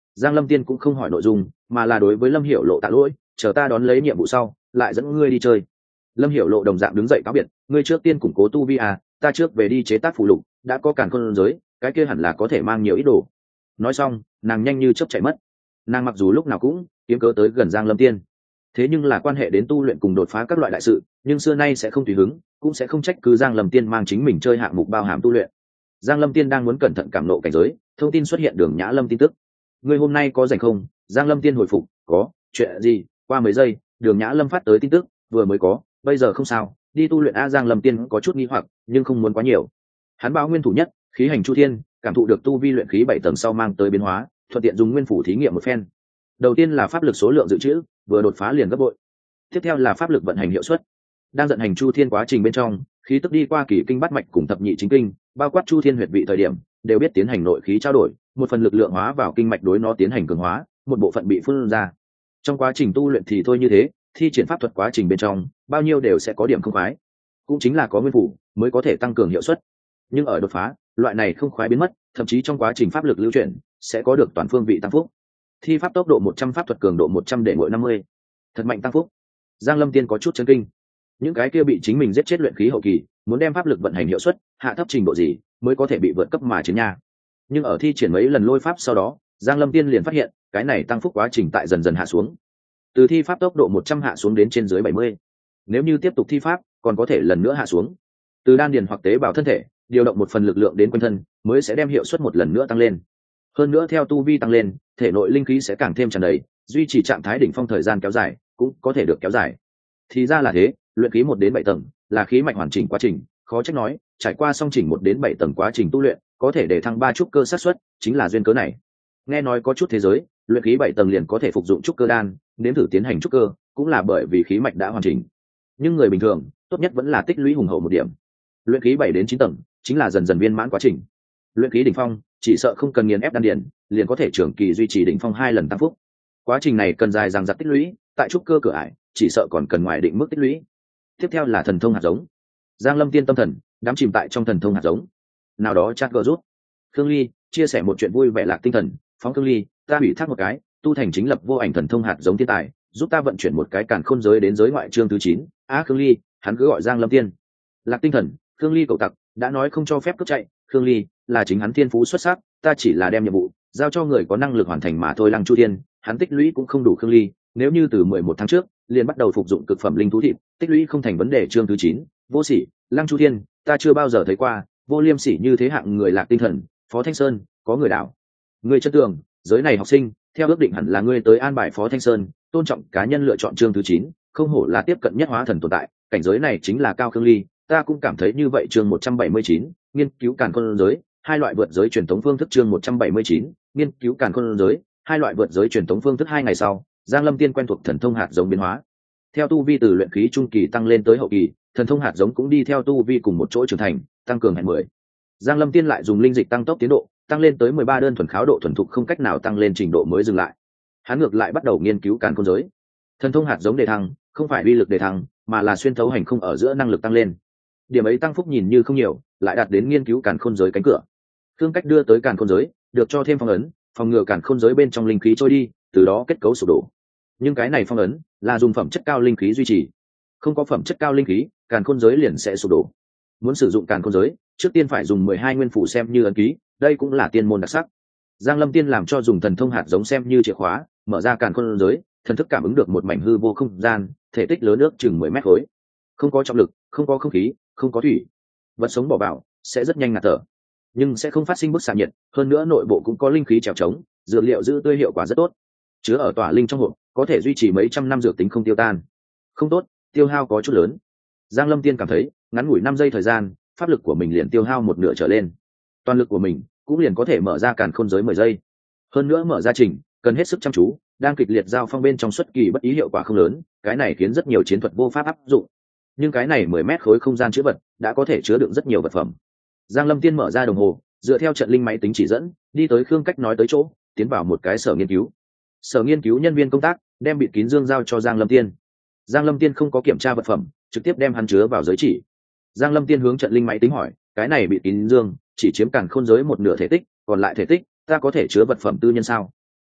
Giang Lâm Tiên cũng không hỏi nội dung, mà là đối với Lâm Hiểu Lộ tạ lỗi, chờ ta đón lấy nhiệm vụ sau lại dẫn ngươi đi chơi. Lâm Hiểu Lộ đồng dạng đứng dậy cáo biệt, ngươi trước tiên củng cố tu vi à, ta trước về đi chế tác phụ lục, đã có càn khôn giới, cái kia hẳn là có thể mang nhiều ít đồ. Nói xong nàng nhanh như chớp chạy mất. Nàng mặc dù lúc nào cũng kiếm cớ tới gần Giang Lâm Tiên, thế nhưng là quan hệ đến tu luyện cùng đột phá các loại đại sự, nhưng xưa nay sẽ không tùy hứng, cũng sẽ không trách cứ Giang Lâm Tiên mang chính mình chơi hạng mục bao hàm tu luyện. Giang Lâm Tiên đang muốn cẩn thận cảm nộ cảnh giới, thông tin xuất hiện Đường Nhã Lâm tin tức. Ngươi hôm nay có rảnh không? Giang Lâm Tiên hồi phục, có. Chuyện gì? Qua mấy giây Đường Nhã Lâm phát tới tin tức, vừa mới có, bây giờ không sao, đi tu luyện a. Giang Lâm Tiên có chút nghi hoặc, nhưng không muốn quá nhiều. Hắn báo nguyên thủ nhất, khí hành chu thiên, cảm thụ được tu vi luyện khí 7 tầng sau mang tới biến hóa, thuận tiện dùng nguyên phủ thí nghiệm một phen. Đầu tiên là pháp lực số lượng dự trữ vừa đột phá liền gấp bội, tiếp theo là pháp lực vận hành hiệu suất. Đang vận hành chu thiên quá trình bên trong, khí tức đi qua kỳ kinh bát mạch cùng thập nhị chính kinh, bao quát chu thiên huyệt vị thời điểm đều biết tiến hành nội khí trao đổi, một phần lực lượng hóa vào kinh mạch đối nó tiến hành cường hóa, một bộ phận bị phun ra. Trong quá trình tu luyện thì thôi như thế, thi triển pháp thuật quá trình bên trong bao nhiêu đều sẽ có điểm không khoái, cũng chính là có nguyên phủ mới có thể tăng cường hiệu suất. Nhưng ở đột phá, loại này không khoái biến mất, thậm chí trong quá trình pháp lực lưu chuyển sẽ có được toàn phương vị tăng phúc. Thi pháp tốc độ 100, pháp thuật cường độ 100 để mỗi 50. Thật mạnh tăng phúc. Giang Lâm Tiên có chút chấn kinh. Những cái kia bị chính mình giết chết luyện khí hậu kỳ, muốn đem pháp lực vận hành hiệu suất hạ thấp trình độ gì mới có thể bị vượt cấp mà chiến nha. Nhưng ở thi triển mấy lần lôi pháp sau đó, Giang Lâm Tiên liền phát hiện, cái này tăng phúc quá trình tại dần dần hạ xuống. Từ thi pháp tốc độ 100 hạ xuống đến trên dưới 70. Nếu như tiếp tục thi pháp, còn có thể lần nữa hạ xuống. Từ đan điền hoặc tế bào thân thể, điều động một phần lực lượng đến quanh thân, mới sẽ đem hiệu suất một lần nữa tăng lên. Hơn nữa theo tu vi tăng lên, thể nội linh khí sẽ càng thêm tràn đầy, duy trì trạng thái đỉnh phong thời gian kéo dài cũng có thể được kéo dài. Thì ra là thế, luyện khí 1 đến 7 tầng là khí mạch hoàn chỉnh quá trình, khó trách nói trải qua song chỉnh 1 đến 7 tầng quá trình tu luyện có thể để thăng 3 trúc cơ xác suất, chính là duyên cớ này. Nghe nói có chút thế giới luyện khí 7 tầng liền có thể phục dụng trúc cơ đan, nếm thử tiến hành trúc cơ, cũng là bởi vì khí mạch đã hoàn chỉnh. Nhưng người bình thường tốt nhất vẫn là tích lũy hùng hậu một điểm. Luyện khí 7 đến 9 tầng chính là dần dần viên mãn quá trình. Luyện khí đỉnh phong chỉ sợ không cần nghiền ép đan điền, liền có thể trường kỳ duy trì đỉnh phong 2 lần tăng phúc. Quá trình này cần dài dằng dặc tích lũy, tại trúc cơ cửa ải chỉ sợ còn cần ngoài định mức tích lũy. Tiếp theo là thần thông hạt giống. Giang Lâm Tiên tâm thần đắm chìm tại trong thần thông hạt giống. Nào đó chat gỡ rút. Khương Ly chia sẻ một chuyện vui vẻ lạc tinh thần, phóng Khương Ly, ta ủy thác một cái tu thành chính lập vô ảnh thần thông hạt giống thiên tài, giúp ta vận chuyển một cái càn khôn giới đến giới ngoại chương thứ 9. Khương Ly, hắn cứ gọi Giang Lâm Tiên. Lạc tinh thần, Khương Ly cậu tặc, đã nói không cho phép cướp chạy. Khương Ly là chính hắn thiên phú xuất sắc, ta chỉ là đem nhiệm vụ giao cho người có năng lực hoàn thành mà thôi. Lăng Chu Thiên, hắn tích lũy cũng không đủ. Khương Ly, nếu như từ 11 tháng trước liền bắt đầu phục dụng cực phẩm linh thú thịt, tích lũy không thành vấn đề. Chương thứ 9, vô sỉ. Lăng Chu Thiên, ta chưa bao giờ thấy qua vô liêm sỉ như thế hạng người. Lạc tinh thần, Phó Thanh Sơn, có người đảo ngươi chân tường, giới này học sinh theo ước định hẳn là ngươi tới an bài. Phó Thanh Sơn, tôn trọng cá nhân lựa chọn. Chương thứ 9, không hổ là tiếp cận nhất hóa thần tồn tại, cảnh giới này chính là cao. Khương Ly, ta cũng cảm thấy như vậy. Chương 179, nghiên cứu càn khôn giới, hai loại vượt giới truyền thống phương thức. Chương 179, nghiên cứu càn khôn giới, hai loại vượt giới truyền thống phương thức. 2 ngày sau, Giang Lâm Tiên quen thuộc thần thông hạt giống biến hóa. Theo tu vi từ luyện khí trung kỳ tăng lên tới hậu kỳ, thần thông hạt giống cũng đi theo tu vi cùng một chỗ trưởng thành, tăng cường hẹn 10. Giang Lâm Tiên lại dùng linh dịch tăng tốc tiến độ, tăng lên tới 13 đơn thuần kháo độ thuần thục không cách nào tăng lên trình độ mới dừng lại. Hắn ngược lại bắt đầu nghiên cứu càn khôn giới. Thần thông hạt giống đề thăng, không phải uy lực đề thăng, mà là xuyên thấu hành không ở giữa năng lực tăng lên. Điểm ấy tăng phúc nhìn như không nhiều, lại đạt đến nghiên cứu càn khôn giới cánh cửa. Phương cách đưa tới càn khôn giới, được cho thêm phong ấn, phòng ngừa càn khôn giới bên trong linh khí trôi đi, từ đó kết cấu sụp đổ. Nhưng cái này phong ấn là dùng phẩm chất cao linh khí duy trì, không có phẩm chất cao linh khí, càn khôn giới liền sẽ sụp đổ. Muốn sử dụng càn khôn giới, trước tiên phải dùng 12 nguyên phủ xem như ấn ký, đây cũng là tiên môn đặc sắc. Giang Lâm Tiên làm cho dùng thần thông hạt giống xem như chìa khóa, mở ra càn khôn giới, thần thức cảm ứng được một mảnh hư vô không gian, thể tích lớn ước chừng 10 mét khối. Không có trọng lực, không có không khí, không có thủy, vật sống bỏ vào sẽ rất nhanh ngạt thở, nhưng sẽ không phát sinh bức xạ nhiệt, hơn nữa nội bộ cũng có linh khí trèo trống, dược liệu giữ tươi hiệu quả rất tốt. Chứa ở tỏa linh trong hộp, có thể duy trì mấy trăm năm dược tính không tiêu tan. Không tốt, tiêu hao có chút lớn. Giang Lâm Tiên cảm thấy, ngắn ngủi 5 giây thời gian, pháp lực của mình liền tiêu hao một nửa trở lên. Toàn lực của mình cũng liền có thể mở ra càn khôn giới 10 giây. Hơn nữa mở ra trình, cần hết sức chăm chú, đang kịch liệt giao phong bên trong xuất kỳ bất ý hiệu quả không lớn, cái này khiến rất nhiều chiến thuật vô pháp áp dụng. Nhưng cái này 10 mét khối không gian chứa vật đã có thể chứa đựng rất nhiều vật phẩm. Giang Lâm Tiên mở ra đồng hồ, dựa theo trận linh máy tính chỉ dẫn, đi tới Khương Cách nói tới chỗ, tiến vào một cái sở nghiên cứu. Sở nghiên cứu nhân viên công tác đem bịt kín dương giao cho Giang Lâm Tiên. Giang Lâm Tiên không có kiểm tra vật phẩm, trực tiếp đem hắn chứa vào giới chỉ. Giang Lâm Tiên hướng trận linh máy tính hỏi, cái này bịt kín dương chỉ chiếm càn khôn giới một nửa thể tích, còn lại thể tích ta có thể chứa vật phẩm tư nhân sao?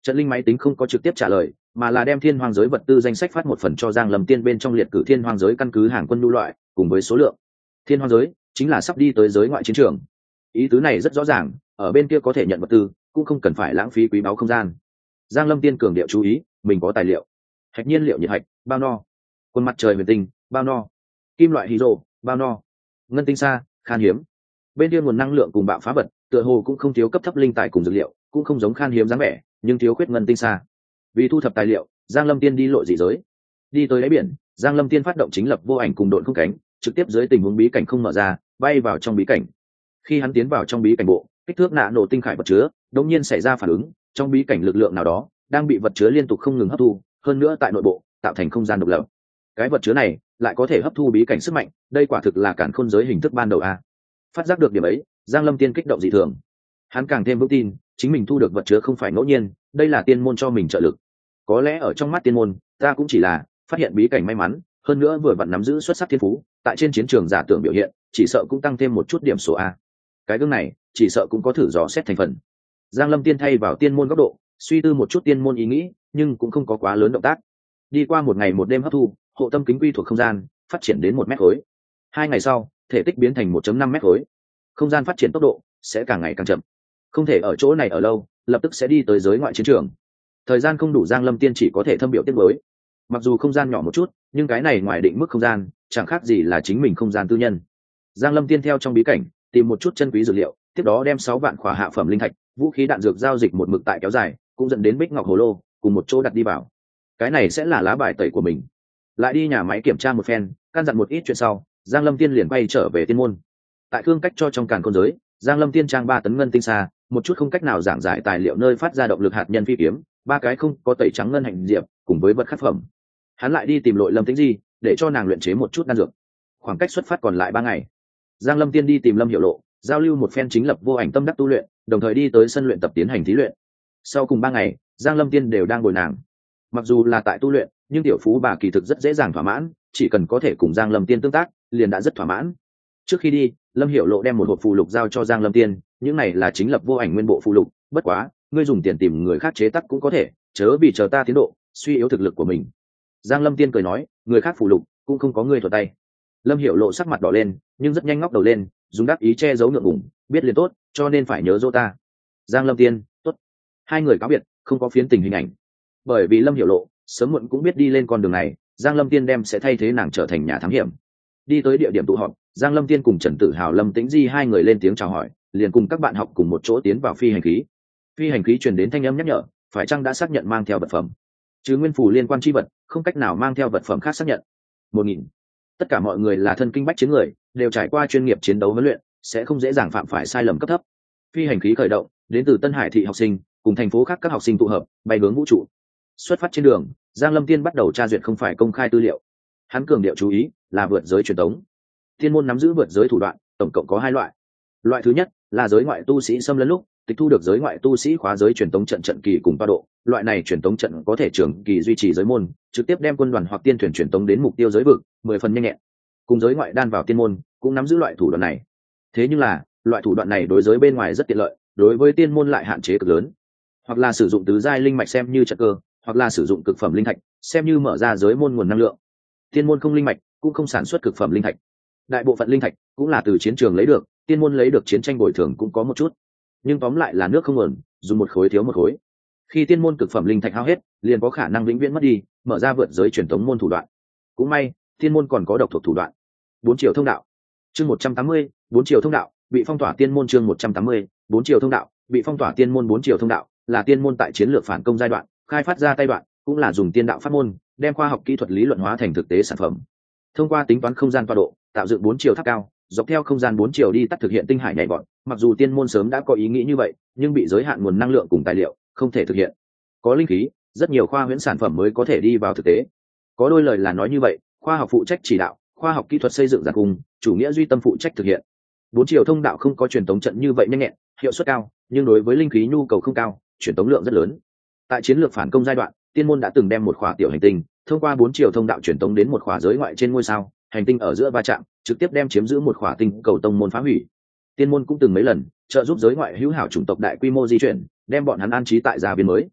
Trận linh máy tính không có trực tiếp trả lời, mà là đem thiên hoang giới vật tư danh sách phát một phần cho Giang Lâm Tiên bên trong liệt cử thiên hoang giới căn cứ hàng quân nhu loại cùng với số lượng. Thiên hoang giới chính là sắp đi tới giới ngoại chiến trường. Ý tứ này rất rõ ràng, ở bên kia có thể nhận vật tư, cũng không cần phải lãng phí quý báu không gian. Giang Lâm Tiên cường điệu chú ý, mình có tài liệu. Hạch nhiên liệu nhiệt hạch, bao no. Quân mặt trời huyền tinh, bao no. Kim loại hydro, bao no. Ngân tinh sa, khan hiếm. Bên kia nguồn năng lượng cùng bạo phá vật, tựa hồ cũng không thiếu cấp thấp linh tài cùng dược liệu, cũng không giống khan hiếm dáng vẻ, nhưng thiếu khuyết ngân tinh sa. Vì thu thập tài liệu, Giang Lâm Tiên đi lộ dị giới. Đi tới đáy biển, Giang Lâm Tiên phát động chính lập vô ảnh cùng độn không cánh, trực tiếp dưới tình huống bí cảnh không mở ra, bay vào trong bí cảnh. Khi hắn tiến vào trong bí cảnh bộ, kích thước nạ nổ tinh khải vật chứa đột nhiên xảy ra phản ứng, trong bí cảnh lực lượng nào đó đang bị vật chứa liên tục không ngừng hấp thu, hơn nữa tại nội bộ tạo thành không gian độc lập. Cái vật chứa này lại có thể hấp thu bí cảnh sức mạnh, đây quả thực là cản khôn giới hình thức ban đầu a. Phát giác được điểm ấy, Giang Lâm Tiên kích động dị thường. Hắn càng thêm vững tin, chính mình thu được vật chứa không phải ngẫu nhiên, đây là tiên môn cho mình trợ lực. Có lẽ ở trong mắt tiên môn, ta cũng chỉ là phát hiện bí cảnh may mắn, hơn nữa vừa vặn nắm giữ xuất sắc thiên phú, tại trên chiến trường giả tưởng biểu hiện, chỉ sợ cũng tăng thêm một chút điểm số a. Cái gương này, chỉ sợ cũng có thử dò xét thành phần. Giang Lâm Tiên thay vào tiên môn góc độ, suy tư một chút tiên môn ý nghĩ, nhưng cũng không có quá lớn động tác. Đi qua một ngày một đêm hấp thu, hộ tâm kính quy thuộc không gian phát triển đến 1 mét khối. 2 ngày sau, thể tích biến thành 1.5 mét khối. Không gian phát triển tốc độ sẽ càng ngày càng chậm. Không thể ở chỗ này ở lâu, lập tức sẽ đi tới giới ngoại chiến trường. Thời gian không đủ, Giang Lâm Tiên chỉ có thể thâm biểu tiếc nuối. Mặc dù không gian nhỏ một chút, nhưng cái này ngoài định mức không gian, chẳng khác gì là chính mình không gian tư nhân. Giang Lâm Tiên theo trong bí cảnh tìm một chút chân quý dược liệu, tiếp đó đem 6 vạn khỏa hạ phẩm linh thạch, vũ khí đạn dược giao dịch một mực tại kéo dài, cũng dẫn đến bích ngọc hồ lô cùng một chỗ đặt đi vào. Cái này sẽ là lá bài tẩy của mình. Lại đi nhà máy kiểm tra một phen, căn dặn một ít chuyện sau, Giang Lâm Tiên liền bay trở về tiên môn. Tại Khương Cách cho trong càn khôn giới, Giang Lâm Tiên trang 3 tấn ngân tinh xa, một chút không cách nào giảng giải tài liệu nơi phát ra động lực hạt nhân phi kiếm, 3 cái không có tẩy trắng ngân hành diệp, cùng với vật khắc phẩm. Hắn lại đi tìm Lội Lâm Tĩnh Di, để cho nàng luyện chế một chút đan dược. Khoảng cách xuất phát còn lại 3 ngày. Giang Lâm Tiên đi tìm Lâm Hiểu Lộ, giao lưu một phen chính lập vô ảnh tâm đắc tu luyện, đồng thời đi tới sân luyện tập tiến hành thí luyện. Sau cùng 3 ngày, Giang Lâm Tiên đều đang bồi nàng. Mặc dù là tại tu luyện, nhưng tiểu phú bà kỳ thực rất dễ dàng thỏa mãn, chỉ cần có thể cùng Giang Lâm Tiên tương tác, liền đã rất thỏa mãn. Trước khi đi, Lâm Hiểu Lộ đem một hộp phù lục giao cho Giang Lâm Tiên, những này là chính lập vô ảnh nguyên bộ phù lục, bất quá, ngươi dùng tiền tìm người khác chế tác cũng có thể, chớ vì chờ ta tiến độ, suy yếu thực lực của mình. Giang Lâm Tiên cười nói, người khác phù lục cũng không có ngươi thuật tay. Lâm Hiểu Lộ sắc mặt đỏ lên, nhưng rất nhanh ngóc đầu lên, dùng đáp ý che giấu ngượng ngùng, biết liền tốt, cho nên phải nhớ dỗ ta. Giang Lâm Tiên, tốt. Hai người cáo biệt, không có phiến tình hình ảnh. Bởi vì Lâm Hiểu Lộ sớm muộn cũng biết đi lên con đường này, Giang Lâm Tiên đem sẽ thay thế nàng trở thành nhà thám hiểm. Đi tới địa điểm tụ họp, Giang Lâm Tiên cùng Trần Tử Hào, Lâm Tĩnh Di hai người lên tiếng chào hỏi, liền cùng các bạn học cùng một chỗ tiến vào phi hành khí. Phi hành khí truyền đến thanh âm nhắc nhở, phải chăng đã xác nhận mang theo vật phẩm? Chứ nguyên phù liên quan chi vật, không cách nào mang theo vật phẩm khác xác nhận. 1000. Tất cả mọi người là thân kinh bách chiến người, đều trải qua chuyên nghiệp chiến đấu huấn luyện, sẽ không dễ dàng phạm phải sai lầm cấp thấp. Phi hành khí khởi động, đến từ Tân Hải thị học sinh cùng thành phố khác các học sinh tụ hợp, bay hướng vũ trụ. Xuất phát trên đường, Giang Lâm Tiên bắt đầu tra duyệt không phải công khai tư liệu. Hắn cường điệu chú ý là vượt giới truyền tống. Tiên môn nắm giữ vượt giới thủ đoạn, tổng cộng có 2 loại. Loại thứ nhất là giới ngoại tu sĩ xâm lấn lúc tịch thu được giới ngoại tu sĩ khóa giới truyền tống trận trận kỳ cùng toa độ. Loại này truyền tống trận có thể trường kỳ duy trì giới môn, trực tiếp đem quân đoàn hoặc tiên thuyền truyền tống đến mục tiêu giới vực, 10 phần nhanh nhẹn. Cùng giới ngoại đan vào tiên môn, cũng nắm giữ loại thủ đoạn này. Thế nhưng là, loại thủ đoạn này đối giới bên ngoài rất tiện lợi, đối với tiên môn lại hạn chế cực lớn. Hoặc là sử dụng tứ giai linh mạch xem như trận cơ, hoặc là sử dụng cực phẩm linh thạch xem như mở ra giới môn nguồn năng lượng. Tiên môn không linh mạch, cũng không sản xuất cực phẩm linh thạch. Đại bộ phận linh thạch cũng là từ chiến trường lấy được, tiên môn lấy được chiến tranh bồi thường cũng có một chút, nhưng tóm lại là nước không nguồn, dùng một khối thiếu một khối. Khi tiên môn cực phẩm linh thạch hao hết, liền có khả năng vĩnh viễn mất đi, mở ra vượt giới truyền thống môn thủ đoạn. Cũng may, tiên môn còn có độc thuộc thủ đoạn. 4 chiều thông đạo. Chương 180, 4 chiều thông đạo, bị phong tỏa tiên môn chương 180, 4 chiều thông đạo, bị phong tỏa tiên môn 4 chiều thông đạo, là tiên môn tại chiến lược phản công giai đoạn, khai phát ra giai đoạn, cũng là dùng tiên đạo pháp môn, đem khoa học kỹ thuật lý luận hóa thành thực tế sản phẩm. Thông qua tính toán không gian tọa độ, tạo dựng 4 chiều tháp cao, dọc theo không gian 4 chiều đi tắt thực hiện tinh hải nhảy vọt, mặc dù tiên môn sớm đã có ý nghĩ như vậy, nhưng bị giới hạn nguồn năng lượng cùng tài liệu, không thể thực hiện. Có linh khí, rất nhiều khoa huyễn sản phẩm mới có thể đi vào thực tế. Có đôi lời là nói như vậy, khoa học phụ trách chỉ đạo, khoa học kỹ thuật xây dựng giàn cung, chủ nghĩa duy tâm phụ trách thực hiện. 4 chiều thông đạo không có truyền tống trận như vậy nhanh nhẹn, hiệu suất cao, nhưng đối với linh khí nhu cầu không cao, truyền tống lượng rất lớn. Tại chiến lược phản công giai đoạn, tiên môn đã từng đem một khỏa tiểu hành tinh thông qua 4 chiều thông đạo truyền tống đến một khỏa giới ngoại trên ngôi sao, hành tinh ở giữa va chạm, trực tiếp đem chiếm giữ một khỏa tinh cầu tông môn phá hủy. Tiên môn cũng từng mấy lần trợ giúp giới ngoại hữu hảo chủng tộc đại quy mô di chuyển, đem bọn hắn an trí tại gia viên mới.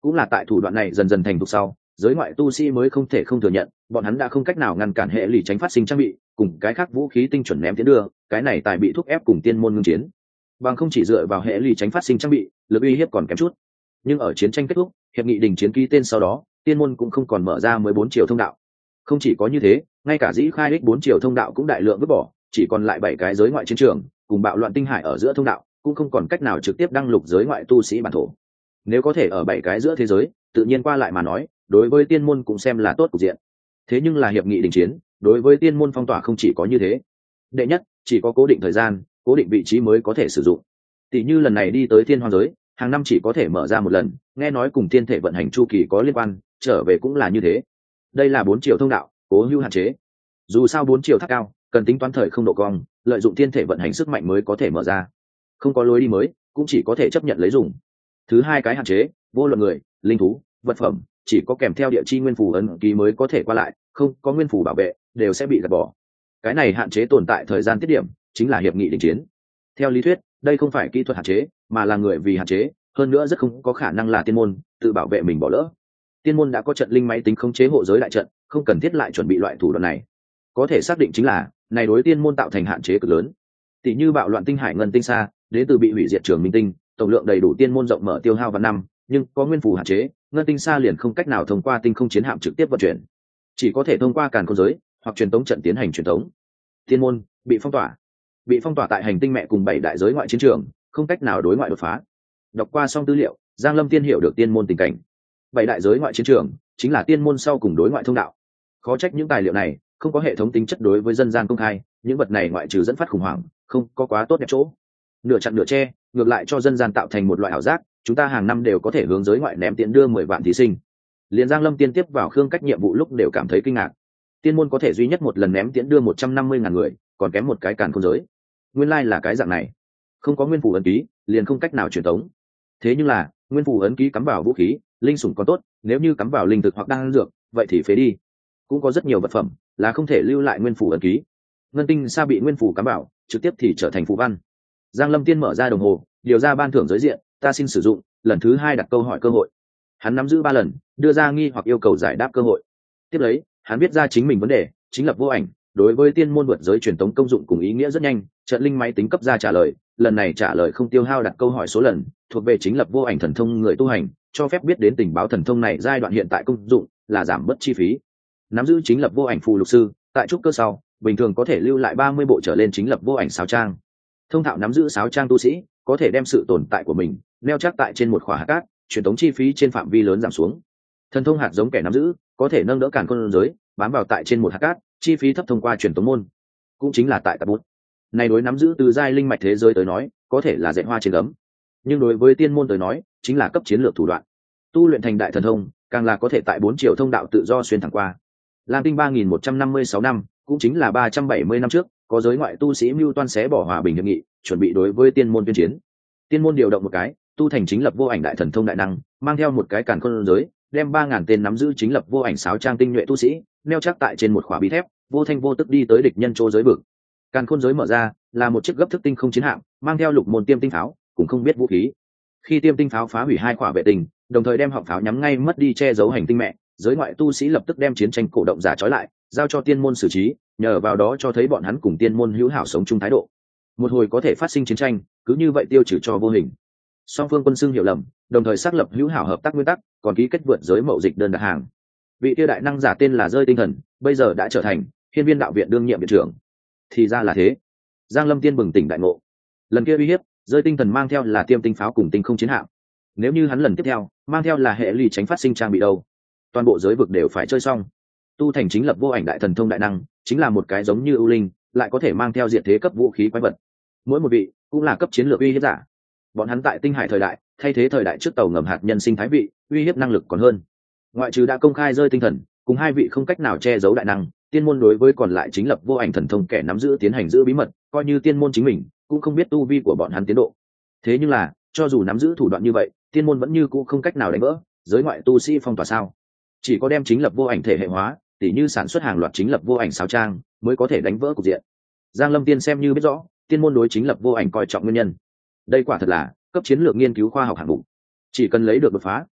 cũng là tại thủ đoạn này dần dần thành thục sau, giới ngoại tu sĩ mới không thể không thừa nhận bọn hắn đã không cách nào ngăn cản hệ lụy tránh phát sinh trang bị cùng cái khác vũ khí tinh chuẩn ném tiến đưa, cái này tại bị thúc ép cùng tiên môn ngưng chiến. Bằng không chỉ dựa vào hệ lụy tránh phát sinh trang bị, lực uy hiếp còn kém chút. Nhưng ở chiến tranh kết thúc, hiệp nghị đình chiến ký tên sau đó, tiên môn cũng không còn mở ra 14 chiều thông đạo. Không chỉ có như thế, ngay cả dĩ khai đích 4 chiều thông đạo cũng đại lượng vứt bỏ, chỉ còn lại 7 cái giới ngoại chiến trường, cùng bạo loạn tinh hải ở giữa thông đạo, cũng không còn cách nào trực tiếp đăng lục giới ngoại tu sĩ bản thổ. Nếu có thể ở 7 cái giữa thế giới, tự nhiên qua lại mà nói, đối với tiên môn cũng xem là tốt cục diện. Thế nhưng là hiệp nghị đình chiến, đối với tiên môn phong tỏa không chỉ có như thế. Đệ nhất, chỉ có cố định thời gian, cố định vị trí mới có thể sử dụng. Tỷ như lần này đi tới thiên hoang giới, hàng năm chỉ có thể mở ra một lần, nghe nói cùng thiên thể vận hành chu kỳ có liên quan, trở về cũng là như thế. Đây là 4 chiều thông đạo, cố hữu hạn chế. Dù sao 4 chiều tháp cao, cần tính toán thời không độ cong, lợi dụng thiên thể vận hành sức mạnh mới có thể mở ra. Không có lối đi mới, cũng chỉ có thể chấp nhận lấy dùng. Thứ hai cái hạn chế, vô luận người, linh thú, vật phẩm, chỉ có kèm theo địa chi nguyên phù ấn ký mới có thể qua lại, không có nguyên phù bảo vệ, đều sẽ bị gạt bỏ. Cái này hạn chế tồn tại thời gian tiết điểm, chính là hiệp nghị đình chiến. Theo lý thuyết, đây không phải kỹ thuật hạn chế, mà là người vì hạn chế, hơn nữa rất không có khả năng là tiên môn tự bảo vệ mình bỏ lỡ. Tiên môn đã có trận linh máy tính khống chế hộ giới đại trận, không cần thiết lại chuẩn bị loại thủ đoạn này. Có thể xác định chính là, này đối tiên môn tạo thành hạn chế cực lớn. Tỷ như bạo loạn tinh hải ngân tinh xa, đến từ bị hủy diệt trường minh tinh, tổng lượng đầy đủ tiên môn rộng mở tiêu hao vào năm, nhưng có nguyên phù hạn chế, ngân tinh xa liền không cách nào thông qua tinh không chiến hạm trực tiếp vận chuyển, chỉ có thể thông qua càn khôn giới hoặc truyền tống trận tiến hành truyền tống. Tiên môn bị phong tỏa tại hành tinh mẹ cùng 7 đại giới ngoại chiến trường, không cách nào đối ngoại đột phá. Đọc qua xong tư liệu, Giang Lâm Tiên hiểu được tiên môn tình cảnh. 7 đại giới ngoại chiến trường chính là tiên môn sau cùng đối ngoại thông đạo. Khó trách những tài liệu này không có hệ thống tính chất đối với dân gian công khai, những vật này ngoại trừ dẫn phát khủng hoảng, không có quá tốt đẹp chỗ. Nửa chặn nửa che, ngược lại cho dân gian tạo thành một loại ảo giác, chúng ta hàng năm đều có thể hướng giới ngoại ném tiễn đưa 10 vạn thí sinh. Liên Giang Lâm Tiên tiếp vào khương cách nhiệm vụ lúc đều cảm thấy kinh ngạc. Tiên môn có thể duy nhất một lần ném tiễn đưa 150.000 người, còn kém một cái càn khôn giới. Nguyên lai là cái dạng này. Không có nguyên phù ấn ký, liền không cách nào truyền tống. Thế nhưng là, nguyên phù ấn ký cắm vào vũ khí, linh sủng còn tốt, nếu như cắm vào linh thực hoặc đan dược, vậy thì phế đi. Cũng có rất nhiều vật phẩm là không thể lưu lại nguyên phù ấn ký. Ngân tinh sa bị nguyên phù cắm vào, trực tiếp thì trở thành phù văn. Giang Lâm Tiên mở ra đồng hồ, điều ra ban thưởng giới diện, ta xin sử dụng, lần thứ 2 đặt câu hỏi cơ hội. Hắn nắm giữ 3 lần, đưa ra nghi hoặc yêu cầu giải đáp cơ hội. Tiếp lấy, hắn viết ra chính mình vấn đề, chính lập vô ảnh, đối với tiên môn vượt giới truyền tống công dụng cùng ý nghĩa rất nhanh, trận linh máy tính cấp ra trả lời, lần này trả lời không tiêu hao đặt câu hỏi số lần, thuộc về chính lập vô ảnh thần thông người tu hành, cho phép biết đến tình báo thần thông này giai đoạn hiện tại công dụng là giảm bớt chi phí. Nắm giữ chính lập vô ảnh phù lục sư, tại trúc cơ sau, bình thường có thể lưu lại 30 bộ trở lên chính lập vô ảnh sáo trang. Thông thạo nắm giữ sáo trang tu sĩ, có thể đem sự tồn tại của mình neo chắc tại trên một khỏa hạt cát, truyền tống chi phí trên phạm vi lớn giảm xuống. Thần thông hạt giống kẻ nắm giữ, có thể nâng đỡ càn khôn giới, bám vào tại trên một hạt cát, chi phí thấp thông qua truyền tống môn, cũng chính là tại tạp bút. Này đối nắm giữ từ giai linh mạch thế giới tới nói, có thể là dạy hoa trên gấm, nhưng đối với tiên môn tới nói, chính là cấp chiến lược thủ đoạn. Tu luyện thành đại thần thông, càng là có thể tại 4 chiều thông đạo tự do xuyên thẳng qua. Lam Tinh 3156 năm, cũng chính là 370 năm trước, có giới ngoại tu sĩ mưu toan xé bỏ hòa bình hiệp nghị, chuẩn bị đối với tiên môn tuyên chiến. Tiên môn điều động một cái, tu thành chính lập vô ảnh đại thần thông đại năng, mang theo một cái càn khôn giới, đem 3000 tên nắm giữ chính lập vô ảnh sáo trang tinh nhuệ tu sĩ, neo chắc tại trên một khỏa bí thép, vô thanh vô tức đi tới địch nhân chỗ giới vực. Càn khôn giới mở ra, là một chiếc gấp thức tinh không chiến hạm, mang theo lục môn tiêm tinh pháo, cũng không biết vũ khí. Khi tiêm tinh pháo phá hủy 2 khỏa vệ tinh, đồng thời đem họng pháo nhắm ngay mất đi che giấu hành tinh mẹ, giới ngoại tu sĩ lập tức đem chiến tranh cổ động giả trói lại, giao cho tiên môn xử trí, nhờ vào đó cho thấy bọn hắn cùng tiên môn hữu hảo sống chung thái độ. Một hồi có thể phát sinh chiến tranh, cứ như vậy tiêu trừ cho vô hình. Song phương quân xưng hiểu lầm, đồng thời xác lập hữu hảo hợp tác nguyên tắc, còn ký kết vượt giới mậu dịch đơn đặt hàng. Vị tiêu đại năng giả tên là Rơi Tinh Thần, bây giờ đã trở thành Hiên Viên đạo viện đương nhiệm viện trưởng. Thì ra là thế. Giang Lâm Tiên bừng tỉnh đại ngộ. Lần kia uy hiếp, Rơi Tinh Thần mang theo là tiêm tinh pháo cùng tinh không chiến hạm. Nếu như hắn lần tiếp theo mang theo là hệ ly tránh phát sinh trang bị đâu, toàn bộ giới vực đều phải chơi xong. Tu thành chính lập vô ảnh đại thần thông đại năng, chính là một cái giống như ưu linh, lại có thể mang theo diệt thế cấp vũ khí quái vật. Mỗi một vị cũng là cấp chiến lược uy hiếp giả. Bọn hắn tại tinh hải thời đại, thay thế thời đại trước tàu ngầm hạt nhân sinh thái vị, uy hiếp năng lực còn hơn. Ngoại trừ đã công khai Rơi Tinh Thần, cùng 2 vị không cách nào che giấu đại năng, tiên môn đối với còn lại chính lập vô ảnh thần thông kẻ nắm giữ tiến hành giữ bí mật, coi như tiên môn chính mình cũng không biết tu vi của bọn hắn tiến độ. Thế nhưng là, cho dù nắm giữ thủ đoạn như vậy, tiên môn vẫn như cũ không cách nào đánh vỡ giới ngoại tu sĩ phong tỏa sao? Chỉ có đem chính lập vô ảnh thể hệ hóa, tỉ như sản xuất hàng loạt chính lập vô ảnh sáo trang, mới có thể đánh vỡ cục diện. Giang Lâm Tiên xem như biết rõ, tiên môn đối chính lập vô ảnh coi trọng nguyên nhân. Đây quả thật là cấp chiến lược nghiên cứu khoa học hạng mục. Chỉ cần lấy được đột phá,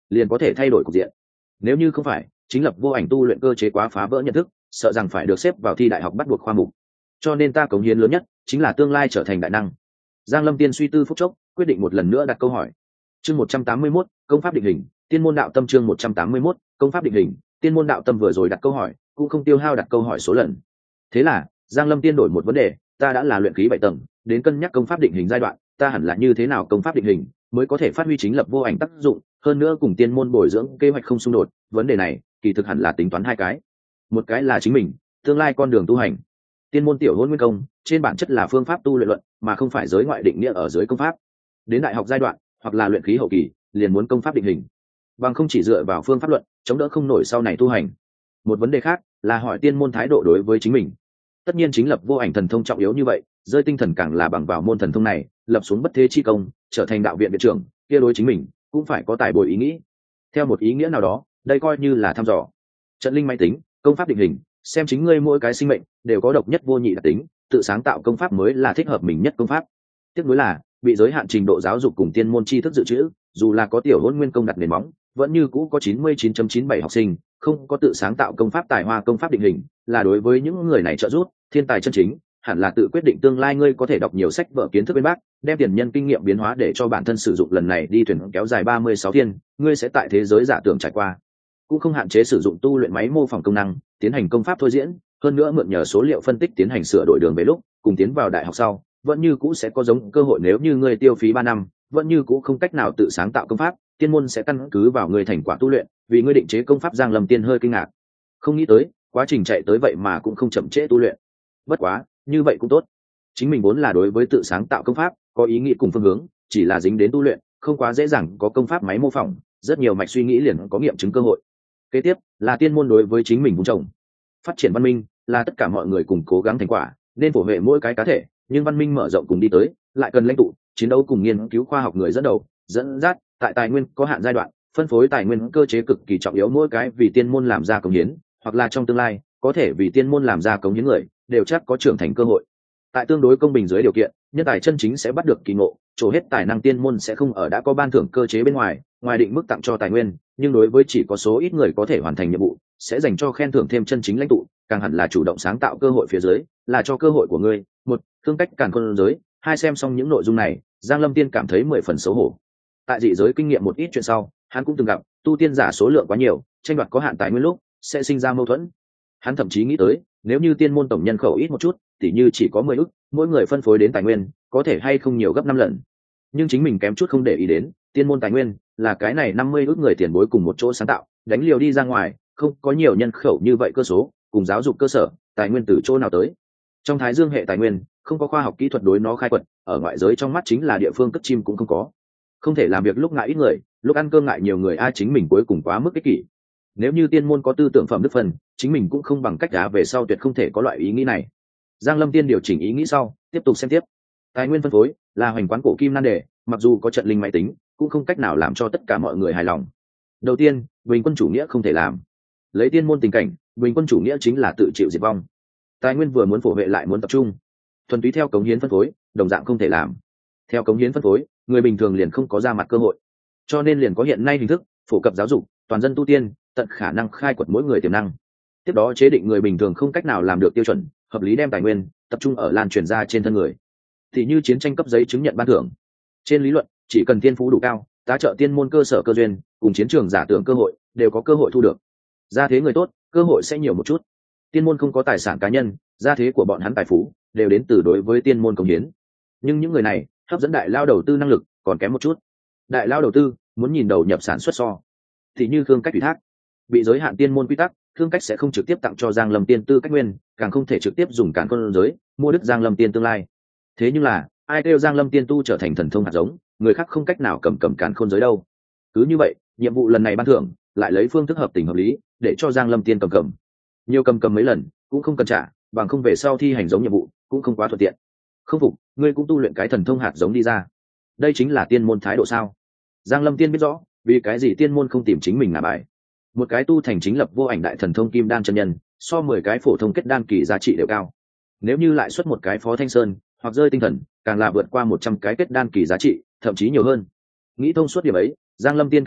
liền có thể thay đổi cục diện. Nếu như không phải chính lập vô ảnh tu luyện cơ chế quá phá vỡ nhận thức, sợ rằng phải được xếp vào thi đại học bắt buộc khoa mục. Cho nên ta cống hiến lớn nhất chính là tương lai trở thành đại năng. Giang Lâm Tiên suy tư phút chốc, quyết định một lần nữa đặt câu hỏi. Chương 181, công pháp định hình, tiên môn đạo tâm. Chương 181, công pháp định hình, tiên môn đạo tâm. Vừa rồi đặt câu hỏi cũng không tiêu hao đặt câu hỏi số lần. Thế là Giang Lâm Tiên đổi một vấn đề, ta đã là luyện khí 7 tầng, đến cân nhắc công pháp định hình giai đoạn, ta hẳn là như thế nào công pháp định hình mới có thể phát huy chính lập vô ảnh tác dụng, hơn nữa cùng tiên môn bồi dưỡng kế hoạch không xung đột. Vấn đề này kỳ thực hẳn là tính toán hai cái, một cái là chính mình tương lai con đường tu hành. Tiên môn tiểu hôn nguyên công trên bản chất là phương pháp tu luyện luận, mà không phải giới ngoại định nghĩa ở dưới công pháp. Đến đại học giai đoạn hoặc là luyện khí hậu kỳ liền muốn công pháp định hình, bằng không chỉ dựa vào phương pháp luận chống đỡ không nổi sau này tu hành. Một vấn đề khác là hỏi tiên môn thái độ đối với chính mình. Tất nhiên chính lập vô ảnh thần thông trọng yếu như vậy, rơi tinh thần càng là bằng vào môn thần thông này lập xuống bất thế chi công, trở thành đạo viện viện trưởng, kia đối chính mình cũng phải có tài bồi ý nghĩ. Theo một ý nghĩa nào đó, đây coi như là thăm dò. Trận linh máy tính, công pháp định hình, xem chính ngươi mỗi cái sinh mệnh đều có độc nhất vô nhị đặc tính, tự sáng tạo công pháp mới là thích hợp mình nhất công pháp. Tiếc nuối là bị giới hạn trình độ giáo dục cùng tiên môn tri thức dự trữ, dù là có tiểu hôn nguyên công đặt nền móng, vẫn như cũ có 99.97 học sinh không có tự sáng tạo công pháp tài hoa. Công pháp định hình là đối với những người này trợ giúp, thiên tài chân chính hẳn là tự quyết định tương lai. Ngươi có thể đọc nhiều sách vở kiến thức bên bác, đem tiền nhân kinh nghiệm biến hóa để cho bản thân sử dụng. Lần này đi thuyền kéo dài 36 thiên, ngươi sẽ tại thế giới giả tưởng trải qua, cũng không hạn chế sử dụng tu luyện máy mô phỏng công năng tiến hành công pháp thôi diễn, hơn nữa mượn nhờ số liệu phân tích tiến hành sửa đổi đường về lúc cùng tiến vào đại học sau vẫn như cũ sẽ có giống cơ hội. Nếu như ngươi tiêu phí 3 năm vẫn như cũ không cách nào tự sáng tạo công pháp, tiên môn sẽ căn cứ vào ngươi thành quả tu luyện vì ngươi định chế công pháp. Giang Lâm Tiên hơi kinh ngạc, không nghĩ tới quá trình chạy tới vậy mà cũng không chậm trễ tu luyện. Bất quá như vậy cũng tốt, chính mình vốn là đối với tự sáng tạo công pháp có ý nghĩ cùng phương hướng, chỉ là dính đến tu luyện không quá dễ dàng có công pháp máy mô phỏng, rất nhiều mạch suy nghĩ liền có nghiệm chứng cơ hội. Kế tiếp là tiên môn đối với chính mình vun trồng. Phát triển văn minh là tất cả mọi người cùng cố gắng thành quả, nên phổ hệ mỗi cái cá thể, nhưng văn minh mở rộng cùng đi tới lại cần lãnh tụ chiến đấu cùng nghiên cứu khoa học người dẫn đầu dẫn dắt. Tại tài nguyên có hạn giai đoạn, phân phối tài nguyên cơ chế cực kỳ trọng yếu. Mỗi cái vì tiên môn làm ra cống hiến hoặc là trong tương lai có thể vì tiên môn làm ra cống hiến người đều chắc có trưởng thành cơ hội. Tại tương đối công bình dưới điều kiện, nhân tài chân chính sẽ bắt được kỳ ngộ, trổ hết tài năng. Tiên môn sẽ không ở đã có ban thưởng cơ chế bên ngoài ngoài định mức tặng cho tài nguyên, nhưng đối với chỉ có số ít người có thể hoàn thành nhiệm vụ sẽ dành cho khen thưởng thêm chân chính lãnh tụ. Càng hẳn là chủ động sáng tạo cơ hội phía dưới là cho cơ hội của ngươi. Một, thương cách càn khôn giới. Hai, xem xong những nội dung này, Giang Lâm Tiên cảm thấy 10 phần xấu hổ. Tại dị giới kinh nghiệm một ít chuyện sau, hắn cũng từng gặp tu tiên giả số lượng quá nhiều, tranh đoạt có hạn tài nguyên lúc sẽ sinh ra mâu thuẫn. Hắn thậm chí nghĩ tới nếu như tiên môn tổng nhân khẩu ít một chút, tỉ như chỉ có 10 ức, mỗi người phân phối đến tài nguyên có thể hay không nhiều gấp 5 lần. Nhưng chính mình kém chút không để ý đến, tiên môn tài nguyên là cái này 50 ức người tiền bối cùng một chỗ sáng tạo, đánh liều đi ra ngoài, không có nhiều nhân khẩu như vậy cơ số, cùng giáo dục cơ sở, tài nguyên từ chỗ nào tới? Trong Thái Dương hệ tài nguyên, không có khoa học kỹ thuật đối nó khai quật, ở ngoại giới trong mắt chính là địa phương cất chim cũng không có. Không thể làm việc lúc ngại ít người, lúc ăn cơm ngại nhiều người, ai chính mình cuối cùng quá mức ích kỷ. Nếu như tiên môn có tư tưởng phẩm đức phần, chính mình cũng không bằng cách đá về sau tuyệt không thể có loại ý nghĩ này. Giang Lâm Tiên điều chỉnh ý nghĩ sau, tiếp tục xem tiếp. Tài nguyên phân phối là hoành quán cổ kim nan đề, mặc dù có trận linh máy tính, cũng không cách nào làm cho tất cả mọi người hài lòng. Đầu tiên, bình quân chủ nghĩa không thể làm. Lấy tiên môn tình cảnh, bình quân chủ nghĩa chính là tự chịu diệt vong. Tài nguyên vừa muốn phổ vệ lại muốn tập trung, thuần túy theo cống hiến phân phối, đồng dạng không thể làm. Theo cống hiến phân phối, người bình thường liền không có ra mặt cơ hội, cho nên liền có hiện nay hình thức phổ cập giáo dục, toàn dân tu tiên, tận khả năng khai quật mỗi người tiềm năng. Tiếp đó chế định người bình thường không cách nào làm được tiêu chuẩn, hợp lý đem tài nguyên tập trung ở lan truyền ra trên thân người. Thì như chiến tranh cấp giấy chứng nhận ban thưởng. Trên lý luận, chỉ cần tiên phú đủ cao, tá trợ tiên môn cơ sở cơ duyên, cùng chiến trường giả tưởng cơ hội, đều có cơ hội thu được. Gia thế người tốt, cơ hội sẽ nhiều một chút. Tiên môn không có tài sản cá nhân, gia thế của bọn hắn tài phú đều đến từ đối với tiên môn công hiến. Nhưng những người này hấp dẫn đại lao đầu tư năng lực còn kém một chút. Đại lao đầu tư muốn nhìn đầu nhập sản xuất so. Thì như Khương Cách ủy thác, bị giới hạn tiên môn quy tắc, Khương Cách sẽ không trực tiếp tặng cho Giang Lâm Tiên tư cách nguyên, càng không thể trực tiếp dùng cản con giới mua đứt Giang Lâm Tiên tương lai. Thế nhưng là ai kêu Giang Lâm Tiên tu trở thành thần thông hạt giống, người khác không cách nào cầm cản khôn giới đâu. Cứ như vậy, nhiệm vụ lần này ban thưởng lại lấy phương thức hợp tình hợp lý để cho Giang Lâm Tiên cầm nhiều cầm mấy lần cũng không cần trả, bằng không về sau thi hành giống nhiệm vụ cũng không quá thuận tiện. Không phục, ngươi cũng tu luyện cái thần thông hạt giống đi ra. Đây chính là tiên môn thái độ sao? Giang Lâm Tiên biết rõ vì cái gì tiên môn không tìm chính mình ngả bài. Một cái tu thành chính lập vô ảnh đại thần thông kim đan chân nhân, so 10 cái phổ thông kết đan kỳ giá trị đều cao. Nếu như lại xuất một cái Phó Thanh Sơn hoặc rơi tinh thần, càng là vượt qua 100 cái kết đan kỳ giá trị, thậm chí nhiều hơn. Nghĩ thông suốt điểm ấy, Giang Lâm Tiên cảm thấy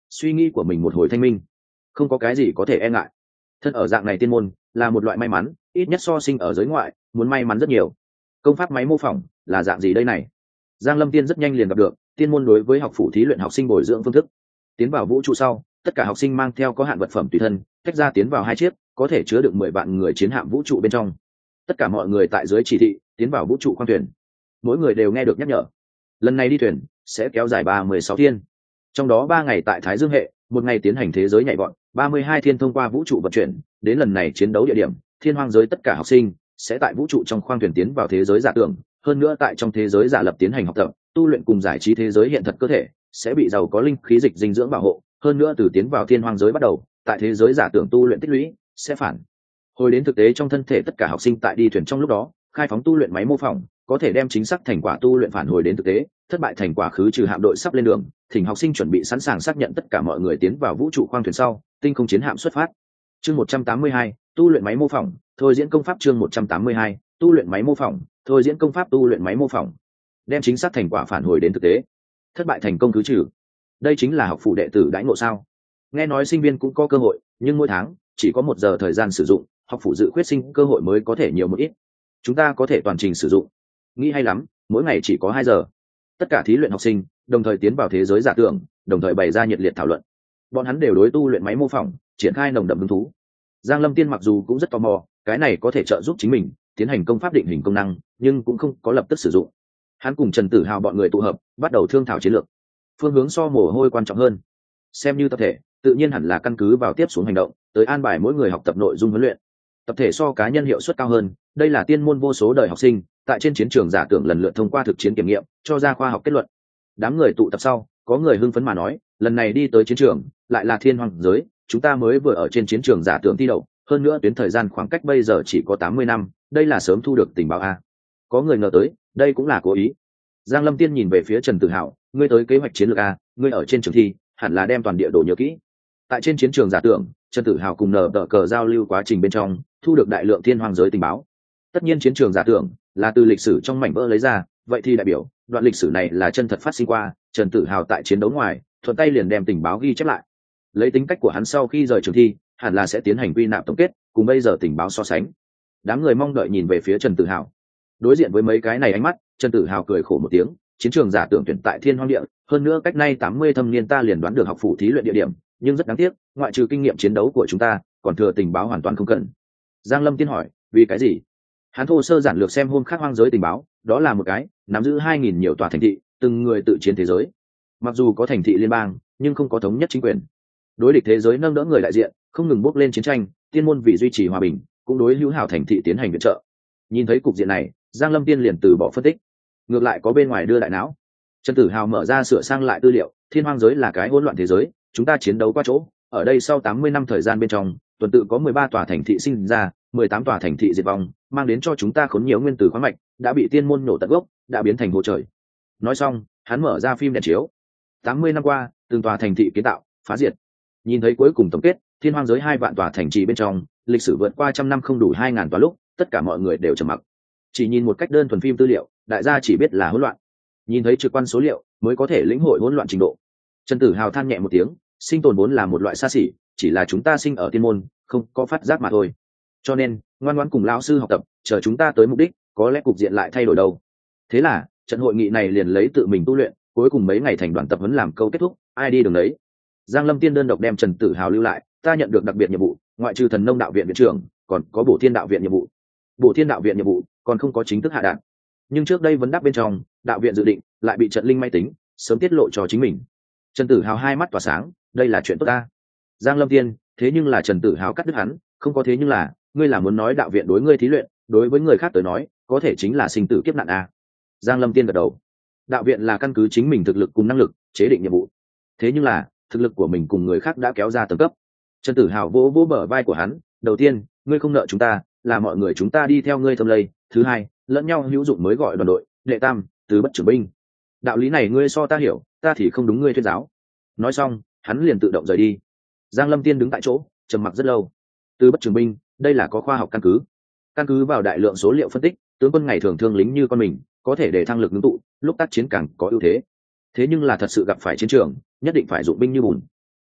suy nghĩ của mình một hồi thanh minh, không có cái gì có thể e ngại. Thân ở dạng này tiên môn là một loại may mắn, ít nhất so sinh ở giới ngoại muốn may mắn rất nhiều. Công pháp máy mô phỏng là dạng gì đây này? Giang Lâm Tiên rất nhanh liền gặp được tiên môn đối với học phủ thí luyện học sinh bồi dưỡng phương thức. Tiến vào vũ trụ sau, tất cả học sinh mang theo có hạn vật phẩm tùy thân, tách ra tiến vào 2 chiếc có thể chứa được 10 vạn người chiến hạm vũ trụ bên trong. Tất cả mọi người tại dưới chỉ thị tiến vào vũ trụ khoang thuyền, mỗi người đều nghe được nhắc nhở. Lần này đi thuyền sẽ kéo dài 36 thiên, trong đó 3 ngày tại Thái Dương hệ, 1 ngày tiến hành thế giới nhảy vọt, 32 thiên thông qua vũ trụ vận chuyển đến lần này chiến đấu địa điểm thiên hoang giới. Tất cả học sinh sẽ tại vũ trụ trong khoang thuyền tiến vào thế giới giả tưởng, hơn nữa tại trong thế giới giả lập tiến hành học tập, tu luyện cùng giải trí. Thế giới hiện thật cơ thể sẽ bị giàu có linh khí dịch dinh dưỡng bảo hộ, hơn nữa từ tiến vào thiên hoang giới bắt đầu, tại thế giới giả tưởng tu luyện tích lũy sẽ phản hồi đến thực tế trong thân thể. Tất cả học sinh tại đi thuyền trong lúc đó khai phóng tu luyện máy mô phỏng, có thể đem chính xác thành quả tu luyện phản hồi đến thực tế. Thất bại thành quả khứ trừ hạm đội sắp lên đường, thỉnh học sinh chuẩn bị sẵn sàng xác nhận tất cả mọi người tiến vào vũ trụ khoang thuyền sau, tinh không chiến hạm xuất phát. Chương 182, tu luyện máy mô phỏng, thôi diễn công pháp. Chương 182, tu luyện máy mô phỏng, thôi diễn công pháp. Tu luyện máy mô phỏng, đem chính xác thành quả phản hồi đến thực tế. Thất bại thành công khứ trừ. Đây chính là học phủ đệ tử đãi ngộ sao? Nghe nói sinh viên cũng có cơ hội, nhưng mỗi tháng chỉ có 1 giờ thời gian sử dụng, học phủ dự khuyết sinh cơ hội mới có thể nhiều một ít. Chúng ta có thể toàn trình sử dụng. Nghĩ hay lắm, mỗi ngày chỉ có 2 giờ. Tất cả thí luyện học sinh đồng thời tiến vào thế giới giả tưởng, đồng thời bày ra nhiệt liệt thảo luận. Bọn hắn đều đối tu luyện máy mô phỏng triển khai nồng đậm hứng thú. Giang Lâm Tiên mặc dù cũng rất tò mò, cái này có thể trợ giúp chính mình tiến hành công pháp định hình công năng, nhưng cũng không có lập tức sử dụng. Hắn cùng Trần Tử Hào bọn người tụ hợp, bắt đầu thương thảo chiến lược. Phương hướng so mồ hôi quan trọng hơn. Xem như tập thể, tự nhiên hẳn là căn cứ vào tiếp xuống hành động, tới an bài mỗi người học tập nội dung huấn luyện. Tập thể so cá nhân hiệu suất cao hơn, đây là tiên môn vô số đời học sinh tại trên chiến trường giả tưởng lần lượt thông qua thực chiến kiểm nghiệm, cho ra khoa học kết luận. Đám người tụ tập sau, có người hưng phấn mà nói, lần này đi tới chiến trường lại là thiên hoang giới, chúng ta mới vừa ở trên chiến trường giả tưởng thi đậu, hơn nữa tuyến thời gian khoảng cách bây giờ chỉ có 80 năm, đây là sớm thu được tình báo a. Có người ngờ tới, đây cũng là cố ý. Giang Lâm Tiên nhìn về phía Trần Tử Hạo, ngươi tới kế hoạch chiến lược a, ngươi ở trên trường thi hẳn là đem toàn địa đồ nhớ kỹ. Tại trên chiến trường giả tưởng, Trần Tử Hào cùng nở tờ cờ giao lưu quá trình bên trong thu được đại lượng thiên hoang giới tình báo. Tất nhiên chiến trường giả tưởng là từ lịch sử trong mảnh vỡ lấy ra, vậy thì đại biểu đoạn lịch sử này là chân thật phát sinh qua. Trần Tử Hào tại chiến đấu ngoài thuận tay liền đem tình báo ghi chép lại. Lấy tính cách của hắn sau khi rời trường thi hẳn là sẽ tiến hành quy nạp tổng kết, cùng bây giờ tình báo so sánh. Đám người mong đợi nhìn về phía Trần Tử Hào. Đối diện với mấy cái này ánh mắt, Trần Tử Hào cười khổ một tiếng, chiến trường giả tưởng tuyển tại thiên hoang địa, hơn nữa cách nay 80 thâm niên ta liền đoán được học phủ thí luyện địa điểm, nhưng rất đáng tiếc, ngoại trừ kinh nghiệm chiến đấu của chúng ta còn thừa tình báo hoàn toàn không cần. Giang Lâm Tiên hỏi, vì cái gì? Hắn thô sơ giản lược xem hôm khác hoang giới tình báo, đó là một cái nắm giữ 2000 nhiều tòa thành thị, từng người tự chiến thế giới. Mặc dù có thành thị liên bang, nhưng không có thống nhất chính quyền. Đối địch thế giới nâng đỡ người đại diện, không ngừng bốc lên chiến tranh, tiên môn vì duy trì hòa bình, cũng đối hữu hảo thành thị tiến hành viện trợ. Nhìn thấy cục diện này, Giang Lâm Tiên liền từ bỏ phân tích, ngược lại có bên ngoài đưa đại não. Trần Tử Hào mở ra sửa sang lại tư liệu, thiên hoang giới là cái hỗn loạn thế giới, chúng ta chiến đấu qua chỗ, ở đây sau 80 năm thời gian bên trong, tuần tự có 13 tòa thành thị sinh ra, 18 tòa thành thị diệt vong, mang đến cho chúng ta khốn nhiều nguyên tử khoáng mạch, đã bị tiên môn nổ tận gốc, đã biến thành hồ trời. Nói xong, hắn mở ra phim đèn chiếu. 80 năm qua, từng tòa thành thị kiến tạo, phá diệt. Nhìn thấy cuối cùng tổng kết, thiên hoang giới 2 vạn tòa thành trì bên trong, lịch sử vượt qua trăm năm không đủ 2000 tòa lúc, tất cả mọi người đều trầm mặc. Chỉ nhìn một cách đơn thuần phim tư liệu, đại gia chỉ biết là hỗn loạn. Nhìn thấy trực quan số liệu, mới có thể lĩnh hội hỗn loạn trình độ. Trần Tử Hào than nhẹ một tiếng, sinh tồn vốn là một loại xa xỉ, chỉ là chúng ta sinh ở tiên môn, không có phát giác mà thôi. Cho nên, ngoan ngoãn cùng lão sư học tập, chờ chúng ta tới mục đích, có lẽ cục diện lại thay đổi đâu. Thế là, trận hội nghị này liền lấy tự mình tu luyện, cuối cùng mấy ngày thành đoàn tập huấn làm câu kết thúc, ai đi đường đấy. Giang Lâm Tiên đơn độc đem Trần Tử Hào lưu lại, ta nhận được đặc biệt nhiệm vụ, ngoại trừ Thần Nông đạo viện viện trưởng, còn có Bổ Thiên đạo viện nhiệm vụ. Bổ Thiên đạo viện nhiệm vụ còn không có chính thức hạ đạn, nhưng trước đây vấn đáp bên trong, đạo viện dự định lại bị trận linh may tính sớm tiết lộ cho chính mình. Trần Tử Hào hai mắt tỏa sáng, đây là chuyện tốt ta. Giang Lâm Tiên, thế nhưng là Trần Tử Hào cắt đứt hắn, không có thế nhưng là, ngươi là muốn nói đạo viện đối ngươi thí luyện, đối với người khác tới nói, có thể chính là sinh tử kiếp nạn a. Giang Lâm Tiên gật đầu. Đạo viện là căn cứ chính mình thực lực cùng năng lực chế định nhiệm vụ. Thế nhưng là, thực lực của mình cùng người khác đã kéo ra tầng cấp. Trần Tử Hào vỗ vỗ bờ vai của hắn, đầu tiên, ngươi không nợ chúng ta, là mọi người chúng ta đi theo ngươi thâm lây, thứ hai, lẫn nhau hữu dụng mới gọi đoàn đội, đệ tam, tứ bất trưởng binh. Đạo lý này ngươi so ta hiểu, ta thì không đúng ngươi thuyết giáo. Nói xong, hắn liền tự động rời đi. Giang Lâm Tiên đứng tại chỗ, trầm mặc rất lâu. Tứ bất trưởng binh, đây là có khoa học căn cứ vào đại lượng số liệu phân tích, tướng quân ngày thường thương lính như con mình, có thể để thăng lực ngưng tụ, lúc tác chiến càng có ưu thế. Thế nhưng là thật sự gặp phải chiến trường, nhất định phải dụng binh như bùn.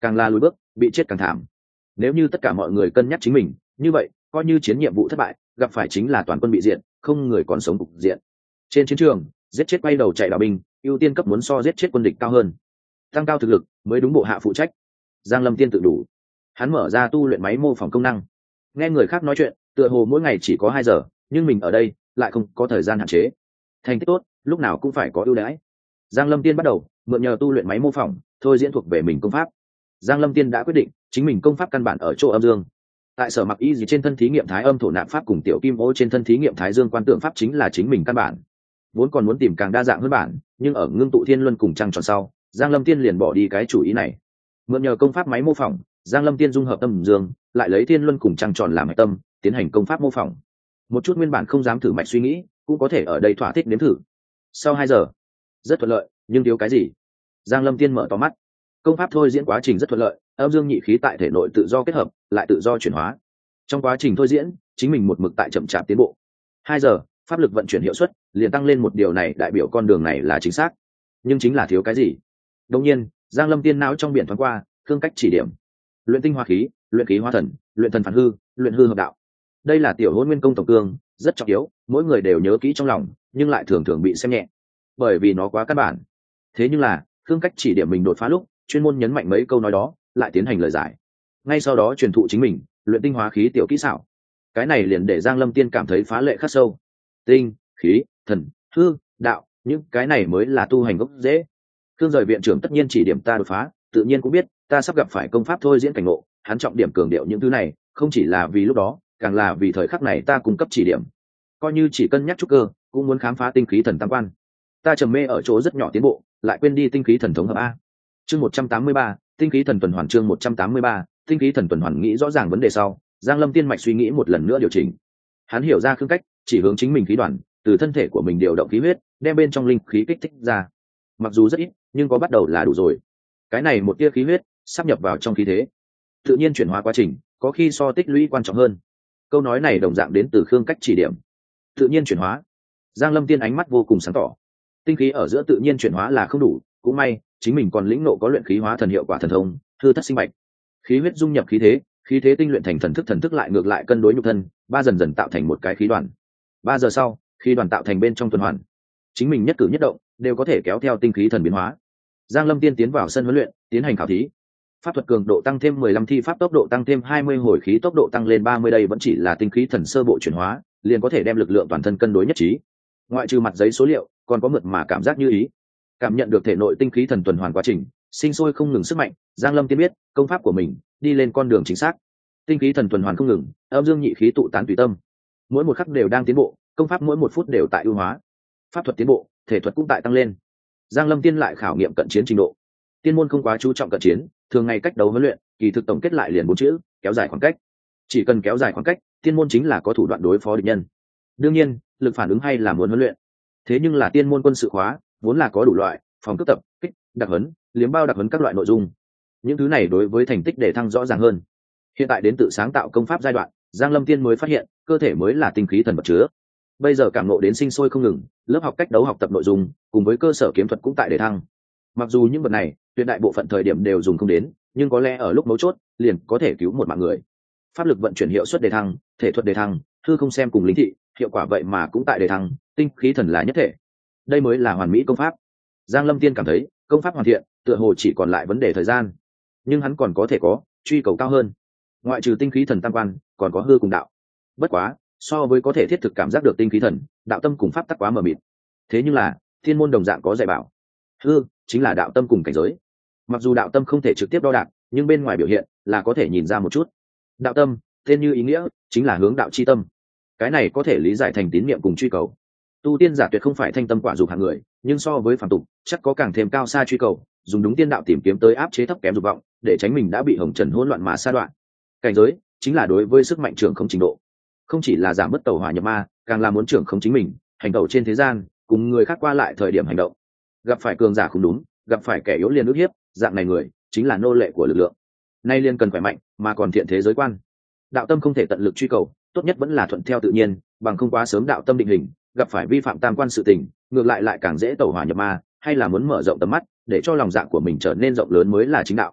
càng là lùi bước bị chết càng thảm. Nếu như tất cả mọi người cân nhắc chính mình như vậy, coi như chiến nhiệm vụ thất bại, gặp phải chính là toàn quân bị diệt, không người còn sống cục diện. Trên chiến trường, giết chết quay đầu chạy đạo binh, ưu tiên cấp muốn so giết chết quân địch cao hơn, tăng cao thực lực mới đúng bộ hạ phụ trách. Giang Lâm Tiên tự đủ, hắn mở ra tu luyện máy mô phỏng công năng. Nghe người khác nói chuyện, tựa hồ mỗi ngày chỉ có 2 giờ, nhưng mình ở đây lại không có thời gian hạn chế. Thành tích tốt, lúc nào cũng phải có ưu đãi. Giang Lâm Tiên bắt đầu mượn nhờ tu luyện máy mô phỏng, thôi diễn thuộc về mình công pháp. Giang Lâm Tiên đã quyết định, chính mình công pháp căn bản ở chỗ âm dương. Tại Sở Mặc Y gì trên thân thí nghiệm thái âm thổ nạp pháp cùng Tiểu Kim Ô trên thân thí nghiệm thái dương quan tượng pháp chính là chính mình căn bản. Vốn còn muốn tìm càng đa dạng hơn bản, nhưng ở ngưng tụ thiên luân cùng trăng tròn sau, Giang Lâm Tiên liền bỏ đi cái chủ ý này. Mượn nhờ công pháp máy mô phỏng, Giang Lâm Tiên dung hợp âm dương, lại lấy thiên luân cùng trăng tròn làm hệ tâm, tiến hành công pháp mô phỏng. Một chút nguyên bản không dám thử mạch suy nghĩ, cũng có thể ở đây thỏa thích nếm thử. Sau 2 giờ, rất thuận lợi, nhưng thiếu cái gì? Giang Lâm Tiên mở to mắt. Công pháp thôi diễn quá trình rất thuận lợi, âm dương nhị khí tại thể nội tự do kết hợp, lại tự do chuyển hóa. Trong quá trình thôi diễn, chính mình một mực tại chậm chạp tiến bộ. 2 giờ, pháp lực vận chuyển hiệu suất liền tăng lên một điều này, đại biểu con đường này là chính xác. Nhưng chính là thiếu cái gì? Đương nhiên, Giang Lâm Tiên não trong biển thoáng qua, thương cách chỉ điểm. Luyện tinh hóa khí, luyện khí hóa thần, luyện thần phản hư, luyện hư hợp đạo. Đây là tiểu Hỗn Nguyên công tổng cương, rất trọng yếu, mỗi người đều nhớ kỹ trong lòng, nhưng lại thường thường bị xem nhẹ, bởi vì nó quá căn bản. Thế nhưng là, thương cách chỉ điểm mình đột phá lúc, chuyên môn nhấn mạnh mấy câu nói đó, lại tiến hành lời giải. Ngay sau đó truyền thụ chính mình, luyện tinh hóa khí tiểu kỹ xảo. Cái này liền để Giang Lâm Tiên cảm thấy phá lệ khắc sâu. Tinh, khí, thần, hư, đạo, những cái này mới là tu hành gốc dễ. Thương rời viện trưởng tất nhiên chỉ điểm ta đột phá, tự nhiên cũng biết ta sắp gặp phải công pháp thôi diễn cảnh ngộ, hắn trọng điểm cường điệu những thứ này, không chỉ là vì lúc đó, càng là vì thời khắc này ta cung cấp chỉ điểm. Coi như chỉ cân nhắc trúc cơ, cũng muốn khám phá tinh khí thần tam quan. Ta trầm mê ở chỗ rất nhỏ tiến bộ, lại quên đi tinh khí thần thống hợp a. Chương 183, tinh khí thần tuần hoàn. Chương 183, tinh khí thần tuần hoàn. Nghĩ rõ ràng vấn đề sau, Giang Lâm Tiên mạch suy nghĩ một lần nữa điều chỉnh. Hắn hiểu ra khương cách, chỉ hướng chính mình khí đoàn, từ thân thể của mình điều động khí huyết, đem bên trong linh khí kích thích ra. Mặc dù rất ít, nhưng có bắt đầu là đủ rồi. Cái này một tia khí huyết sắp nhập vào trong khí thế, tự nhiên chuyển hóa quá trình có khi so tích lũy quan trọng hơn. Câu nói này đồng dạng đến từ khương cách chỉ điểm. Tự nhiên chuyển hóa. Giang Lâm Tiên ánh mắt vô cùng sáng tỏ. Tinh khí ở giữa tự nhiên chuyển hóa là không đủ, cũng may chính mình còn lĩnh ngộ có luyện khí hóa thần hiệu quả thần thông, hư thất sinh bạch. Khí huyết dung nhập khí thế tinh luyện thành thần thức lại ngược lại cân đối nhục thân, dần dần tạo thành một cái khí đoàn. 3 giờ sau, khí đoàn tạo thành bên trong tuần hoàn, chính mình nhất cử nhất động đều có thể kéo theo tinh khí thần biến hóa. Giang Lâm Tiên tiến vào sân huấn luyện, tiến hành khảo thí. Pháp thuật cường độ tăng thêm 15, thi pháp tốc độ tăng thêm 20, hồi khí tốc độ tăng lên 30, đây vẫn chỉ là tinh khí thần sơ bộ chuyển hóa, liền có thể đem lực lượng toàn thân cân đối nhất trí. Ngoại trừ mặt giấy số liệu, còn có mượt mà cảm giác như ý. Cảm nhận được thể nội tinh khí thần tuần hoàn quá trình, sinh sôi không ngừng sức mạnh, Giang Lâm Tiên biết, công pháp của mình đi lên con đường chính xác. Tinh khí thần tuần hoàn không ngừng, âm dương nhị khí tụ tán tùy tâm. Mỗi một khắc đều đang tiến bộ, công pháp mỗi một phút đều tại ưu hóa. Pháp thuật tiến bộ, thể thuật cũng tại tăng lên. Giang Lâm Tiên lại khảo nghiệm cận chiến trình độ. Tiên môn không quá chú trọng cận chiến, thường ngày cách đấu huấn luyện, kỳ thực tổng kết lại liền 4 chữ: kéo dài khoảng cách. Chỉ cần kéo dài khoảng cách, tiên môn chính là có thủ đoạn đối phó địch nhân. Đương nhiên, lực phản ứng hay là muốn huấn luyện. Thế nhưng là tiên môn quân sự khóa, vốn là có đủ loại, phòng cướp tập, kích, đặc huấn, liếm bao đặc huấn các loại nội dung. Những thứ này đối với thành tích để thăng rõ ràng hơn. Hiện tại đến tự sáng tạo công pháp giai đoạn, Giang Lâm Tiên mới phát hiện, cơ thể mới là tinh khí thần vật chứa. Bây giờ cảm ngộ đến sinh sôi không ngừng, lớp học cách đấu học tập nội dung, cùng với cơ sở kiếm thuật cũng tại để thăng. Mặc dù những vật này, tuyệt đại bộ phận thời điểm đều dùng không đến, nhưng có lẽ ở lúc mấu chốt, liền có thể cứu một mạng người. Pháp lực vận chuyển hiệu suất đề thăng, thể thuật đề thăng, hư không xem cùng linh thị, hiệu quả vậy mà cũng tại đề thăng, tinh khí thần là nhất thể. Đây mới là hoàn mỹ công pháp. Giang Lâm Tiên cảm thấy, công pháp hoàn thiện, tựa hồ chỉ còn lại vấn đề thời gian. Nhưng hắn còn có thể có truy cầu cao hơn. Ngoại trừ tinh khí thần tam quan, còn có hư cùng đạo. Bất quá, so với có thể thiết thực cảm giác được tinh khí thần, đạo tâm cùng pháp tắc quá mờ mịt. Thế nhưng là, thiên môn đồng dạng có dạy bảo. Hư chính là đạo tâm cùng cảnh giới. Mặc dù đạo tâm không thể trực tiếp đo đạc, nhưng bên ngoài biểu hiện là có thể nhìn ra một chút. Đạo tâm, tên như ý nghĩa, chính là hướng đạo chi tâm. Cái này có thể lý giải thành tín niệm cùng truy cầu. Tu tiên giả tuyệt không phải thanh tâm quả dục hạng người, nhưng so với phàm tục, chắc có càng thêm cao xa truy cầu, dùng đúng tiên đạo tìm kiếm tới áp chế thấp kém dục vọng, để tránh mình đã bị hồng trần hỗn loạn mà sa đoạn. Cảnh giới chính là đối với sức mạnh trưởng không trình độ, không chỉ là giảm mất tẩu hỏa nhập ma, càng là muốn trưởng không chính mình, hành tẩu trên thế gian, cùng người khác qua lại thời điểm hành động. Gặp phải cường giả không đúng, gặp phải kẻ yếu liền ức hiếp, dạng này người chính là nô lệ của lực lượng. Nay liền cần khỏe mạnh, mà còn thiện thế giới quan. Đạo tâm không thể tận lực truy cầu, tốt nhất vẫn là thuận theo tự nhiên, bằng không quá sớm đạo tâm định hình, gặp phải vi phạm tam quan sự tình, ngược lại càng dễ tẩu hỏa nhập ma, hay là muốn mở rộng tầm mắt, để cho lòng dạ của mình trở nên rộng lớn mới là chính đạo.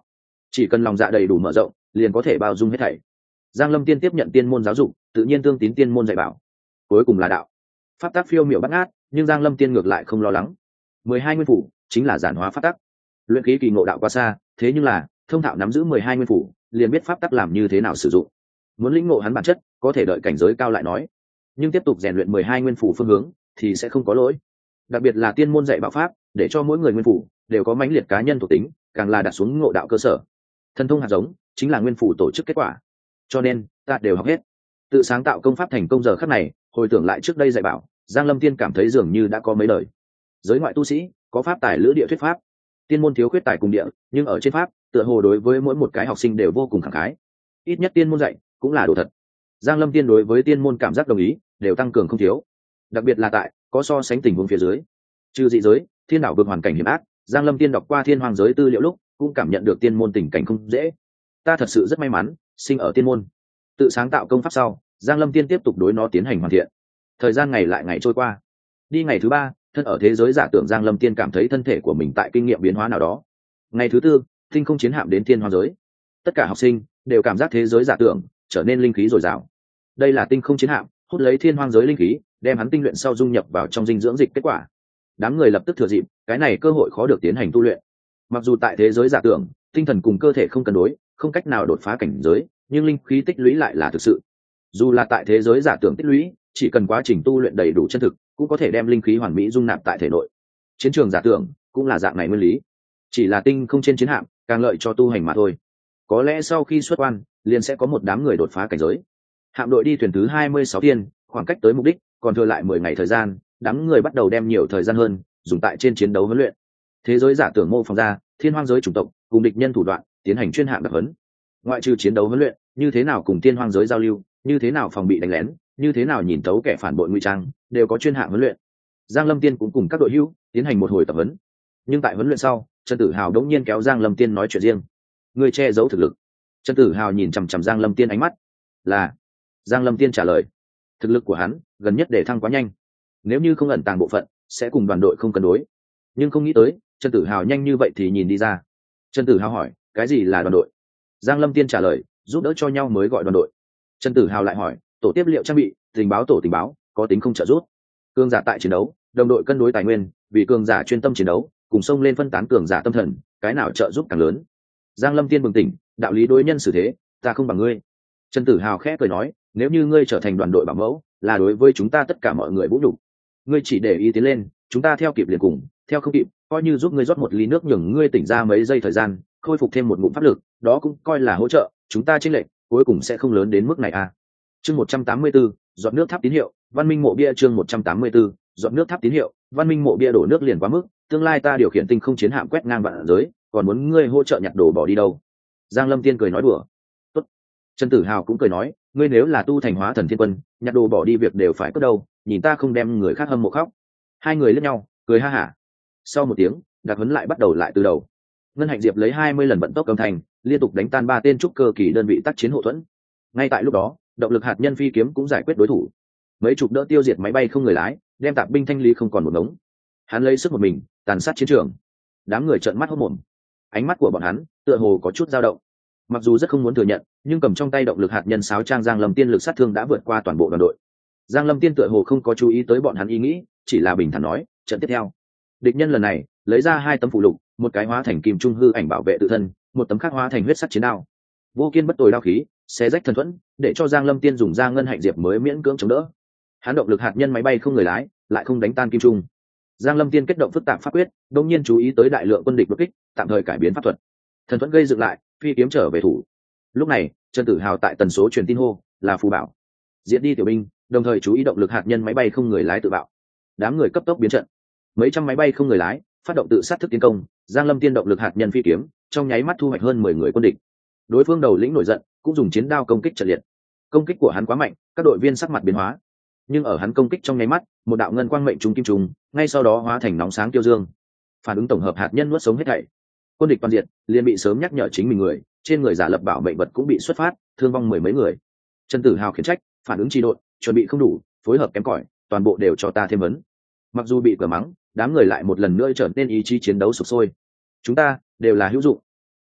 chỉ cần lòng dạ đầy đủ mở rộng liền có thể bao dung hết thảy. Giang Lâm Tiên tiếp nhận tiên môn giáo dục, tự nhiên tương tín tiên môn dạy bảo, cuối cùng là đạo. Pháp tắc phiêu miểu bát ngát, nhưng Giang Lâm Tiên ngược lại không lo lắng. 12 nguyên phủ chính là giản hóa pháp tắc. Luyện khí kỳ ngộ đạo quá xa, thế nhưng là thông thạo nắm giữ 12 nguyên phủ, liền biết pháp tắc làm như thế nào sử dụng. Muốn lĩnh ngộ hắn bản chất, có thể đợi cảnh giới cao lại nói, nhưng tiếp tục rèn luyện 12 nguyên phủ phương hướng thì sẽ không có lỗi. Đặc biệt là tiên môn dạy bảo pháp, để cho mỗi người nguyên phủ đều có mãnh liệt cá nhân thuộc tính, càng là đặt xuống ngộ đạo cơ sở. Thần thông hạt giống chính là nguyên phủ tổ chức kết quả, cho nên ta đều học hết. Tự sáng tạo công pháp thành công giờ khắc này, hồi tưởng lại trước đây dạy bảo, Giang Lâm Tiên cảm thấy dường như đã có mấy lời. Giới ngoại tu sĩ có pháp tài lữ địa thuyết pháp, tiên môn thiếu khuyết tài cùng địa, nhưng ở trên pháp tựa hồ đối với mỗi một cái học sinh đều vô cùng khẳng khái. Ít nhất tiên môn dạy cũng là đồ thật. Giang Lâm Tiên đối với tiên môn cảm giác đồng ý đều tăng cường không thiếu, đặc biệt là tại có so sánh tình huống phía dưới. Trừ dị giới, thiên đảo vực hoàn cảnh hiểm ác, Giang Lâm Tiên đọc qua thiên hoàng giới tư liệu lúc cũng cảm nhận được tiên môn tình cảnh không dễ. Ta thật sự rất may mắn sinh ở tiên môn. Tự sáng tạo công pháp sau, Giang Lâm Tiên tiếp tục đối nó tiến hành hoàn thiện. Thời gian ngày lại ngày trôi qua, đi ngày thứ 3, thân ở thế giới giả tưởng, Giang Lâm Tiên cảm thấy thân thể của mình tại kinh nghiệm biến hóa nào đó. Ngày thứ 4, tinh không chiến hạm đến thiên hoàng giới, tất cả học sinh đều cảm giác thế giới giả tưởng trở nên linh khí dồi dào. Đây là tinh không chiến hạm hút lấy thiên hoang giới linh khí, đem hắn tinh luyện sau dung nhập vào trong dinh dưỡng dịch kết quả. Đám người lập tức thừa dịp cái này cơ hội khó được tiến hành tu luyện. Mặc dù tại thế giới giả tưởng, tinh thần cùng cơ thể không cân đối, không cách nào đột phá cảnh giới, nhưng linh khí tích lũy lại là thực sự. Dù là tại thế giới giả tưởng tích lũy, chỉ cần quá trình tu luyện đầy đủ chân thực, cũng có thể đem linh khí hoàn mỹ dung nạp tại thể nội. Chiến trường giả tưởng cũng là dạng này nguyên lý, chỉ là tinh không trên chiến hạm càng lợi cho tu hành mà thôi. Có lẽ sau khi xuất quan, liền sẽ có một đám người đột phá cảnh giới. Hạm đội đi thuyền thứ 26 thiên, khoảng cách tới mục đích còn thừa lại 10 ngày thời gian, đám người bắt đầu đem nhiều thời gian hơn dùng tại trên chiến đấu huấn luyện. Thế giới giả tưởng mô phỏng ra thiên hoang giới chủng tộc cùng địch nhân thủ đoạn tiến hành chuyên hạng đặc huấn. Ngoại trừ chiến đấu huấn luyện, như thế nào cùng thiên hoang giới giao lưu, như thế nào phòng bị đánh lén, như thế nào nhìn thấu kẻ phản bội ngụy trang, đều có chuyên hạng huấn luyện. Giang Lâm Tiên cũng cùng các đội hữu tiến hành một hồi tập huấn. Nhưng tại huấn luyện sau, Trần Tử Hào đống nhiên kéo Giang Lâm Tiên nói chuyện riêng. Người che giấu thực lực. Trần Tử Hào nhìn chằm chằm Giang Lâm Tiên ánh mắt. Là. Giang Lâm Tiên trả lời. Thực lực của hắn gần nhất để thăng quá nhanh, nếu như không ẩn tàng bộ phận sẽ cùng đoàn đội không cân đối. Nhưng không nghĩ tới Trần Tử Hào nhanh như vậy thì nhìn đi ra. Trần Tử Hào hỏi, cái gì là đoàn đội? Giang Lâm Tiên trả lời, giúp đỡ cho nhau mới gọi đoàn đội. Trần Tử Hào lại hỏi, tổ tiếp liệu trang bị, tình báo tổ tình báo có tính không trợ giúp? Cường giả tại chiến đấu, đồng đội cân đối tài nguyên, vì cường giả chuyên tâm chiến đấu, cùng xông lên phân tán cường giả tâm thần, cái nào trợ giúp càng lớn? Giang Lâm Tiên bừng tỉnh, đạo lý đối nhân xử thế, ta không bằng ngươi. Trần Tử Hào khẽ cười nói, nếu như ngươi trở thành đoàn đội bảo mẫu, là đối với chúng ta tất cả mọi người vũ nhục. Ngươi chỉ để ý tiến lên, chúng ta theo kịp liền cùng, theo không kịp, coi như giúp ngươi rót một ly nước nhường ngươi tỉnh ra mấy giây thời gian, khôi phục thêm một ngụm pháp lực, đó cũng coi là hỗ trợ, chúng ta chênh lệch cuối cùng sẽ không lớn đến mức này à. Chương 184, giọt nước tháp tín hiệu, văn minh mộ bia. Chương 184, giọt nước tháp tín hiệu, văn minh mộ bia. Đổ nước liền quá mức, tương lai ta điều khiển tinh không chiến hạm quét ngang vạn giới, còn muốn ngươi hỗ trợ nhặt đồ bỏ đi đâu? Giang Lâm Tiên cười nói đùa. Tốt. Trần Tử Hào cũng cười nói, ngươi nếu là tu thành hóa thần thiên quân, nhặt đồ bỏ đi việc đều phải cất đâu, nhìn ta không đem người khác hâm mộ khóc. Hai người liếc nhau cười ha hả. Sau một tiếng, đặc huấn lại bắt đầu lại từ đầu. Ngân Hạnh Diệp lấy 20 lần vận tốc âm thanh, liên tục đánh tan 3 tên trúc cơ kỳ đơn vị tác chiến hộ thuẫn. Ngay tại lúc đó, động lực hạt nhân phi kiếm cũng giải quyết đối thủ. Mấy chục đỡ tiêu diệt máy bay không người lái, đem tạp binh thanh lý không còn một ngống. Hắn lấy sức một mình tàn sát chiến trường. Đám người trợn mắt hốt mồm. Ánh mắt của bọn hắn tựa hồ có chút dao động. Mặc dù rất không muốn thừa nhận, nhưng cầm trong tay động lực hạt nhân sáo trang Giang Lâm Tiên lực sát thương đã vượt qua toàn bộ đoàn đội. Giang Lâm Tiên tựa hồ không có chú ý tới bọn hắn ý nghĩ, chỉ là bình thản nói, trận tiếp theo, địch nhân lần này lấy ra 2 tấm phụ lục, một cái hóa thành kim trung hư ảnh bảo vệ tự thân, một tấm khác hóa thành huyết sắc chiến đao. Vô kiên bất tồi đao khí, xé rách thần thuẫn, để cho Giang Lâm Tiên dùng ra Ngân Hạnh Diệp mới miễn cưỡng chống đỡ. Hắn động lực hạt nhân máy bay không người lái, lại không đánh tan kim trung. Giang Lâm Tiên kết động phức tạp pháp quyết, đột nhiên chú ý tới đại lượng quân địch đột kích, tạm thời cải biến pháp thuật. Thần thuẫn gây dựng lại, phi kiếm trở về thủ. Lúc này, Trần Tử Hào tại tần số truyền tin hô, là phù bảo, diễn đi tiểu binh, đồng thời chú ý động lực hạt nhân máy bay không người lái tự bạo. Đám người cấp tốc biến trận, mấy trăm máy bay không người lái phát động tự sát thức tiến công. Giang Lâm Tiên động lực hạt nhân phi kiếm trong nháy mắt thu hoạch hơn 10 người quân địch. Đối phương đầu lĩnh nổi giận, cũng dùng chiến đao công kích trận liệt. Công kích của hắn quá mạnh, các đội viên sắc mặt biến hóa. Nhưng ở hắn công kích trong nháy mắt, một đạo ngân quang mệnh trùng kim trùng, ngay sau đó hóa thành nóng sáng tiêu dương. Phản ứng tổng hợp hạt nhân nuốt sống hết thảy. Quân địch toàn diện, liền bị sớm nhắc nhở chính mình người, trên người giả lập bảo mệnh vật cũng bị xuất phát, thương vong 10 mấy người. Trần Tử Hào khiển trách, phản ứng trì độn, chuẩn bị không đủ, phối hợp kém cỏi, toàn bộ đều cho ta thêm vấn. Mặc dù bị cửa mắng, đám người lại một lần nữa trở nên ý chí chiến đấu sục sôi. Chúng ta đều là hữu dụng.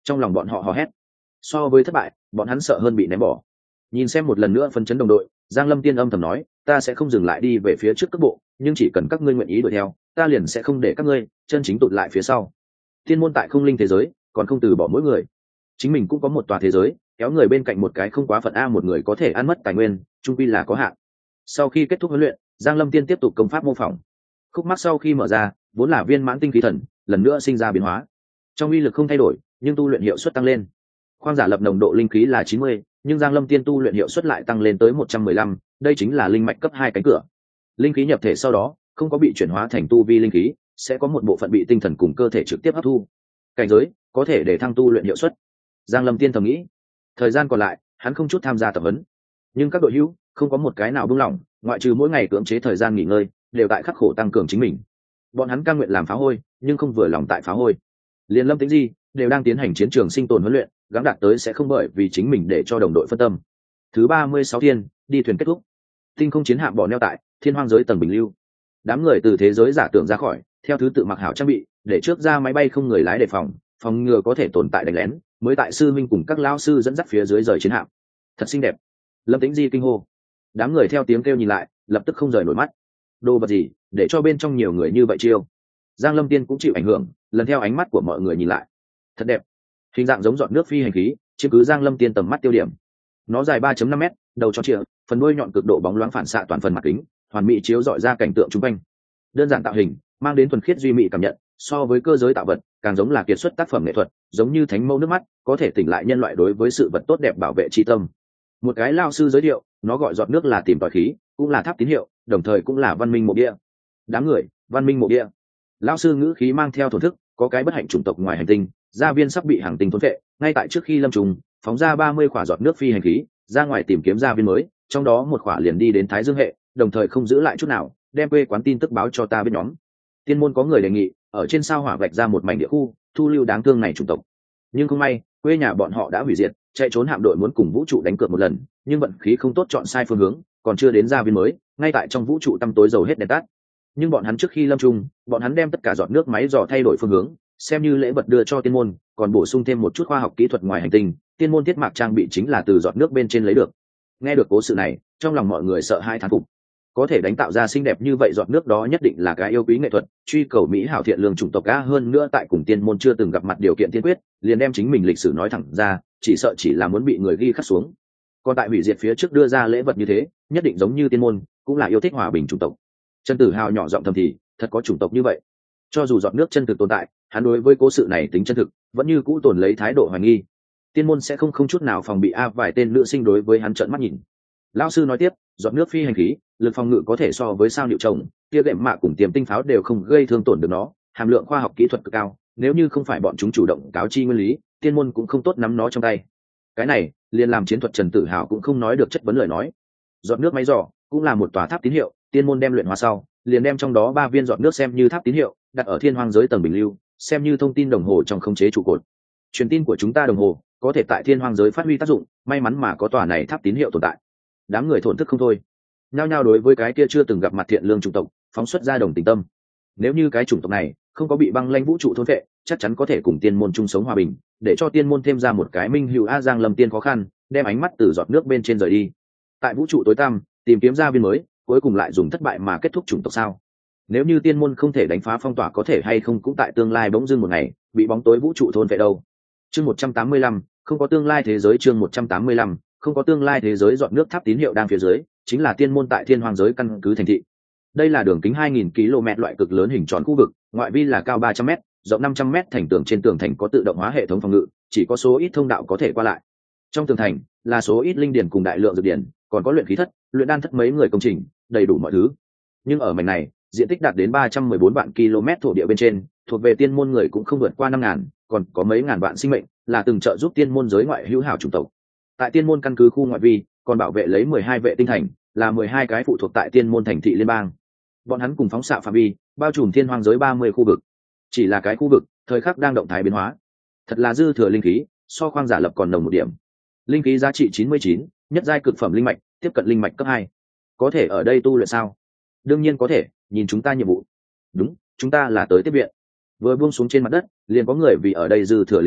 Trong lòng bọn họ hò hét. So với thất bại, bọn hắn sợ hơn bị ném bỏ. Nhìn xem một lần nữa phấn chấn đồng đội, Giang Lâm Tiên âm thầm nói, ta sẽ không dừng lại đi về phía trước cước bộ, nhưng chỉ cần các ngươi nguyện ý đuổi theo, ta liền sẽ không để các ngươi chân chính tụt lại phía sau. Tiên môn tại không linh thế giới, còn không từ bỏ mỗi người. Chính mình cũng có một tòa thế giới, kéo người bên cạnh một cái không quá phận a, một người có thể ăn mất tài nguyên, chung quy là có hạn. Sau khi kết thúc huấn luyện, Giang Lâm Tiên tiếp tục công pháp mô phỏng. Khúc mắc sau khi mở ra, vốn là viên mãn tinh khí thần, lần nữa sinh ra biến hóa. Trong uy lực không thay đổi, nhưng tu luyện hiệu suất tăng lên. Khoang giả lập nồng độ linh khí là 90, nhưng Giang Lâm Tiên tu luyện hiệu suất lại tăng lên tới 115, đây chính là linh mạch cấp 2 cánh cửa. Linh khí nhập thể sau đó, không có bị chuyển hóa thành tu vi linh khí, sẽ có một bộ phận bị tinh thần cùng cơ thể trực tiếp hấp thu. Cảnh giới có thể để thăng tu luyện hiệu suất. Giang Lâm Tiên thầm nghĩ. Thời gian còn lại, hắn không chút tham gia tập huấn, nhưng các đội hữu không có một cái nào buông lỏng, ngoại trừ mỗi ngày cưỡng chế thời gian nghỉ ngơi, đều tại khắc khổ tăng cường chính mình. Bọn hắn cam nguyện làm phá hôi, nhưng không vừa lòng tại phá hôi. Liên Lâm Tĩnh Di đều đang tiến hành chiến trường sinh tồn huấn luyện, gắng đạt tới sẽ không bởi vì chính mình để cho đồng đội phân tâm. Thứ 36 thiên, đi thuyền kết thúc. Tinh không chiến hạm bỏ neo tại thiên hoang giới tầng bình lưu. Đám người từ thế giới giả tưởng ra khỏi, theo thứ tự mặc hảo trang bị, để trước ra máy bay không người lái đề phòng ngừa có thể tồn tại đánh lén, mới tại sư minh cùng các lao sư dẫn dắt phía dưới rời chiến hạm. Thật xinh đẹp. Lâm Tĩnh Di kinh hô. Đám người theo tiếng kêu nhìn lại, lập tức không rời nổi mắt. Đồ vật gì để cho bên trong nhiều người như vậy chiêu? Giang Lâm Tiên cũng chịu ảnh hưởng, lần theo ánh mắt của mọi người nhìn lại. Thật đẹp. Hình dạng giống giọt nước phi hành khí, chiếm cứ Giang Lâm Tiên tầm mắt tiêu điểm. Nó dài 3.5 mét, đầu tròn trịa, phần đuôi nhọn cực độ bóng loáng phản xạ toàn phần mặt kính, hoàn mỹ chiếu rọi ra cảnh tượng xung quanh. Đơn giản tạo hình, mang đến thuần khiết duy mỹ cảm nhận, so với cơ giới tạo vật, càng giống là kiệt xuất tác phẩm nghệ thuật, giống như thánh mẫu nước mắt, có thể tỉnh lại nhân loại đối với sự vật tốt đẹp bảo vệ tri tâm. Một cái lao sư giới thiệu, nó gọi giọt nước là tìm tòi khí, cũng là tháp tín hiệu, đồng thời cũng là văn minh mộ địa. Đám người, văn minh mộ địa. Lao sư ngữ khí mang theo thổn thức, có cái bất hạnh chủng tộc ngoài hành tinh, gia viên sắp bị hàng tinh thôn phệ, ngay tại trước khi lâm trùng, phóng ra 30 quả giọt nước phi hành khí, ra ngoài tìm kiếm gia viên mới, trong đó một quả liền đi đến Thái Dương hệ, đồng thời không giữ lại chút nào, đem quê quán tin tức báo cho ta biết nhóm. Tiên môn có người đề nghị, ở trên sao hỏa vạch ra một mảnh địa khu, thu lưu đáng thương này chủng tộc. Nhưng không may, quê nhà bọn họ đã hủy diệt, chạy trốn hạm đội muốn cùng vũ trụ đánh cược một lần, nhưng vận khí không tốt chọn sai phương hướng, còn chưa đến gia viên mới, ngay tại trong vũ trụ tăm tối dầu hết đèn tắt. Nhưng bọn hắn trước khi lâm trung, bọn hắn đem tất cả giọt nước máy dò thay đổi phương hướng, xem như lễ vật đưa cho tiên môn, còn bổ sung thêm một chút khoa học kỹ thuật ngoài hành tinh. Tiên môn thiết mạc trang bị chính là từ giọt nước bên trên lấy được. Nghe được cố sự này, trong lòng mọi người sợ hai thán phục. Có thể đánh tạo ra xinh đẹp như vậy giọt nước đó nhất định là cái yêu quý nghệ thuật, truy cầu mỹ hảo thiện lương chủng tộc a, hơn nữa tại cùng tiên môn chưa từng gặp mặt điều kiện tiên quyết, liền đem chính mình lịch sử nói thẳng ra, chỉ sợ chỉ là muốn bị người ghi khắc xuống. Còn tại hủy diệt phía trước đưa ra lễ vật như thế, nhất định giống như tiên môn, cũng là yêu thích hòa bình chủng tộc. Trần Tử Hào nhỏ giọng thầm thì, thật có chủng tộc như vậy. Cho dù giọt nước chân thực tồn tại, hắn đối với cố sự này tính chân thực, vẫn như cũ tồn lấy thái độ hoài nghi. Tiên môn sẽ không chút nào phòng bị a, vài tên nữ sinh đối với hắn trợn mắt nhìn. Lão sư nói tiếp, giọt nước phi hành khí, lực phòng ngự có thể so với sao liệu trồng, tia đệm mạ cùng tiềm tinh pháo đều không gây thương tổn được nó, hàm lượng khoa học kỹ thuật cực cao, nếu như không phải bọn chúng chủ động cáo chi nguyên lý, tiên môn cũng không tốt nắm nó trong tay. Cái này liền làm chiến thuật Trần Tử Hào cũng không nói được chất vấn lời nói. Giọt nước máy giỏ cũng là một tòa tháp tín hiệu, tiên môn đem luyện hóa sau, liền đem trong đó 3 viên giọt nước xem như tháp tín hiệu, đặt ở thiên hoang giới tầng bình lưu, xem như thông tin đồng hồ trong khống chế trụ cột. Truyền tin của chúng ta đồng hồ có thể tại thiên hoang giới phát huy tác dụng, may mắn mà có tòa này tháp tín hiệu tồn tại. Đám người thổn thức không thôi, nhao nhao đối với cái kia chưa từng gặp mặt thiện lương chủng tộc phóng xuất ra đồng tình tâm. Nếu như cái chủng tộc này không có bị băng lãnh vũ trụ thôn phệ, chắc chắn có thể cùng tiên môn chung sống hòa bình, để cho tiên môn thêm ra một cái minh hữu. A Giang Lâm Tiên khó khăn, đem ánh mắt từ giọt nước bên trên rời đi. Tại vũ trụ tối tăm, tìm kiếm gia viên mới, cuối cùng lại dùng thất bại mà kết thúc chủng tộc sao? Nếu như tiên môn không thể đánh phá phong tỏa, có thể hay không cũng tại tương lai bỗng dưng một ngày bị bóng tối vũ trụ thôn phệ đâu. Chương 185, không có tương lai thế giới. Chương 185, không có tương lai thế giới. Giọt nước tháp tín hiệu đang phía dưới, chính là tiên môn tại thiên hoang giới căn cứ thành thị. Đây là đường kính 2.000 km loại cực lớn hình tròn khu vực, ngoại vi là cao 300 m, rộng 500 m, thành tường trên tường thành có tự động hóa hệ thống phòng ngự, chỉ có số ít thông đạo có thể qua lại. Trong tường thành là số ít linh điển cùng đại lượng dược điển, còn có luyện khí thất, luyện đan thất mấy người công trình, đầy đủ mọi thứ. Nhưng ở mảnh này, diện tích đạt đến 314 vạn km thổ địa bên trên, thuộc về tiên môn người cũng không vượt qua 5.000, còn có mấy ngàn vạn sinh mệnh là từng trợ giúp tiên môn giới ngoại hữu hảo chủng tộc. Tại tiên môn căn cứ khu ngoại vi, còn bảo vệ lấy 12 vệ tinh thành, là 12 cái phụ thuộc tại tiên môn thành thị liên bang. Bọn hắn cùng phóng xạ phạm vi bao trùm thiên hoang giới 30 khu vực. Chỉ là cái khu vực thời khắc đang động thái biến hóa, thật là dư thừa linh khí, so khoang giả lập còn nồng một điểm. Linh khí giá trị 99, nhất giai cực phẩm linh mạch, tiếp cận linh mạch cấp 2. Có thể ở đây tu luyện sao? Đương nhiên có thể, nhìn chúng ta nhiệm vụ. Đúng, chúng ta là tới tiếp viện. Vừa buông xuống trên mặt đất, liền có người vì ở đây dư thừa linh khí,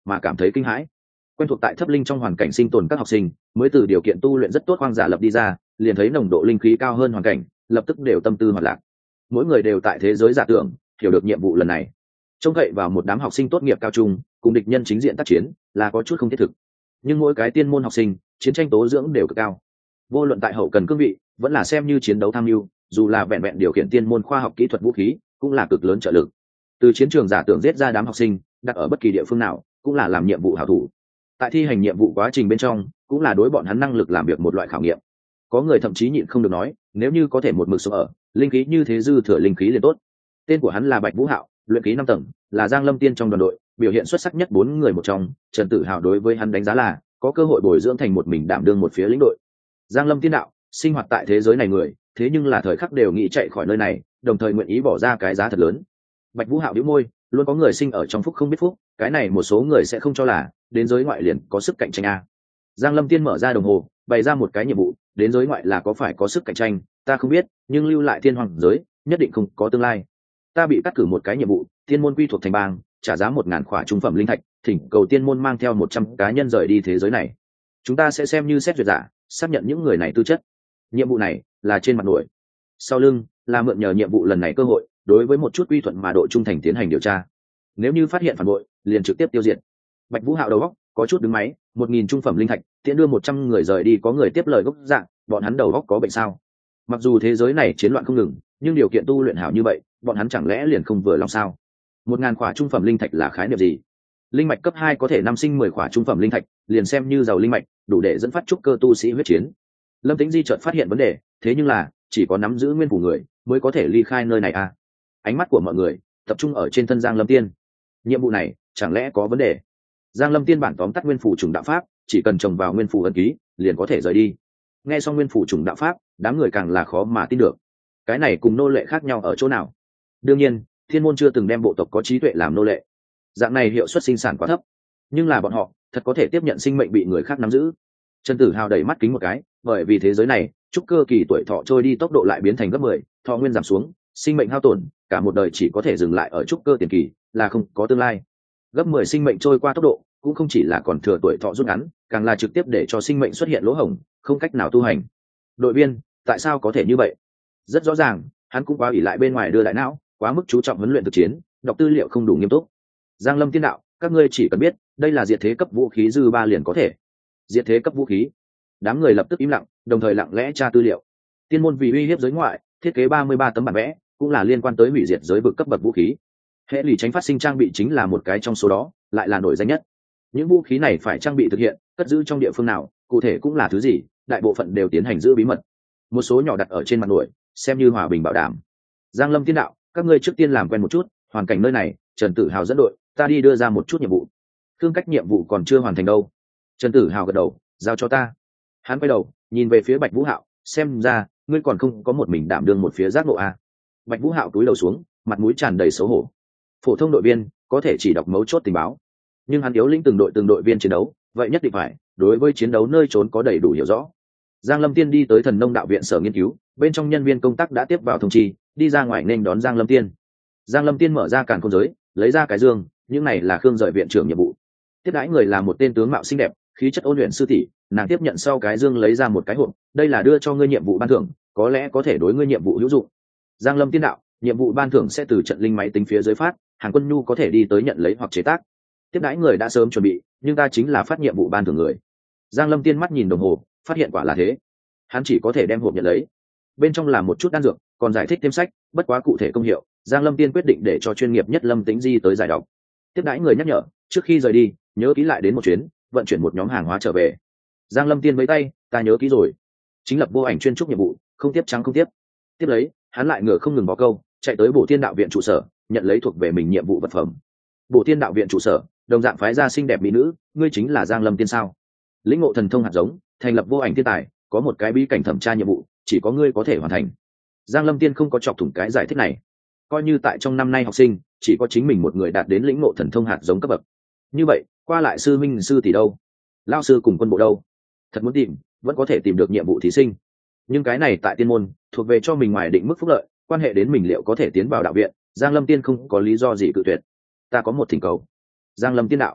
mà cảm thấy kinh hãi. Quen thuộc tại thấp linh trong hoàn cảnh sinh tồn các học sinh mới từ điều kiện tu luyện rất tốt hoang giả lập đi ra, liền thấy nồng độ linh khí cao hơn hoàn cảnh, lập tức đều tâm tư hoạt lạc. Mỗi người đều tại thế giới giả tưởng hiểu được nhiệm vụ lần này, trông cậy vào một đám học sinh tốt nghiệp cao trung cùng địch nhân chính diện tác chiến là có chút không thiết thực. Nhưng mỗi cái tiên môn học sinh chiến tranh tố dưỡng đều cực cao, vô luận tại hậu cần cương vị vẫn là xem như chiến đấu tham mưu, dù là vẹn vẹn điều khiển tiên môn khoa học kỹ thuật vũ khí cũng là cực lớn trợ lực. Từ chiến trường giả tưởng giết ra đám học sinh đặt ở bất kỳ địa phương nào cũng là làm nhiệm vụ hảo thủ. Tại thi hành nhiệm vụ quá trình bên trong cũng là đối bọn hắn năng lực làm việc một loại khảo nghiệm. Có người thậm chí nhịn không được nói, nếu như có thể một mực sống ở linh khí như thế dư thừa linh khí liền tốt. Tên của hắn là Bạch Vũ Hạo, luyện khí 5 tầng, là Giang Lâm Tiên trong đoàn đội biểu hiện xuất sắc nhất 4 người một trong. Trần Tử Hào đối với hắn đánh giá là có cơ hội bồi dưỡng thành một mình đảm đương một phía lĩnh đội. Giang Lâm Tiên đạo, sinh hoạt tại thế giới này người, thế nhưng là thời khắc đều nghĩ chạy khỏi nơi này, đồng thời nguyện ý bỏ ra cái giá thật lớn. Bạch Vũ Hạo nhíu môi, luôn có người sinh ở trong phúc không biết phúc, cái này một số người sẽ không cho là đến giới ngoại liền có sức cạnh tranh a. Giang Lâm Tiên mở ra đồng hồ, bày ra một cái nhiệm vụ, đến giới ngoại là có phải có sức cạnh tranh, ta không biết, nhưng lưu lại thiên hoàng giới, nhất định không có tương lai. Ta bị cắt cử một cái nhiệm vụ, thiên môn quy thuộc thành bang, trả giá 1000 khỏa trung phẩm linh thạch, thỉnh cầu tiên môn mang theo 100 cá nhân rời đi thế giới này. Chúng ta sẽ xem như xét duyệt giả, xác nhận những người này tư chất. Nhiệm vụ này là trên mặt nổi, sau lưng là mượn nhờ nhiệm vụ lần này cơ hội, đối với một chút quy thuận mà độ trung thành tiến hành điều tra. Nếu như phát hiện phản bội, liền trực tiếp tiêu diệt. Bạch Vũ Hạo đầu óc có chút đứng máy, 1000 trung phẩm linh thạch, tiện đưa 100 người rời đi, có người tiếp lời gốc dạng, bọn hắn đầu óc có bệnh sao? Mặc dù thế giới này chiến loạn không ngừng, nhưng điều kiện tu luyện hảo như vậy, bọn hắn chẳng lẽ liền không vừa lòng sao? 1000 khỏa trung phẩm linh thạch là khái niệm gì? Linh mạch cấp 2 có thể năm sinh 10 khỏa trung phẩm linh thạch, liền xem như giàu linh mạch, đủ để dẫn phát trúc cơ tu sĩ huyết chiến. Lâm Tĩnh Di chợt phát hiện vấn đề, thế nhưng là chỉ có nắm giữ nguyên phủ người mới có thể ly khai nơi này à? Ánh mắt của mọi người tập trung ở trên thân Giang Lâm Tiên. Nhiệm vụ này chẳng lẽ có vấn đề? Giang Lâm Tiên bản tóm tắt nguyên phủ trùng đạo pháp, chỉ cần trồng vào nguyên phủ ấn ký liền có thể rời đi. Nghe xong nguyên phủ trùng đạo pháp, đám người càng là khó mà tin được. Cái này cùng nô lệ khác nhau ở chỗ nào? Đương nhiên, thiên môn chưa từng đem bộ tộc có trí tuệ làm nô lệ, dạng này hiệu suất sinh sản quá thấp, nhưng là bọn họ thật có thể tiếp nhận sinh mệnh bị người khác nắm giữ. Trần Tử Hào đẩy mắt kính một cái, bởi vì thế giới này trúc cơ kỳ tuổi thọ trôi đi tốc độ lại biến thành gấp 10, thọ nguyên giảm xuống, sinh mệnh hao tổn, cả một đời chỉ có thể dừng lại ở trúc cơ tiền kỳ, là không có tương lai. Gấp 10 sinh mệnh trôi qua tốc độ cũng không chỉ là còn thừa tuổi thọ rút ngắn, càng là trực tiếp để cho sinh mệnh xuất hiện lỗ hổng, không cách nào tu hành. Đội viên, tại sao có thể như vậy? Rất rõ ràng, hắn cũng quá ủy lại bên ngoài đưa đại não, quá mức chú trọng huấn luyện thực chiến, đọc tư liệu không đủ nghiêm túc. Giang Lâm Tiên đạo, các ngươi chỉ cần biết, đây là diệt thế cấp vũ khí dư ba liền có thể. Diệt thế cấp vũ khí? Đám người lập tức im lặng, đồng thời lặng lẽ tra tư liệu. Tiên môn vì uy hiếp giới ngoại, thiết kế 33 tấm bản vẽ, cũng là liên quan tới hủy diệt giới vực cấp bậc vũ khí. Hệ lụy tránh phát sinh trang bị chính là một cái trong số đó, lại là nổi danh nhất. Những vũ khí này phải trang bị thực hiện, cất giữ trong địa phương nào, cụ thể cũng là thứ gì, đại bộ phận đều tiến hành giữ bí mật. Một số nhỏ đặt ở trên mặt nổi, xem như hòa bình bảo đảm. Giang Lâm Tiên đạo, các ngươi trước tiên làm quen một chút hoàn cảnh nơi này. Trần Tử Hào dẫn đội, ta đi đưa ra một chút nhiệm vụ. Thương cách nhiệm vụ còn chưa hoàn thành đâu. Trần Tử Hào gật đầu, giao cho ta. Hắn quay đầu nhìn về phía Bạch Vũ Hạo, xem ra ngươi còn không có một mình đảm đương một phía giác ngộ a. Bạch Vũ Hạo cúi đầu xuống, mặt mũi tràn đầy xấu hổ. Phổ thông đội viên có thể chỉ đọc mấu chốt tình báo, nhưng hắn yếu lĩnh từng đội viên chiến đấu, vậy nhất định phải đối với chiến đấu nơi trốn có đầy đủ hiểu rõ. Giang Lâm Tiên đi tới Thần Nông đạo viện sở nghiên cứu, bên trong nhân viên công tác đã tiếp vào thông chi, đi ra ngoài nên đón Giang Lâm Tiên. Giang Lâm Tiên mở ra càn khôn giới, lấy ra cái dương, những này là Khương Dợi viện trưởng nhiệm vụ. Tiếp đãi người là một tên tướng mạo xinh đẹp, khí chất ôn luyện sư tỷ, nàng tiếp nhận sau cái dương lấy ra một cái hộp, đây là đưa cho ngươi nhiệm vụ ban thưởng, có lẽ có thể đối ngươi nhiệm vụ hữu dụng. Giang Lâm Tiên đạo, nhiệm vụ ban thưởng sẽ từ trận linh máy tính phía dưới phát, Hàng Quân Nhu có thể đi tới nhận lấy hoặc chế tác. Tiếp đãi người đã sớm chuẩn bị, nhưng ta chính là phát nhiệm vụ ban thưởng người. Giang Lâm Tiên mắt nhìn đồng hồ, phát hiện quả là thế. Hắn chỉ có thể đem hộp nhận lấy. Bên trong là một chút đan dược, còn giải thích thêm sách, bất quá cụ thể công hiệu, Giang Lâm Tiên quyết định để cho chuyên nghiệp nhất Lâm Tĩnh Di tới giải đọc. Tiếp đãi người nhắc nhở, trước khi rời đi, nhớ ký lại đến một chuyến, vận chuyển một nhóm hàng hóa trở về. Giang Lâm Tiên với tay, ta nhớ ký rồi. Chính lập vô ảnh chuyên trúc nhiệm vụ, không tiếp trắng không tiếp. Tiếp lấy, hắn lại ngựa không ngừng bó câu, chạy tới Bổ Thiên đạo viện trụ sở, nhận lấy thuộc về mình nhiệm vụ vật phẩm. Bổ Thiên đạo viện trụ sở, đồng dạng phái ra xinh đẹp mỹ nữ, ngươi chính là Giang Lâm Tiên sao? Lĩnh ngộ thần thông hạt giống, thành lập vô ảnh thiên tài, có một cái bí cảnh thẩm tra nhiệm vụ, chỉ có ngươi có thể hoàn thành. Giang Lâm Tiên không có chọc thủng cái giải thích này, coi như tại trong năm nay học sinh chỉ có chính mình một người đạt đến lĩnh ngộ thần thông hạt giống cấp bậc. Như vậy qua lại sư minh sư tỷ đâu, lao sư cùng quân bộ đâu? Thật muốn tìm vẫn có thể tìm được nhiệm vụ thí sinh, nhưng cái này tại tiên môn thuộc về cho mình ngoài định mức phúc lợi, quan hệ đến mình liệu có thể tiến vào đạo viện. Giang Lâm Tiên không có lý do gì cự tuyệt. Ta có một thỉnh cầu. Giang Lâm Tiên đạo,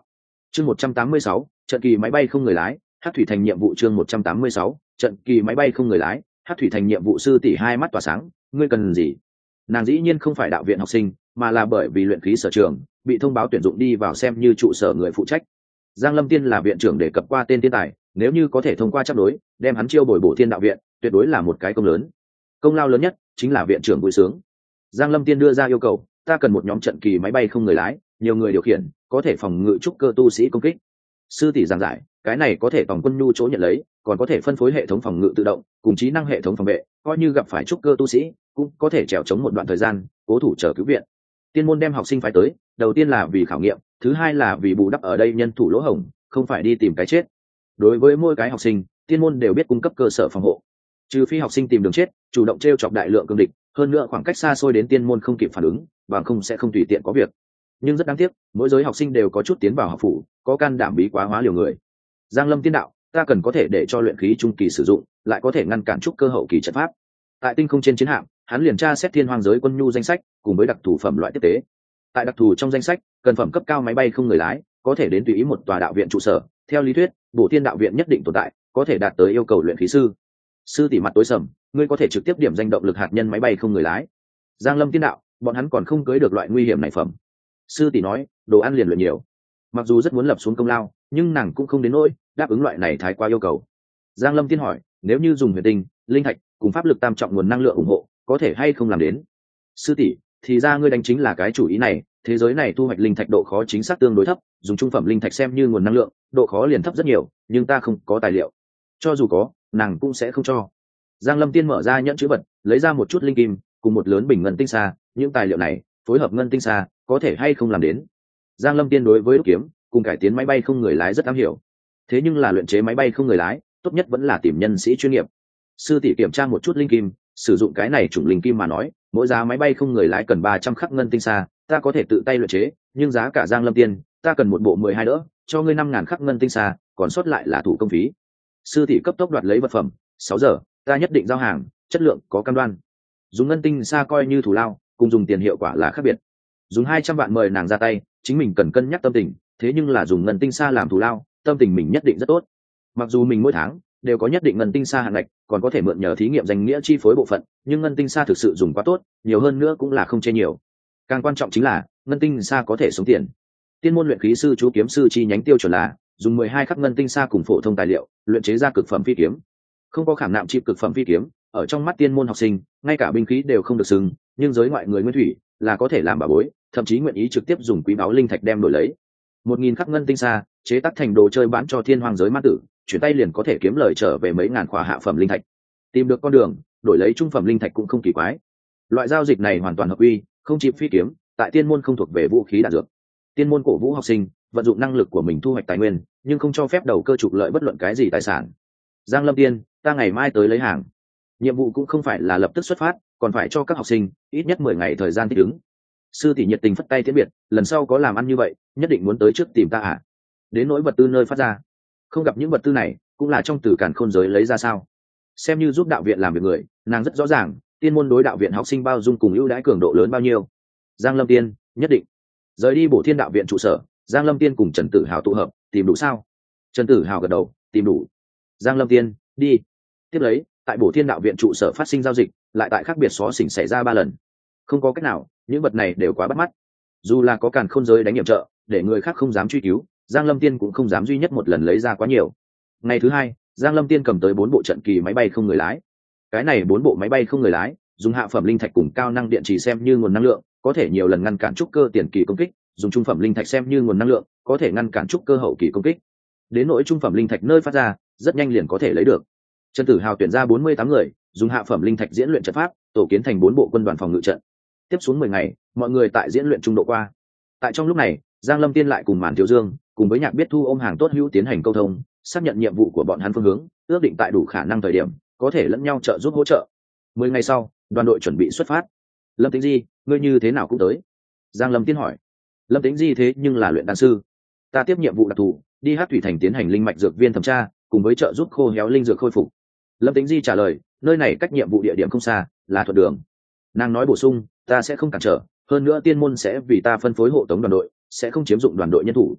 Chương 186, trận kỳ máy bay không người lái, Hắc thủy thành nhiệm vụ. Chương 186, trận kỳ máy bay không người lái, Hắc thủy thành nhiệm vụ. Sư tỷ hai mắt tỏa sáng, ngươi cần gì? Nàng dĩ nhiên không phải đạo viện học sinh, mà là bởi vì luyện khí sở trường bị thông báo tuyển dụng đi vào xem như trụ sở người phụ trách. Giang Lâm Tiên là viện trưởng để cập qua tên thiên tài, nếu như có thể thông qua chấp đối đem hắn chiêu bồi bổ thiên đạo viện, tuyệt đối là một cái công lớn. Công lao lớn nhất chính là viện trưởng vui sướng. Giang Lâm Tiên đưa ra yêu cầu, ta cần một nhóm trận kỳ máy bay không người lái, nhiều người điều khiển, có thể phòng ngự trúc cơ tu sĩ công kích. Sư tỷ giảng giải, cái này có thể tổng quân nhu chỗ nhận lấy, còn có thể phân phối hệ thống phòng ngự tự động cùng trí năng hệ thống phòng vệ, coi như gặp phải trúc cơ tu sĩ cũng có thể trèo chống một đoạn thời gian, cố thủ chờ cứu viện. Tiên môn đem học sinh phái tới, đầu tiên là vì khảo nghiệm, thứ hai là vì bù đắp ở đây nhân thủ lỗ hổng, không phải đi tìm cái chết. Đối với mỗi cái học sinh, tiên môn đều biết cung cấp cơ sở phòng hộ, trừ phi học sinh tìm đường chết, chủ động trêu chọc đại lượng cương địch, hơn nữa khoảng cách xa xôi đến tiên môn không kịp phản ứng, bằng không sẽ không tùy tiện có việc. Nhưng rất đáng tiếc, mỗi giới học sinh đều có chút tiến vào học phủ, có can đảm bí quá hóa liều người. Giang Lâm tiên đạo, ta cần có thể để cho luyện khí trung kỳ sử dụng, lại có thể ngăn cản trúc cơ hậu kỳ trận pháp. Tại tinh không trên chiến hạm, hắn liền tra xét thiên hoang giới quân nhu danh sách cùng với đặc thù phẩm loại tiếp tế. Tại đặc thù trong danh sách, cần phẩm cấp cao máy bay không người lái, có thể đến tùy ý một tòa đạo viện trụ sở. Theo lý thuyết, bổ thiên đạo viện nhất định tồn tại, có thể đạt tới yêu cầu luyện khí sư. Sư tỷ mặt tối sầm, ngươi có thể trực tiếp điểm danh động lực hạt nhân máy bay không người lái. Giang Lâm tiên đạo, bọn hắn còn không cưới được loại nguy hiểm này phẩm. Sư tỷ nói, đồ ăn liền luyện nhiều. Mặc dù rất muốn lập xuống công lao, nhưng nàng cũng không đến nỗi đáp ứng loại này thái quá yêu cầu. Giang Lâm tiên hỏi, nếu như dùng huyền tinh, linh thạch cùng pháp lực tam trọng nguồn năng lượng ủng hộ, có thể hay không làm đến? Sư tỷ, thì ra ngươi đánh chính là cái chủ ý này. Thế giới này thu hoạch linh thạch độ khó chính xác tương đối thấp, dùng trung phẩm linh thạch xem như nguồn năng lượng, độ khó liền thấp rất nhiều, nhưng ta không có tài liệu. Cho dù có, nàng cũng sẽ không cho. Giang Lâm tiên mở ra nhẫn chữ vật, lấy ra một chút linh kim cùng một lớn bình ngân tinh sa, những tài liệu này phối hợp ngân tinh sa có thể hay không làm đến? Giang Lâm tiên đối với đúc kiếm cùng cải tiến máy bay không người lái rất am hiểu, thế nhưng là luyện chế máy bay không người lái tốt nhất vẫn là tìm nhân sĩ chuyên nghiệp. Sư tỷ kiểm tra một chút linh kim, sử dụng cái này chủng linh kim mà nói, mỗi giá máy bay không người lái cần 300 khắc ngân tinh sa, ta có thể tự tay luyện chế, nhưng giá cả Giang Lâm tiên, ta cần một bộ 12 đỡ, cho ngươi 5.000 khắc ngân tinh sa, còn sót lại là thủ công phí. Sư tỷ cấp tốc đoạt lấy vật phẩm, 6 giờ, ta nhất định giao hàng, chất lượng có cam đoan. Dùng ngân tinh sa coi như thủ lao, cùng dùng tiền hiệu quả là khác biệt. Dùng 200 vạn mời nàng ra tay, chính mình cần cân nhắc tâm tình, thế nhưng là dùng ngân tinh sa làm thủ lao, tâm tình mình nhất định rất tốt. Mặc dù mình mỗi tháng đều có nhất định ngân tinh sa hạn ngạch, còn có thể mượn nhờ thí nghiệm danh nghĩa chi phối bộ phận, nhưng ngân tinh sa thực sự dùng quá tốt, nhiều hơn nữa cũng là không chê nhiều. Càng quan trọng chính là ngân tinh sa có thể sống tiền. Tiên môn luyện khí sư chú kiếm sư chi nhánh tiêu chuẩn là dùng 12 khắc ngân tinh sa cùng phổ thông tài liệu luyện chế ra cực phẩm phi kiếm. Không có khảm nạm chip cực phẩm phi kiếm, ở trong mắt tiên môn học sinh, ngay cả binh khí đều không được xưng, nhưng giới ngoại người nguyên thủy là có thể làm bảo bối, thậm chí nguyện ý trực tiếp dùng quý báu linh thạch đem đổi lấy. 1000 khắc ngân tinh sa chế tác thành đồ chơi bán cho thiên hoàng giới ma tử, chuyển tay liền có thể kiếm lời trở về mấy ngàn khỏa hạ phẩm linh thạch. Tìm được con đường đổi lấy trung phẩm linh thạch cũng không kỳ quái. Loại giao dịch này hoàn toàn hợp quy, không chip phi kiếm, tại tiên môn không thuộc về vũ khí đạn dược. Tiên môn cổ vũ học sinh vận dụng năng lực của mình thu hoạch tài nguyên, nhưng không cho phép đầu cơ trục lợi bất luận cái gì tài sản. Giang Lâm tiên, ta ngày mai tới lấy hàng. Nhiệm vụ cũng không phải là lập tức xuất phát, còn phải cho các học sinh ít nhất 10 ngày thời gian thích ứng. Sư tỷ nhiệt tình phất tay tiễn biệt, lần sau có làm ăn như vậy nhất định muốn tới trước tìm ta à? Đến nỗi vật tư nơi phát ra, không gặp những vật tư này cũng là trong từ càn khôn giới lấy ra sao? Xem như giúp đạo viện làm việc người, nàng rất rõ ràng tiên môn đối đạo viện học sinh bao dung cùng ưu đãi cường độ lớn bao nhiêu. Giang Lâm tiên, nhất định. Rời đi bổ thiên đạo viện trụ sở, Giang Lâm tiên cùng Trần Tử Hào tụ hợp, tìm đủ sao? Trần Tử Hào gật đầu, tìm đủ. Giang Lâm tiên, đi. Tiếp lấy, tại bổ thiên đạo viện trụ sở phát sinh giao dịch, lại tại khác biệt xó xỉnh xảy ra 3 lần. Không có cách nào, những vật này đều quá bắt mắt. Dù là có càn khôn giới đánh nhiệm trợ, để người khác không dám truy cứu, Giang Lâm tiên cũng không dám duy nhất một lần lấy ra quá nhiều. Ngày thứ hai, Giang Lâm tiên cầm tới 4 bộ trận kỳ máy bay không người lái. Cái này 4 bộ máy bay không người lái, dùng hạ phẩm linh thạch cùng cao năng điện trì xem như nguồn năng lượng, có thể nhiều lần ngăn cản trúc cơ tiền kỳ công kích, dùng trung phẩm linh thạch xem như nguồn năng lượng, có thể ngăn cản trúc cơ hậu kỳ công kích. Đến nỗi trung phẩm linh thạch nơi phát ra, rất nhanh liền có thể lấy được. Trần Tử Hào tuyển ra 48 người, dùng hạ phẩm linh thạch diễn luyện trận pháp, tổ kiến thành 4 bộ quân đoàn phòng ngự trận. Tiếp xuống 10 ngày, mọi người tại diễn luyện trung độ qua. Tại trong lúc này, Giang Lâm tiên lại cùng Màn Thiếu Dương, cùng với Nhạc Biết Thu ôm hàng tốt hữu tiến hành câu thông, xác nhận nhiệm vụ của bọn hắn phương hướng, ước định tại đủ khả năng thời điểm, có thể lẫn nhau trợ giúp hỗ trợ. 10 ngày sau, đoàn đội chuẩn bị xuất phát. Lâm Tĩnh Di, ngươi như thế nào cũng tới? Giang Lâm tiên hỏi. Lâm Tĩnh Di thế nhưng là luyện đan sư, ta tiếp nhiệm vụ đặc thù, đi Hắc thủy thành tiến hành linh mạch dược viên thẩm tra, cùng với trợ giúp khô héo linh dược khôi phục. Lâm Tĩnh Di trả lời, nơi này cách nhiệm vụ địa điểm không xa, là thuận đường. Nàng nói bổ sung, ta sẽ không cản trở, hơn nữa tiên môn sẽ vì ta phân phối hộ tống đoàn đội, sẽ không chiếm dụng đoàn đội nhân thủ.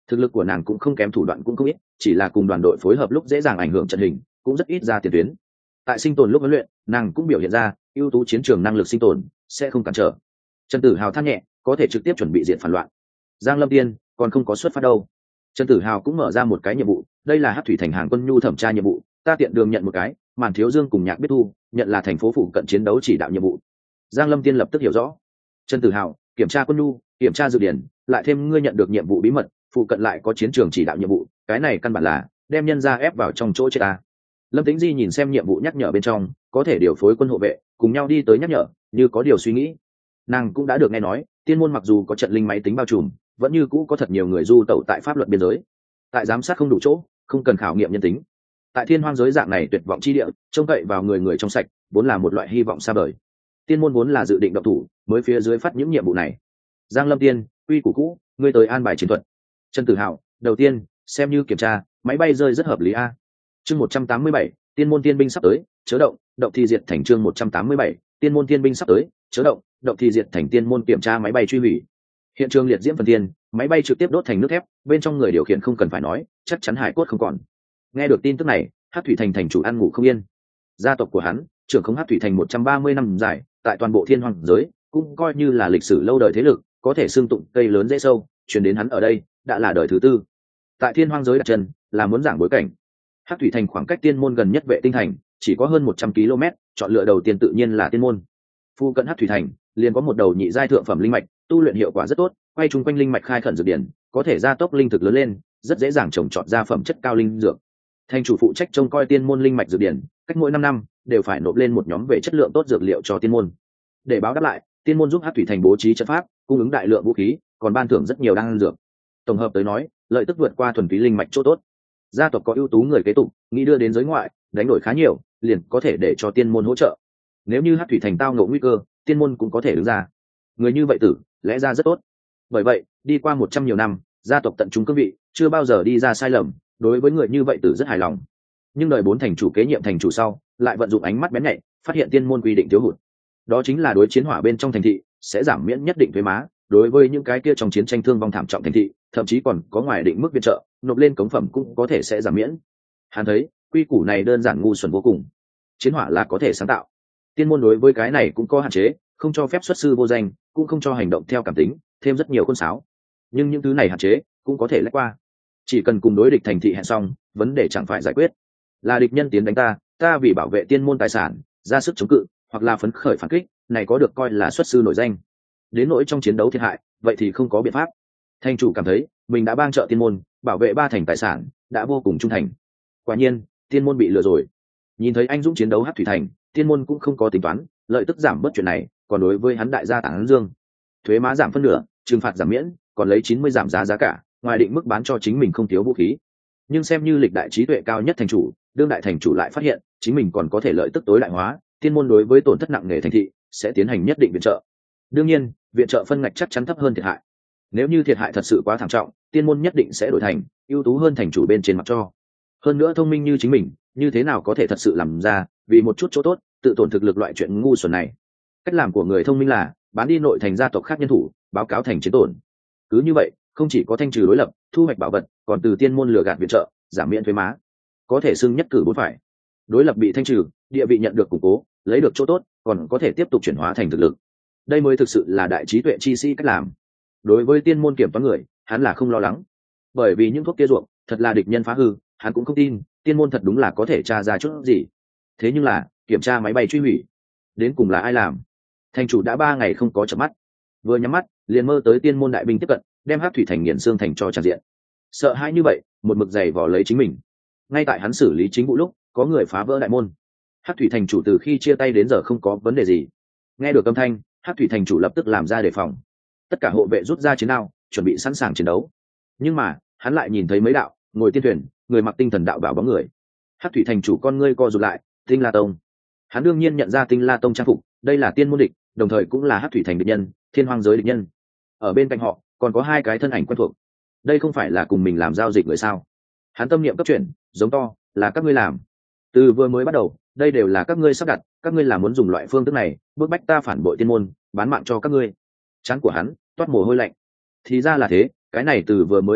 thực lực của nàng cũng không kém, thủ đoạn cũng không ít, chỉ là cùng đoàn đội phối hợp lúc dễ dàng ảnh hưởng trận hình, cũng rất ít ra tiền tuyến. Tại sinh tồn lúc huấn luyện, nàng cũng biểu hiện ra ưu tú chiến trường năng lực sinh tồn, sẽ không cản trở. Trần Tử Hào than nhẹ, có thể trực tiếp chuẩn bị diện phản loạn. Giang Lâm Tiên còn không có xuất phát đâu. Trần Tử Hào cũng mở ra một cái nhiệm vụ, đây là Hắc Thủy Thành hàng quân nhu thẩm tra nhiệm vụ, ta tiện đường nhận một cái, Màn Thiếu Dương cùng Nhạc Biết Thu nhận là thành phố phụ cận chiến đấu chỉ đạo nhiệm vụ. Giang Lâm Tiên lập tức hiểu rõ. Trần Tử Hào, kiểm tra quân nhu, kiểm tra dự điển, lại thêm ngươi nhận được nhiệm vụ bí mật, phụ cận lại có chiến trường chỉ đạo nhiệm vụ, cái này căn bản là đem nhân ra ép vào trong chỗ chết ta. Lâm Tĩnh Di nhìn xem nhiệm vụ nhắc nhở bên trong có thể điều phối quân hộ vệ cùng nhau đi tới nhắc nhở, như có điều suy nghĩ. Nàng cũng đã được nghe nói tiên môn mặc dù có trận linh máy tính bao trùm, vẫn như cũ có thật nhiều người du tẩu tại pháp luật biên giới, tại giám sát không đủ chỗ, không cần khảo nghiệm nhân tính. Tại thiên hoang giới dạng này tuyệt vọng chi địa, trông cậy vào người người trong sạch vốn là một loại hy vọng xa vời. Tiên môn vốn là dự định động thủ, mới phía dưới phát những nhiệm vụ này. Giang Lâm Tiên, quy củ cũ, ngươi tới an bài chiến thuật. Trần Tử Hào, đầu tiên xem như kiểm tra, máy bay rơi rất hợp lý a. Chương 187, tiên môn tiên binh sắp tới, chớ động, động thì diệt thành. Chương 187, tiên môn tiên binh sắp tới, chớ động, động thì diệt thành. Tiên môn kiểm tra máy bay truy hủy. Hiện trường liệt diễm phần tiên, máy bay trực tiếp đốt thành nước thép, bên trong người điều khiển không cần phải nói, chắc chắn hải cốt không còn. Nghe được tin tức này, Hắc Thủy Thành thành chủ ăn ngủ không yên. Gia tộc của hắn, trưởng khống Hắc Thủy Thành 130 năm dài, tại toàn bộ thiên hoàng giới cũng coi như là lịch sử lâu đời thế lực, có thể xương tụng cây lớn dễ sâu, truyền đến hắn ở đây đã là đời thứ tư. Tại thiên hoang giới đặt chân là muốn giảng bối cảnh. Hắc Thủy Thành khoảng cách tiên môn gần nhất Vệ Tinh Thành chỉ có hơn 100 km, chọn lựa đầu tiên tự nhiên là tiên môn. Phu cận Hắc Thủy Thành liền có một đầu nhị giai thượng phẩm linh mạch, tu luyện hiệu quả rất tốt, quay chung quanh linh mạch khai khẩn dược điển, có thể gia tốc linh thực lớn lên, rất dễ dàng trồng trọt ra phẩm chất cao linh dược. Thành chủ phụ trách trông coi tiên môn linh mạch dược điển, cách mỗi 5 năm đều phải nộp lên một nhóm về chất lượng tốt dược liệu cho tiên môn. Để báo đáp lại, tiên môn giúp Hắc Thủy Thành bố trí trận pháp, cung ứng đại lượng vũ khí, còn ban thưởng rất nhiều đan dược. Tổng hợp tới nói, lợi tức vượt qua thuần túy linh mạch chỗ tốt. Gia tộc có ưu tú người kế tục, nghĩ đưa đến giới ngoại, đánh đổi khá nhiều, liền có thể để cho tiên môn hỗ trợ. Nếu như Hắc Thủy Thành tao ngộ nguy cơ, tiên môn cũng có thể đứng ra. Người như vậy tử, lẽ ra rất tốt. Bởi vậy, đi qua 100 nhiều năm, gia tộc tận trung cương vị, chưa bao giờ đi ra sai lầm, đối với người như vậy tử rất hài lòng. Nhưng đời 4 thành chủ kế nhiệm thành chủ sau, lại vận dụng ánh mắt bén nhạy, phát hiện tiên môn quy định thiếu hụt. Đó chính là đối chiến hỏa bên trong thành thị sẽ giảm miễn nhất định thuế má, đối với những cái kia trong chiến tranh thương vong thảm trọng thành thị, thậm chí còn có ngoài định mức viện trợ, nộp lên cống phẩm cũng có thể sẽ giảm miễn. Hắn thấy quy củ này đơn giản ngu xuẩn vô cùng. Chiến hỏa là có thể sáng tạo, tiên môn đối với cái này cũng có hạn chế, không cho phép xuất sư vô danh, cũng không cho hành động theo cảm tính, thêm rất nhiều khuôn sáo. Nhưng những thứ này hạn chế cũng có thể lách qua, chỉ cần cùng đối địch thành thị hẹn xong, vấn đề chẳng phải giải quyết. Là địch nhân tiến đánh ta, ta vì bảo vệ tiên môn tài sản ra sức chống cự, hoặc là phấn khởi phản kích, này có được coi là xuất sư nổi danh. Đến nỗi trong chiến đấu thiệt hại, vậy thì không có biện pháp. Thành chủ cảm thấy mình đã bang trợ tiên môn, bảo vệ 3 thành tài sản, đã vô cùng trung thành. Quả nhiên, tiên môn bị lừa rồi. Nhìn thấy anh dũng chiến đấu Hắc Thủy Thành, tiên môn cũng không có tính toán, lợi tức giảm bớt chuyện này, còn đối với hắn đại gia Tản Dương, thuế má giảm phân nửa, trừng phạt giảm miễn, còn lấy 90 giảm giá cả, ngoài định mức bán cho chính mình không thiếu vũ khí. Nhưng xem như lịch đại trí tuệ cao nhất thành chủ, đương đại thành chủ lại phát hiện chính mình còn có thể lợi tức tối đại hóa, tiên môn đối với tổn thất nặng nề thành thị sẽ tiến hành nhất định viện trợ. Đương nhiên, viện trợ phân ngạch chắc chắn thấp hơn thiệt hại. Nếu như thiệt hại thật sự quá thảm trọng, tiên môn nhất định sẽ đổi thành ưu tú hơn thành chủ bên trên mặt cho. Hơn nữa thông minh như chính mình, như thế nào có thể thật sự làm ra vì một chút chỗ tốt tự tổn thực lực loại chuyện ngu xuẩn này. Cách làm của người thông minh là bán đi nội thành gia tộc khác nhân thủ, báo cáo thành chiến tổn. Cứ như vậy, không chỉ có thanh trừ đối lập, thu hoạch bảo vật, còn từ tiên môn lừa gạt viện trợ, giảm miễn thuế má, có thể xưng nhất cử bốn phải. Đối lập bị thanh trừ, địa vị nhận được củng cố, lấy được chỗ tốt, còn có thể tiếp tục chuyển hóa thành thực lực. Đây mới thực sự là đại trí tuệ chi sĩ cách làm. Đối với tiên môn kiểm toán người, hắn là không lo lắng, bởi vì những thuốc kia ruộng thật là địch nhân phá hư, hắn cũng không tin tiên môn thật đúng là có thể tra ra chút gì. Thế nhưng là kiểm tra máy bay truy hủy, đến cùng là ai làm? Thành chủ đã 3 ngày không có chợp mắt, vừa nhắm mắt liền mơ tới tiên môn đại binh tiếp cận, đem Hắc Thủy Thành nghiền xương thành cho tràn diện. Sợ hãi như vậy, một mực giày vò lấy chính mình. Ngay tại hắn xử lý chính vụ lúc, có người phá vỡ đại môn. Hắc Thủy Thành chủ từ khi chia tay đến giờ không có vấn đề gì. Nghe được âm thanh, Hắc Thủy Thành chủ lập tức làm ra đề phòng. Tất cả hộ vệ rút ra chiến đao, chuẩn bị sẵn sàng chiến đấu. Nhưng mà hắn lại nhìn thấy mấy đạo ngồi tiên thuyền, người mặc tinh thần đạo bảo bóng người. Hắc Thủy Thành chủ con ngươi co rụt lại, Tinh La Tông. Hắn đương nhiên nhận ra Tinh La Tông trang phục, đây là tiên môn địch, đồng thời cũng là Hắc Thủy Thành địch nhân, thiên hoang giới địch nhân. Ở bên cạnh họ còn có 2 cái thân ảnh quen thuộc. Đây không phải là cùng mình làm giao dịch người sao? Hắn tâm niệm cấp chuyển, giống to, là các ngươi làm. Từ vừa mới bắt đầu, đây đều là các ngươi sắp đặt, các ngươi là muốn dùng loại phương thức này bức bách ta phản bội tiên môn, bán mạng cho các ngươi. Trán của hắn toát mồ hôi lạnh. Thì ra là thế, cái này từ vừa mới bắt đầu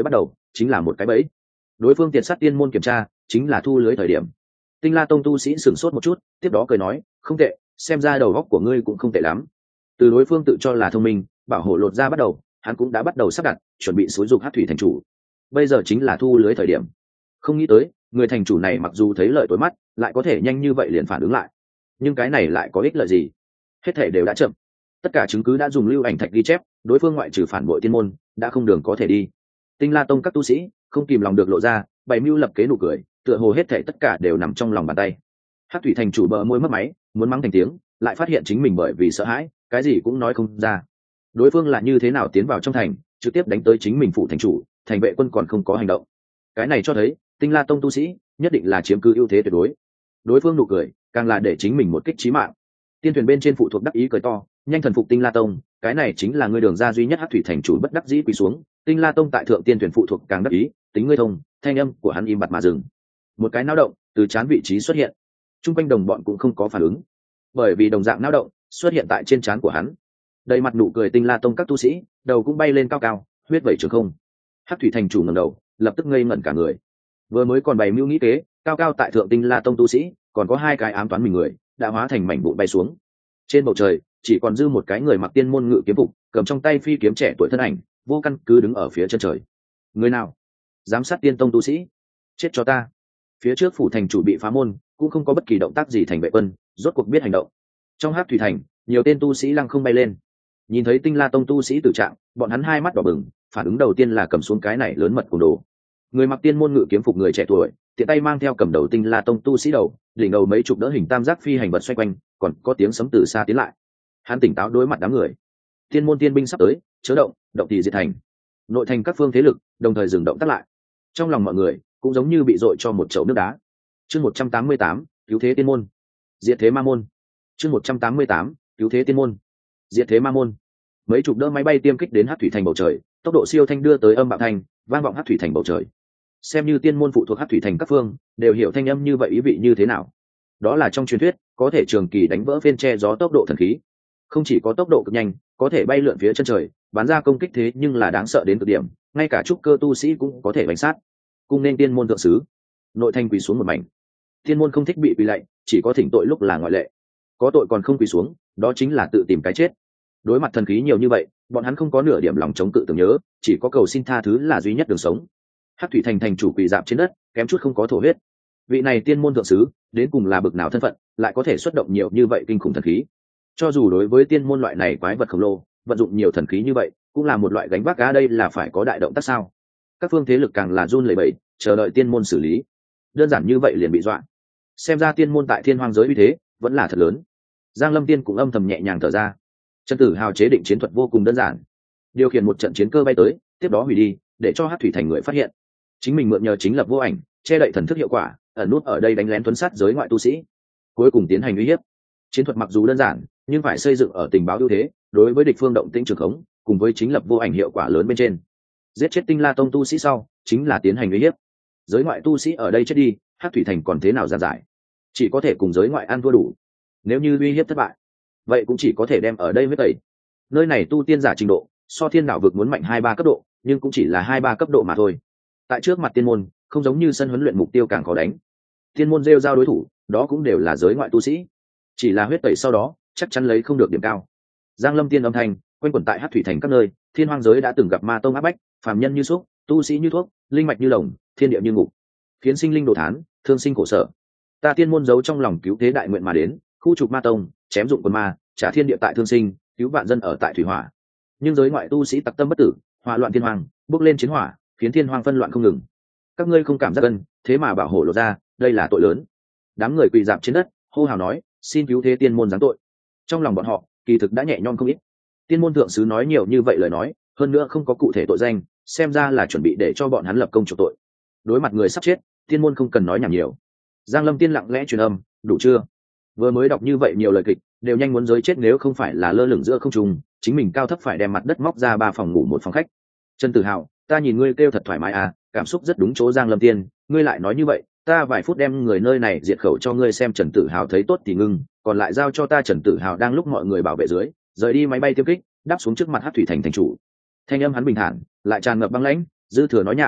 chính là một cái bẫy. Đối phương tiệt sát tiên môn kiểm tra chính là thu lưới thời điểm. Tinh La Tông tu sĩ sửng sốt một chút, tiếp đó cười nói, không tệ, xem ra đầu óc của ngươi cũng không tệ lắm. Từ đối phương tự cho là thông minh, bảo hộ lột ra bắt đầu, hắn cũng đã bắt đầu sắp đặt, chuẩn bị xúi dục Hắc Thủy thành chủ. Bây giờ chính là thu lưới thời điểm. Không nghĩ tới, người thành chủ này mặc dù thấy lợi tối mắt, lại có thể nhanh như vậy liền phản ứng lại. Nhưng cái này lại có ích lợi gì? Hết thể đều đã chậm. Tất cả chứng cứ đã dùng lưu ảnh thạch ghi chép, đối phương ngoại trừ phản bội tiên môn, đã không đường có thể đi. Tinh La Tông các tu sĩ không kìm lòng được lộ ra, bày mưu lập kế nụ cười, tựa hồ hết thể tất cả đều nằm trong lòng bàn tay. Hắc Thủy thành chủ bờ môi mất máy, muốn mắng thành tiếng, lại phát hiện chính mình bởi vì sợ hãi, cái gì cũng nói không ra. Đối phương là như thế nào tiến vào trong thành, trực tiếp đánh tới chính mình phụ thành chủ, thành vệ quân còn không có hành động. Cái này cho thấy, Tinh La Tông tu sĩ nhất định là chiếm cứ ưu thế tuyệt đối. Đối phương nụ cười, càng là để chính mình một kích chí mạng. Tiên thuyền bên trên phụ thuộc đắc ý cười to, nhanh thần phục Tinh La Tông, cái này chính là ngươi đường ra duy nhất. Hắc Thủy thành chủ bất đắc dĩ quỳ xuống, Tinh La Tông tại thượng tiên thuyền phụ thuộc càng đắc ý, tính ngươi thông, thanh âm của hắn im bặt mà dừng. Một cái náo động từ chán vị trí xuất hiện, trung quanh đồng bọn cũng không có phản ứng, bởi vì đồng dạng náo động xuất hiện tại trên trán của hắn. Đầy mặt nụ cười Tinh La Tông các tu sĩ, đầu cũng bay lên cao cao, huyết vẩy trường không. Hắc Thủy thành chủ ngẩng đầu, lập tức ngây ngẩn cả người. Vừa mới còn bày mưu nghĩ kế, cao cao tại thượng Tinh La Tông tu sĩ, còn có hai cái ám toán mình người, đã hóa thành mảnh vụn bay xuống. Trên bầu trời, chỉ còn dư một cái người mặc tiên môn ngự kiếm phục, cầm trong tay phi kiếm trẻ tuổi thân ảnh, vô căn cứ đứng ở phía chân trời. Người nào dám sát tiên tông tu sĩ, chết cho ta! Phía trước phủ thành chủ bị phá môn, cũng không có bất kỳ động tác gì, thành vệ quân rốt cuộc biết hành động. Trong Hắc Thủy thành, nhiều tên tu sĩ lăng không bay lên, nhìn thấy Tinh La Tông tu sĩ tử trạng, bọn hắn hai mắt đỏ bừng, phản ứng đầu tiên là cầm xuống cái này lớn mật cùng đồ. Người mặc tiên môn ngự kiếm phục người trẻ tuổi, tiện tay mang theo cầm đầu Tinh La Tông tu sĩ đầu, đỉnh đầu mấy chục đỡ hình tam giác phi hành vật xoay quanh, còn có tiếng sấm từ xa tiến lại. Hắn tỉnh táo đối mặt đám người. Tiên môn tiên binh sắp tới, chớ động, động thì diệt thành. Nội thành các phương thế lực đồng thời dừng động tắt lại. Trong lòng mọi người cũng giống như bị dội cho một chậu nước đá. Chương 188, cứu thế tiên môn, diệt thế ma môn. Chương 188, cứu thế tiên môn, diệt thế ma môn. Mấy chục đỡ máy bay tiêm kích đến Hắc Thủy thành bầu trời, tốc độ siêu thanh đưa tới âm bạo thanh, vang vọng Hắc Thủy thành bầu trời. Xem như tiên môn phụ thuộc Hắc Thủy thành các phương đều hiểu thanh âm như vậy ý vị như thế nào. Đó là trong truyền thuyết có thể trường kỳ đánh vỡ phên che gió tốc độ thần khí. Không chỉ có tốc độ cực nhanh, có thể bay lượn phía chân trời, bắn ra công kích thế nhưng là đáng sợ đến cực điểm, ngay cả trúc cơ tu sĩ cũng có thể bánh sát. Cung nên tiên môn thượng sứ, nội thành quỳ xuống một mảnh. Tiên môn không thích bị quỳ lạy, chỉ có thỉnh tội lúc là ngoại lệ. Có tội còn không quỳ xuống, đó chính là tự tìm cái chết. Đối mặt thần khí nhiều như vậy, bọn hắn không có nửa điểm lòng chống cự tưởng nhớ, chỉ có cầu xin tha thứ là duy nhất đường sống. Hắc Thủy thành thành chủ quỳ dạp trên đất, kém chút không có thổ huyết. Vị này tiên môn thượng sứ đến cùng là bực nào thân phận, lại có thể xuất động nhiều như vậy kinh khủng thần khí. Cho dù đối với tiên môn loại này quái vật khổng lồ, vận dụng nhiều thần khí như vậy cũng là một loại gánh vác cá, đây là phải có đại động tác sao? Các phương thế lực càng là run lẩy bẩy, chờ đợi tiên môn xử lý. Đơn giản như vậy liền bị dọa. Xem ra tiên môn tại thiên hoang giới uy thế vẫn là thật lớn. Giang Lâm Tiên cũng âm thầm nhẹ nhàng thở ra. Trần Tử Hào chế định chiến thuật vô cùng đơn giản, điều khiển một trận chiến cơ bay tới, tiếp đó hủy đi, để cho Hắc Thủy thành người phát hiện. Chính mình mượn nhờ chính lập vô ảnh, che đậy thần thức hiệu quả, ẩn nút ở đây đánh lén tuấn sát giới ngoại tu sĩ, cuối cùng tiến hành uy hiếp. Chiến thuật mặc dù đơn giản, nhưng phải xây dựng ở tình báo ưu thế, đối với địch phương động tĩnh trường khống, cùng với chính lập vô ảnh hiệu quả lớn bên trên. Giết chết Tinh La Tông tu sĩ sau, chính là tiến hành uy hiếp. Giới ngoại tu sĩ ở đây chết đi, Hắc Thủy thành còn thế nào giàn giải? Chỉ có thể cùng giới ngoại ăn thua đủ. Nếu như uy hiếp thất bại, vậy cũng chỉ có thể đem ở đây huyết tẩy. Nơi này tu tiên giả trình độ so thiên đạo vực muốn mạnh 2-3 cấp độ, nhưng cũng chỉ là 2-3 cấp độ mà thôi. Tại trước mặt tiên môn, không giống như sân huấn luyện mục tiêu càng khó đánh. Tiên môn rêu giao đối thủ, đó cũng đều là giới ngoại tu sĩ. Chỉ là huyết tẩy sau đó, chắc chắn lấy không được điểm cao. Giang Lâm Tiên âm thanh quanh quẩn tại Hắc Thủy thành các nơi, thiên hoang giới đã từng gặp ma tông áp bách, phàm nhân như xúc, tu sĩ như thuốc, linh mạch như lồng, thiên địa như ngục, khiến sinh linh đồ thán, thương sinh khổ sở. Ta tiên môn giấu trong lòng cứu thế đại nguyện mà đến, khu trục ma tông, chém dụng quân ma, trả thiên địa tại thương sinh, cứu vạn dân ở tại thủy hỏa. Nhưng giới ngoại tu sĩ tặc tâm bất tử, hỏa loạn thiên hoàng, bước lên chiến hỏa, khiến thiên hoàng phân loạn không ngừng. Các ngươi không cảm giác ân, thế mà bảo hộ lộ ra, đây là tội lớn. Đám người quỳ dạp trên đất, hô hào nói, xin cứu thế tiên môn giáng tội. Trong lòng bọn họ, kỳ thực đã nhẹ nhõm không ít. Tiên môn thượng sứ nói nhiều như vậy lời nói, hơn nữa không có cụ thể tội danh, xem ra là chuẩn bị để cho bọn hắn lập công chuộc tội. Đối mặt người sắp chết, tiên môn không cần nói nhảm nhiều. Giang Lâm Tiên lặng lẽ truyền âm, đủ chưa? Vừa mới đọc như vậy nhiều lời kịch, đều nhanh muốn giới chết, nếu không phải là lơ lửng giữa không trung, chính mình cao thấp phải đem mặt đất móc ra 3 phòng ngủ 1 phòng khách. Trần Tử Hào, ta nhìn ngươi kêu thật thoải mái à, cảm xúc rất đúng chỗ. Giang Lâm Tiên, ngươi lại nói như vậy, ta vài phút đem người nơi này diệt khẩu cho ngươi xem. Trần Tử Hào thấy tốt thì ngưng, còn lại giao cho ta. Trần Tử Hào đang lúc mọi người bảo vệ dưới, rời đi máy bay tiêm kích, đáp xuống trước mặt Hắc Thủy thành thành chủ. Thanh âm hắn bình thản, lại tràn ngập băng lãnh, dư thừa nói nhảm,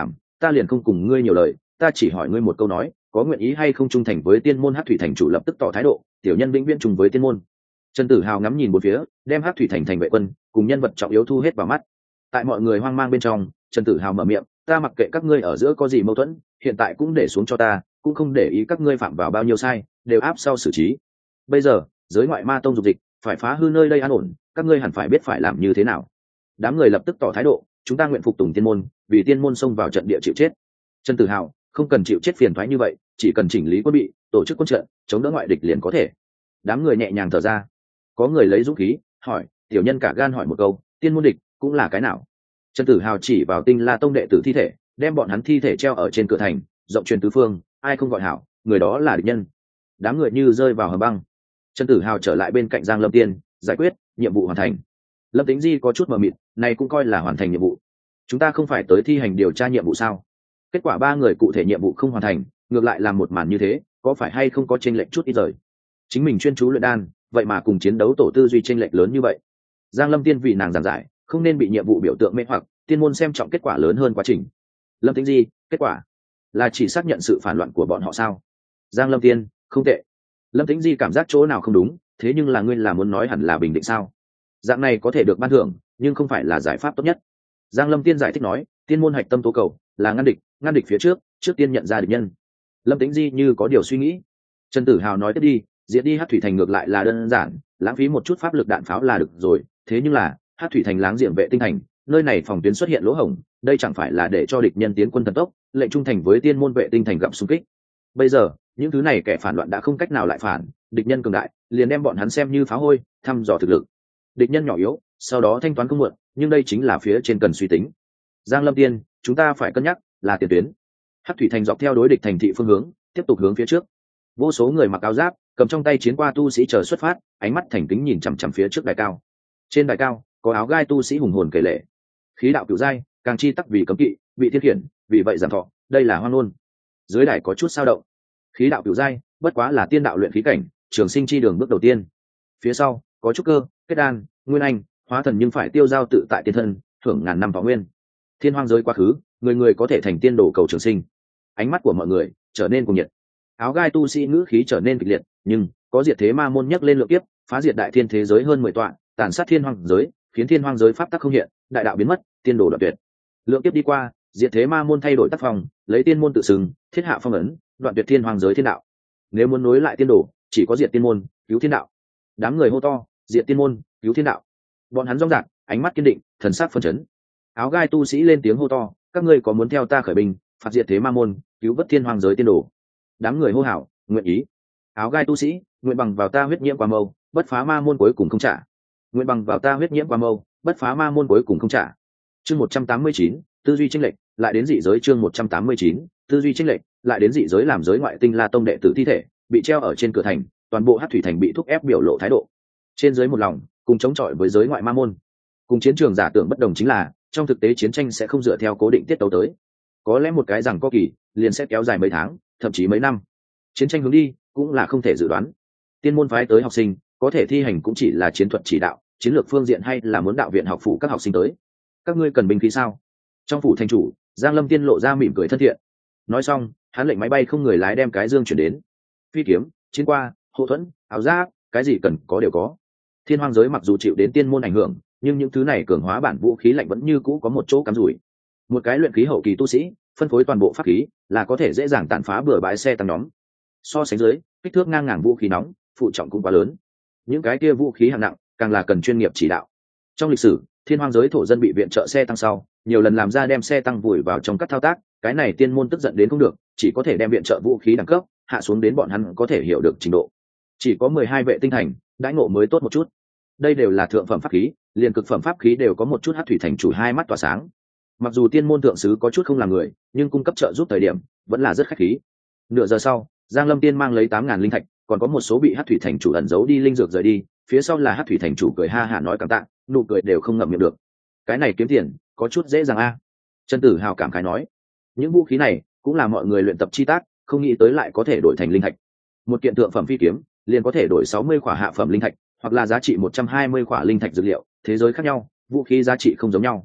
ta liền không cùng ngươi nhiều lời, ta chỉ hỏi ngươi một câu nói, có nguyện ý hay không trung thành với tiên môn Hắc thủy thành chủ? lập tức tỏ thái độ, tiểu nhân vĩnh viễn trùng với tiên môn. Trần Tử Hào ngắm nhìn một phía, đem Hắc thủy thành thành vệ quân cùng nhân vật trọng yếu thu hết vào mắt. Tại mọi người hoang mang bên trong, Trần Tử Hào mở miệng, ta mặc kệ các ngươi ở giữa có gì mâu thuẫn, hiện tại cũng để xuống cho ta, cũng không để ý các ngươi phạm vào bao nhiêu sai, đều áp sau xử trí. Bây giờ giới ngoại ma tông dục dịch, phải phá hư nơi đây an ổn, các ngươi hẳn phải biết phải làm như thế nào. Đám người lập tức tỏ thái độ, chúng ta nguyện phục tùng tiên môn, vì tiên môn xông vào trận địa chịu chết. Trần Tử Hào, không cần chịu chết phiền toái như vậy, chỉ cần chỉnh lý quân bị, tổ chức quân trận, chống đỡ ngoại địch liền có thể. Đám người nhẹ nhàng thở ra. Có người lấy dũng khí hỏi, tiểu nhân cả gan hỏi một câu, tiên môn địch cũng là cái nào? Trần Tử Hào chỉ vào Tinh La tông đệ tử thi thể, đem bọn hắn thi thể treo ở trên cửa thành, rộng truyền tứ phương, ai không gọi hảo, người đó là địch nhân. Đám người như rơi vào hầm băng. Trần Tử Hào trở lại bên cạnh Giang Lâm Tiên, giải quyết, nhiệm vụ hoàn thành. Lâm Tĩnh Di có chút mờ mịt, này cũng coi là hoàn thành nhiệm vụ. Chúng ta không phải tới thi hành điều tra nhiệm vụ sao? Kết quả ba người cụ thể nhiệm vụ không hoàn thành, ngược lại làm một màn như thế, có phải hay không có chênh lệch chút ít rời? Chính mình chuyên chú luyện đan, vậy mà cùng chiến đấu tổ tư duy chênh lệch lớn như vậy. Giang Lâm Tiên vì nàng giảng giải, không nên bị nhiệm vụ biểu tượng mê hoặc, tiên môn xem trọng kết quả lớn hơn quá trình. Lâm Tĩnh Di, kết quả là chỉ xác nhận sự phản loạn của bọn họ sao? Giang Lâm Tiên, không tệ. Lâm Tĩnh Di cảm giác chỗ nào không đúng, thế nhưng là ngươi là muốn nói hẳn là bình định sao? Dạng này có thể được ban thưởng, nhưng không phải là giải pháp tốt nhất. Giang Lâm Tiên giải thích nói, tiên môn hạch tâm tố cầu là ngăn địch phía trước tiên nhận ra địch nhân. Lâm Tĩnh Di như có điều suy nghĩ. Trần Tử Hào nói tiếp đi, diệt đi Hắc thủy thành ngược lại là đơn giản, lãng phí một chút pháp lực đạn pháo là được rồi, thế nhưng là Hắc thủy thành láng giềng vệ tinh thành, nơi này phòng tuyến xuất hiện lỗ hổng, đây chẳng phải là để cho địch nhân tiến quân thần tốc, lệnh trung thành với tiên môn vệ tinh thành gặp xung kích. Bây giờ những thứ này kẻ phản loạn đã không cách nào lại phản, địch nhân cường đại liền đem bọn hắn xem như phá hôi, thăm dò thực lực. Địch nhân nhỏ yếu, sau đó thanh toán không muộn, nhưng đây chính là phía trên cần suy tính. Giang Lâm Tiên, chúng ta phải cân nhắc là tiền tuyến. Hắc thủy thành dọc theo đối địch thành thị phương hướng tiếp tục hướng phía trước. Vô số người mặc áo giáp, cầm trong tay chiến qua tu sĩ chờ xuất phát, ánh mắt thành kính nhìn chằm chằm phía trước đài cao. Trên đài cao có áo gai tu sĩ hùng hồn kể lể, khí đạo cửu giai, càng chi tắc vì cấm kỵ, bị thiên khiển, vì vậy giảm thọ, đây là hoang ngôn. Dưới đài có chút sao động. Khí đạo cửu giai bất quá là tiên đạo luyện khí cảnh, trường sinh chi đường bước đầu tiên. Phía sau có trúc cơ, kết đan, nguyên anh, hóa thần, nhưng phải tiêu giao tự tại tiên thân, thưởng ngàn năm võ nguyên. Thiên hoang giới quá khứ, người người có thể thành tiên đồ cầu trường sinh. Ánh mắt của mọi người trở nên cuồng nhiệt. Áo gai tu sĩ ngữ khí trở nên kịch liệt, nhưng có diệt thế ma môn nhấc lên lượng kiếp, phá diệt đại thiên thế giới hơn 10 tọa, tàn sát thiên hoang giới, khiến thiên hoang giới pháp tắc không hiện, đại đạo biến mất, tiên đồ đoạn tuyệt. Lượng kiếp đi qua, diệt thế ma môn thay đổi tác phong, lấy tiên môn tự xưng, thiết hạ phong ấn, đoạn tuyệt thiên hoang giới thiên đạo. Nếu muốn nối lại tiên đồ, chỉ có diệt tiên môn, cứu thiên đạo. Đám người hô to, diệt tiên môn, cứu thiên đạo. Bọn hắn rong rạc, ánh mắt kiên định, thần sắc phấn chấn. Áo gai tu sĩ lên tiếng hô to, các ngươi có muốn theo ta khởi binh, phạt diệt thế ma môn, cứu vớt thiên hoang giới tiên đồ? Đám người hô hào, nguyện ý. Áo gai tu sĩ, nguyện bằng vào ta huyết nhiễm qua mâu, bất phá ma môn cuối cùng không trả. Nguyện bằng vào ta huyết nhiễm qua mâu, bất phá ma môn cuối cùng không trả. Chương 189, tư duy chênh lệch, lại đến dị giới. Chương 189, tư duy chênh lệch, lại đến dị giới. Làm giới ngoại Tinh La tông đệ tử thi thể bị treo ở trên cửa thành, toàn bộ Hắc thủy thành bị thúc ép biểu lộ thái độ. Trên dưới một lòng, cùng chống chọi với giới ngoại ma môn. Cùng chiến trường giả tưởng bất đồng chính là, trong thực tế chiến tranh sẽ không dựa theo cố định tiết tấu tới. Có lẽ một cái rằng có kỳ, liền sẽ kéo dài mấy tháng, thậm chí mấy năm. Chiến tranh hướng đi cũng là không thể dự đoán. Tiên môn phái tới học sinh, có thể thi hành cũng chỉ là chiến thuật chỉ đạo, chiến lược phương diện hay là muốn đạo viện học phụ các học sinh tới. Các ngươi cần binh khí sao? Trong phủ thành chủ, Giang Lâm Tiên lộ ra mỉm cười thân thiện. Nói xong, hắn lệnh máy bay không người lái đem cái dương chuyển đến. Phi kiếm, chiến qua, hộ thuẫn, áo giáp, cái gì cần có đều có. Thiên hoang giới mặc dù chịu đến tiên môn ảnh hưởng, nhưng những thứ này cường hóa bản vũ khí lạnh vẫn như cũ có một chỗ cắm rủi. Một cái luyện khí hậu kỳ tu sĩ, phân phối toàn bộ pháp khí là có thể dễ dàng tàn phá bừa bãi xe tăng nhóm. So sánh dưới, kích thước ngang ngàng vũ khí nóng, phụ trọng cũng quá lớn. Những cái kia vũ khí hạng nặng càng là cần chuyên nghiệp chỉ đạo. Trong lịch sử, thiên hoang giới thổ dân bị viện trợ xe tăng sau, nhiều lần làm ra đem xe tăng vùi vào trong các thao tác, cái này tiên môn tức giận đến không được, chỉ có thể đem viện trợ vũ khí đẳng cấp hạ xuống đến bọn hắn có thể hiểu được trình độ. Chỉ có 12 vệ tinh thành, đãi ngộ mới tốt một chút. Đây đều là thượng phẩm pháp khí, liền cực phẩm pháp khí đều có một chút Hắc thủy thành chủ hai mắt tỏa sáng. Mặc dù tiên môn thượng sứ có chút không làm người, nhưng cung cấp trợ giúp thời điểm vẫn là rất khách khí. Nửa giờ sau, Giang Lâm Tiên mang lấy 8.000 linh thạch, còn có một số bị Hắc thủy thành chủ ẩn giấu đi linh dược rời đi, phía sau là Hắc thủy thành chủ cười ha hả nói cảm tạ, nụ cười đều không ngậm miệng được. Cái này kiếm tiền có chút dễ dàng a. Trần Tử Hào cảm khái nói, những vũ khí này cũng là mọi người luyện tập chi tác, không nghĩ tới lại có thể đổi thành linh thạch. Một kiện thượng phẩm phi kiếm liền có thể đổi 60 khỏa hạ phẩm linh thạch, hoặc là giá trị 120 khỏa linh thạch dược liệu, thế giới khác nhau, vũ khí giá trị không giống nhau.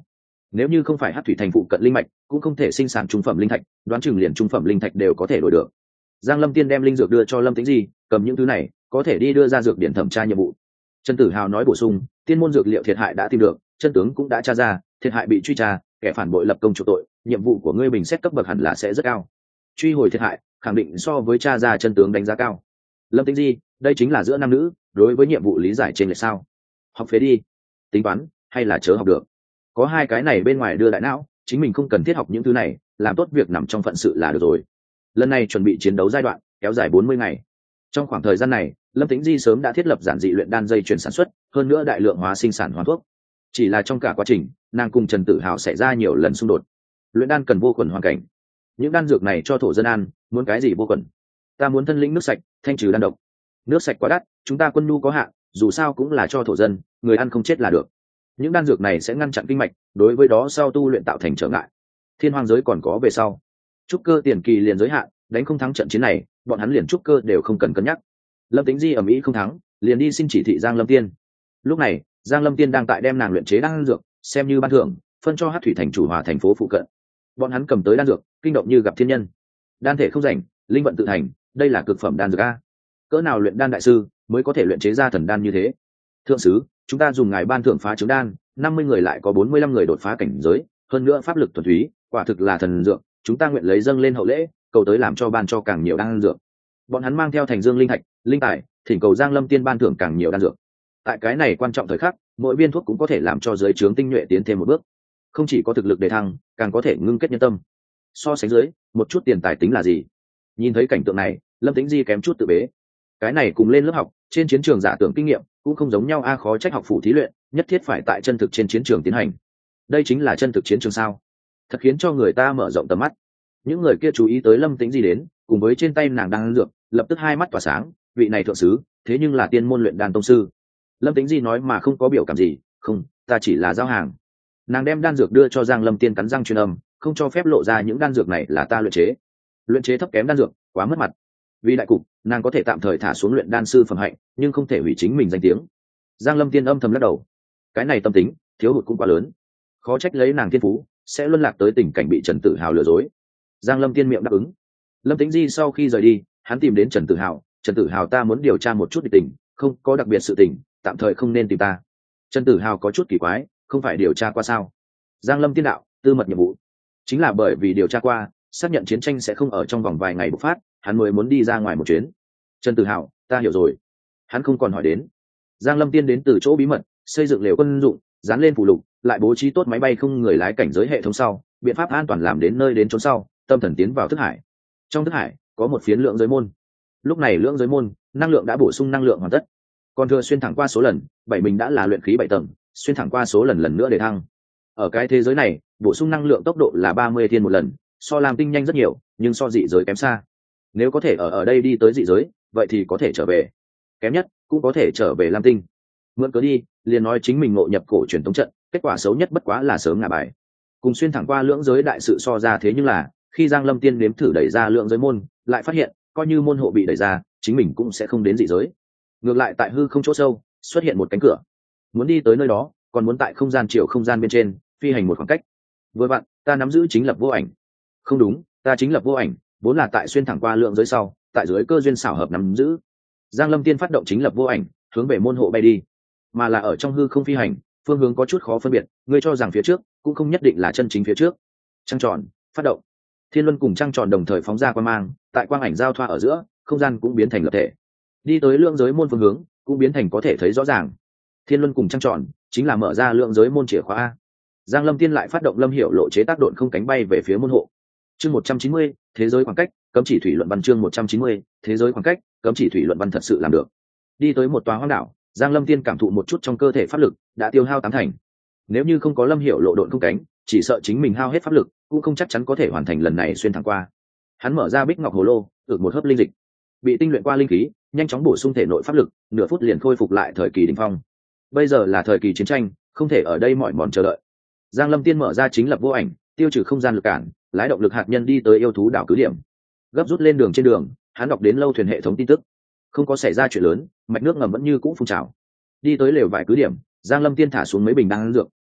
nếu như không phải Hắc thủy thành phụ cận linh mạch cũng không thể sinh sản trung phẩm linh thạch, đoán chừng liền trung phẩm linh thạch đều có thể đổi được. Giang Lâm Tiên đem linh dược đưa cho Lâm Tĩnh Di, cầm những thứ này có thể đi đưa ra dược điển thẩm tra nhiệm vụ. Trần Tử Hào nói bổ sung, tiên môn dược liệu thiệt hại đã tìm được, chân tướng cũng đã tra ra, thiệt hại bị truy tra, kẻ phản bội lập công chuộc tội, nhiệm vụ của ngươi bình xét cấp bậc hẳn là sẽ rất cao. Truy hồi thiệt hại khẳng định so với tra ra chân tướng đánh giá cao. Lâm Tĩnh Di, đây chính là giữa nam nữ đối với nhiệm vụ lý giải trên lệch sao? Học phế đi, tính toán hay là chớ học được. Có hai cái này bên ngoài đưa đại não, chính mình không cần thiết học những thứ này, làm tốt việc nằm trong phận sự là được rồi. Lần này chuẩn bị chiến đấu giai đoạn kéo dài 40 ngày. Trong khoảng thời gian này, Lâm Tĩnh Di sớm đã thiết lập giản dị luyện đan dây chuyền sản xuất, hơn nữa đại lượng hóa sinh sản hoàn thuốc. Chỉ là trong cả quá trình, nàng cùng Trần Tử Hào xảy ra nhiều lần xung đột. Luyện đan cần vô khuẩn hoàn cảnh. Những đan dược này cho thổ dân ăn, muốn cái gì vô khuẩn? Ta muốn thân lĩnh nước sạch, thanh trừ đan độc. Nước sạch quá đắt, chúng ta quân nhu có hạn, dù sao cũng là cho thổ dân, người ăn không chết là được. Những đan dược này sẽ ngăn chặn kinh mạch, đối với đó sau tu luyện tạo thành trở ngại. Thiên hoang giới còn có về sau. Trúc cơ tiền kỳ liền giới hạn, đánh không thắng trận chiến này, bọn hắn liền trúc cơ đều không cần cân nhắc. Lâm Tĩnh Di ầm ĩ không thắng, liền đi xin chỉ thị Giang Lâm Tiên. Lúc này, Giang Lâm Tiên đang tại đem nàng luyện chế đan dược, xem như ban thưởng, phân cho Hắc thủy thành chủ hòa thành phố phụ cận. Bọn hắn cầm tới đan dược, kinh động như gặp thiên nhân. Đan thể không rảnh, linh vận tự thành, đây là cực phẩm đan dược a. Cỡ nào luyện đan đại sư mới có thể luyện chế ra thần đan như thế? Thượng sứ, chúng ta dùng ngài ban thưởng phá trứng đan, 50 người lại có 45 người đột phá cảnh giới, hơn nữa pháp lực thuần túy, quả thực là thần dược, chúng ta nguyện lấy dâng lên hậu lễ, cầu tới làm cho ban cho càng nhiều đan dược. Bọn hắn mang theo thành dương linh thạch, linh tài, thỉnh cầu Giang Lâm Tiên ban thưởng càng nhiều đan dược. Tại cái này quan trọng thời khắc, mỗi viên thuốc cũng có thể làm cho giới trướng tinh nhuệ tiến thêm một bước, không chỉ có thực lực đề thăng, càng có thể ngưng kết nhân tâm. So sánh dưới, một chút tiền tài tính là gì? Nhìn thấy cảnh tượng này, Lâm Tĩnh Di kém chút tự bế. Cái này cùng lên lớp học, trên chiến trường giả tưởng kinh nghiệm cũng không giống nhau a, khó trách học phủ thí luyện nhất thiết phải tại chân thực trên chiến trường tiến hành. Đây chính là chân thực chiến trường sao? Thật khiến cho người ta mở rộng tầm mắt. Những người kia chú ý tới Lâm Tĩnh Di đến, cùng với trên tay nàng đang ăn dược, lập tức hai mắt tỏa sáng, vị này thượng sứ, thế nhưng là tiên môn luyện đan tông sư. Lâm Tĩnh Di nói mà không có biểu cảm gì, không, ta chỉ là giao hàng. Nàng đem đan dược đưa cho Giang Lâm Tiên cắn răng truyền âm, không cho phép lộ ra những đan dược này là ta luyện chế thấp kém đan dược, quá mất mặt. Vì đại cục, nàng có thể tạm thời thả xuống luyện đan sư phẩm hạnh, nhưng không thể hủy chính mình danh tiếng. Giang Lâm Tiên âm thầm lắc đầu, cái này tâm tính thiếu hụt cũng quá lớn, khó trách lấy nàng thiên phú sẽ luân lạc tới tình cảnh bị Trần Tử Hào lừa dối. Giang Lâm Tiên miệng đáp ứng. Lâm Tĩnh Di sau khi rời đi, hắn tìm đến Trần Tử Hào, Trần Tử Hào, ta muốn điều tra một chút địch tình, không có đặc biệt sự tình, tạm thời không nên tìm ta. Trần Tử Hào có chút kỳ quái, không phải điều tra qua sao? Giang Lâm Tiên đạo, tư mật nhiệm vụ, chính là bởi vì điều tra qua, xác nhận chiến tranh sẽ không ở trong vòng vài ngày bộc phát, hắn mới muốn đi ra ngoài một chuyến. Trần Tử Hào, ta hiểu rồi. Hắn không còn hỏi đến. Giang Lâm Tiên đến từ chỗ bí mật, xây dựng lều quân dụng, dán lên phù lục, lại bố trí tốt máy bay không người lái cảnh giới hệ thống sau, biện pháp an toàn làm đến nơi đến chốn sau, tâm thần tiến vào thức hải. Trong thức hải có một phiến lượng giới môn. Lúc này lượng giới môn, năng lượng đã bổ sung năng lượng hoàn tất. Còn thừa xuyên thẳng qua số lần, bảy mình đã là luyện khí 7 tầng, xuyên thẳng qua số lần nữa để thăng. Ở cái thế giới này, bổ sung năng lượng tốc độ là 30 thiên một lần, so làm tinh nhanh rất nhiều, nhưng so dị giới kém xa. Nếu có thể ở đây đi tới dị giới, vậy thì có thể trở về. Kém nhất cũng có thể trở về lam tinh. Mượn cớ đi, liền nói chính mình ngộ nhập cổ truyền tống trận, kết quả xấu nhất bất quá là sớm ngả bài. Cùng xuyên thẳng qua lưỡng giới đại sự so ra, thế nhưng là khi Giang Lâm Tiên nếm thử đẩy ra lưỡng giới môn, lại phát hiện coi như môn hộ bị đẩy ra, chính mình cũng sẽ không đến dị giới. Ngược lại tại hư không chỗ sâu xuất hiện một cánh cửa, muốn đi tới nơi đó còn muốn tại không gian chiều không gian bên trên phi hành một khoảng cách. Vừa vặn ta nắm giữ chính lập vô ảnh. Không đúng, ta chính lập vô ảnh vốn là tại xuyên thẳng qua lượng giới sau, tại dưới cơ duyên xảo hợp nắm giữ. Giang Lâm Tiên phát động chính lập vô ảnh, hướng về môn hộ bay đi, mà là ở trong hư không phi hành, phương hướng có chút khó phân biệt, ngươi cho rằng phía trước cũng không nhất định là chân chính phía trước. Trăng tròn phát động, thiên luân cùng trăng tròn đồng thời phóng ra quang mang, tại quang ảnh giao thoa ở giữa, không gian cũng biến thành lập thể, đi tới lượng giới môn phương hướng cũng biến thành có thể thấy rõ ràng. Thiên luân cùng trăng tròn chính là mở ra lượng giới môn chìa khóa A. Giang Lâm Tiên lại phát động Lâm Hiểu lộ chế tác độn không cánh bay về phía môn hộ. Chương 190, thế giới khoảng cách, cấm chỉ thủy luận văn. Chương 190, thế giới khoảng cách, cấm chỉ thủy luận văn thật sự làm được. Đi tới một tòa hoang đảo, Giang Lâm Tiên cảm thụ một chút trong cơ thể pháp lực đã tiêu hao 8 thành. Nếu như không có Lâm Hiểu lộ độn không cánh, chỉ sợ chính mình hao hết pháp lực, cũng không chắc chắn có thể hoàn thành lần này xuyên thẳng qua. Hắn mở ra Bích Ngọc Hồ Lô, ực một hớp linh dịch, bị tinh luyện qua linh khí, nhanh chóng bổ sung thể nội pháp lực, nửa phút liền khôi phục lại thời kỳ đỉnh phong. Bây giờ là thời kỳ chiến tranh, không thể ở đây mỏi mòn chờ đợi. Giang Lâm Tiên mở ra chính lập vô ảnh, tiêu trừ không gian lực cản, lái động lực hạt nhân đi tới yêu thú đảo cứ điểm. Gấp rút lên đường, trên đường hắn đọc đến lâu thuyền hệ thống tin tức, không có xảy ra chuyện lớn, mạch nước ngầm vẫn như cũ phun trào. Đi tới lều vải cứ điểm, Giang Lâm Tiên thả xuống mấy bình đan dược,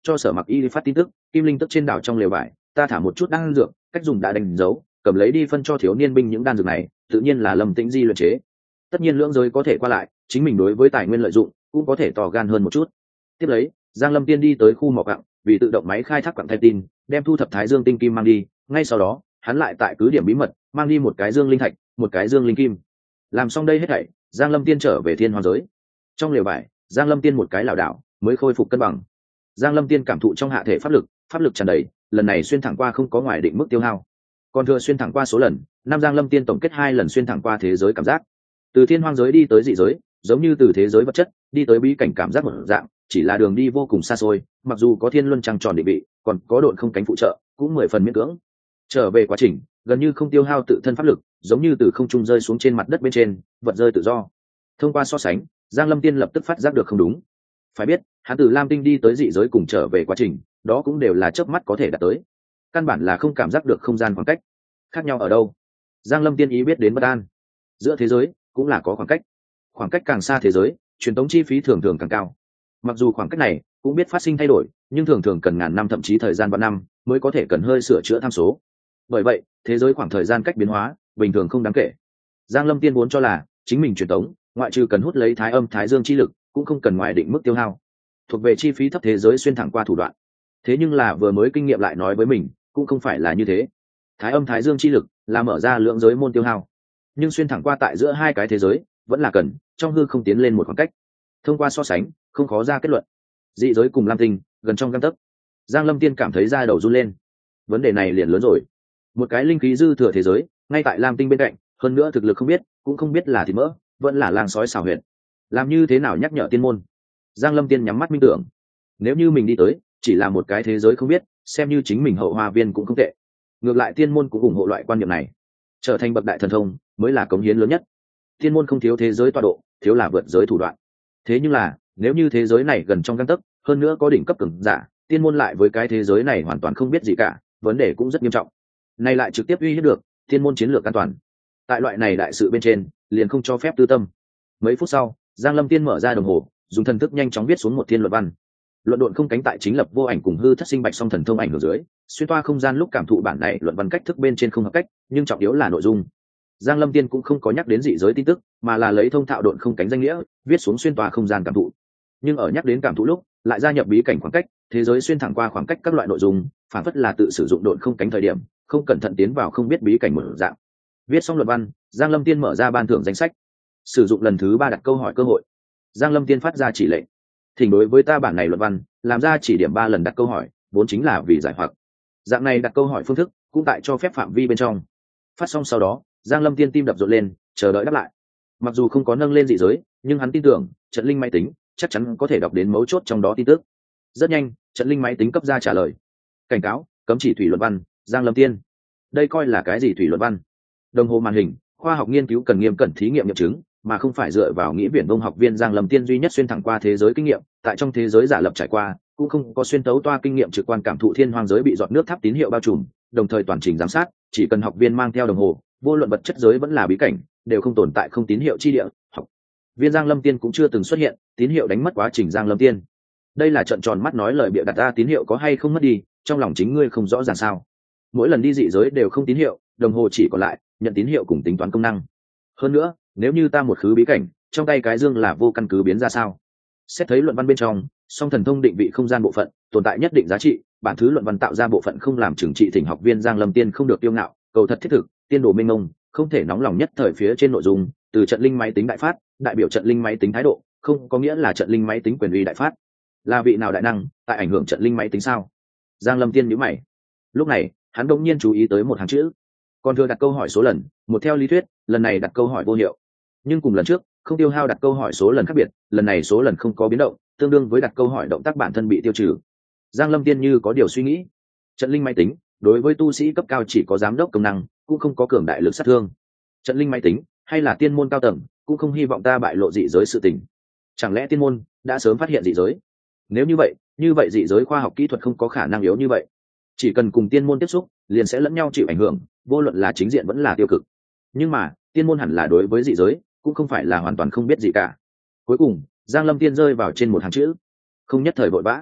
cho Sở Mặc Y phát tin tức, kim linh tức trên đảo trong lều vải, ta thả một chút đan dược, cách dùng đã đánh dấu, cầm lấy đi phân cho thiếu niên binh những đan dược này, tự nhiên là Lâm Tĩnh Di luyện chế. Tất nhiên lưỡng giới có thể qua lại, chính mình đối với tài nguyên lợi dụng cũng có thể to gan hơn một chút. Tiếp lấy, Giang Lâm Tiên đi tới khu mỏ quặng, vì tự động máy khai thác quặng thay tin, đem thu thập Thái Dương tinh kim mang đi, ngay sau đó, hắn lại tại cứ điểm bí mật mang đi một cái dương linh thạch, một cái dương linh kim. Làm xong đây hết thảy, Giang Lâm Tiên trở về thiên hoàng giới. Trong lều vải, Giang Lâm Tiên một cái lảo đảo mới khôi phục cân bằng. Giang Lâm Tiên cảm thụ trong hạ thể pháp lực tràn đầy, lần này xuyên thẳng qua không có ngoài định mức tiêu hao. Còn thừa xuyên thẳng qua số lần, năm Giang Lâm Tiên tổng kết 2 lần xuyên thẳng qua thế giới cảm giác. Từ thiên hoang giới đi tới dị giới, giống như từ thế giới vật chất đi tới bí cảnh cảm giác một dạng, chỉ là đường đi vô cùng xa xôi, mặc dù có thiên luân trăng tròn định vị, còn có độn không cánh phụ trợ, cũng 10 phần miễn cưỡng. Trở về quá trình, gần như không tiêu hao tự thân pháp lực, giống như từ không trung rơi xuống trên mặt đất bên trên, vật rơi tự do. Thông qua so sánh, Giang Lâm Tiên lập tức phát giác được không đúng. Phải biết, hắn từ Lam Tinh đi tới dị giới cùng trở về quá trình, đó cũng đều là chớp mắt có thể đạt tới. Căn bản là không cảm giác được không gian khoảng cách. Khác nhau ở đâu? Giang Lâm Tiên ý biết đến bất an. Giữa thế giới cũng là có khoảng cách càng xa thế giới, truyền tống chi phí thường thường càng cao. Mặc dù khoảng cách này cũng biết phát sinh thay đổi, nhưng thường thường cần ngàn năm thậm chí thời gian vạn năm mới có thể cần hơi sửa chữa tham số. Bởi vậy, thế giới khoảng thời gian cách biến hóa bình thường không đáng kể. Giang Lâm Tiên muốn cho là chính mình truyền tống, ngoại trừ cần hút lấy thái âm thái dương chi lực, cũng không cần ngoài định mức tiêu hao. Thuộc về chi phí thấp thế giới xuyên thẳng qua thủ đoạn. Thế nhưng là vừa mới kinh nghiệm lại nói với mình, cũng không phải là như thế. Thái âm thái dương chi lực là mở ra lượng giới môn tiêu hao, nhưng xuyên thẳng qua tại giữa hai cái thế giới vẫn là cần trong hư không tiến lên một khoảng cách. Thông qua so sánh, không khó ra kết luận. Dị giới cùng Lam Tinh gần trong gang tấc. Giang Lâm Tiên cảm thấy da đầu run lên. Vấn đề này liền lớn rồi. Một cái linh khí dư thừa thế giới, ngay tại Lam Tinh bên cạnh, hơn nữa thực lực không biết, cũng không biết là thịt mỡ, vẫn là lang sói xào huyệt. Làm như thế nào nhắc nhở tiên môn? Giang Lâm Tiên nhắm mắt minh tưởng. Nếu như mình đi tới, chỉ là một cái thế giới không biết, xem như chính mình hậu hoa viên cũng không tệ. Ngược lại tiên môn cũng ủng hộ loại quan điểm này. Trở thành bậc đại thần thông mới là cống hiến lớn nhất. Tiên môn không thiếu thế giới tọa độ, thiếu là vượt giới thủ đoạn. Thế nhưng là, nếu như thế giới này gần trong gang tấc, hơn nữa có đỉnh cấp cường giả, tiên môn lại với cái thế giới này hoàn toàn không biết gì cả, vấn đề cũng rất nghiêm trọng. Này lại trực tiếp uy hiếp được tiên môn chiến lược an toàn. Tại loại này đại sự bên trên, liền không cho phép tư tâm. Mấy phút sau, Giang Lâm Tiên mở ra đồng hồ, dùng thần thức nhanh chóng viết xuống một thiên luận văn. Luận độn không cánh tại chính lập vô ảnh cùng hư thất sinh bạch song thần thông ảnh hưởng dưới, xuyên toa không gian lúc cảm thụ bản này luận văn cách thức bên trên không hợp cách, nhưng trọng yếu là nội dung. Giang Lâm Tiên cũng không có nhắc đến dị giới tin tức, mà là lấy thông thạo độn không cánh danh nghĩa, viết xuống xuyên toa không gian cảm thụ. Nhưng ở nhắc đến cảm thụ lúc, lại gia nhập bí cảnh khoảng cách, thế giới xuyên thẳng qua khoảng cách các loại nội dung, phản phất là tự sử dụng độn không cánh thời điểm, không cẩn thận tiến vào không biết bí cảnh mở dạng. Viết xong luận văn, Giang Lâm Tiên mở ra ban thưởng danh sách, sử dụng lần thứ 3 đặt câu hỏi cơ hội. Giang Lâm Tiên phát ra chỉ lệnh, thỉnh đối với ta bản này luận văn, làm ra chỉ điểm 3 lần đặt câu hỏi, vốn chính là vì giải hoặc. Dạng này đặt câu hỏi phương thức cũng tại cho phép phạm vi bên trong. Phát xong sau đó, Giang Lâm Tiên tim đập rộn lên, chờ đợi đáp lại. Mặc dù không có nâng lên dị giới, nhưng hắn tin tưởng trận linh máy tính chắc chắn có thể đọc đến mấu chốt trong đó tin tức. Rất nhanh, trận linh máy tính cấp ra trả lời. Cảnh cáo, cấm chỉ thủy luận văn, Giang Lâm Tiên. Đây coi là cái gì thủy luận văn? Đồng hồ màn hình, khoa học nghiên cứu cần nghiêm cẩn thí nghiệm nghiệm chứng, mà không phải dựa vào nghĩ viển vông học viên Giang Lâm Tiên duy nhất xuyên thẳng qua thế giới kinh nghiệm, tại trong thế giới giả lập trải qua, cũng không có xuyên tấu toa kinh nghiệm trực quan cảm thụ thiên hoang giới bị giọt nước tháp tín hiệu bao trùm, đồng thời toàn trình giám sát, chỉ cần học viên mang theo đồng hồ, vô luận vật chất giới vẫn là bí cảnh, đều không tồn tại không tín hiệu chi địa. Học viên Giang Lâm Tiên cũng chưa từng xuất hiện tín hiệu đánh mất quá trình Giang Lâm Tiên. Đây là trận tròn mắt nói lời bịa đặt ra tín hiệu có hay không mất đi, trong lòng chính ngươi không rõ ràng sao? Mỗi lần đi dị giới đều không tín hiệu, đồng hồ chỉ còn lại nhận tín hiệu cùng tính toán công năng. Hơn nữa, nếu như ta một khứ bí cảnh, trong tay cái dương là vô căn cứ biến ra sao? Xét thấy luận văn bên trong, song thần thông định vị không gian bộ phận tồn tại nhất định giá trị, bản thứ luận văn tạo ra bộ phận không làm trừng trị thỉnh học viên Giang Lâm Tiên không được tiêu ngạo, cầu thật thiết thực, tiên đồ minh ngông, không thể nóng lòng nhất thời phía trên nội dung, từ trận linh máy tính đại phát, đại biểu trận linh máy tính thái độ, không có nghĩa là trận linh máy tính quyền uy đại phát. Là vị nào đại năng tại ảnh hưởng trận linh máy tính sao? Giang Lâm Tiên nhíu mày. Lúc này, hắn đột nhiên chú ý tới một hàng chữ. Còn thừa đặt câu hỏi số lần, một theo lý thuyết, lần này đặt câu hỏi vô hiệu. Nhưng cùng lần trước, không tiêu hao đặt câu hỏi số lần khác biệt, lần này số lần không có biến động, tương đương với đặt câu hỏi động tác bản thân bị tiêu trừ. Giang Lâm Tiên như có điều suy nghĩ. Trận linh máy tính, đối với tu sĩ cấp cao chỉ có giám đốc công năng, cũng không có cường đại lực sát thương. Trận linh máy tính, hay là tiên môn cao tầng, cũng không hy vọng ta bại lộ dị giới sự tình. Chẳng lẽ tiên môn đã sớm phát hiện dị giới? Nếu như vậy dị giới khoa học kỹ thuật không có khả năng yếu như vậy. Chỉ cần cùng tiên môn tiếp xúc, liền sẽ lẫn nhau chịu ảnh hưởng, vô luận là chính diện vẫn là tiêu cực. Nhưng mà, tiên môn hẳn là đối với dị giới, cũng không phải là hoàn toàn không biết gì cả. Cuối cùng, Giang Lâm Tiên rơi vào trên một hàng chữ. Không nhất thời vội vã.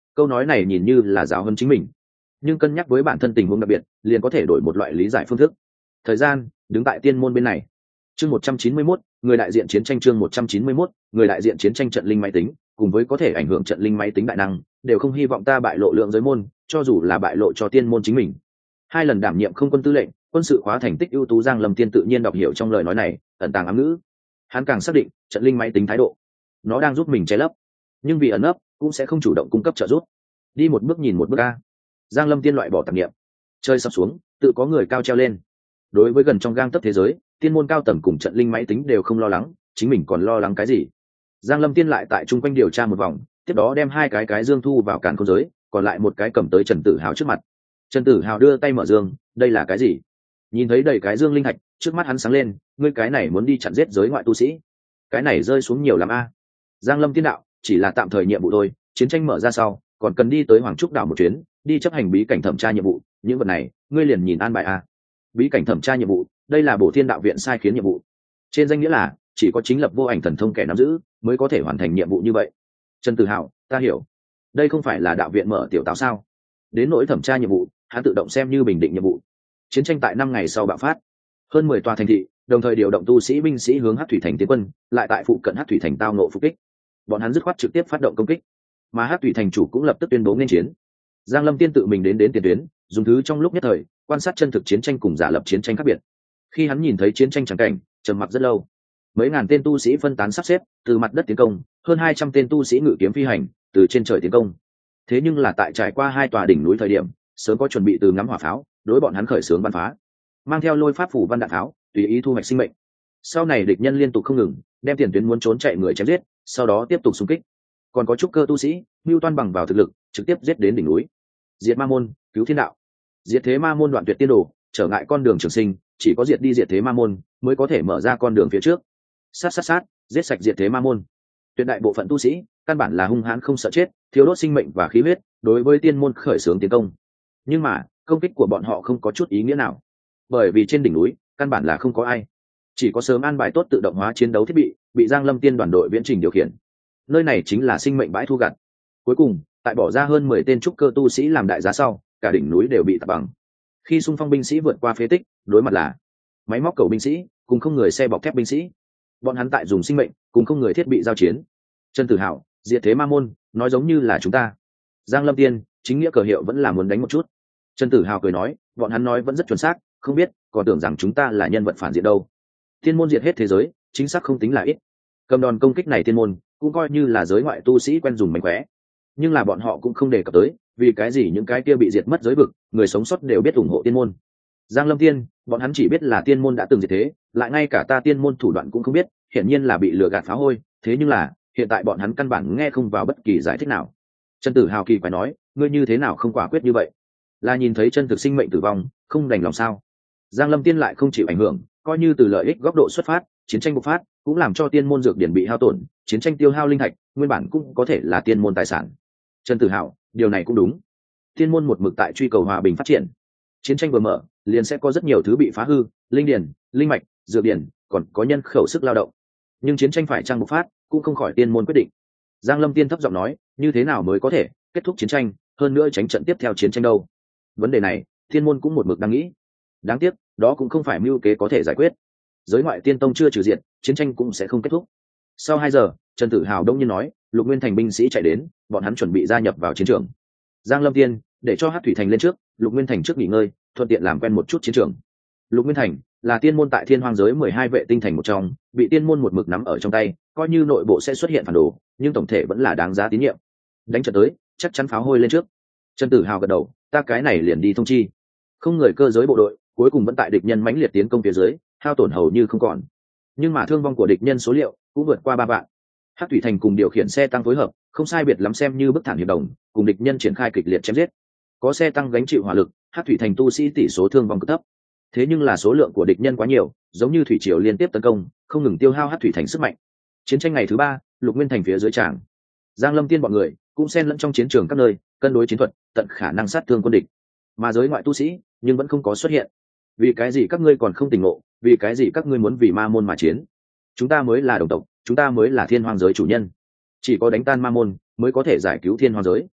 Câu nói này nhìn như là giáo huấn chính mình, nhưng cân nhắc với bản thân tình huống đặc biệt, liền có thể đổi một loại lý giải phương thức. Thời gian đứng tại tiên môn bên này. Chương 191, người đại diện chiến tranh. Chương 191, người đại diện chiến tranh. Trận linh máy tính cùng với có thể ảnh hưởng trận linh máy tính đại năng đều không hy vọng ta bại lộ lượng giới môn, cho dù là bại lộ cho tiên môn chính mình. 2 lần đảm nhiệm không quân tư lệnh, quân sự khóa thành tích ưu tú Giang Lâm Tiên tự nhiên đọc hiểu trong lời nói này ẩn tàng ám ngữ. Hắn càng xác định trận linh máy tính thái độ, nó đang giúp mình che lấp, nhưng vì ẩn nấp cũng sẽ không chủ động cung cấp trợ giúp. Đi một bước nhìn một bước a. Giang Lâm Tiên loại bỏ tạp niệm, chơi sắp xuống tự có người cao treo lên. Đối với gần trong gang tấc thế giới, tiên môn cao tầng cùng trận linh máy tính đều không lo lắng, chính mình còn lo lắng cái gì? Giang Lâm Tiên lại tại trung quanh điều tra một vòng, tiếp đó đem 2 cái dương thu vào càn khôn giới, còn lại một cái cầm tới Trần Tử Hào trước mặt. Trần Tử Hào đưa tay mở dương, đây là cái gì? Nhìn thấy đầy cái dương linh thạch, trước mắt hắn sáng lên, ngươi cái này muốn đi chặn giết giới ngoại tu sĩ? Cái này rơi xuống nhiều lắm a. Giang Lâm Tiên đạo, chỉ là tạm thời nhiệm vụ thôi, chiến tranh mở ra sau, còn cần đi tới Hoàng Trúc đảo một chuyến, đi chấp hành bí cảnh thẩm tra nhiệm vụ, những vật này, ngươi liền nhìn an bài a. Bí cảnh thẩm tra nhiệm vụ, đây là Bổ Thiên đạo viện sai khiến nhiệm vụ. Trên danh nghĩa là chỉ có chính lập vô ảnh thần thông kẻ nắm giữ mới có thể hoàn thành nhiệm vụ như vậy. Trần Tử Hào, ta hiểu. Đây không phải là đạo viện mở tiểu táo sao? Đến nỗi thẩm tra nhiệm vụ, hắn tự động xem như bình định nhiệm vụ. Chiến tranh tại 5 ngày sau bạo phát, hơn 10 tòa thành thị đồng thời điều động tu sĩ binh sĩ hướng Hắc Thủy Thành tiến quân, lại tại phụ cận Hắc Thủy Thành tao ngộ phục kích. Bọn hắn dứt khoát trực tiếp phát động công kích, mà Hắc Thủy Thành chủ cũng lập tức tuyên bố nên chiến. Giang Lâm Tiên tự mình đến tiền tuyến, dùng thứ trong lúc nhất thời quan sát chân thực chiến tranh cùng giả lập chiến tranh khác biệt. Khi hắn nhìn thấy chiến tranh trắng cảnh, trầm mặc rất lâu. Mấy ngàn tên tu sĩ phân tán sắp xếp, từ mặt đất tiến công, hơn 200 tên tu sĩ ngự kiếm phi hành, từ trên trời tiến công. Thế nhưng là tại trải qua 2 tòa đỉnh núi thời điểm, sớm có chuẩn bị từ ngắm hỏa pháo, đối bọn hắn khởi xướng bắn phá, mang theo lôi pháp phủ văn đạn pháo, tùy ý thu hoạch sinh mệnh. Sau này địch nhân liên tục không ngừng, đem tiền tuyến muốn trốn chạy người chém giết, sau đó tiếp tục xung kích. Còn có trúc cơ tu sĩ, mưu toan bằng vào thực lực, trực tiếp giết đến đỉnh núi. Diệt ma môn, cứu thiên đạo. Diệt thế ma môn đoạn tuyệt tiên đồ, trở ngại con đường trường sinh, chỉ có diệt đi diệt thế ma môn mới có thể mở ra con đường phía trước. Sát, giết sạch diệt thế ma môn. Tuyệt đại bộ phận tu sĩ, căn bản là hung hãn không sợ chết, thiếu đốt sinh mệnh và khí huyết, đối với tiên môn khởi xướng tiến công. Nhưng mà, công kích của bọn họ không có chút ý nghĩa nào, bởi vì trên đỉnh núi, căn bản là không có ai. Chỉ có sớm an bài tốt tự động hóa chiến đấu thiết bị, bị Giang Lâm Tiên đoàn đội viễn trình điều khiển. Nơi này chính là sinh mệnh bãi thu gặt. Cuối cùng, tại bỏ ra hơn 10 tên trúc cơ tu sĩ làm đại giá sau, cả đỉnh núi đều bị tạt bằng. Khi xung phong binh sĩ vượt qua phế tích, đối mặt là máy móc cầu binh sĩ cùng không người xe bọc thép binh sĩ. Bọn hắn tại dùng sinh mệnh cùng không người thiết bị giao chiến. Trần Tử Hào, diệt thế ma môn, nói giống như là chúng ta. Giang Lâm Tiên, chính nghĩa cờ hiệu vẫn là muốn đánh một chút. Trần Tử Hào cười nói, bọn hắn nói vẫn rất chuẩn xác, không biết còn tưởng rằng chúng ta là nhân vật phản diện đâu. Thiên môn diệt hết thế giới, chính xác không tính là ít. Cầm đòn công kích này thiên môn cũng coi như là giới ngoại tu sĩ quen dùng mánh khóe, nhưng là bọn họ cũng không đề cập tới vì cái gì những cái kia bị diệt mất giới vực người sống sót đều biết ủng hộ tiên môn. Giang Lâm Tiên, bọn hắn chỉ biết là tiên môn đã từng diệt thế, lại ngay cả ta tiên môn thủ đoạn cũng không biết, hiển nhiên là bị lừa gạt phá hôi. Thế nhưng là hiện tại bọn hắn căn bản nghe không vào bất kỳ giải thích nào. Trần Tử Hào kỳ phải nói, ngươi như thế nào không quả quyết như vậy? Là nhìn thấy chân thực sinh mệnh tử vong không đành lòng sao? Giang Lâm Tiên lại không chịu ảnh hưởng, coi như từ lợi ích góc độ xuất phát, chiến tranh bộc phát cũng làm cho tiên môn dược điển bị hao tổn, chiến tranh tiêu hao linh thạch, nguyên bản cũng có thể là tiên môn tài sản. Trần Tử Hào, điều này cũng đúng. Tiên môn một mực tại truy cầu hòa bình phát triển, chiến tranh vừa mở liền sẽ có rất nhiều thứ bị phá hư, linh điển, linh mạch, dược điển, còn có nhân khẩu sức lao động. Nhưng chiến tranh phải chăng bộc phát cũng không khỏi tiên môn quyết định. Giang Lâm Tiên thấp giọng nói, như thế nào mới có thể kết thúc chiến tranh, hơn nữa tránh trận tiếp theo chiến tranh đâu? Vấn đề này tiên môn cũng một mực đang nghĩ. Đáng tiếc đó cũng không phải mưu kế có thể giải quyết. Giới ngoại tiên tông chưa trừ diệt, chiến tranh cũng sẽ không kết thúc. Sau 2 giờ, Trần Tử Hào đông nhiên nói, Lục Nguyên Thành binh sĩ chạy đến, bọn hắn chuẩn bị gia nhập vào chiến trường. Giang Lâm Tiên, để cho Hắc Thủy Thành lên trước, Lục Nguyên Thành trước nghỉ ngơi, thuận tiện làm quen một chút chiến trường. Lục Nguyên Thành là tiên môn tại Thiên Hoang giới 12 vệ tinh thành một trong, bị tiên môn một mực nắm ở trong tay, coi như nội bộ sẽ xuất hiện phản đồ, nhưng tổng thể vẫn là đáng giá tín nhiệm. Đánh trận tới, chắc chắn pháo hôi lên trước. Trần Tử Hào gật đầu, ta cái này liền đi thông chi. Không người cơ giới bộ đội, cuối cùng vẫn tại địch nhân mãnh liệt tiến công phía dưới, hao tổn hầu như không còn. Nhưng mà thương vong của địch nhân số liệu cũng vượt qua 3 vạn. Hắc Thủy Thành cùng điều khiển xe tăng phối hợp, không sai biệt lắm xem như bức thản hiệp đồng, cùng địch nhân triển khai kịch liệt chém giết. Có xe tăng gánh chịu hỏa lực, Hắc Thủy Thành tu sĩ tỷ số thương vong cực thấp. Thế nhưng là số lượng của địch nhân quá nhiều, giống như thủy triều liên tiếp tấn công, không ngừng tiêu hao Hắc Thủy Thành sức mạnh. Chiến tranh ngày thứ 3, Lục Nguyên Thành phía dưới tràng, Giang Lâm Tiên bọn người cũng xen lẫn trong chiến trường các nơi, cân đối chiến thuật, tận khả năng sát thương quân địch. Mà giới ngoại tu sĩ nhưng vẫn không có xuất hiện. Vì cái gì các ngươi còn không tỉnh ngộ? Vì cái gì các ngươi muốn vì ma môn mà chiến? Chúng ta mới là đồng tộc, chúng ta mới là Thiên Hoang giới chủ nhân. Chỉ có đánh tan ma môn mới có thể giải cứu Thiên Hoang giới.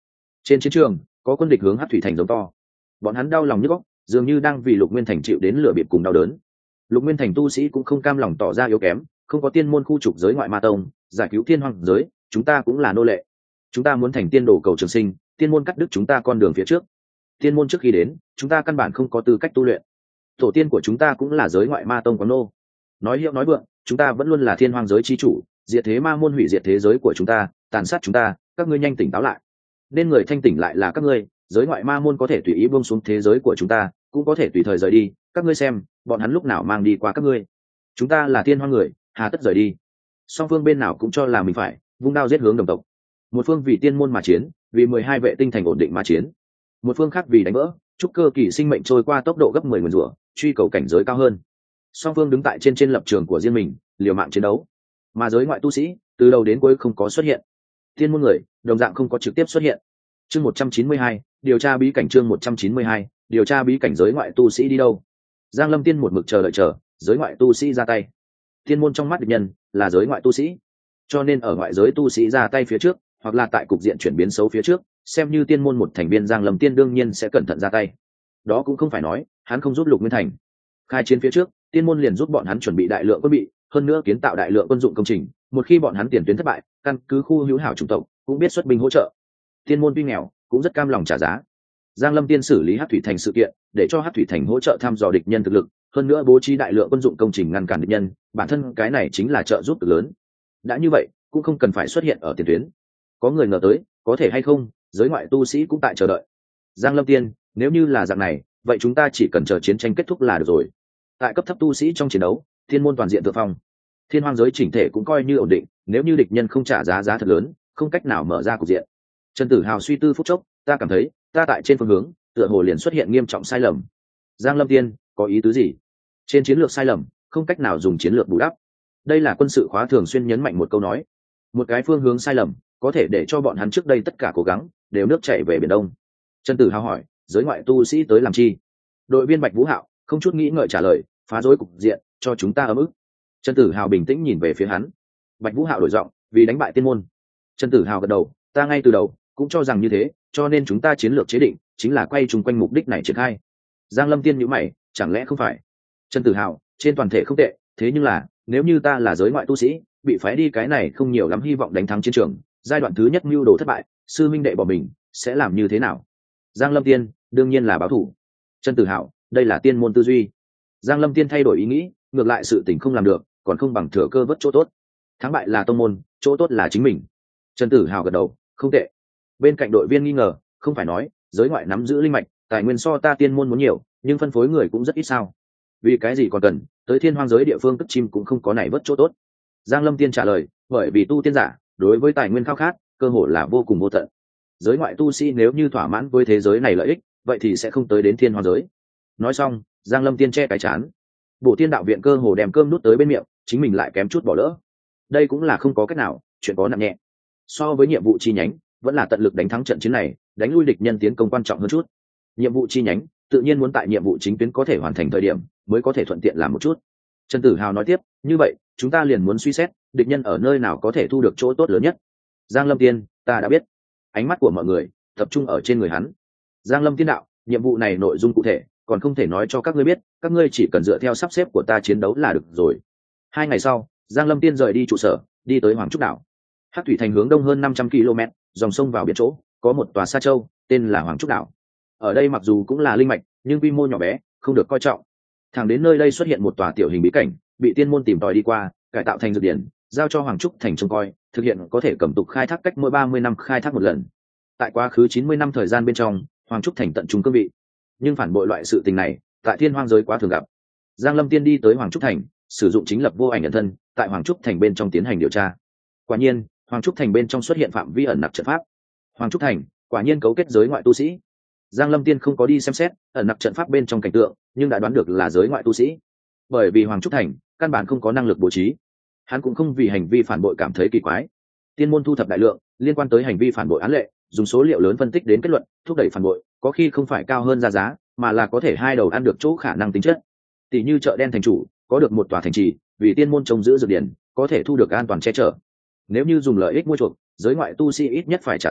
Trên chiến trường có quân địch hướng Hắc thủy thành giống to, bọn hắn đau lòng nhức óc, dường như đang vì Lục Nguyên Thành chịu đến lửa bịp cùng đau đớn. Lục Nguyên Thành tu sĩ cũng không cam lòng tỏ ra yếu kém, không có tiên môn khu trục giới ngoại ma tông, giải cứu thiên hoang giới, chúng ta cũng là nô lệ. Chúng ta muốn thành tiên đồ cầu trường sinh, tiên môn cắt đứt chúng ta con đường phía trước. Tiên môn trước khi đến, chúng ta căn bản không có tư cách tu luyện. Tổ tiên của chúng ta cũng là giới ngoại ma tông quán nô. Nói hiệu nói vượng, chúng ta vẫn luôn là thiên hoang giới chi chủ, diệt thế ma môn hủy diệt thế giới của chúng ta, tàn sát chúng ta, các ngươi nhanh tỉnh táo lại. Nên người thanh tỉnh lại là các ngươi, giới ngoại ma môn có thể tùy ý buông xuống thế giới của chúng ta, cũng có thể tùy thời rời đi, các ngươi xem, bọn hắn lúc nào mang đi qua các ngươi. Chúng ta là thiên hoang người, hà tất rời đi. Song phương bên nào cũng cho là mình phải vung đao giết hướng đồng tộc. Một phương vì tiên môn mà chiến, vì 12 vệ tinh thành ổn định mà chiến. Một phương khác vì đánh vỡ chúc cơ kỳ sinh mệnh trôi qua tốc độ gấp 10 ngàn rủa, truy cầu cảnh giới cao hơn. Song phương đứng tại trên lập trường của riêng mình, liều mạng chiến đấu. Mà giới ngoại tu sĩ từ đầu đến cuối không có xuất hiện, tiên môn người đồng dạng không có trực tiếp xuất hiện. Chương 192, điều tra bí cảnh. Chương 192, điều tra bí cảnh. Giới ngoại tu sĩ đi đâu? Giang Lâm Tiên một mực chờ giới ngoại tu sĩ ra tay. Tiên môn trong mắt địch nhân là giới ngoại tu sĩ, cho nên ở ngoại giới tu sĩ ra tay phía trước, hoặc là tại cục diện chuyển biến xấu phía trước, xem như tiên môn một thành viên, Giang Lâm Tiên đương nhiên sẽ cẩn thận ra tay. Đó cũng không phải nói hắn không giúp Lục Nguyên Thành. Khai chiến phía trước, tiên môn liền giúp bọn hắn chuẩn bị đại lượng quân bị, hơn nữa kiến tạo đại lượng quân dụng công trình. Một khi bọn hắn tiền tuyến thất bại, căn cứ khu hữu hảo chủng tộc cũng biết xuất binh hỗ trợ. Tiên môn tuy nghèo, cũng rất cam lòng trả giá. Giang Lâm Tiên xử lý Hắc thủy thành sự kiện, để cho Hắc thủy thành hỗ trợ thăm dò địch nhân thực lực, hơn nữa bố trí đại lượng quân dụng công trình ngăn cản địch nhân, bản thân cái này chính là trợ giúp cực lớn. Đã như vậy, cũng không cần phải xuất hiện ở tiền tuyến. Có người ngờ tới, có thể hay không, giới ngoại tu sĩ cũng tại chờ đợi. Giang Lâm Tiên, nếu như là dạng này, vậy chúng ta chỉ cần chờ chiến tranh kết thúc là được rồi. Tại cấp thấp tu sĩ trong chiến đấu, thiên môn toàn diện thượng phong. Thiên hoang giới chỉnh thể cũng coi như ổn định, nếu như địch nhân không trả giá thật lớn, không cách nào mở ra cục diện. Trần Tử Hào suy tư phút chốc, ta cảm thấy, ta tại trên phương hướng, tựa hồ liền xuất hiện nghiêm trọng sai lầm. Giang Lâm Tiên, có ý tứ gì? Trên chiến lược sai lầm, không cách nào dùng chiến lược bù đắp. Đây là quân sự khóa thường xuyên nhấn mạnh một câu nói. Một cái phương hướng sai lầm, có thể để cho bọn hắn trước đây tất cả cố gắng đều nước chảy về biển đông. Trần Tử Hào hỏi, giới ngoại tu sĩ tới làm chi? Đội viên Bạch Vũ Hạo không chút nghĩ ngợi trả lời, phá rối cục diện, cho chúng ta ấm ức. Trần Tử Hào bình tĩnh nhìn về phía hắn. Bạch Vũ Hạo đổi giọng, vì đánh bại tiên môn. Trần Tử Hào gật đầu, ta ngay từ đầu cũng cho rằng như thế, cho nên chúng ta chiến lược chế định chính là quay chung quanh mục đích này triển khai. Giang Lâm Tiên nhíu mày, chẳng lẽ không phải? Trần Tử Hào, trên toàn thể không tệ, thế nhưng là, nếu như ta là giới ngoại tu sĩ, bị phái đi cái này không nhiều lắm hy vọng đánh thắng chiến trường, giai đoạn thứ nhất mưu đồ thất bại, sư minh đệ bỏ mình, sẽ làm như thế nào? Giang Lâm Tiên, đương nhiên là báo thủ. Trần Tử Hào, đây là tiên môn tư duy. Giang Lâm Tiên thay đổi ý nghĩ, ngược lại sự tình không làm được, còn không bằng thừa cơ vớt chỗ tốt. Thắng bại là tông môn, chỗ tốt là chính mình. Trần Tử Hào gật đầu, không tệ. Bên cạnh đội viên nghi ngờ, không phải nói giới ngoại nắm giữ linh mạch, tài nguyên so ta tiên môn muốn nhiều, nhưng phân phối người cũng rất ít sao? Vì cái gì còn cần tới thiên hoang giới địa phương cất chim cũng không có này vớt chỗ tốt? Giang Lâm Tiên trả lời, bởi vì tu tiên giả đối với tài nguyên khao khát, cơ hội là vô cùng vô tận. Giới ngoại tu sĩ nếu như thỏa mãn với thế giới này lợi ích, vậy thì sẽ không tới đến thiên hoang giới. Nói xong, Giang Lâm Tiên che cái chán. Bổ Tiên đạo viện cơ hồ đem cơm nuốt tới bên miệng, chính mình lại kém chút bỏ lỡ. Đây cũng là không có cách nào, chuyện có nặng nhẹ. So với nhiệm vụ chi nhánh, vẫn là tận lực đánh thắng trận chiến này, đánh lui địch nhân tiến công quan trọng hơn chút. Nhiệm vụ chi nhánh, tự nhiên muốn tại nhiệm vụ chính tuyến có thể hoàn thành thời điểm, mới có thể thuận tiện làm một chút. Trần Tử Hào nói tiếp, như vậy, chúng ta liền muốn suy xét, địch nhân ở nơi nào có thể thu được chỗ tốt lớn nhất. Giang Lâm Tiên, ta đã biết. Ánh mắt của mọi người tập trung ở trên người hắn. Giang Lâm Tiên đạo, nhiệm vụ này nội dung cụ thể, còn không thể nói cho các ngươi biết, các ngươi chỉ cần dựa theo sắp xếp của ta chiến đấu là được rồi. 2 ngày sau, Giang Lâm Tiên rời đi trụ sở, đi tới Hoàng Trúc đảo. Hắc thủy thành hướng đông hơn 500 km, dòng sông vào biển chỗ, có một tòa sa châu, tên là Hoàng Trúc đảo. Ở đây mặc dù cũng là linh mạch, nhưng quy mô nhỏ bé, không được coi trọng. Thẳng đến nơi đây xuất hiện một tòa tiểu hình bí cảnh, bị tiên môn tìm tòi đi qua, cải tạo thành dược điển, giao cho Hoàng Trúc thành trông coi, thực hiện có thể cầm tục khai thác cách mỗi 30 năm khai thác một lần. Tại quá khứ 90 năm thời gian bên trong, Hoàng Trúc thành tận trung cương vị. Nhưng phản bội loại sự tình này, tại thiên hoang giới quá thường gặp. Giang Lâm Tiên đi tới Hoàng Trúc thành, sử dụng chính lập vô ảnh ẩn thân, tại Hoàng Trúc thành bên trong tiến hành điều tra. Quả nhiên, Hoàng Trúc thành bên trong xuất hiện phạm vi ẩn nặc trận pháp. Hoàng Trúc thành, quả nhiên cấu kết giới ngoại tu sĩ. Giang Lâm Tiên không có đi xem xét ẩn nặc trận pháp bên trong cảnh tượng, nhưng đã đoán được là giới ngoại tu sĩ. Bởi vì Hoàng Trúc thành căn bản không có năng lực bố trí, hắn cũng không vì hành vi phản bội cảm thấy kỳ quái. Tiên môn thu thập đại lượng liên quan tới hành vi phản bội án lệ, dùng số liệu lớn phân tích đến kết luận, thúc đẩy phản bội, có khi không phải cao hơn ra giá, mà là có thể hai đầu ăn được chỗ khả năng tính chất. Tỷ như chợ đen thành chủ, có được một tòa thành trì, vì tiên môn trông giữ dược điển, có thể thu được an toàn che chở. Nếu như dùng lợi ích mua chuộc, giới ngoại tu sĩ ít nhất phải trả giá,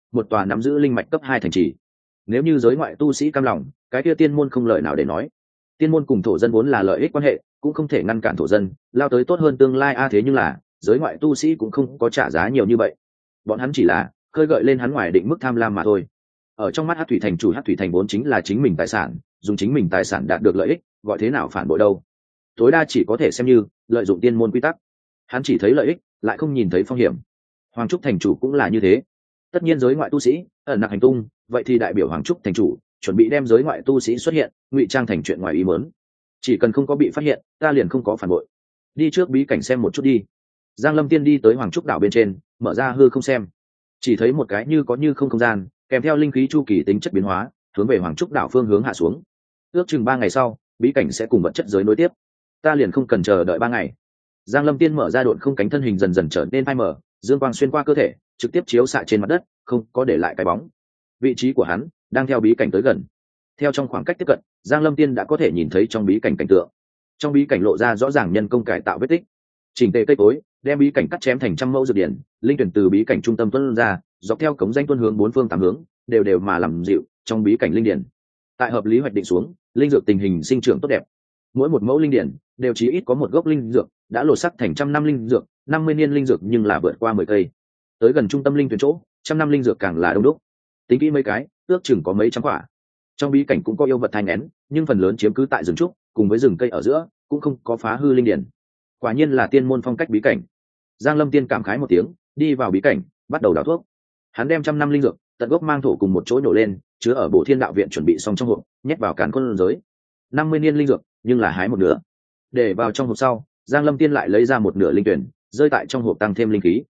một tòa nắm giữ linh mạch cấp 2 thành trì. Nếu như giới ngoại tu sĩ cam lòng, cái kia tiên môn không lợi nào để nói. Tiên môn cùng thổ dân vốn là lợi ích quan hệ, cũng không thể ngăn cản thổ dân lao tới tốt hơn tương lai thế nhưng là giới ngoại tu sĩ cũng không có trả giá nhiều như vậy. Bọn hắn chỉ là khơi gợi lên hắn ngoài định mức tham lam mà thôi. Ở trong mắt Hắc Thủy Thành chủ, Hắc Thủy Thành vốn chính là chính mình tài sản, dùng chính mình tài sản đạt được lợi ích, gọi thế nào phản bội đâu. Tối đa chỉ có thể xem như lợi dụng tiên môn quy tắc. Hắn chỉ thấy lợi ích, lại không nhìn thấy phong hiểm. Hoàng Trúc Thành chủ cũng là như thế. Tất nhiên giới ngoại tu sĩ ẩn nặc hành tung, vậy thì đại biểu Hoàng Trúc Thành chủ chuẩn bị đem giới ngoại tu sĩ xuất hiện, ngụy trang thành chuyện ngoài ý muốn. Chỉ cần không có bị phát hiện, ta liền không có phản bội. Đi trước bí cảnh xem một chút đi. Giang Lâm Tiên đi tới Hoàng Trúc đảo bên trên, mở ra hư không xem, chỉ thấy một cái như có như không không gian, kèm theo linh khí chu kỳ tính chất biến hóa, hướng về Hoàng Trúc đảo phương hướng hạ xuống. Ước chừng 3 ngày sau, bí cảnh sẽ cùng vật chất giới nối tiếp. Ta liền không cần chờ đợi 3 ngày. Giang Lâm Tiên mở ra độn không cánh, thân hình dần dần trở nên phai mờ, dương quang xuyên qua cơ thể, trực tiếp chiếu xạ trên mặt đất, không có để lại cái bóng. Vị trí của hắn đang theo bí cảnh tới gần. Theo trong khoảng cách tiếp cận, Giang Lâm Tiên đã có thể nhìn thấy trong bí cảnh cảnh tượng. Trong bí cảnh lộ ra rõ ràng nhân công cải tạo vết tích, chỉnh tề cây cối, đem bí cảnh cắt chém thành trăm mẫu dược điển, linh tuyển từ bí cảnh trung tâm tuôn ra, dọc theo cống danh tuôn hướng 4 phương 8 hướng, đều mà làm dịu trong bí cảnh linh điển. Tại hợp lý hoạch định xuống, linh dược tình hình sinh trưởng tốt đẹp. Mỗi một mẫu linh điển đều chí ít có một gốc linh dược đã lột sắc thành 100 năm linh dược, 50 niên linh dược nhưng là vượt qua 10 cây. Tới gần trung tâm linh tuyển chỗ, 100 năm linh dược càng là đông đúc. Tính kỹ mấy cái, ước chừng có mấy trăm quả. Trong bí cảnh cũng có yêu vật thai nghén, nhưng phần lớn chiếm cứ tại rừng trúc cùng với rừng cây ở giữa, cũng không có phá hư linh điển. Quả nhiên là tiên môn phong cách bí cảnh. Giang Lâm Tiên cảm khái một tiếng, đi vào bí cảnh, bắt đầu đào thuốc. Hắn đem 100 năm linh dược tận gốc mang thổ cùng một chỗ nhổ lên, chứa ở Bổ Thiên đạo viện chuẩn bị xong trong hộp, nhét vào càn khôn giới. 50 niên linh dược, nhưng là hái một nửa. Để vào trong hộp sau, Giang Lâm Tiên lại lấy ra một nửa linh tuyển, rơi tại trong hộp tăng thêm linh khí.